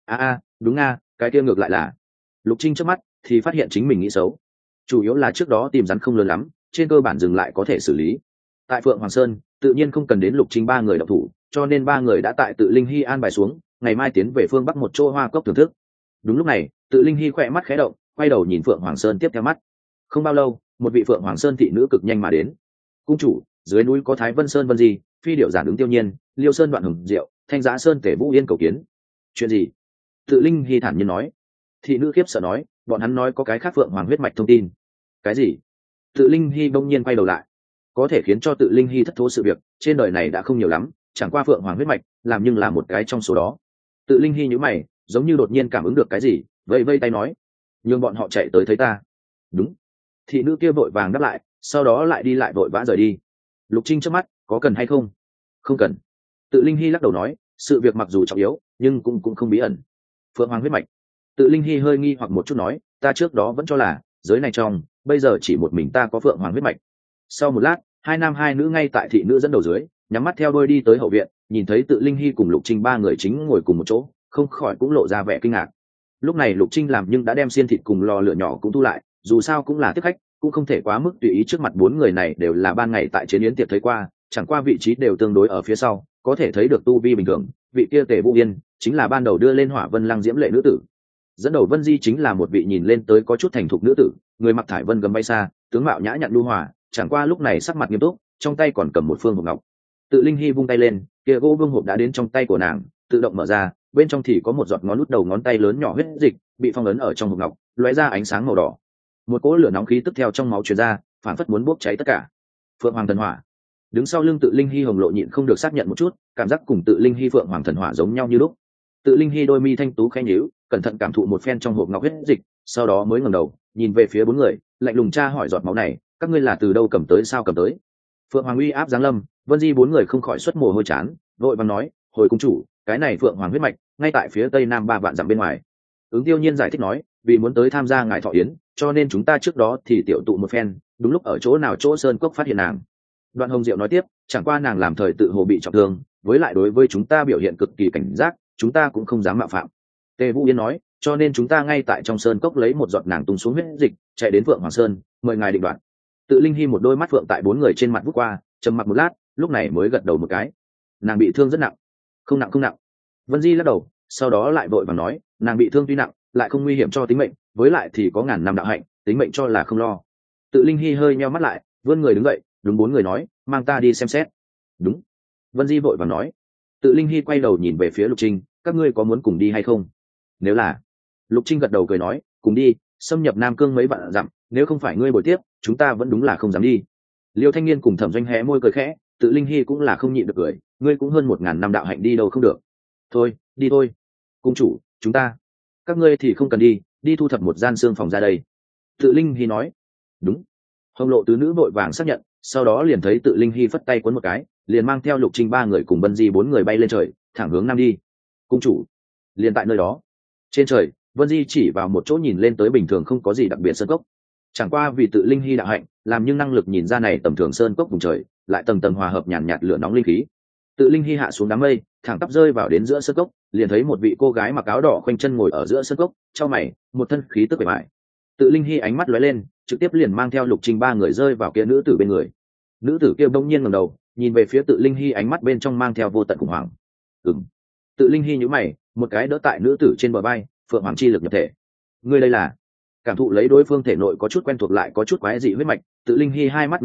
Đúng cái kia ngược lại là. Lục Trinh trước mắt thì phát hiện chính mình nghĩ xấu, chủ yếu là trước đó tìm rắn không lớn lắm, trên cơ bản dừng lại có thể xử lý. Tại Phượng Hoàng Sơn tự nhiên không cần đến Lục Trinh 3 người động thủ, cho nên 3 người đã tại Tự Linh Hi an bài xuống, ngày mai tiến về phương bắc một chỗ hoa cốc thưởng thức. Đúng lúc này, Tự Linh Hi khỏe mắt khẽ động, quay đầu nhìn Phượng Hoàng Sơn tiếp theo mắt. Không bao lâu, một vị Phượng Hoàng Sơn thị nữ cực nhanh mà đến. Cung chủ, dưới núi có Thái Vân Sơn Vân Di, Phi Điểu Giản ứng Tiêu Nhiên, Liêu Sơn Đoạn Hồng Diệu, Thanh Giá Sơn Tể Vũ Yên cầu kiến. Chuyện gì? Tự Linh Hi thản nhiên nói. Thị nữ khiếp sợ nói, bọn hắn nói có cái khác Phượng Hoàng huyết mạch thông tin. Cái gì? Tự Linh Hi bỗng nhiên quay đầu lại. Có thể khiến cho Tự Linh Hi thất thố sự việc, trên đời này đã không nhiều lắm, chẳng qua Phượng Hoàng huyết mạch, làm nhưng là một cái trong số đó. Tự Linh Hi nhíu mày, giống như đột nhiên cảm ứng được cái gì, vẫy vẫy tay nói, nhường bọn họ chạy tới thấy ta. Đúng. Thị nữ kia vội vàng đáp lại, sau đó lại đi lại vội vã rời đi. Lục Trinh trước mắt, có cần hay không? Không cần. Tự Linh Hi lắc đầu nói, sự việc mặc dù trọng yếu, nhưng cũng không bí ẩn. Phượng Hoàng huyết mạch. Tự Linh Hi hơi nghi hoặc một chút nói, ta trước đó vẫn cho là giới này trong, bây giờ chỉ một mình ta có Phượng Hoàng huyết mạch. Sau một lát, 2 nam 2 nữ ngay tại thị nữ dẫn đầu dưới, nhắm mắt theo đuôi đi tới hậu viện, nhìn thấy Tự Linh Hi cùng Lục Trinh 3 người chính ngồi cùng một chỗ, không khỏi cũng lộ ra vẻ kinh ngạc. Lúc này Lục Trinh làm nhưng đã đem xiên thịt cùng lò lửa nhỏ cũng thu lại, dù sao cũng là tiếp khách, cũng không thể quá mức tùy ý trước mặt 4 người này đều là ban ngày tại chiến yến tiệc thấy qua, chẳng qua vị trí đều tương đối ở phía sau, có thể thấy được tu vi bình thường. Vị kia Tề Vũ Yên chính là ban đầu đưa lên Hỏa Vân Lăng diễm lệ nữ tử, dẫn đầu Vân Di chính là một vị nhìn lên tới có chút thành thục nữ tử, người mặc thải vân gấm bay xa, tướng mạo nhã nhặn lưu hòa, chẳng qua lúc này sắc mặt nghiêm túc, trong tay còn cầm một phương hộp ngọc. Tự Linh Hi vung tay lên, kia gỗ vương hộp đã đến trong tay của nàng, tự động mở ra, bên trong thì có một giọt ngón út đầu ngón tay lớn nhỏ huyết dịch, bị phong ấn ở trong hộp ngọc, lóe ra ánh sáng màu đỏ. Một cỗ lửa nóng khí tức theo trong máu truyền ra, phản phất muốn bốc cháy tất cả. Phượng Hoàng thần hỏa. Đứng sau lưng Tự Linh Hi hồng lộ nhịn không được xác nhận một chút, cảm giác cùng Tự Linh Hi Phượng Hoàng thần hỏa giống nhau như lúc. Tự Linh Hi đôi mi thanh tú khẽ nhíu, cẩn thận cảm thụ một phen trong hộp ngọc huyết dịch, sau đó mới ngẩng đầu, nhìn về phía 4 người, lạnh lùng tra hỏi giọt máu này, các ngươi là từ đâu cầm tới, sao cầm tới? Phượng Hoàng uy áp giáng lâm, Vân Di 4 người không khỏi xuất mồ hôi chán, vội vàng nói, hồi cung chủ, cái này Phượng Hoàng huyết mạch, ngay tại phía tây nam 3 vạn dặm bên ngoài. Ứng Tiêu Nhiên giải thích nói, vì muốn tới tham gia ngài thọ yến, cho nên chúng ta trước đó thì tiểu tụ một phen, đúng lúc ở chỗ nào chỗ sơn cốc phát hiện nàng. Đoạn Hồng Diệu nói tiếp, chẳng qua nàng làm thời tự hồ bị trọng thương, với lại đối với chúng ta biểu hiện cực kỳ cảnh giác, chúng ta cũng không dám mạo phạm. Tề Vũ Yên nói, cho nên chúng ta ngay tại trong sơn cốc lấy một giọt nàng tung xuống huyết dịch, chạy đến Phượng Hoàng Sơn, mời ngài định đoạt. Tự Linh Hi một đôi mắt phượng tại 4 người trên mặt vút qua, trầm mặc một lát, lúc này mới gật đầu một cái. Nàng bị thương rất nặng. Không nặng. Vân Di lắc đầu, sau đó lại vội vàng nói, nàng bị thương tuy nặng, lại không nguy hiểm cho tính mệnh, với lại thì có ngàn năm đạo hạnh, tính mệnh cho là không lo. Tự Linh Hi hơi nheo mắt lại, vươn người đứng dậy, đúng 4 người nói, mang ta đi xem xét. Đúng. Vân Di vội vàng nói. Tự Linh Hi quay đầu nhìn về phía Lục Trinh, các ngươi có muốn cùng đi hay không? Nếu là. Lục Trinh gật đầu cười nói, cùng đi, xâm nhập Nam Cương mấy vạn dặm, nếu không phải ngươi bồi tiếp, chúng ta vẫn đúng là không dám đi. Liêu Thanh Niên cùng Thẩm Doanh hé môi cười khẽ, Tự Linh Hi cũng là không nhịn được cười, ngươi cũng hơn 1000 năm đạo hạnh đi đâu không được. Thôi, đi thôi. Cung chủ, chúng ta. Các ngươi thì không cần đi, đi thu thập một gian xương phòng ra đây. Tự Linh Hi nói. Đúng. Hồng Lộ tứ nữ vội vàng xác nhận, sau đó liền thấy Tự Linh Hi phất tay cuốn một cái, liền mang theo Lục Trinh 3 người cùng Vân Di 4 người bay lên trời, thẳng hướng nam đi. Cung chủ. Liền tại nơi đó. Trên trời, Vân Di chỉ vào một chỗ nhìn lên tới bình thường không có gì đặc biệt sơn cốc. Chẳng qua vì Tự Linh Hi đạo hạnh, làm nhưng năng lực nhìn ra này tầm thường sơn cốc vùng trời, lại tầng tầng hòa hợp nhàn nhạt lửa nóng linh khí. Tự Linh Hi hạ xuống đám mây, thẳng tắp rơi vào đến giữa sơn cốc, liền thấy một vị cô gái mặc áo đỏ khoanh chân ngồi ở giữa sơn cốc, chau mày, một thân khí tức bề bại. Tự Linh Hi ánh mắt lóe lên, trực tiếp liền mang theo Lục Trinh 3 người rơi vào kia nữ tử bên người. Nữ tử kia bỗng nhiên ngẩng đầu, nhìn về phía Tự Linh Hi, ánh mắt bên trong mang theo vô tận khủng hoảng. Tự Linh Hi nhíu mày, một cái đỡ tại nữ tử trên bờ vai, Phượng Hoàng chi lực nhập thể. Ngươi đây là? Cảm thụ lấy đối phương thể nội có chút quen thuộc lại có chút quái dị huyết mạch, Tự Linh Hi hai mắt ngưng tụ,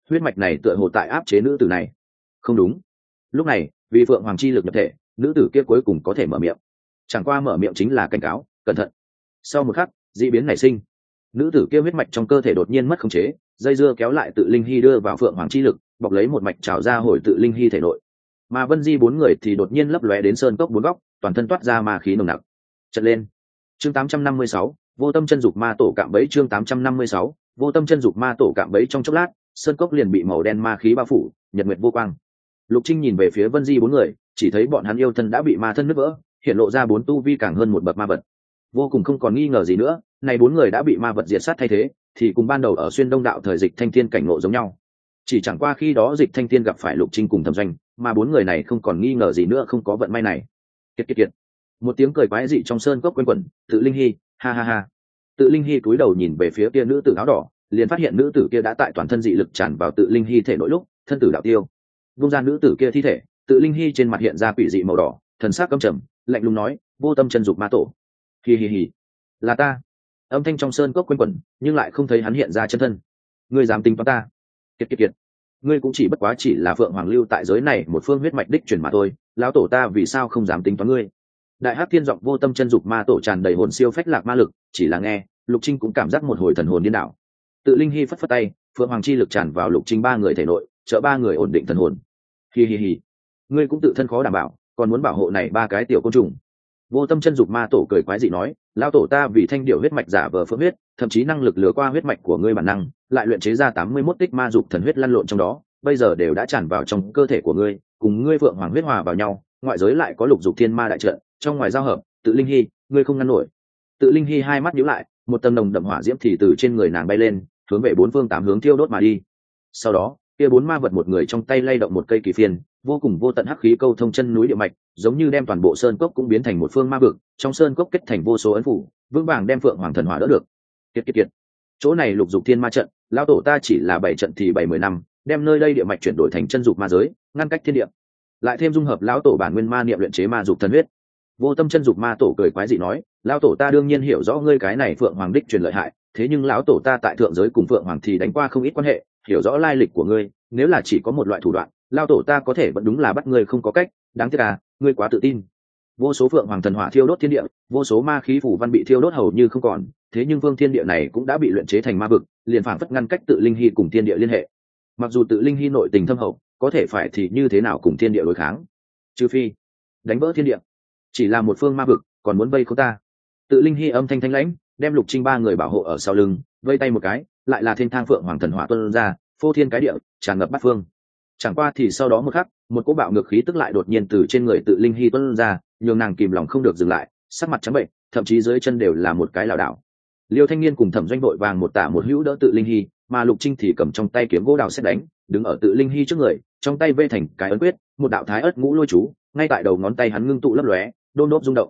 huyết mạch này tựa hồ tại áp chế nữ tử này. Không đúng. Lúc này vì phượng hoàng chi lực nhập thể, nữ tử kia cuối cùng có thể mở miệng, chẳng qua mở miệng chính là cảnh cáo cẩn thận. Sau một khắc dị biến nảy sinh, nữ tử kia huyết mạch trong cơ thể đột nhiên mất khống chế, dây dưa kéo lại tự linh hy đưa vào phượng hoàng chi lực, bọc lấy một mạch trào ra hồi tự linh hy thể nội. Mà Vân Di bốn người thì đột nhiên lấp lóe đến sơn cốc bốn góc, toàn thân toát ra ma khí nồng nặc. Chợt lên. Chương 856, vô tâm chân dục ma tổ cạm bẫy. Chương 856, vô tâm chân dục ma tổ cạm bẫy. Trong chốc lát, sơn cốc liền bị màu đen ma khí bao phủ, nhật nguyệt vô quang. Lục Trinh nhìn về phía Vân Di bốn người, chỉ thấy bọn hắn yêu thân đã bị ma thân nứt vỡ, hiện lộ ra bốn tu vi càng hơn một bậc ma vật. Vô cùng không còn nghi ngờ gì nữa, này bốn người đã bị ma vật diệt sát thay thế, thì cùng ban đầu ở xuyên đông đạo thời Dịch Thanh Thiên cảnh ngộ giống nhau. Chỉ chẳng qua khi đó Dịch Thanh Thiên gặp phải Lục Trinh cùng Thẩm Doanh, mà bốn người này không còn nghi ngờ gì nữa, không có vận may này. Kiệt kiệt kiệt. Một tiếng cười quái dị trong sơn cốc quanh quẩn, Tự Linh Hy, ha ha ha. Tự Linh Hy cúi đầu nhìn về phía kia nữ tử áo đỏ, liền phát hiện nữ tử kia đã tại toàn thân dị lực tràn vào Tự Linh Hy thể nội lúc, thân tử đạo tiêu. Vung ra nữ tử kia thi thể, Tự Linh Hy trên mặt hiện ra quỷ dị màu đỏ, thần sắc căm trầm, lạnh lùng nói, vô tâm chân dục ma tổ. Hi hi hi, là ta. Âm thanh trong sơn cốc quanh quẩn, nhưng lại không thấy hắn hiện ra chân thân. Ngươi dám tính toán ta? Kiệt kiệt kiệt. Ngươi cũng chỉ bất quá chỉ là phượng hoàng lưu tại giới này một phương huyết mạch đích truyền mà thôi, lão tổ ta vì sao không dám tính toán ngươi? Đại hắc thiên giọng vô tâm chân dục ma tổ tràn đầy hồn siêu phách lạc ma lực, chỉ là nghe, Lục Trinh cũng cảm giác một hồi thần hồn điên đảo. Tự Linh Hy phất phất tay, phượng hoàng chi lực tràn vào Lục Trinh ba người thể nội, trợ ba người ổn định thần hồn. Hi hi hi, ngươi cũng tự thân khó đảm bảo, còn muốn bảo hộ này ba cái tiểu côn trùng. Vô tâm chân dục ma tổ cười quái dị nói, lão tổ ta vì thanh điệu huyết mạch giả vờ phượng huyết, thậm chí năng lực lừa qua huyết mạch của ngươi bản năng, lại luyện chế ra 81 tích ma dục thần huyết lăn lộn trong đó, bây giờ đều đã tràn vào trong cơ thể của ngươi, cùng ngươi phượng hoàng huyết hòa vào nhau, ngoại giới lại có lục dục thiên ma đại trận, trong ngoài giao hợp, Tự Linh Hy, ngươi không ngăn nổi. Tự Linh Hy hai mắt nhíu lại, một tầng nồng đậm hỏa diễm thì từ trên người nàng bay lên, hướng về bốn phương tám hướng thiêu đốt mà đi. Sau đó, kia bốn ma vật một người trong tay lay động một cây kỳ phiên, vô cùng vô tận hắc khí câu thông chân núi địa mạch, giống như đem toàn bộ sơn cốc cũng biến thành một phương ma vực, trong sơn cốc kết thành vô số ấn phủ, vững vàng đem phượng hoàng thần hỏa đỡ được. Kiệt kiệt kiệt. Chỗ này lục dục thiên ma trận, lão tổ ta chỉ là 7 trận thì 70 năm, đem nơi đây địa mạch chuyển đổi thành chân dục ma giới, ngăn cách thiên địa. Lại thêm dung hợp lão tổ bản nguyên ma niệm luyện chế ma dục thần huyết. Vô tâm chân dục ma tổ cười quái dị nói, lão tổ ta đương nhiên hiểu rõ ngươi cái này phượng hoàng đích truyền lợi hại, thế nhưng lão tổ ta tại thượng giới cùng phượng hoàng thì đánh qua không ít quan hệ, hiểu rõ lai lịch của ngươi, nếu là chỉ có một loại thủ đoạn, lão tổ ta có thể vẫn đúng là bắt ngươi không có cách, đáng tiếc à, ngươi quá tự tin. Vô số phượng hoàng thần hỏa thiêu đốt thiên địa, vô số ma khí phủ văn bị thiêu đốt hầu như không còn, thế nhưng vương thiên địa này cũng đã bị luyện chế thành ma vực, liền phảng phất ngăn cách Tự Linh Hy cùng thiên địa liên hệ. Mặc dù Tự Linh Hy nội tình thâm hậu, có thể phải thì như thế nào cùng thiên địa đối kháng? Trừ phi đánh vỡ thiên địa. Chỉ là một phương ma vực, còn muốn vây khốn ta. Tự Linh Hy âm thanh thanh lãnh, đem Lục Trinh ba người bảo hộ ở sau lưng, vây tay một cái, lại là thiên thang phượng hoàng thần hỏa tuôn ra, phô thiên cái địa, tràn ngập bát phương. Chẳng qua thì sau đó một khắc, một cỗ bạo ngược khí tức lại đột nhiên từ trên người Tự Linh Hy tuôn ra, nhường nàng kìm lòng không được dừng lại, sắc mặt trắng bệnh, thậm chí dưới chân đều là một cái lảo đảo. Liêu Thanh Niên cùng Thẩm Doanh vội vàng một tả một hữu đỡ Tự Linh Hy, mà Lục Trinh thì cầm trong tay kiếm gỗ đào xét đánh, đứng ở Tự Linh Hy trước người, trong tay vê thành cái ấn quyết, một đạo thái ớt ngũ lôi chú, ngay tại đầu ngón tay hắn ngưng tụ lấp lóe, đôn đốp rung động.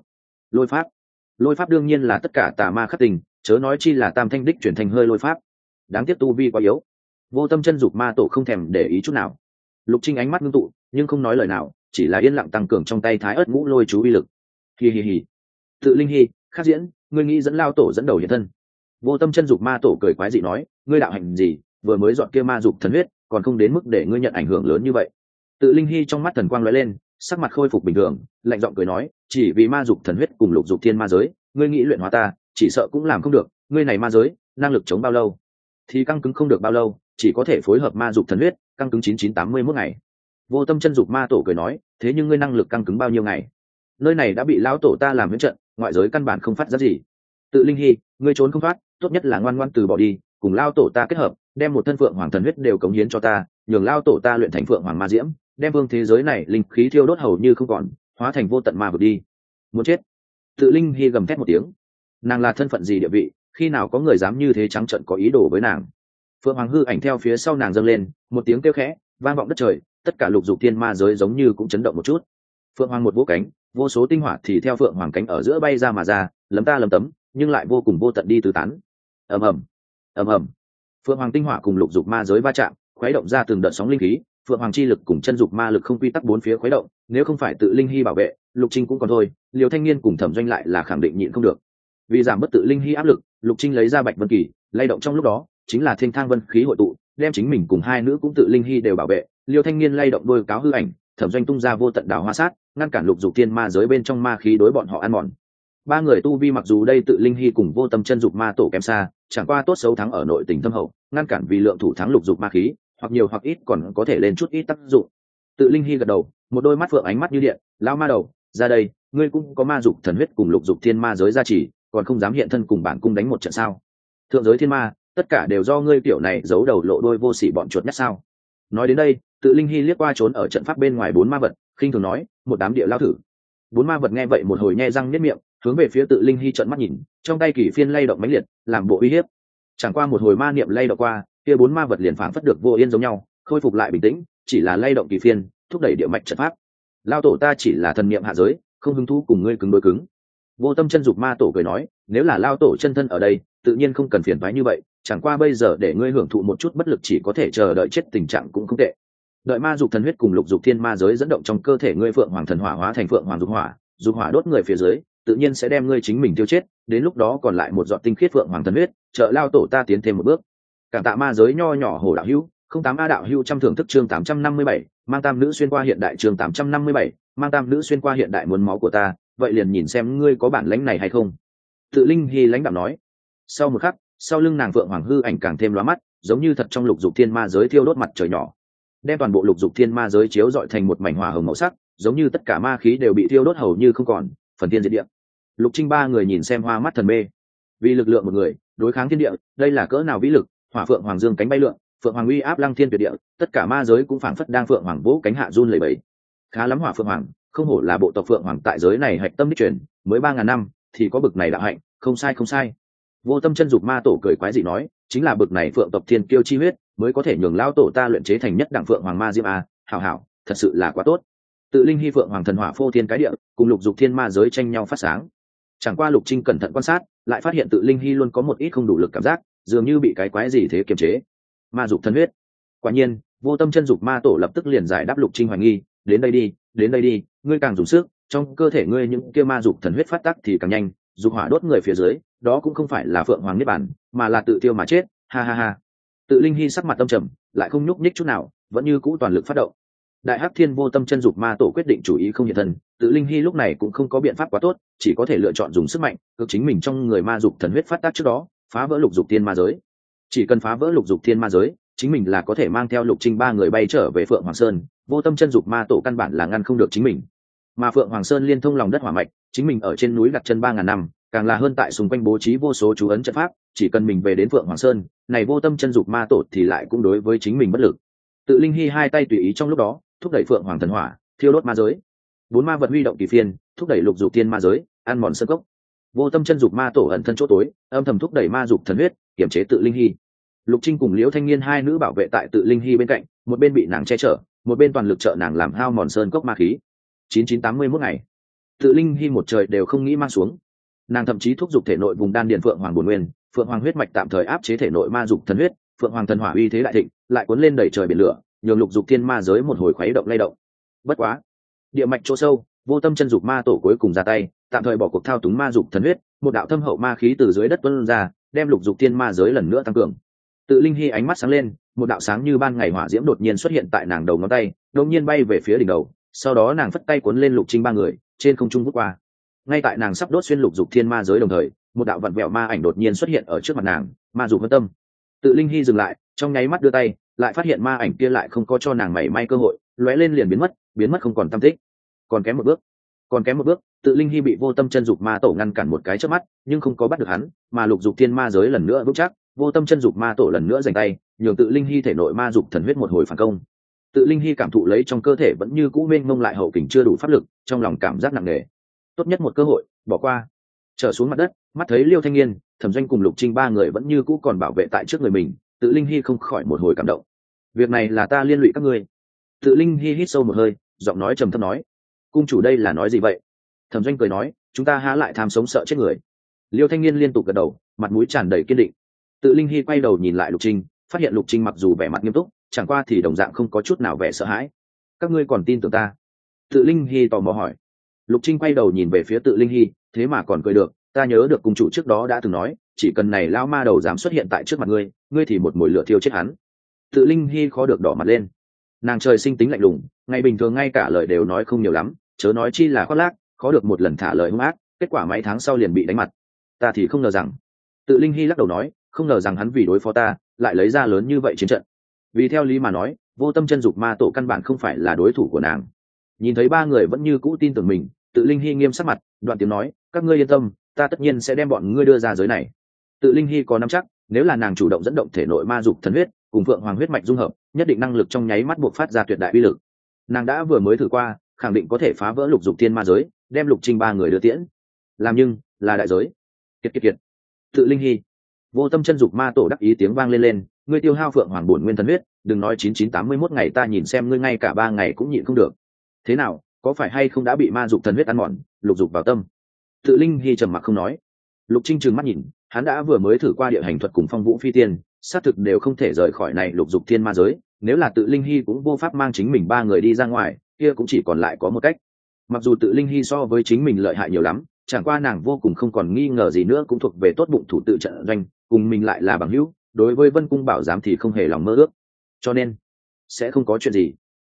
Lôi pháp đương nhiên là tất cả tà ma khắc tình, chớ nói chi là tam thanh đích chuyển thành hơi lôi pháp. Đáng tiếc tu vi quá yếu. Vô tâm chân dục ma tổ không thèm để ý chút nào. Lục Trinh ánh mắt ngưng tụ, nhưng không nói lời nào, chỉ là yên lặng tăng cường trong tay thái ớt ngũ lôi chú uy lực. Hi hi hi. Tự Linh Hy, khắc diễn, ngươi nghĩ dẫn lao tổ dẫn đầu hiện thân. Vô tâm chân dục ma tổ cười quái dị nói, ngươi đạo hành gì, vừa mới dọn kia ma dục thần huyết, còn không đến mức để ngươi nhận ảnh hưởng lớn như vậy. Tự Linh Hy trong mắt thần quang lóe lên, sắc mặt khôi phục bình thường, lạnh giọng cười nói, chỉ vì ma dục thần huyết cùng lục dục thiên ma giới, ngươi nghĩ luyện hóa ta, chỉ sợ cũng làm không được, ngươi này ma giới, năng lực chống bao lâu? Thì căng cứng không được bao lâu, chỉ có thể phối hợp ma dục thần huyết, căng cứng 9981 ngày. Vô tâm chân dục ma tổ cười nói, thế nhưng ngươi năng lực căng cứng bao nhiêu ngày? Nơi này đã bị lão tổ ta làm huyễn trận, ngoại giới căn bản không phát ra gì. Tự Linh Hy, ngươi trốn không thoát, tốt nhất là ngoan ngoãn từ bỏ đi, cùng lão tổ ta kết hợp, đem một thân phượng hoàng thần huyết đều cống hiến cho ta, nhường lão tổ ta luyện thành phượng hoàng ma diễm, đem vương thế giới này linh khí thiêu đốt hầu như không còn, hóa thành vô tận ma vực đi. Muốn chết. Tự Linh Hy gầm thét một tiếng. Nàng là thân phận gì địa vị, khi nào có người dám như thế trắng trợn có ý đồ với nàng? Phượng hoàng hư ảnh theo phía sau nàng dâng lên, một tiếng kêu khẽ, vang vọng đất trời, tất cả lục dục thiên ma giới giống như cũng chấn động một chút. Phượng hoàng một vỗ cánh, vô số tinh hỏa thì theo phượng hoàng cánh ở giữa bay ra mà ra, lấm ta lấm tấm, nhưng lại vô cùng vô tận đi tứ tán. Ầm ầm, ầm ầm. Phượng hoàng tinh hỏa cùng lục dục ma giới va chạm, khuấy động ra từng đợt sóng linh khí, phượng hoàng chi lực cùng chân dục ma lực không quy tắc bốn phía khuấy động, nếu không phải Tự Linh Hy bảo vệ, Lục Trinh cũng còn thôi. Liêu Thanh Niên cùng Thẩm Doanh lại là khẳng định nhịn không được. Vì giảm bớt Tự Linh Hy áp lực, Lục Trinh lấy ra Bạch Vân Kỳ, lay động trong lúc đó, chính là thiên thang vân khí hội tụ, đem chính mình cùng hai nữ cũng tự linh hy đều bảo vệ. Liêu Thanh Niên lay động đôi cáo hư ảnh, Thẩm Doanh tung ra vô tận đào hoa sát, ngăn cản lục dục thiên ma giới bên trong ma khí đối bọn họ ăn mòn. Ba người tu vi mặc dù đây tự linh hy cùng vô tâm chân dục ma tổ kém xa, chẳng qua tốt xấu thắng ở nội tình thâm hậu, ngăn cản vì lượng thủ thắng lục dục ma khí, hoặc nhiều hoặc ít còn có thể lên chút ít tác dụng. Tự linh hy gật đầu, một đôi mắt phượng ánh mắt như điện, lao ma đầu, ra đây, ngươi cũng có ma dục thần huyết cùng lục dục thiên ma giới gia trì, còn không dám hiện thân cùng bản cung đánh một trận sao? Thượng giới thiên ma, tất cả đều do ngươi kiểu này giấu đầu lộ đôi vô sỉ bọn chuột nhắt sao? Nói đến đây, tự linh hy liếc qua trốn ở trận pháp bên ngoài bốn ma vật, khinh thường nói, một đám địa lao thử. Bốn ma vật nghe vậy một hồi nhe răng niết miệng, hướng về phía tự linh hy trợn mắt nhìn, trong tay kỷ phiên lay động mãnh liệt, làm bộ uy hiếp. Chẳng qua một hồi ma niệm lay động qua, kia bốn ma vật liền phảng phất được vô yên giống nhau, khôi phục lại bình tĩnh, chỉ là lay động kỷ phiên, thúc đẩy địa mạch trận pháp. Lao tổ ta chỉ là thần niệm hạ giới, không hứng thú cùng ngươi cứng đối cứng. Vô tâm chân dục ma tổ cười nói, nếu là lao tổ chân thân ở đây, tự nhiên không cần phiền toái như vậy, chẳng qua bây giờ để ngươi hưởng thụ một chút bất lực chỉ có thể chờ đợi chết tình trạng cũng không tệ. Đợi ma dục thần huyết cùng lục dục thiên ma giới dẫn động trong cơ thể ngươi phượng hoàng thần hỏa hóa thành phượng hoàng dục hỏa đốt người phía dưới, tự nhiên sẽ đem ngươi chính mình tiêu chết, đến lúc đó còn lại một giọt tinh khiết phượng hoàng thần huyết, trợ lao tổ ta tiến thêm một bước. Cảm tạ ma giới nho nhỏ hồ đạo hữu, 08 A đạo hữu trăm thưởng thức chương 857, mang tam nữ xuyên qua hiện đại chương 857, mang tam nữ xuyên qua hiện đại muốn máu của ta, vậy liền nhìn xem ngươi có bản lãnh này hay không. Tự linh hy lãnh đạo nói. Sau một khắc, sau lưng nàng phượng hoàng hư ảnh càng thêm lóa mắt, giống như thật trong lục dục thiên ma giới thiêu đốt mặt trời nhỏ, đem toàn bộ lục dục thiên ma giới chiếu rọi thành một mảnh hỏa hồng màu sắc, giống như tất cả ma khí đều bị thiêu đốt hầu như không còn, phần thiên diệt địa. Lục Trinh ba người nhìn xem hoa mắt thần mê. Vì lực lượng một người đối kháng thiên địa, đây là cỡ nào vĩ lực, hỏa phượng hoàng dương cánh bay lượn, phượng hoàng uy áp lăng thiên tuyệt địa, tất cả ma giới cũng phảng phất đang phượng hoàng vỗ cánh hạ run lẩy bẩy. Khá lắm hỏa phượng hoàng, không hổ là bộ tộc phượng hoàng tại giới này hạch tâm đích truyền, mới 3000 năm thì có bực này đạo hạnh, không sai không sai. Vô tâm chân dục ma tổ cười quái dị nói, chính là bực này phượng tộc thiên kiêu chi huyết mới có thể nhường lao tổ ta luyện chế thành nhất đẳng phượng hoàng ma diêm a, hảo hảo, thật sự là quá tốt. Tự linh hy phượng hoàng thần hỏa phô thiên cái địa, cùng lục dục thiên ma giới tranh nhau phát sáng. Chẳng qua Lục Trinh cẩn thận quan sát, lại phát hiện tự linh hy luôn có một ít không đủ lực cảm giác, dường như bị cái quái gì thế kiềm chế. Ma dục thần huyết. Quả nhiên, vô tâm chân dục ma tổ lập tức liền giải đáp Lục Trinh hoài nghi, đến đây đi, ngươi càng dùng sức, trong cơ thể ngươi những kia ma dục thần huyết phát tác thì càng nhanh, dục hỏa đốt người phía dưới, đó cũng không phải là phượng hoàng niết bản, mà là tự tiêu mà chết, ha ha ha. Tự linh hy sắc mặt âm trầm, lại không nhúc nhích chút nào, vẫn như cũ toàn lực phát động. Đại hắc thiên vô tâm chân dục ma tổ quyết định chủ ý không hiện thân, tự linh hy lúc này cũng không có biện pháp quá tốt, chỉ có thể lựa chọn dùng sức mạnh cực chính mình trong người ma dục thần huyết phát tác trước đó, phá vỡ lục dục thiên ma giới. Chỉ cần phá vỡ lục dục thiên ma giới, chính mình là có thể mang theo Lục Trinh ba người bay trở về Phượng Hoàng Sơn, vô tâm chân dục ma tổ căn bản là ngăn không được chính mình. Mà Phượng Hoàng Sơn liên thông lòng đất hỏa mạch, chính mình ở trên núi đặt chân 3000 năm, càng là hơn tại xung quanh bố trí vô số chú ấn trận pháp, chỉ cần mình về đến Phượng Hoàng Sơn, này vô tâm chân dục ma tổ thì lại cũng đối với chính mình bất lực. Tự linh hy hai tay tùy ý trong lúc đó, thúc đẩy Phượng Hoàng thần hỏa, thiêu đốt ma giới. Bốn ma vật huy động kỳ phiên, thúc đẩy lục dục thiên ma giới, ăn mòn sơn cốc. Vô tâm chân dục ma tổ ẩn thân chỗ tối, âm thầm thúc đẩy ma dục thần huyết, kiểm chế tự linh hy. Lục Trinh cùng Liễu Thanh Niên hai nữ bảo vệ tại tự linh hy bên cạnh, một bên bị nàng che chở, một bên toàn lực trợ nàng làm hao mòn sơn cốc ma khí. 9981 ngày, tự linh hy một trời đều không nghĩ mang xuống. Nàng thậm chí thúc giục thể nội vùng đan điền Phượng Hoàng bổn nguyên, Phượng Hoàng huyết mạch tạm thời áp chế thể nội ma dục thần huyết, Phượng Hoàng thần hỏa uy thế đại thịnh, lại cuốn lên đẩy trời biển lửa, nhường lục dục thiên ma giới một hồi khuấy động lay động. Bất quá, địa mạch chỗ sâu, vô tâm chân dục ma tổ cuối cùng ra tay, tạm thời bỏ cuộc thao túng ma dục thần huyết, một đạo thâm hậu ma khí từ dưới đất tuôn ra, đem lục dục thiên ma giới lần nữa tăng cường. Tự linh hy ánh mắt sáng lên, một đạo sáng như ban ngày hỏa diễm đột nhiên xuất hiện tại nàng đầu ngón tay, đột nhiên bay về phía đỉnh đầu, sau đó nàng phất tay cuốn lên Lục Trinh ba người, trên không trung vút qua. Ngay tại nàng sắp đốt xuyên lục dục thiên ma giới đồng thời, một đạo vặn vẹo ma ảnh đột nhiên xuất hiện ở trước mặt nàng, ma dục vân tâm. Tự linh hy dừng lại, trong nháy mắt đưa tay, lại phát hiện ma ảnh kia lại không có cho nàng mảy may cơ hội, lóe lên liền biến mất không còn tăm tích. Còn kém một bước, tự linh hy bị vô tâm chân dục ma tổ ngăn cản một cái chớp mắt, nhưng không có bắt được hắn, mà lục dục thiên ma giới lần nữa vững chắc, vô tâm chân dục ma tổ lần nữa giành tay, nhường tự linh hy thể nội ma dục thần huyết một hồi phản công. Tự linh hy cảm thụ lấy trong cơ thể vẫn như cũ mênh mông lại hậu kình chưa đủ pháp lực, trong lòng cảm giác nặng nề. Tốt nhất một cơ hội, bỏ qua. Trở xuống mặt đất, mắt thấy Liêu Thanh Niên, Thẩm Doanh cùng Lục Trinh ba người vẫn như cũ còn bảo vệ tại trước người mình, tự linh hy không khỏi một hồi cảm động. Việc này là ta liên lụy các ngươi. Tự linh hy hít sâu một hơi, giọng nói trầm thấp nói, cung chủ đây là nói gì vậy? Thẩm Doanh cười nói, chúng ta há lại tham sống sợ chết người. Liêu Thanh Niên liên tục gật đầu, mặt mũi tràn đầy kiên định. Tự linh hy quay đầu nhìn lại Lục Trinh, phát hiện Lục Trinh mặc dù vẻ mặt nghiêm túc, chẳng qua thì đồng dạng không có chút nào vẻ sợ hãi. Các ngươi còn tin tưởng ta? Tự linh hy tò mò hỏi. Lục Trinh quay đầu nhìn về phía tự linh hy, thế mà còn cười được, ta nhớ được cung chủ trước đó đã từng nói, chỉ cần này lao ma đầu dám xuất hiện tại trước mặt ngươi, ngươi thì một mồi lửa thiêu chết hắn. Tự Linh Hy khó được đỏ mặt lên. Nàng trời sinh tính lạnh lùng, ngày bình thường ngay cả lời đều nói không nhiều lắm, chớ nói chi là khoác lác, khó được một lần thả lời hung ác, kết quả mấy tháng sau liền bị đánh mặt. Ta thì không ngờ rằng. Tự Linh Hy lắc đầu nói, không ngờ rằng hắn vì đối phó ta lại lấy ra lớn như vậy chiến trận. Vì theo lý mà nói, Vô Tâm Chân Dục Ma Tổ căn bản không phải là đối thủ của nàng. Nhìn thấy ba người vẫn như cũ tin tưởng mình, Tự Linh Hy nghiêm sắc mặt, đoạn tiếng nói, các ngươi yên tâm, ta tất nhiên sẽ đem bọn ngươi đưa ra giới này. Tự Linh Hy có nắm chắc, nếu là nàng chủ động dẫn động thể nội ma dục thần huyết cùng Phượng Hoàng huyết mạch dung hợp, nhất định năng lực trong nháy mắt buộc phát ra tuyệt đại uy lực. Nàng đã vừa mới thử qua, khẳng định có thể phá vỡ Lục Dục Thiên Ma giới, đem Lục Trinh ba người đưa tiễn. Làm nhưng là đại giới. Kiệt kiệt kiệt. Tự Linh Hy. Vô Tâm Chân Dục Ma Tổ đắc ý tiếng vang lên, ngươi tiêu hao Phượng Hoàng bổn nguyên thần huyết, đừng nói 9981 ngày, ta nhìn xem ngươi ngay cả 3 ngày cũng nhịn không được. Thế nào, có phải hay không đã bị ma dục thần huyết ăn mòn, lục dục vào tâm? Tự Linh Hy trầm mặc không nói. Lục Trinh trừng mắt nhìn, hắn đã vừa mới thử qua địa hành thuật cùng phong vũ phi tiên, xác thực đều không thể rời khỏi này lục dục thiên ma giới, nếu là Tự Linh Hy cũng vô pháp mang chính mình ba người đi ra ngoài, kia cũng chỉ còn lại có một cách. Mặc dù Tự Linh Hy so với chính mình lợi hại nhiều lắm, chẳng qua nàng vô cùng không còn nghi ngờ gì nữa, cũng thuộc về tốt bụng thủ tự trận doanh, cùng mình lại là bằng hữu, đối với Vân Cung Bảo Giám thì không hề lòng mơ ước, cho nên sẽ không có chuyện gì.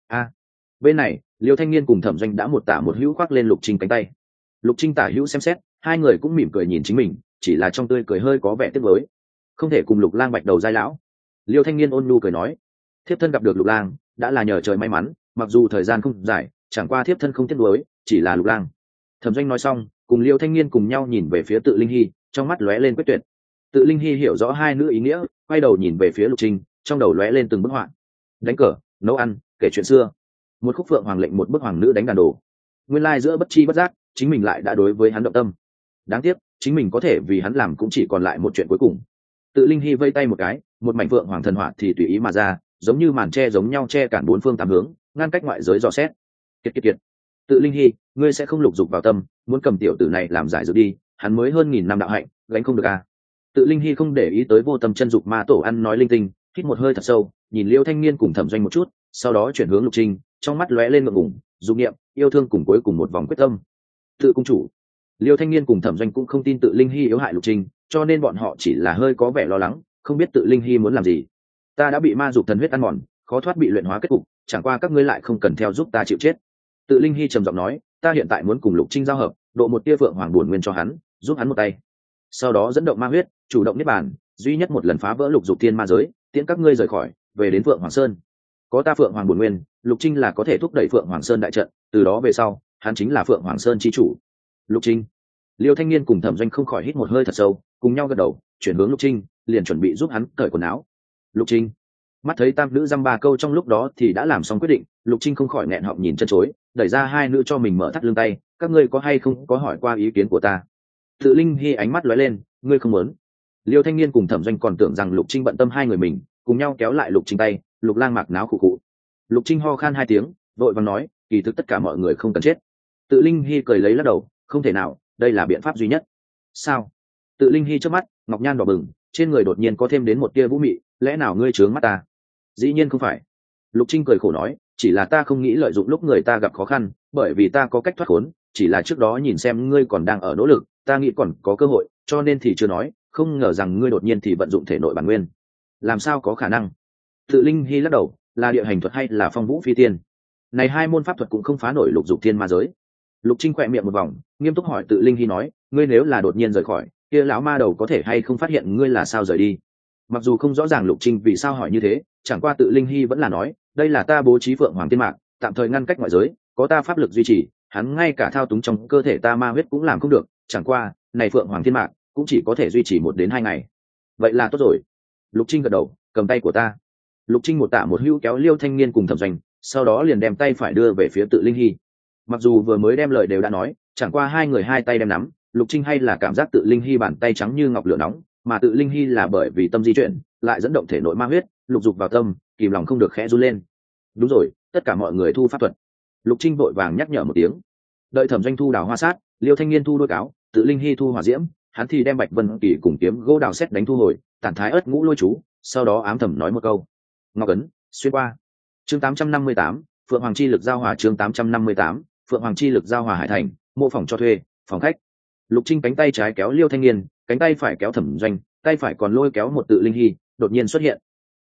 Bên này Liêu Thanh Niên cùng Thẩm Doanh đã một tả một hữu khoác lên Lục Trinh cánh tay. Lục Trinh tả hữu xem xét, hai người cũng mỉm cười nhìn chính mình, chỉ là trong tươi cười hơi có vẻ tiếc nuối, không thể cùng Lục Lang bạch đầu giai lão. Liêu Thanh Niên ôn nhu cười nói, thiếp thân gặp được Lục Lang đã là nhờ trời may mắn, mặc dù thời gian không dài, chẳng qua thiếp thân không tiếc nuối, chỉ là Lục Lang. Thẩm Doanh nói xong, cùng Liêu Thanh Niên cùng nhau nhìn về phía Tự Linh Hy, trong mắt lóe lên quyết tuyệt. Tự Linh Hy hiểu rõ hai nữ ý nghĩa, quay đầu nhìn về phía Lục Trinh, trong đầu lóe lên từng bức họa. Đánh cờ, nấu ăn, kể chuyện xưa, một khúc phượng hoàng lệnh, một bức hoàng nữ đánh đàn đồ. Nguyên lai giữa bất chi bất giác, chính mình lại đã đối với hắn động tâm. Đáng tiếc, chính mình có thể vì hắn làm cũng chỉ còn lại một chuyện cuối cùng. Tự Linh Hy vây tay một cái, một mảnh phượng hoàng thần hỏa thì tùy ý mà ra, giống như màn che giống nhau che cản bốn phương tám hướng, ngăn cách ngoại giới dò xét. Kiệt kiệt kiệt. Tự Linh Hy, ngươi sẽ không lục dục vào tâm, muốn cầm tiểu tử này làm giải dược đi, hắn mới hơn 1000 năm đạo hạnh, gánh không được à? Tự Linh Hy không để ý tới Vô Tâm Chân Dục Ma Tổ ăn nói linh tinh, hít một hơi thật sâu, nhìn Liêu Thanh Niên cùng Thẩm Doanh một chút, sau đó chuyển hướng Lục Trinh, trong mắt lóe lên ngượng ngùng, dục niệm, yêu thương cùng cuối cùng một vòng quyết tâm. Tự cung chủ. Liêu Thanh Niên cùng Thẩm Doanh cũng không tin Tự Linh Hy yếu hại Lục Trinh, cho nên bọn họ chỉ là hơi có vẻ lo lắng, không biết Tự Linh Hy muốn làm gì. Ta đã bị ma dục thần huyết ăn mòn, khó thoát bị luyện hóa kết cục, chẳng qua các ngươi lại không cần theo giúp ta chịu chết. Tự Linh Hy trầm giọng nói, ta hiện tại muốn cùng Lục Trinh giao hợp, độ một tia phượng hoàng bổn nguyên cho hắn, giúp hắn một tay. Sau đó dẫn động ma huyết, chủ động niết bàn, duy nhất một lần phá vỡ lục dục thiên ma giới, tiễn các ngươi rời khỏi, về đến Phượng Hoàng Sơn. Có ta Phượng Hoàng bổn nguyên, Lục Trinh là có thể thúc đẩy Phượng Hoàng Sơn đại trận, từ đó về sau, hắn chính là Phượng Hoàng Sơn chi chủ. Lục Trinh. Liêu Thanh Niên cùng Thẩm Doanh không khỏi hít một hơi thật sâu, cùng nhau gật đầu, chuyển hướng Lục Trinh, liền chuẩn bị giúp hắn cởi quần áo. Lục Trinh. Mắt thấy tam nữ dăm ba câu trong lúc đó thì đã làm xong quyết định, Lục Trinh không khỏi nghẹn họng nhìn chân chối, đẩy ra hai nữ cho mình mở thắt lưng tay, các ngươi có hay không có hỏi qua ý kiến của ta? Tự Linh Hy ánh mắt lóe lên, ngươi không muốn. Liêu Thanh Niên cùng Thẩm Doanh còn tưởng rằng Lục Trinh bận tâm hai người mình, cùng nhau kéo lại Lục Trinh tay. Lục Lang mặc náo khụ khụ. Lục Trinh ho khan hai tiếng, vội vàng nói, kỳ thực tất cả mọi người không cần chết. Tự Linh Hy cười lấy lắc đầu, không thể nào, đây là biện pháp duy nhất. Sao? Tự Linh Hy chớp mắt, ngọc nhan đỏ bừng, trên người đột nhiên có thêm đến một tia vũ mị, lẽ nào ngươi trướng mắt ta? Dĩ nhiên không phải. Lục Trinh cười khổ nói, chỉ là ta không nghĩ lợi dụng lúc người ta gặp khó khăn, bởi vì ta có cách thoát khốn, chỉ là trước đó nhìn xem ngươi còn đang ở nỗ lực, ta nghĩ còn có cơ hội, cho nên thì chưa nói, không ngờ rằng ngươi đột nhiên thì vận dụng thể nội bản nguyên. Làm sao có khả năng? Tự Linh Hy lắc đầu, là địa hành thuật hay là phong vũ phi tiên? Này hai môn pháp thuật cũng không phá nổi lục dục thiên ma giới. Lục Trinh khỏe miệng một vòng, nghiêm túc hỏi Tự Linh Hy nói, ngươi nếu là đột nhiên rời khỏi, kia lão ma đầu có thể hay không phát hiện ngươi là sao rời đi? Mặc dù không rõ ràng Lục Trinh vì sao hỏi như thế, chẳng qua Tự Linh Hy vẫn là nói, đây là ta bố trí Phượng Hoàng Tiên Mạc, tạm thời ngăn cách ngoại giới, có ta pháp lực duy trì, hắn ngay cả thao túng trong cơ thể ta ma huyết cũng làm không được, chẳng qua, này Phượng Hoàng Tiên Mạc cũng chỉ có thể duy trì 1 đến 2 ngày. Vậy là tốt rồi. Lục Trinh gật đầu, cầm tay của ta. Lục Trinh một tạ một hữu kéo Liêu Thanh Niên cùng Thẩm Doanh, sau đó liền đem tay phải đưa về phía Tự Linh Hy. Mặc dù vừa mới đem lời đều đã nói, chẳng qua hai người hai tay đem nắm, Lục Trinh hay là cảm giác Tự Linh Hy bàn tay trắng như ngọc lửa nóng, mà Tự Linh Hy là bởi vì tâm di chuyển, lại dẫn động thể nội ma huyết, lục dục vào tâm, kìm lòng không được khẽ run lên. Đúng rồi, tất cả mọi người thu pháp thuật. Lục Trinh vội vàng nhắc nhở một tiếng. Đợi Thẩm Doanh thu đào hoa sát, Liêu Thanh Niên thu đôi cáo, Tự Linh Hy thu hỏa diễm, hắn thì đem Bạch Vân Kỳ cùng kiếm gỗ đào xét đánh thu hồi, tản thái ớt ngũ lôi chú, sau đó ám thầm nói một câu. Ngọc ấn, xuyên qua. Chương 858, Phượng Hoàng chi lực giao hòa. Chương 858, Phượng Hoàng chi lực giao hòa Hải Thành, mô phòng cho thuê, phòng khách. Lục Trinh cánh tay trái kéo Liêu Thanh Niên, cánh tay phải kéo Thẩm Doanh, tay phải còn lôi kéo một Tự Linh Hy, đột nhiên xuất hiện.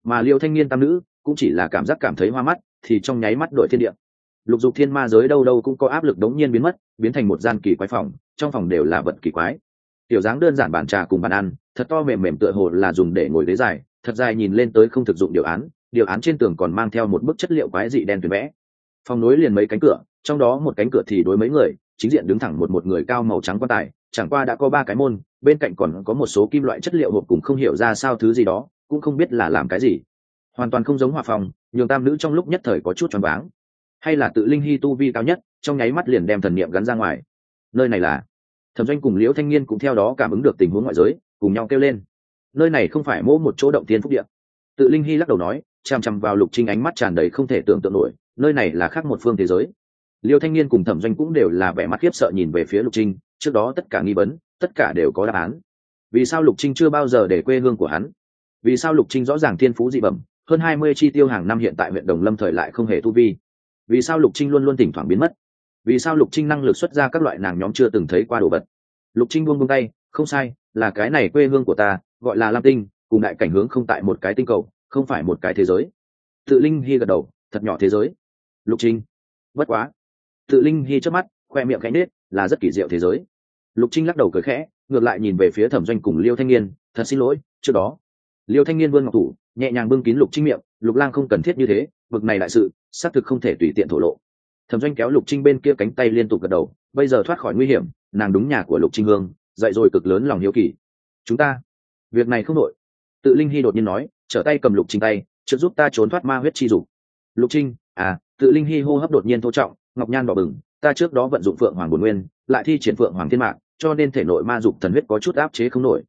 mà Liêu Thanh Niên tam nữ cũng chỉ là cảm giác cảm thấy hoa mắt thì trong nháy mắt đổi thiên địa. Lục dục thiên ma giới đâu đâu cũng có áp lực đống nhiên biến mất, biến thành một gian kỳ quái phòng, trong phòng đều là vật kỳ quái. Tiểu dáng đơn giản bàn trà cùng bàn ăn, thật to mềm mềm tựa hồ là dùng để ngồi ghế dài, thật dài nhìn lên tới không thực dụng điều án trên tường còn mang theo một bức chất liệu quái dị đen tuyền vẽ. Phòng nối liền mấy cánh cửa, trong đó một cánh cửa thì đối mấy người, chính diện đứng thẳng một người cao màu trắng quan tài, chẳng qua đã có 3 cái môn, bên cạnh còn có một số kim loại chất liệu hộp cùng không hiểu ra sao thứ gì đó, cũng không biết là làm cái gì. Hoàn toàn không giống hỏa phòng, nhường tam nữ trong lúc nhất thời có chút choáng váng. Hay là tự linh hy tu vi cao nhất, trong nháy mắt liền đem thần niệm gắn ra ngoài. Nơi này là Thẩm Doanh cùng Liễu Thanh Niên cũng theo đó cảm ứng được tình huống ngoại giới, cùng nhau kêu lên. Nơi này không phải một chỗ động thiên phúc địa. Tự linh hy lắc đầu nói, chằm chằm vào Lục Trinh ánh mắt tràn đầy không thể tưởng tượng nổi, nơi này là khác một phương thế giới. Liêu Thanh Niên cùng Thẩm Doanh cũng đều là vẻ mặt khiếp sợ nhìn về phía Lục Trinh, trước đó tất cả nghi vấn, tất cả đều có đáp án. Vì sao Lục Trinh chưa bao giờ để quê hương của hắn? Vì sao Lục Trinh rõ ràng thiên phú dị bẩm, hơn 20 chi tiêu hàng năm hiện tại huyện Đồng Lâm thời lại không hề tu vi? Vì sao Lục Trinh luôn luôn thỉnh thoảng biến mất? Vì sao Lục Trinh năng lực xuất ra các loại nàng nhóm chưa từng thấy qua đồ vật? Lục Trinh buông tay, không sai, là cái này quê hương của ta, gọi là Lam Tinh, cùng đại cảnh hướng không tại một cái tinh cầu, không phải một cái thế giới. Tự linh hy gật đầu, thật nhỏ thế giới. Lục Trinh, bất quá. Tự linh hy chớp mắt, khoe miệng khẽ nết, là rất kỳ diệu thế giới. Lục Trinh lắc đầu cười khẽ, ngược lại nhìn về phía Thẩm Doanh cùng Liêu Thanh Niên, thật xin lỗi, trước đó. Liêu Thanh Niên vươn ngọc thủ, nhẹ nhàng bưng kín Lục Trinh miệng, Lục Lang không cần thiết như thế, bực này đại sự, xác thực không thể tùy tiện thổ lộ. Thẩm Doanh kéo Lục Trinh bên kia cánh tay liên tục gật đầu, bây giờ thoát khỏi nguy hiểm, nàng đúng nhà của Lục Trinh Hương, dạy rồi cực lớn lòng hiếu kỳ. Chúng ta, việc này không nội. Tự linh hy đột nhiên nói, trở tay cầm Lục Trinh tay, trước giúp ta trốn thoát ma huyết chi dục. Lục Trinh, Tự linh hy hô hấp đột nhiên thô trọng, ngọc nhan đỏ bừng, ta trước đó vận dụng Phượng Hoàng Bổn Nguyên, lại thi triển Phượng Hoàng Thiên Mạng, cho nên thể nội ma dục thần huyết có chút áp chế không nổi.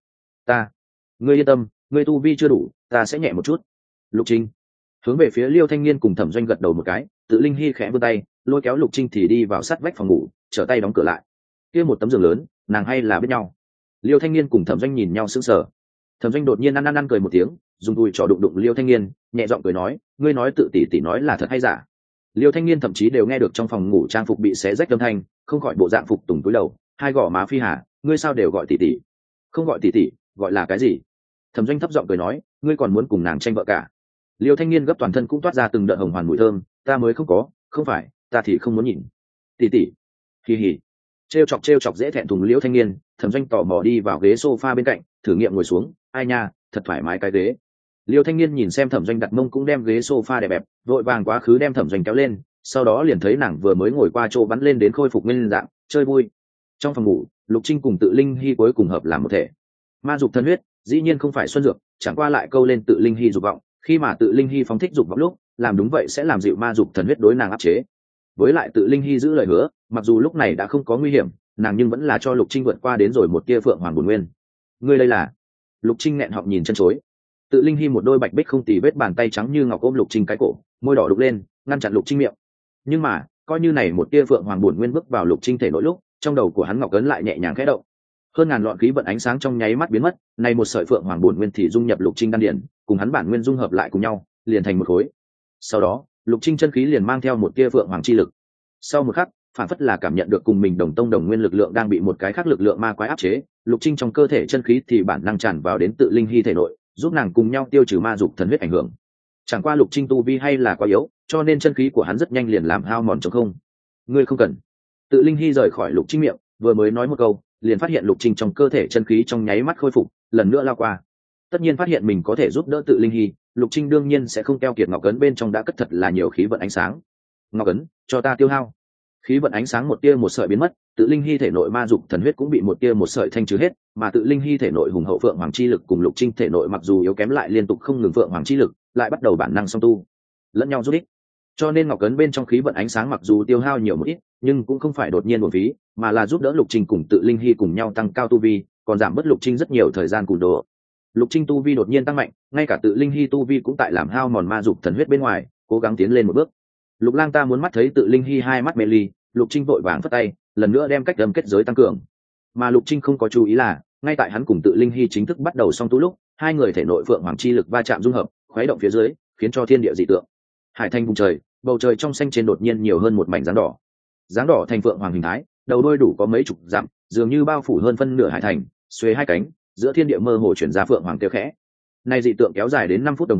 Ngươi yên tâm, ngươi tu vi chưa đủ, ta sẽ nhẹ một chút. Lục Trinh hướng về phía Liêu Thanh Niên cùng Thẩm Doanh gật đầu một cái, Tự linh hy khẽ vươn tay, lôi kéo Lục Trinh thì đi vào sát vách phòng ngủ, trở tay đóng cửa lại. Kia một tấm giường lớn, nàng hay là biết nhau. Liêu Thanh Niên cùng Thẩm Doanh nhìn nhau sững sờ. Thẩm Doanh đột nhiên ăn cười một tiếng, dùng đùi trò đụng đụng Liêu Thanh Niên, nhẹ giọng cười nói, ngươi nói Tự tỷ nói là thật hay giả? Liêu Thanh Niên thậm chí đều nghe được trong phòng ngủ trang phục bị xé rách âm thanh, không gọi bộ dạng phục tùng túi đầu, hai gò má phi hà, ngươi sao đều gọi tỷ? Không gọi tỷ, gọi là cái gì? Thẩm Doanh thấp giọng cười nói, ngươi còn muốn cùng nàng tranh vợ cả? Liêu Thanh Niên gấp toàn thân cũng toát ra từng đợt hồng hoàn mùi thơm, ta mới không có, không phải, ta thì không muốn nhìn. Tỷ, kỳ hỉ. Trêu chọc dễ thẹn thùng Liêu Thanh Niên, Thẩm Doanh tò mò đi vào ghế sofa bên cạnh, thử nghiệm ngồi xuống, ai nha, thật thoải mái cái ghế. Liêu Thanh Niên nhìn xem Thẩm Doanh đặt mông cũng đem ghế sofa đẹp bẹp, vội vàng quá khứ đem Thẩm Doanh kéo lên, sau đó liền thấy nàng vừa mới ngồi qua chỗ bắn lên đến khôi phục nguyên dạng, chơi vui. Trong phòng ngủ, Lục Trinh cùng Tự linh hy cuối cùng hợp làm một thể. Ma dục thần huyết, dĩ nhiên không phải xuân dược, chẳng qua lại câu lên Tự linh hy dục vọng, khi mà Tự linh hy phóng thích dục vọng lúc, làm đúng vậy sẽ làm dịu ma dục thần huyết đối nàng áp chế. Với lại Tự linh hy giữ lời hứa, mặc dù lúc này đã không có nguy hiểm, nàng nhưng vẫn là cho Lục Trinh vượt qua đến rồi một tia Phượng Hoàng Bổn Nguyên. Ngươi đây là? Lục Trinh nghẹn họng nhìn chân chối. Tự linh hy một đôi bạch bích không tì vết bàn tay trắng như ngọc ôm Lục Trinh cái cổ, môi đỏ đục lên, ngăn chặn Lục Trinh miệng. Nhưng mà coi như này một tia Phượng Hoàng Bổn Nguyên bước vào Lục Trinh thể nội lúc, trong đầu của hắn ngọc ấn lại nhẹ nhàng khẽ động, hơn ngàn lọn khí vận ánh sáng trong nháy mắt biến mất, này một sợi Phượng Hoàng Bổn Nguyên thì dung nhập Lục Trinh đan điển, cùng hắn bản nguyên dung hợp lại cùng nhau, liền thành một khối. Sau đó Lục Trinh chân khí liền mang theo một tia Phượng Hoàng chi lực. Sau một khắc, phản phất là cảm nhận được cùng mình đồng tông đồng nguyên lực lượng đang bị một cái khác lực lượng ma quái áp chế, Lục Trinh trong cơ thể chân khí thì bản năng tràn vào đến Tự linh hy thể nội, giúp nàng cùng nhau tiêu trừ ma dục thần huyết ảnh hưởng. Chẳng qua Lục Trinh tu vi hay là quá yếu, cho nên chân khí của hắn rất nhanh liền làm hao mòn trống không. Ngươi không cần. Tự linh hy rời khỏi Lục Trinh miệng, vừa mới nói một câu, liền phát hiện Lục Trinh trong cơ thể chân khí trong nháy mắt khôi phục, lần nữa lao qua. Tất nhiên phát hiện mình có thể giúp đỡ Tự linh hy, Lục Trinh đương nhiên sẽ không keo kiệt ngọc ấn bên trong đã cất thật là nhiều khí vận ánh sáng. Ngọc ấn, cho ta tiêu hao. Khí vận ánh sáng một tia một sợi biến mất, Tự linh hy thể nội ma dục thần huyết cũng bị một tia một sợi thanh trừ hết, mà Tự linh hy thể nội hùng hậu Phượng Hoàng chi lực cùng Lục Trinh thể nội mặc dù yếu kém lại liên tục không ngừng Phượng Hoàng chi lực, lại bắt đầu bản năng song tu, lẫn nhau giúp ích. Cho nên ngọc ấn bên trong khí vận ánh sáng mặc dù tiêu hao nhiều một ít, nhưng cũng không phải đột nhiên uổng phí, mà là giúp đỡ Lục Trinh cùng Tự linh hy cùng nhau tăng cao tu vi, còn giảm bớt Lục Trinh rất nhiều thời gian cùn đồ. Lục Trinh tu vi đột nhiên tăng mạnh, ngay cả Tự linh hy tu vi cũng tại làm hao mòn ma dục thần huyết bên ngoài, cố gắng tiến lên một bước. Lục Lang ta muốn mắt thấy Tự linh hy hai mắt mê ly, Lục Trinh vội vàng phất tay, lần nữa đem cách âm kết giới tăng cường. Mà Lục Trinh không có chú ý là, ngay tại hắn cùng Tự linh hy chính thức bắt đầu song tu lúc, hai người thể nội Phượng Hoàng chi lực va chạm dung hợp, khuấy động phía dưới, khiến cho thiên địa dị tượng. Hải thành vùng trời, bầu trời trong xanh trên đột nhiên nhiều hơn một mảnh dáng đỏ. Dáng đỏ thành Phượng Hoàng hình thái, đầu đôi đủ có mấy chục dặm, dường như bao phủ hơn phân nửa hải thành, xuề hai cánh, giữa thiên địa mơ hồ chuyển ra Phượng Hoàng kêu khẽ. Nay dị tượng kéo dài đến 5 phút đồng hồ,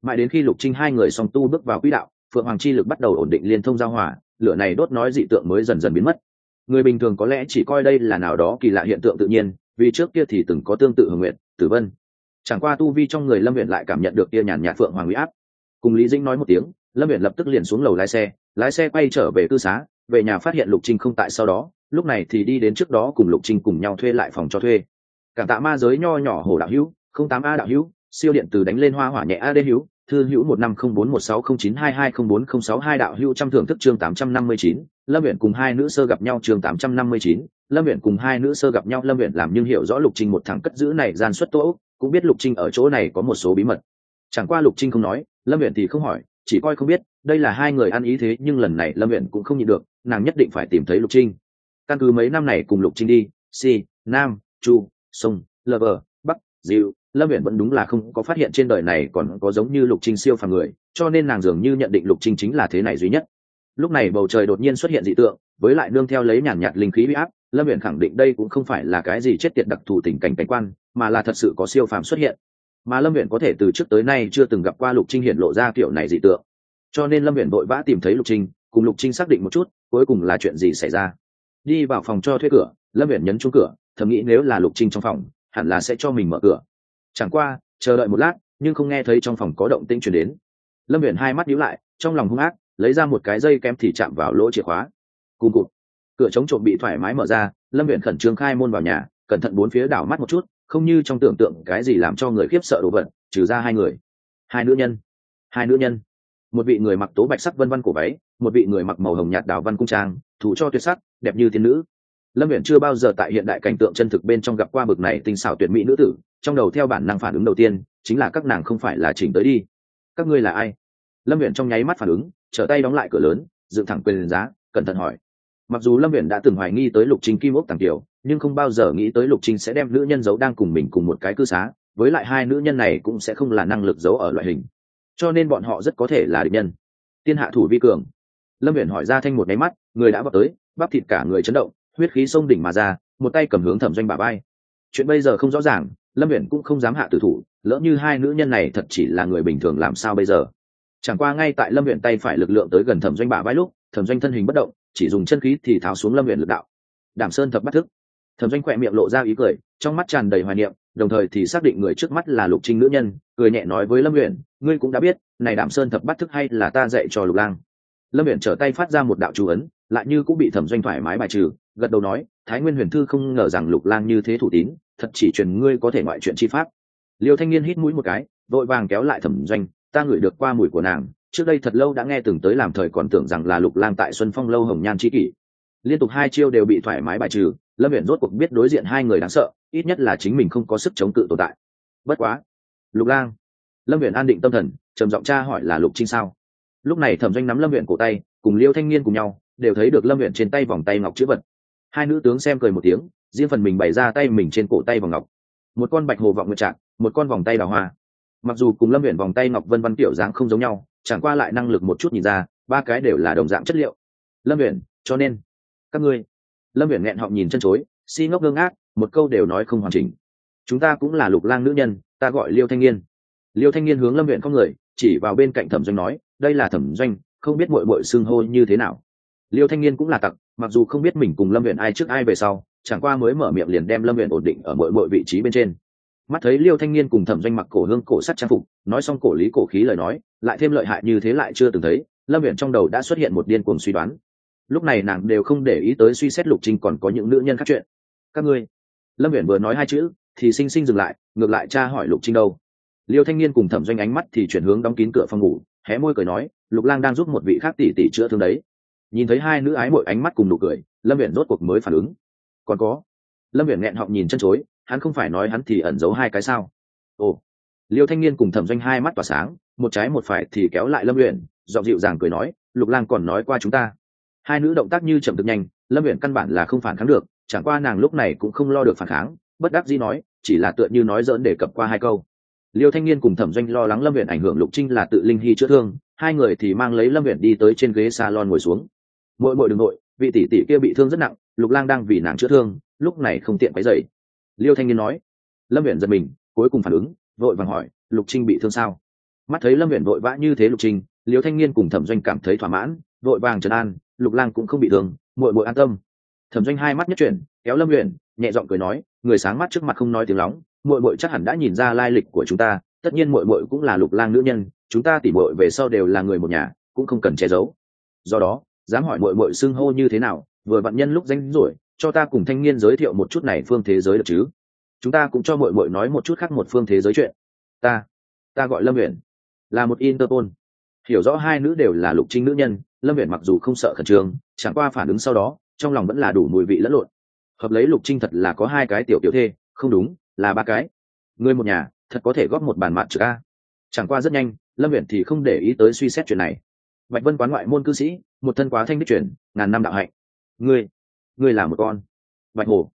mãi đến khi Lục Trinh hai người song tu bước vào quỹ đạo, phượng hoàng chi lực bắt đầu ổn định liên thông giao hòa, lửa này đốt nói dị tượng mới dần dần biến mất. Người bình thường có lẽ chỉ coi đây là nào đó kỳ lạ hiện tượng tự nhiên, vì trước kia thì từng có tương tự Hồng Nguyệt, Tử Vân. Chẳng qua tu vi trong người Lâm Uyển lại cảm nhận được kia nhàn nhạt phượng hoàng uy áp. Cùng Lý Dĩnh nói một tiếng, Lâm Uyển lập tức liền xuống lầu lái xe quay trở về cư xá, về nhà phát hiện Lục Trinh không tại, sau đó lúc này thì đi đến trước đó cùng Lục Trinh cùng nhau thuê lại phòng cho thuê. Cảm tạ ma giới nho nhỏ Hồ đạo hữu, 08A đạo hữu, siêu điện từ đánh lên hoa hỏa nhẹ AD hữu, thư hữu 15041609220406 đạo hữu trăm thưởng thức chương 859, Lâm Uyển cùng hai nữ sơ gặp nhau chương 859, Lâm Uyển cùng hai nữ sơ gặp nhau. Lâm Uyển làm nhưng hiểu rõ Lục Trinh một thằng cất giữ này gian xuất tố, cũng biết Lục Trinh ở chỗ này có một số bí mật. Chẳng qua Lục Trinh không nói, Lâm Uyển thì không hỏi, chỉ coi không biết, đây là hai người ăn ý thế, nhưng lần này Lâm Uyển cũng không nhịn được, nàng nhất định phải tìm thấy Lục Trinh. Căn cứ mấy năm này cùng Lục Trinh đi, Nam, Chu, Sông, Lover, Bắc, Diệu, Lâm Uyển vẫn đúng là không có phát hiện trên đời này còn có giống như Lục Trinh siêu phàm người, cho nên nàng dường như nhận định Lục Trinh chính là thế này duy nhất. Lúc này bầu trời đột nhiên xuất hiện dị tượng, với lại nương theo lấy nhàn nhạt linh khí uy áp, Lâm Uyển khẳng định đây cũng không phải là cái gì chết tiệt đặc thù tình cảnh cảnh quan, mà là thật sự có siêu phàm xuất hiện. Mà Lâm Uyển có thể từ trước tới nay chưa từng gặp qua Lục Trinh hiện lộ ra kiểu này dị tượng, cho nên Lâm Uyển vội vã tìm thấy Lục Trinh, cùng Lục Trinh xác định một chút, cuối cùng là chuyện gì xảy ra. Đi vào phòng cho thuê cửa, Lâm Uyển nhấn chuông cửa, thầm nghĩ nếu là Lục Trinh trong phòng, hẳn là sẽ cho mình mở cửa. Chẳng qua, chờ đợi một lát, nhưng không nghe thấy trong phòng có động tĩnh truyền đến. Lâm Uyển hai mắt nhíu lại, trong lòng hung ác, lấy ra một cái dây kém thì chạm vào lỗ chìa khóa. Cùng cụt, cửa chống trộm bị thoải mái mở ra, Lâm Uyển khẩn trương khai môn vào nhà, cẩn thận bốn phía đảo mắt một chút, không như trong tưởng tượng cái gì làm cho người khiếp sợ đồ vật, trừ ra hai người. Hai nữ nhân. Một vị người mặc tố bạch sắc vân vân cổ váy, một vị người mặc màu hồng nhạt đào văn cung trang, thủ cho tuyệt sắc, đẹp như tiên nữ. Lâm Uyển chưa bao giờ tại hiện đại cảnh tượng chân thực bên trong gặp qua bực này tinh xảo tuyệt mỹ nữ tử, trong đầu theo bản năng phản ứng đầu tiên chính là các nàng không phải là chỉnh tới đi. Các ngươi là ai? Lâm Uyển trong nháy mắt phản ứng, trở tay đóng lại cửa lớn, dựng thẳng quyền giá, cẩn thận hỏi. Mặc dù Lâm Uyển đã từng hoài nghi tới Lục Trinh kim ốc tàng tiểu, nhưng không bao giờ nghĩ tới Lục Trinh sẽ đem nữ nhân giấu đang cùng mình cùng một cái cư xá, với lại hai nữ nhân này cũng sẽ không là năng lực giấu ở loại hình, cho nên bọn họ rất có thể là địch nhân. Tiên hạ thủ vi cường. Lâm Uyển hỏi ra thanh một nháy mắt, người đã vọt tới, bắp thịt cả người chấn động, huyết khí xông đỉnh mà ra, một tay cầm hướng Thẩm Doanh bả vai. Chuyện bây giờ không rõ ràng, Lâm Uyển cũng không dám hạ tử thủ, lỡ như hai nữ nhân này thật chỉ là người bình thường làm sao bây giờ. Chẳng qua ngay tại Lâm Uyển tay phải lực lượng tới gần Thẩm Doanh bả vai lúc, Thẩm Doanh thân hình bất động, chỉ dùng chân khí thì tháo xuống Lâm Uyển lực đạo. Đảm Sơn thập bắt thức. Thẩm Doanh khỏe miệng lộ ra ý cười, trong mắt tràn đầy hoài niệm, đồng thời thì xác định người trước mắt là Lục Trinh nữ nhân, cười nhẹ nói với Lâm Uyển, ngươi cũng đã biết, này Đảm Sơn thập bắt thức hay là ta dạy cho Lục Lang. Lâm Uyển trở tay phát ra một đạo chú ấn, lại như cũng bị Thẩm Doanh thoải mái bài trừ, gật đầu nói, Thái Nguyên Huyền Thư không ngờ rằng Lục Lang như thế thủ tín, thật chỉ truyền ngươi có thể ngoại chuyện chi pháp. Liêu Thanh Niên hít mũi một cái, vội vàng kéo lại Thẩm Doanh, ta ngửi được qua mùi của nàng, trước đây thật lâu đã nghe từng tới làm thời còn tưởng rằng là Lục Lang tại Xuân Phong lâu hồng nhan chi kỷ. Liên tục hai chiêu đều bị thoải mái bài trừ, Lâm Uyển rốt cuộc biết đối diện hai người đáng sợ, ít nhất là chính mình không có sức chống cự tồn tại. Bất quá, Lục Lang. Lâm Uyển an định tâm thần, trầm giọng tra hỏi là Lục Trinh sao? Lúc này Thẩm Doanh nắm Lâm Uyển cổ tay, cùng Liêu Thanh Niên cùng nhau, đều thấy được Lâm Uyển trên tay vòng tay ngọc chữ vật. Hai nữ tướng xem cười một tiếng, riêng phần mình bày ra tay mình trên cổ tay vòng ngọc. Một con bạch hồ vọng nguyệt trạng, một con vòng tay đào hoa. Mặc dù cùng Lâm Uyển vòng tay ngọc vân vân kiểu dáng không giống nhau, chẳng qua lại năng lực một chút nhìn ra, ba cái đều là đồng dạng chất liệu. Lâm Uyển, cho nên các ngươi. Lâm Uyển nghẹn họng nhìn chân chối, si ngốc ngơ ngác, một câu đều nói không hoàn chỉnh. Chúng ta cũng là Lục Lang nữ nhân, ta gọi Liêu Thanh Niên. Liêu Thanh Niên hướng Lâm Uyển không người, chỉ vào bên cạnh Thẩm Doanh nói, đây là Thẩm Doanh, không biết muội muội xưng hô như thế nào. Liêu Thanh Niên cũng là tặc, mặc dù không biết mình cùng Lâm Uyển ai trước ai về sau, chẳng qua mới mở miệng liền đem Lâm Uyển ổn định ở muội vị trí bên trên. Mắt thấy Liêu Thanh Niên cùng Thẩm Doanh mặc cổ hương cổ sắt trang phục, nói xong cổ lý cổ khí lời nói, lại thêm lợi hại như thế lại chưa từng thấy, Lâm Uyển trong đầu đã xuất hiện một điên cuồng suy đoán. Lúc này nàng đều không để ý tới suy xét Lục Trinh còn có những nữ nhân khác chuyện. Các ngươi. Lâm Uyển vừa nói hai chữ, thì sinh sinh dừng lại, ngược lại tra hỏi Lục Trinh đâu. Liêu Thanh Niên cùng Thẩm Doanh ánh mắt thì chuyển hướng đóng kín cửa phòng ngủ, hé môi cười nói, Lục Lang đang giúp một vị khác tỷ tỷ chữa thương đấy. Nhìn thấy hai nữ ái mội ánh mắt cùng nụ cười, Lâm Uyển rốt cuộc mới phản ứng. Còn có. Lâm Uyển nghẹn họng nhìn chân chối, hắn không phải nói hắn thì ẩn giấu hai cái sao? Ồ. Liêu Thanh Niên cùng Thẩm Doanh hai mắt tỏa sáng, một trái một phải thì kéo lại Lâm Uyển, giọng dịu dàng cười nói, Lục Lang còn nói qua chúng ta. Hai nữ động tác như chậm thực nhanh, Lâm Uyển căn bản là không phản kháng được, chẳng qua nàng lúc này cũng không lo được phản kháng, bất đắc dĩ nói, chỉ là tựa như nói giỡn để cập qua hai câu. Liêu Thanh Niên cùng Thẩm Doanh lo lắng Lâm Uyển ảnh hưởng Lục Trinh là tự linh hy chữa thương, hai người thì mang lấy Lâm Uyển đi tới trên ghế salon ngồi xuống. Muội đừng nội, vị tỷ tỷ kia bị thương rất nặng, Lục Lang đang vì nàng chữa thương, lúc này không tiện quấy rầy. Liêu Thanh Niên nói. Lâm Uyển giật mình, cuối cùng phản ứng, vội vàng hỏi, Lục Trinh bị thương sao? Mắt thấy lâm huyện vội vã như thế Lục Trinh, Liêu Thanh Niên cùng Thẩm Doanh cảm thấy thỏa mãn, vội vàng trấn an, Lục Lang cũng không bị thương, muội muội an tâm. Thẩm Doanh hai mắt nhất chuyển, kéo lâm huyện, nhẹ giọng cười nói, người sáng mắt trước mặt không nói tiếng lóng, muội muội chắc hẳn đã nhìn ra lai lịch của chúng ta, tất nhiên muội muội cũng là Lục Lang nữ nhân, chúng ta tỉ muội về sau đều là người một nhà, cũng không cần che giấu. Do đó, dám hỏi muội muội xưng hô như thế nào, vừa vặn nhân lúc danh rỗi, cho ta cùng Thanh Niên giới thiệu một chút này phương thế giới được chứ? Chúng ta cũng cho muội muội nói một chút khác một phương thế giới chuyện. Ta gọi Lâm Uyển, là một Interpol. Hiểu rõ hai nữ đều là Lục Trinh nữ nhân, Lâm Uyển mặc dù không sợ khẩn trương, chẳng qua phản ứng sau đó, trong lòng vẫn là đủ mùi vị lẫn lộn. Hợp lấy Lục Trinh thật là có hai cái tiểu thê, không đúng, là ba cái. Người một nhà, thật có thể góp một bàn mạn trực a. Chẳng qua rất nhanh, Lâm Uyển thì không để ý tới suy xét chuyện này. Bạch Vân quán ngoại môn cư sĩ, một thân quá thanh đích chuyển, ngàn năm đạo hạnh. Ngươi là một con Bạch Hồ,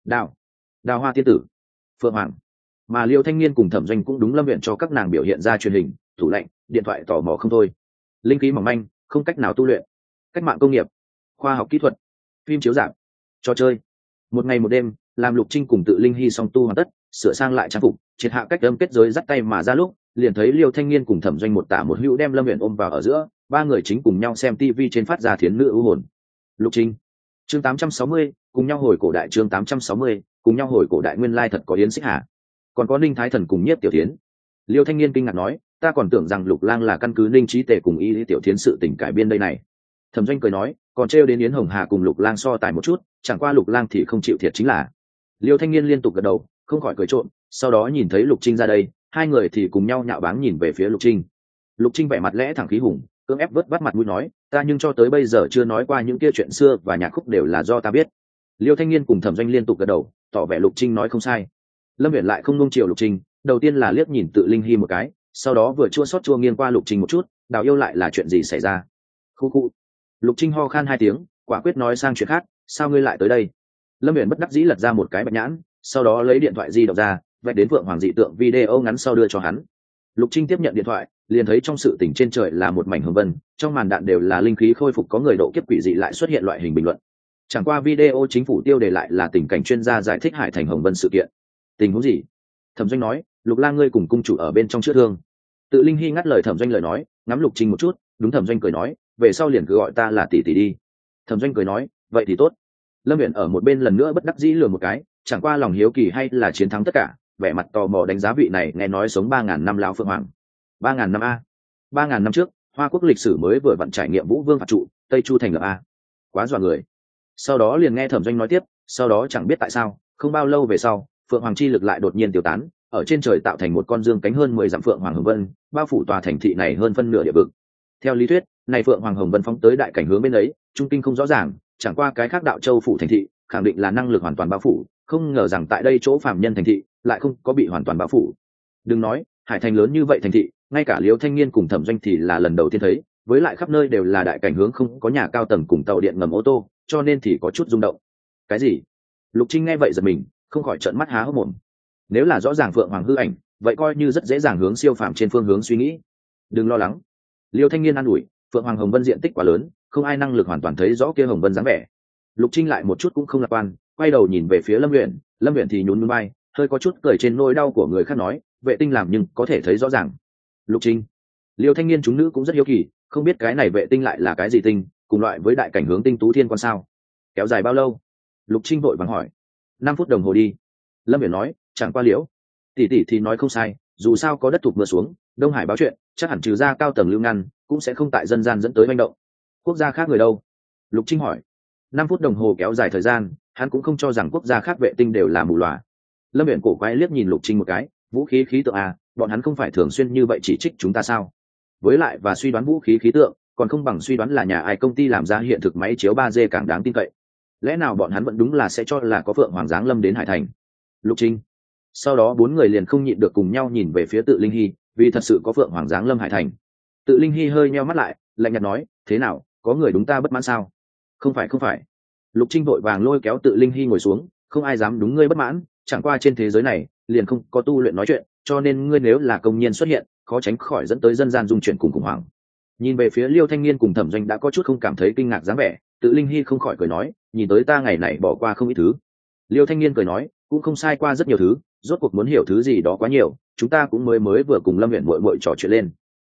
Đào Hoa tiên tử, Phượng Hoàng. Mà Liêu Thanh Niên cùng Thẩm Doanh cũng đúng Lâm Uyển cho các nàng biểu hiện ra truyền hình, thủ lệnh, điện thoại tò mò không thôi. Linh khí mỏng manh, không cách nào tu luyện. Cách mạng công nghiệp, khoa học kỹ thuật, phim chiếu rạp, trò chơi. Một ngày một đêm, làm Lục Trinh cùng Tự Linh Hy song tu hoàn tất, sửa sang lại trang phục, triệt hạ cách âm kết giới dắt tay mà ra lúc, liền thấy Liêu Thanh Niên cùng Thẩm Doanh một tả một hữu đem Lâm Uyển ôm vào ở giữa, ba người chính cùng nhau xem TV trên phát ra thiến nữ ưu hồn. Lục Trinh, chương 860, cùng nhau hồi cổ đại chương 860, cùng nhau hồi cổ đại nguyên lai thật có Yến Xích Hà. Còn có Ninh Thái Thần cùng Nhiếp Tiểu Thiến. Liêu Thanh Niên kinh ngạc nói, ta còn tưởng rằng Lục Lang là căn cứ Ninh Trí Tề cùng Y Lý Tiểu Thiến sự tình cải biên đây này. Thẩm Doanh cười nói, còn trêu đến Yến Hồng Hà cùng Lục Lang so tài một chút, chẳng qua Lục Lang thì không chịu thiệt chính là. Liêu Thanh Niên liên tục gật đầu, không khỏi cười trộm, sau đó nhìn thấy Lục Trinh ra đây, hai người thì cùng nhau nhạo báng nhìn về phía Lục Trinh. Lục Trinh vẻ mặt lẽ thẳng khí hùng, cưỡng ép vớt vát mặt mũi nói, ta nhưng cho tới bây giờ chưa nói qua những kia chuyện xưa và nhạc khúc đều là do ta biết. Liêu Thanh Niên cùng Thẩm Doanh liên tục gật đầu, tỏ vẻ Lục Trinh nói không sai. Lâm Uyển lại không nung chiều Lục Trinh, đầu tiên là liếc nhìn Tự Linh Hy một cái, sau đó vừa chua xót chua nghiêng qua Lục Trinh một chút, Đào yêu lại là chuyện gì xảy ra? Khu khu. Lục Trinh ho khan hai tiếng, quả quyết nói sang chuyện khác, sao ngươi lại tới đây? Lâm Uyển bất đắc dĩ lật ra một cái bạch nhãn, sau đó lấy điện thoại di động ra, vạch đến Phượng Hoàng dị tượng video ngắn sau đưa cho hắn. Lục Trinh tiếp nhận điện thoại, liền thấy trong sự tỉnh trên trời là một mảnh hồng vân, trong màn đạn đều là linh khí khôi phục có người độ kiếp quỷ dị lại xuất hiện loại hình bình luận. Chẳng qua video chính phủ tiêu đề lại là tình cảnh chuyên gia giải thích Hải Thành Hồng Vân sự kiện. Tình huống gì? Thẩm Doanh nói, Lục Lang ngươi cùng cung chủ ở bên trong chữa thương. Tự Linh Hy ngắt lời Thẩm Doanh lời nói, ngắm Lục Trinh một chút, đúng. Thẩm Doanh cười nói, về sau liền cứ gọi ta là tỷ tỷ đi. Thẩm Doanh cười nói, vậy thì tốt. Lâm Uyển ở một bên lần nữa bất đắc dĩ lừa một cái, chẳng qua lòng hiếu kỳ hay là chiến thắng tất cả, vẻ mặt tò mò đánh giá vị này nghe nói sống 3000 năm lão Phượng Hoàng. 3000 năm a? 3000 năm trước, Hoa Quốc lịch sử mới vừa vặn trải nghiệm Vũ Vương phạt trụ, Tây Chu thành lập a. Quá dọa người. Sau đó liền nghe Thẩm Doanh nói tiếp, sau đó chẳng biết tại sao, không bao lâu về sau, Phượng Hoàng chi lực lại đột nhiên tiêu tán, ở trên trời tạo thành một con dương cánh hơn 10 dặm Phượng Hoàng Hồng Vân, bao phủ tòa thành thị này hơn phân nửa địa vực. Theo lý thuyết, này Phượng Hoàng Hồng Vân phóng tới đại cảnh hướng bên ấy, trung kinh không rõ ràng, chẳng qua cái khác đạo châu phủ thành thị, khẳng định là năng lực hoàn toàn bao phủ, không ngờ rằng tại đây chỗ phàm nhân thành thị lại không có bị hoàn toàn bao phủ. Đừng nói, Hải Thành lớn như vậy thành thị, ngay cả Liêu Thanh Niên cùng Thẩm Doanh thì là lần đầu tiên thấy, với lại khắp nơi đều là đại cảnh hướng không có nhà cao tầng cùng tàu điện ngầm ô tô, cho nên thì có chút rung động. Cái gì? Lục Trinh nghe vậy giật mình, không khỏi trợn mắt há hốc mồm. Nếu là rõ ràng Phượng Hoàng hư ảnh, vậy coi như rất dễ dàng hướng siêu phàm trên phương hướng suy nghĩ. Đừng lo lắng. Liêu Thanh Niên an ủi, Phượng Hoàng Hồng Vân diện tích quá lớn, không ai năng lực hoàn toàn thấy rõ kia Hồng Vân dáng vẻ. Lục Trinh lại một chút cũng không lạc quan, quay đầu nhìn về phía Lâm Uyển, Lâm Uyển thì nhún nhún vai, hơi có chút cười trên nỗi đau của người khác nói, vệ tinh làm nhưng có thể thấy rõ ràng. Lục Trinh, Liêu Thanh Niên chúng nữ cũng rất hiếu kỳ, không biết cái này vệ tinh lại là cái gì tinh, cùng loại với đại cảnh hướng tinh tú thiên quan sao? Kéo dài bao lâu? Lục Trinh vội vàng hỏi. 5 phút đồng hồ đi. Lâm Uyển nói, chẳng qua liễu. Tỷ tỷ thì nói không sai, dù sao có đất thục mưa xuống, Đông Hải báo chuyện, chắc hẳn trừ ra cao tầng lưu ngăn, cũng sẽ không tại dân gian dẫn tới manh động. Quốc gia khác người đâu? Lục Trinh hỏi. 5 phút đồng hồ kéo dài thời gian, hắn cũng không cho rằng quốc gia khác vệ tinh đều là mù lòa. Lâm Uyển cổ quái liếc nhìn Lục Trinh một cái, vũ khí khí tượng à, bọn hắn không phải thường xuyên như vậy chỉ trích chúng ta sao? Với lại và suy đoán vũ khí khí tượng, còn không bằng suy đoán là nhà ai công ty làm ra hiện thực máy chiếu 3D càng đáng tin cậy. Lẽ nào bọn hắn vẫn đúng là sẽ cho là có Phượng Hoàng giáng lâm đến Hải Thành? Lục Trinh. Sau đó 4 người liền không nhịn được cùng nhau nhìn về phía Tự Linh Hy, vì thật sự có Phượng Hoàng giáng lâm Hải Thành. Tự Linh Hy hơi nheo mắt lại, lạnh nhạt nói, thế nào, có người đúng ta bất mãn sao? Không phải. Lục Trinh vội vàng lôi kéo Tự Linh Hy ngồi xuống, không ai dám đúng ngươi bất mãn, chẳng qua trên thế giới này liền không có tu luyện nói chuyện, cho nên ngươi nếu là công nhân xuất hiện, khó tránh khỏi dẫn tới dân gian dung chuyển cùng khủng hoảng. Nhìn về phía Liêu Thanh Niên cùng Thẩm Doanh đã có chút không cảm thấy kinh ngạc dáng vẻ, Tự Linh Hy không khỏi cười nói, nhìn tới ta ngày này bỏ qua không ít thứ. Liêu Thanh Niên cười nói, cũng không sai qua rất nhiều thứ, rốt cuộc muốn hiểu thứ gì đó quá nhiều, chúng ta cũng mới vừa cùng Lâm Uyển muội muội trò chuyện lên.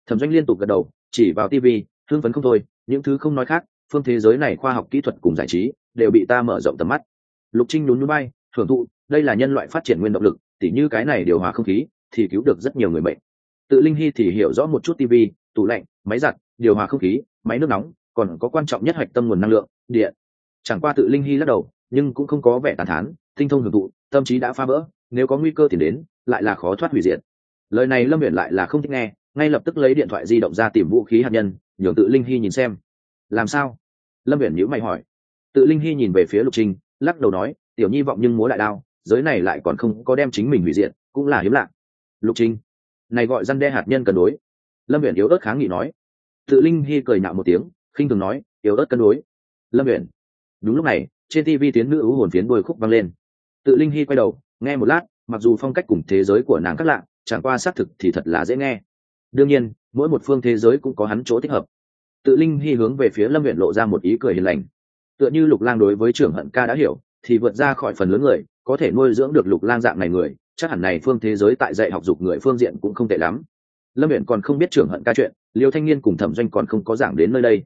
Thẩm Doanh liên tục gật đầu, chỉ vào tivi, hưng phấn không thôi, những thứ không nói khác, phương thế giới này khoa học kỹ thuật cùng giải trí đều bị ta mở rộng tầm mắt. Lục Trinh nhún nhún bay, hưởng thụ, đây là nhân loại phát triển nguyên động lực, tỉ như cái này điều hòa không khí thì cứu được rất nhiều người bệnh. Tự Linh Hy thì hiểu rõ một chút tivi, tủ lạnh, máy giặt, điều hòa không khí, máy nước nóng, còn có quan trọng nhất hạch tâm nguồn năng lượng, điện. Chẳng qua Tự Linh Hy lắc đầu, nhưng cũng không có vẻ tàn thán, tinh thông hưởng thụ, tâm trí đã phá vỡ, nếu có nguy cơ thì đến, lại là khó thoát hủy diệt. Lời này Lâm Uyển lại là không thích nghe, ngay lập tức lấy điện thoại di động ra tìm vũ khí hạt nhân, nhường Tự Linh Hy nhìn xem. Làm sao? Lâm Uyển nhíu mày hỏi. Tự Linh Hy nhìn về phía Lục Trinh, lắc đầu nói, tiểu nhi vọng nhưng múa đại đao, giới này lại còn không có đem chính mình hủy diệt, cũng là hiếm lạ. Lục Trinh, này gọi răn đe hạt nhân cân đối. Lâm Uyển yếu ớt kháng nghị nói. Tự Linh Hy cười nhạo một tiếng, khinh thường nói, yếu ớt cân đối. Lâm Uyển. Đúng lúc này, trên TV tiếng nữ ưu hồn phiến đôi khúc vang lên. Tự Linh Hy quay đầu, nghe một lát, mặc dù phong cách cùng thế giới của nàng khác lạ, chẳng qua xác thực thì thật là dễ nghe. Đương nhiên, mỗi một phương thế giới cũng có hắn chỗ thích hợp. Tự Linh Hy hướng về phía Lâm Uyển lộ ra một ý cười hiền lành. Tựa như Lục Lang đối với Trưởng Hận Ca đã hiểu, thì vượt ra khỏi phần lớn người, có thể nuôi dưỡng được Lục Lang dạng này người, chắc hẳn này phương thế giới tại dạy học dục người phương diện cũng không tệ lắm. Lâm Uyển còn không biết Trưởng Hận Ca chuyện, Liêu Thanh Niên cùng Thẩm Doanh còn không có giảng đến nơi đây.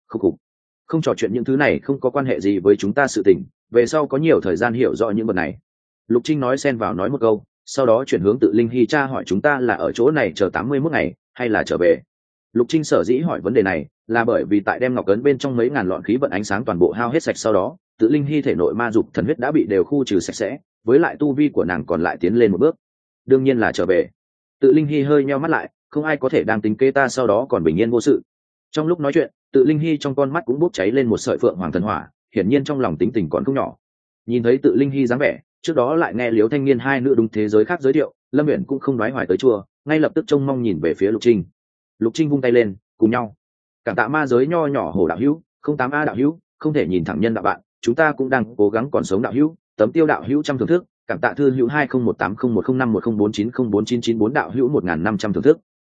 Không trò chuyện những thứ này không có quan hệ gì với chúng ta sự tình, về sau có nhiều thời gian hiểu rõ những vật này. Lục Trinh nói xen vào nói một câu, sau đó chuyển hướng Tự Linh Hy tra hỏi chúng ta là ở chỗ này chờ 81 ngày hay là trở về. Lục Trinh sở dĩ hỏi vấn đề này là bởi vì tại đem ngọc ấn bên trong mấy ngàn lọn khí vận ánh sáng toàn bộ hao hết sạch sau đó, Tự Linh Hy thể nội ma dục thần huyết đã bị đều khu trừ sạch sẽ, với lại tu vi của nàng còn lại tiến lên một bước. Đương nhiên là trở về. Tự Linh Hy hơi nheo mắt lại, không ai có thể đang tính kế ta sau đó còn bình yên vô sự. Trong lúc nói chuyện, Tự Linh Hy trong con mắt cũng bốc cháy lên một sợi phượng hoàng thần hỏa, hiển nhiên trong lòng tính tình còn không nhỏ. Nhìn thấy Tự Linh Hy dáng vẻ, trước đó lại nghe Liễu Thanh Niên hai nữ đúng thế giới khác giới thiệu, Lâm Uyển cũng không nói hoài tới chua, ngay lập tức trông mong nhìn về phía Lục Trinh. Lục Trinh vung tay lên, cùng nhau. Cảm tạ ma giới nho nhỏ Hổ đạo hữu, 08A đạo hữu, không thể nhìn thẳng nhân đạo bạn, chúng ta cũng đang cố gắng còn sống đạo hữu, Tấm Tiêu đạo hữu trăm thưởng thức, cảm tạ thư hữu 201801051049049994 đạo hữu 1500 thưởng thức.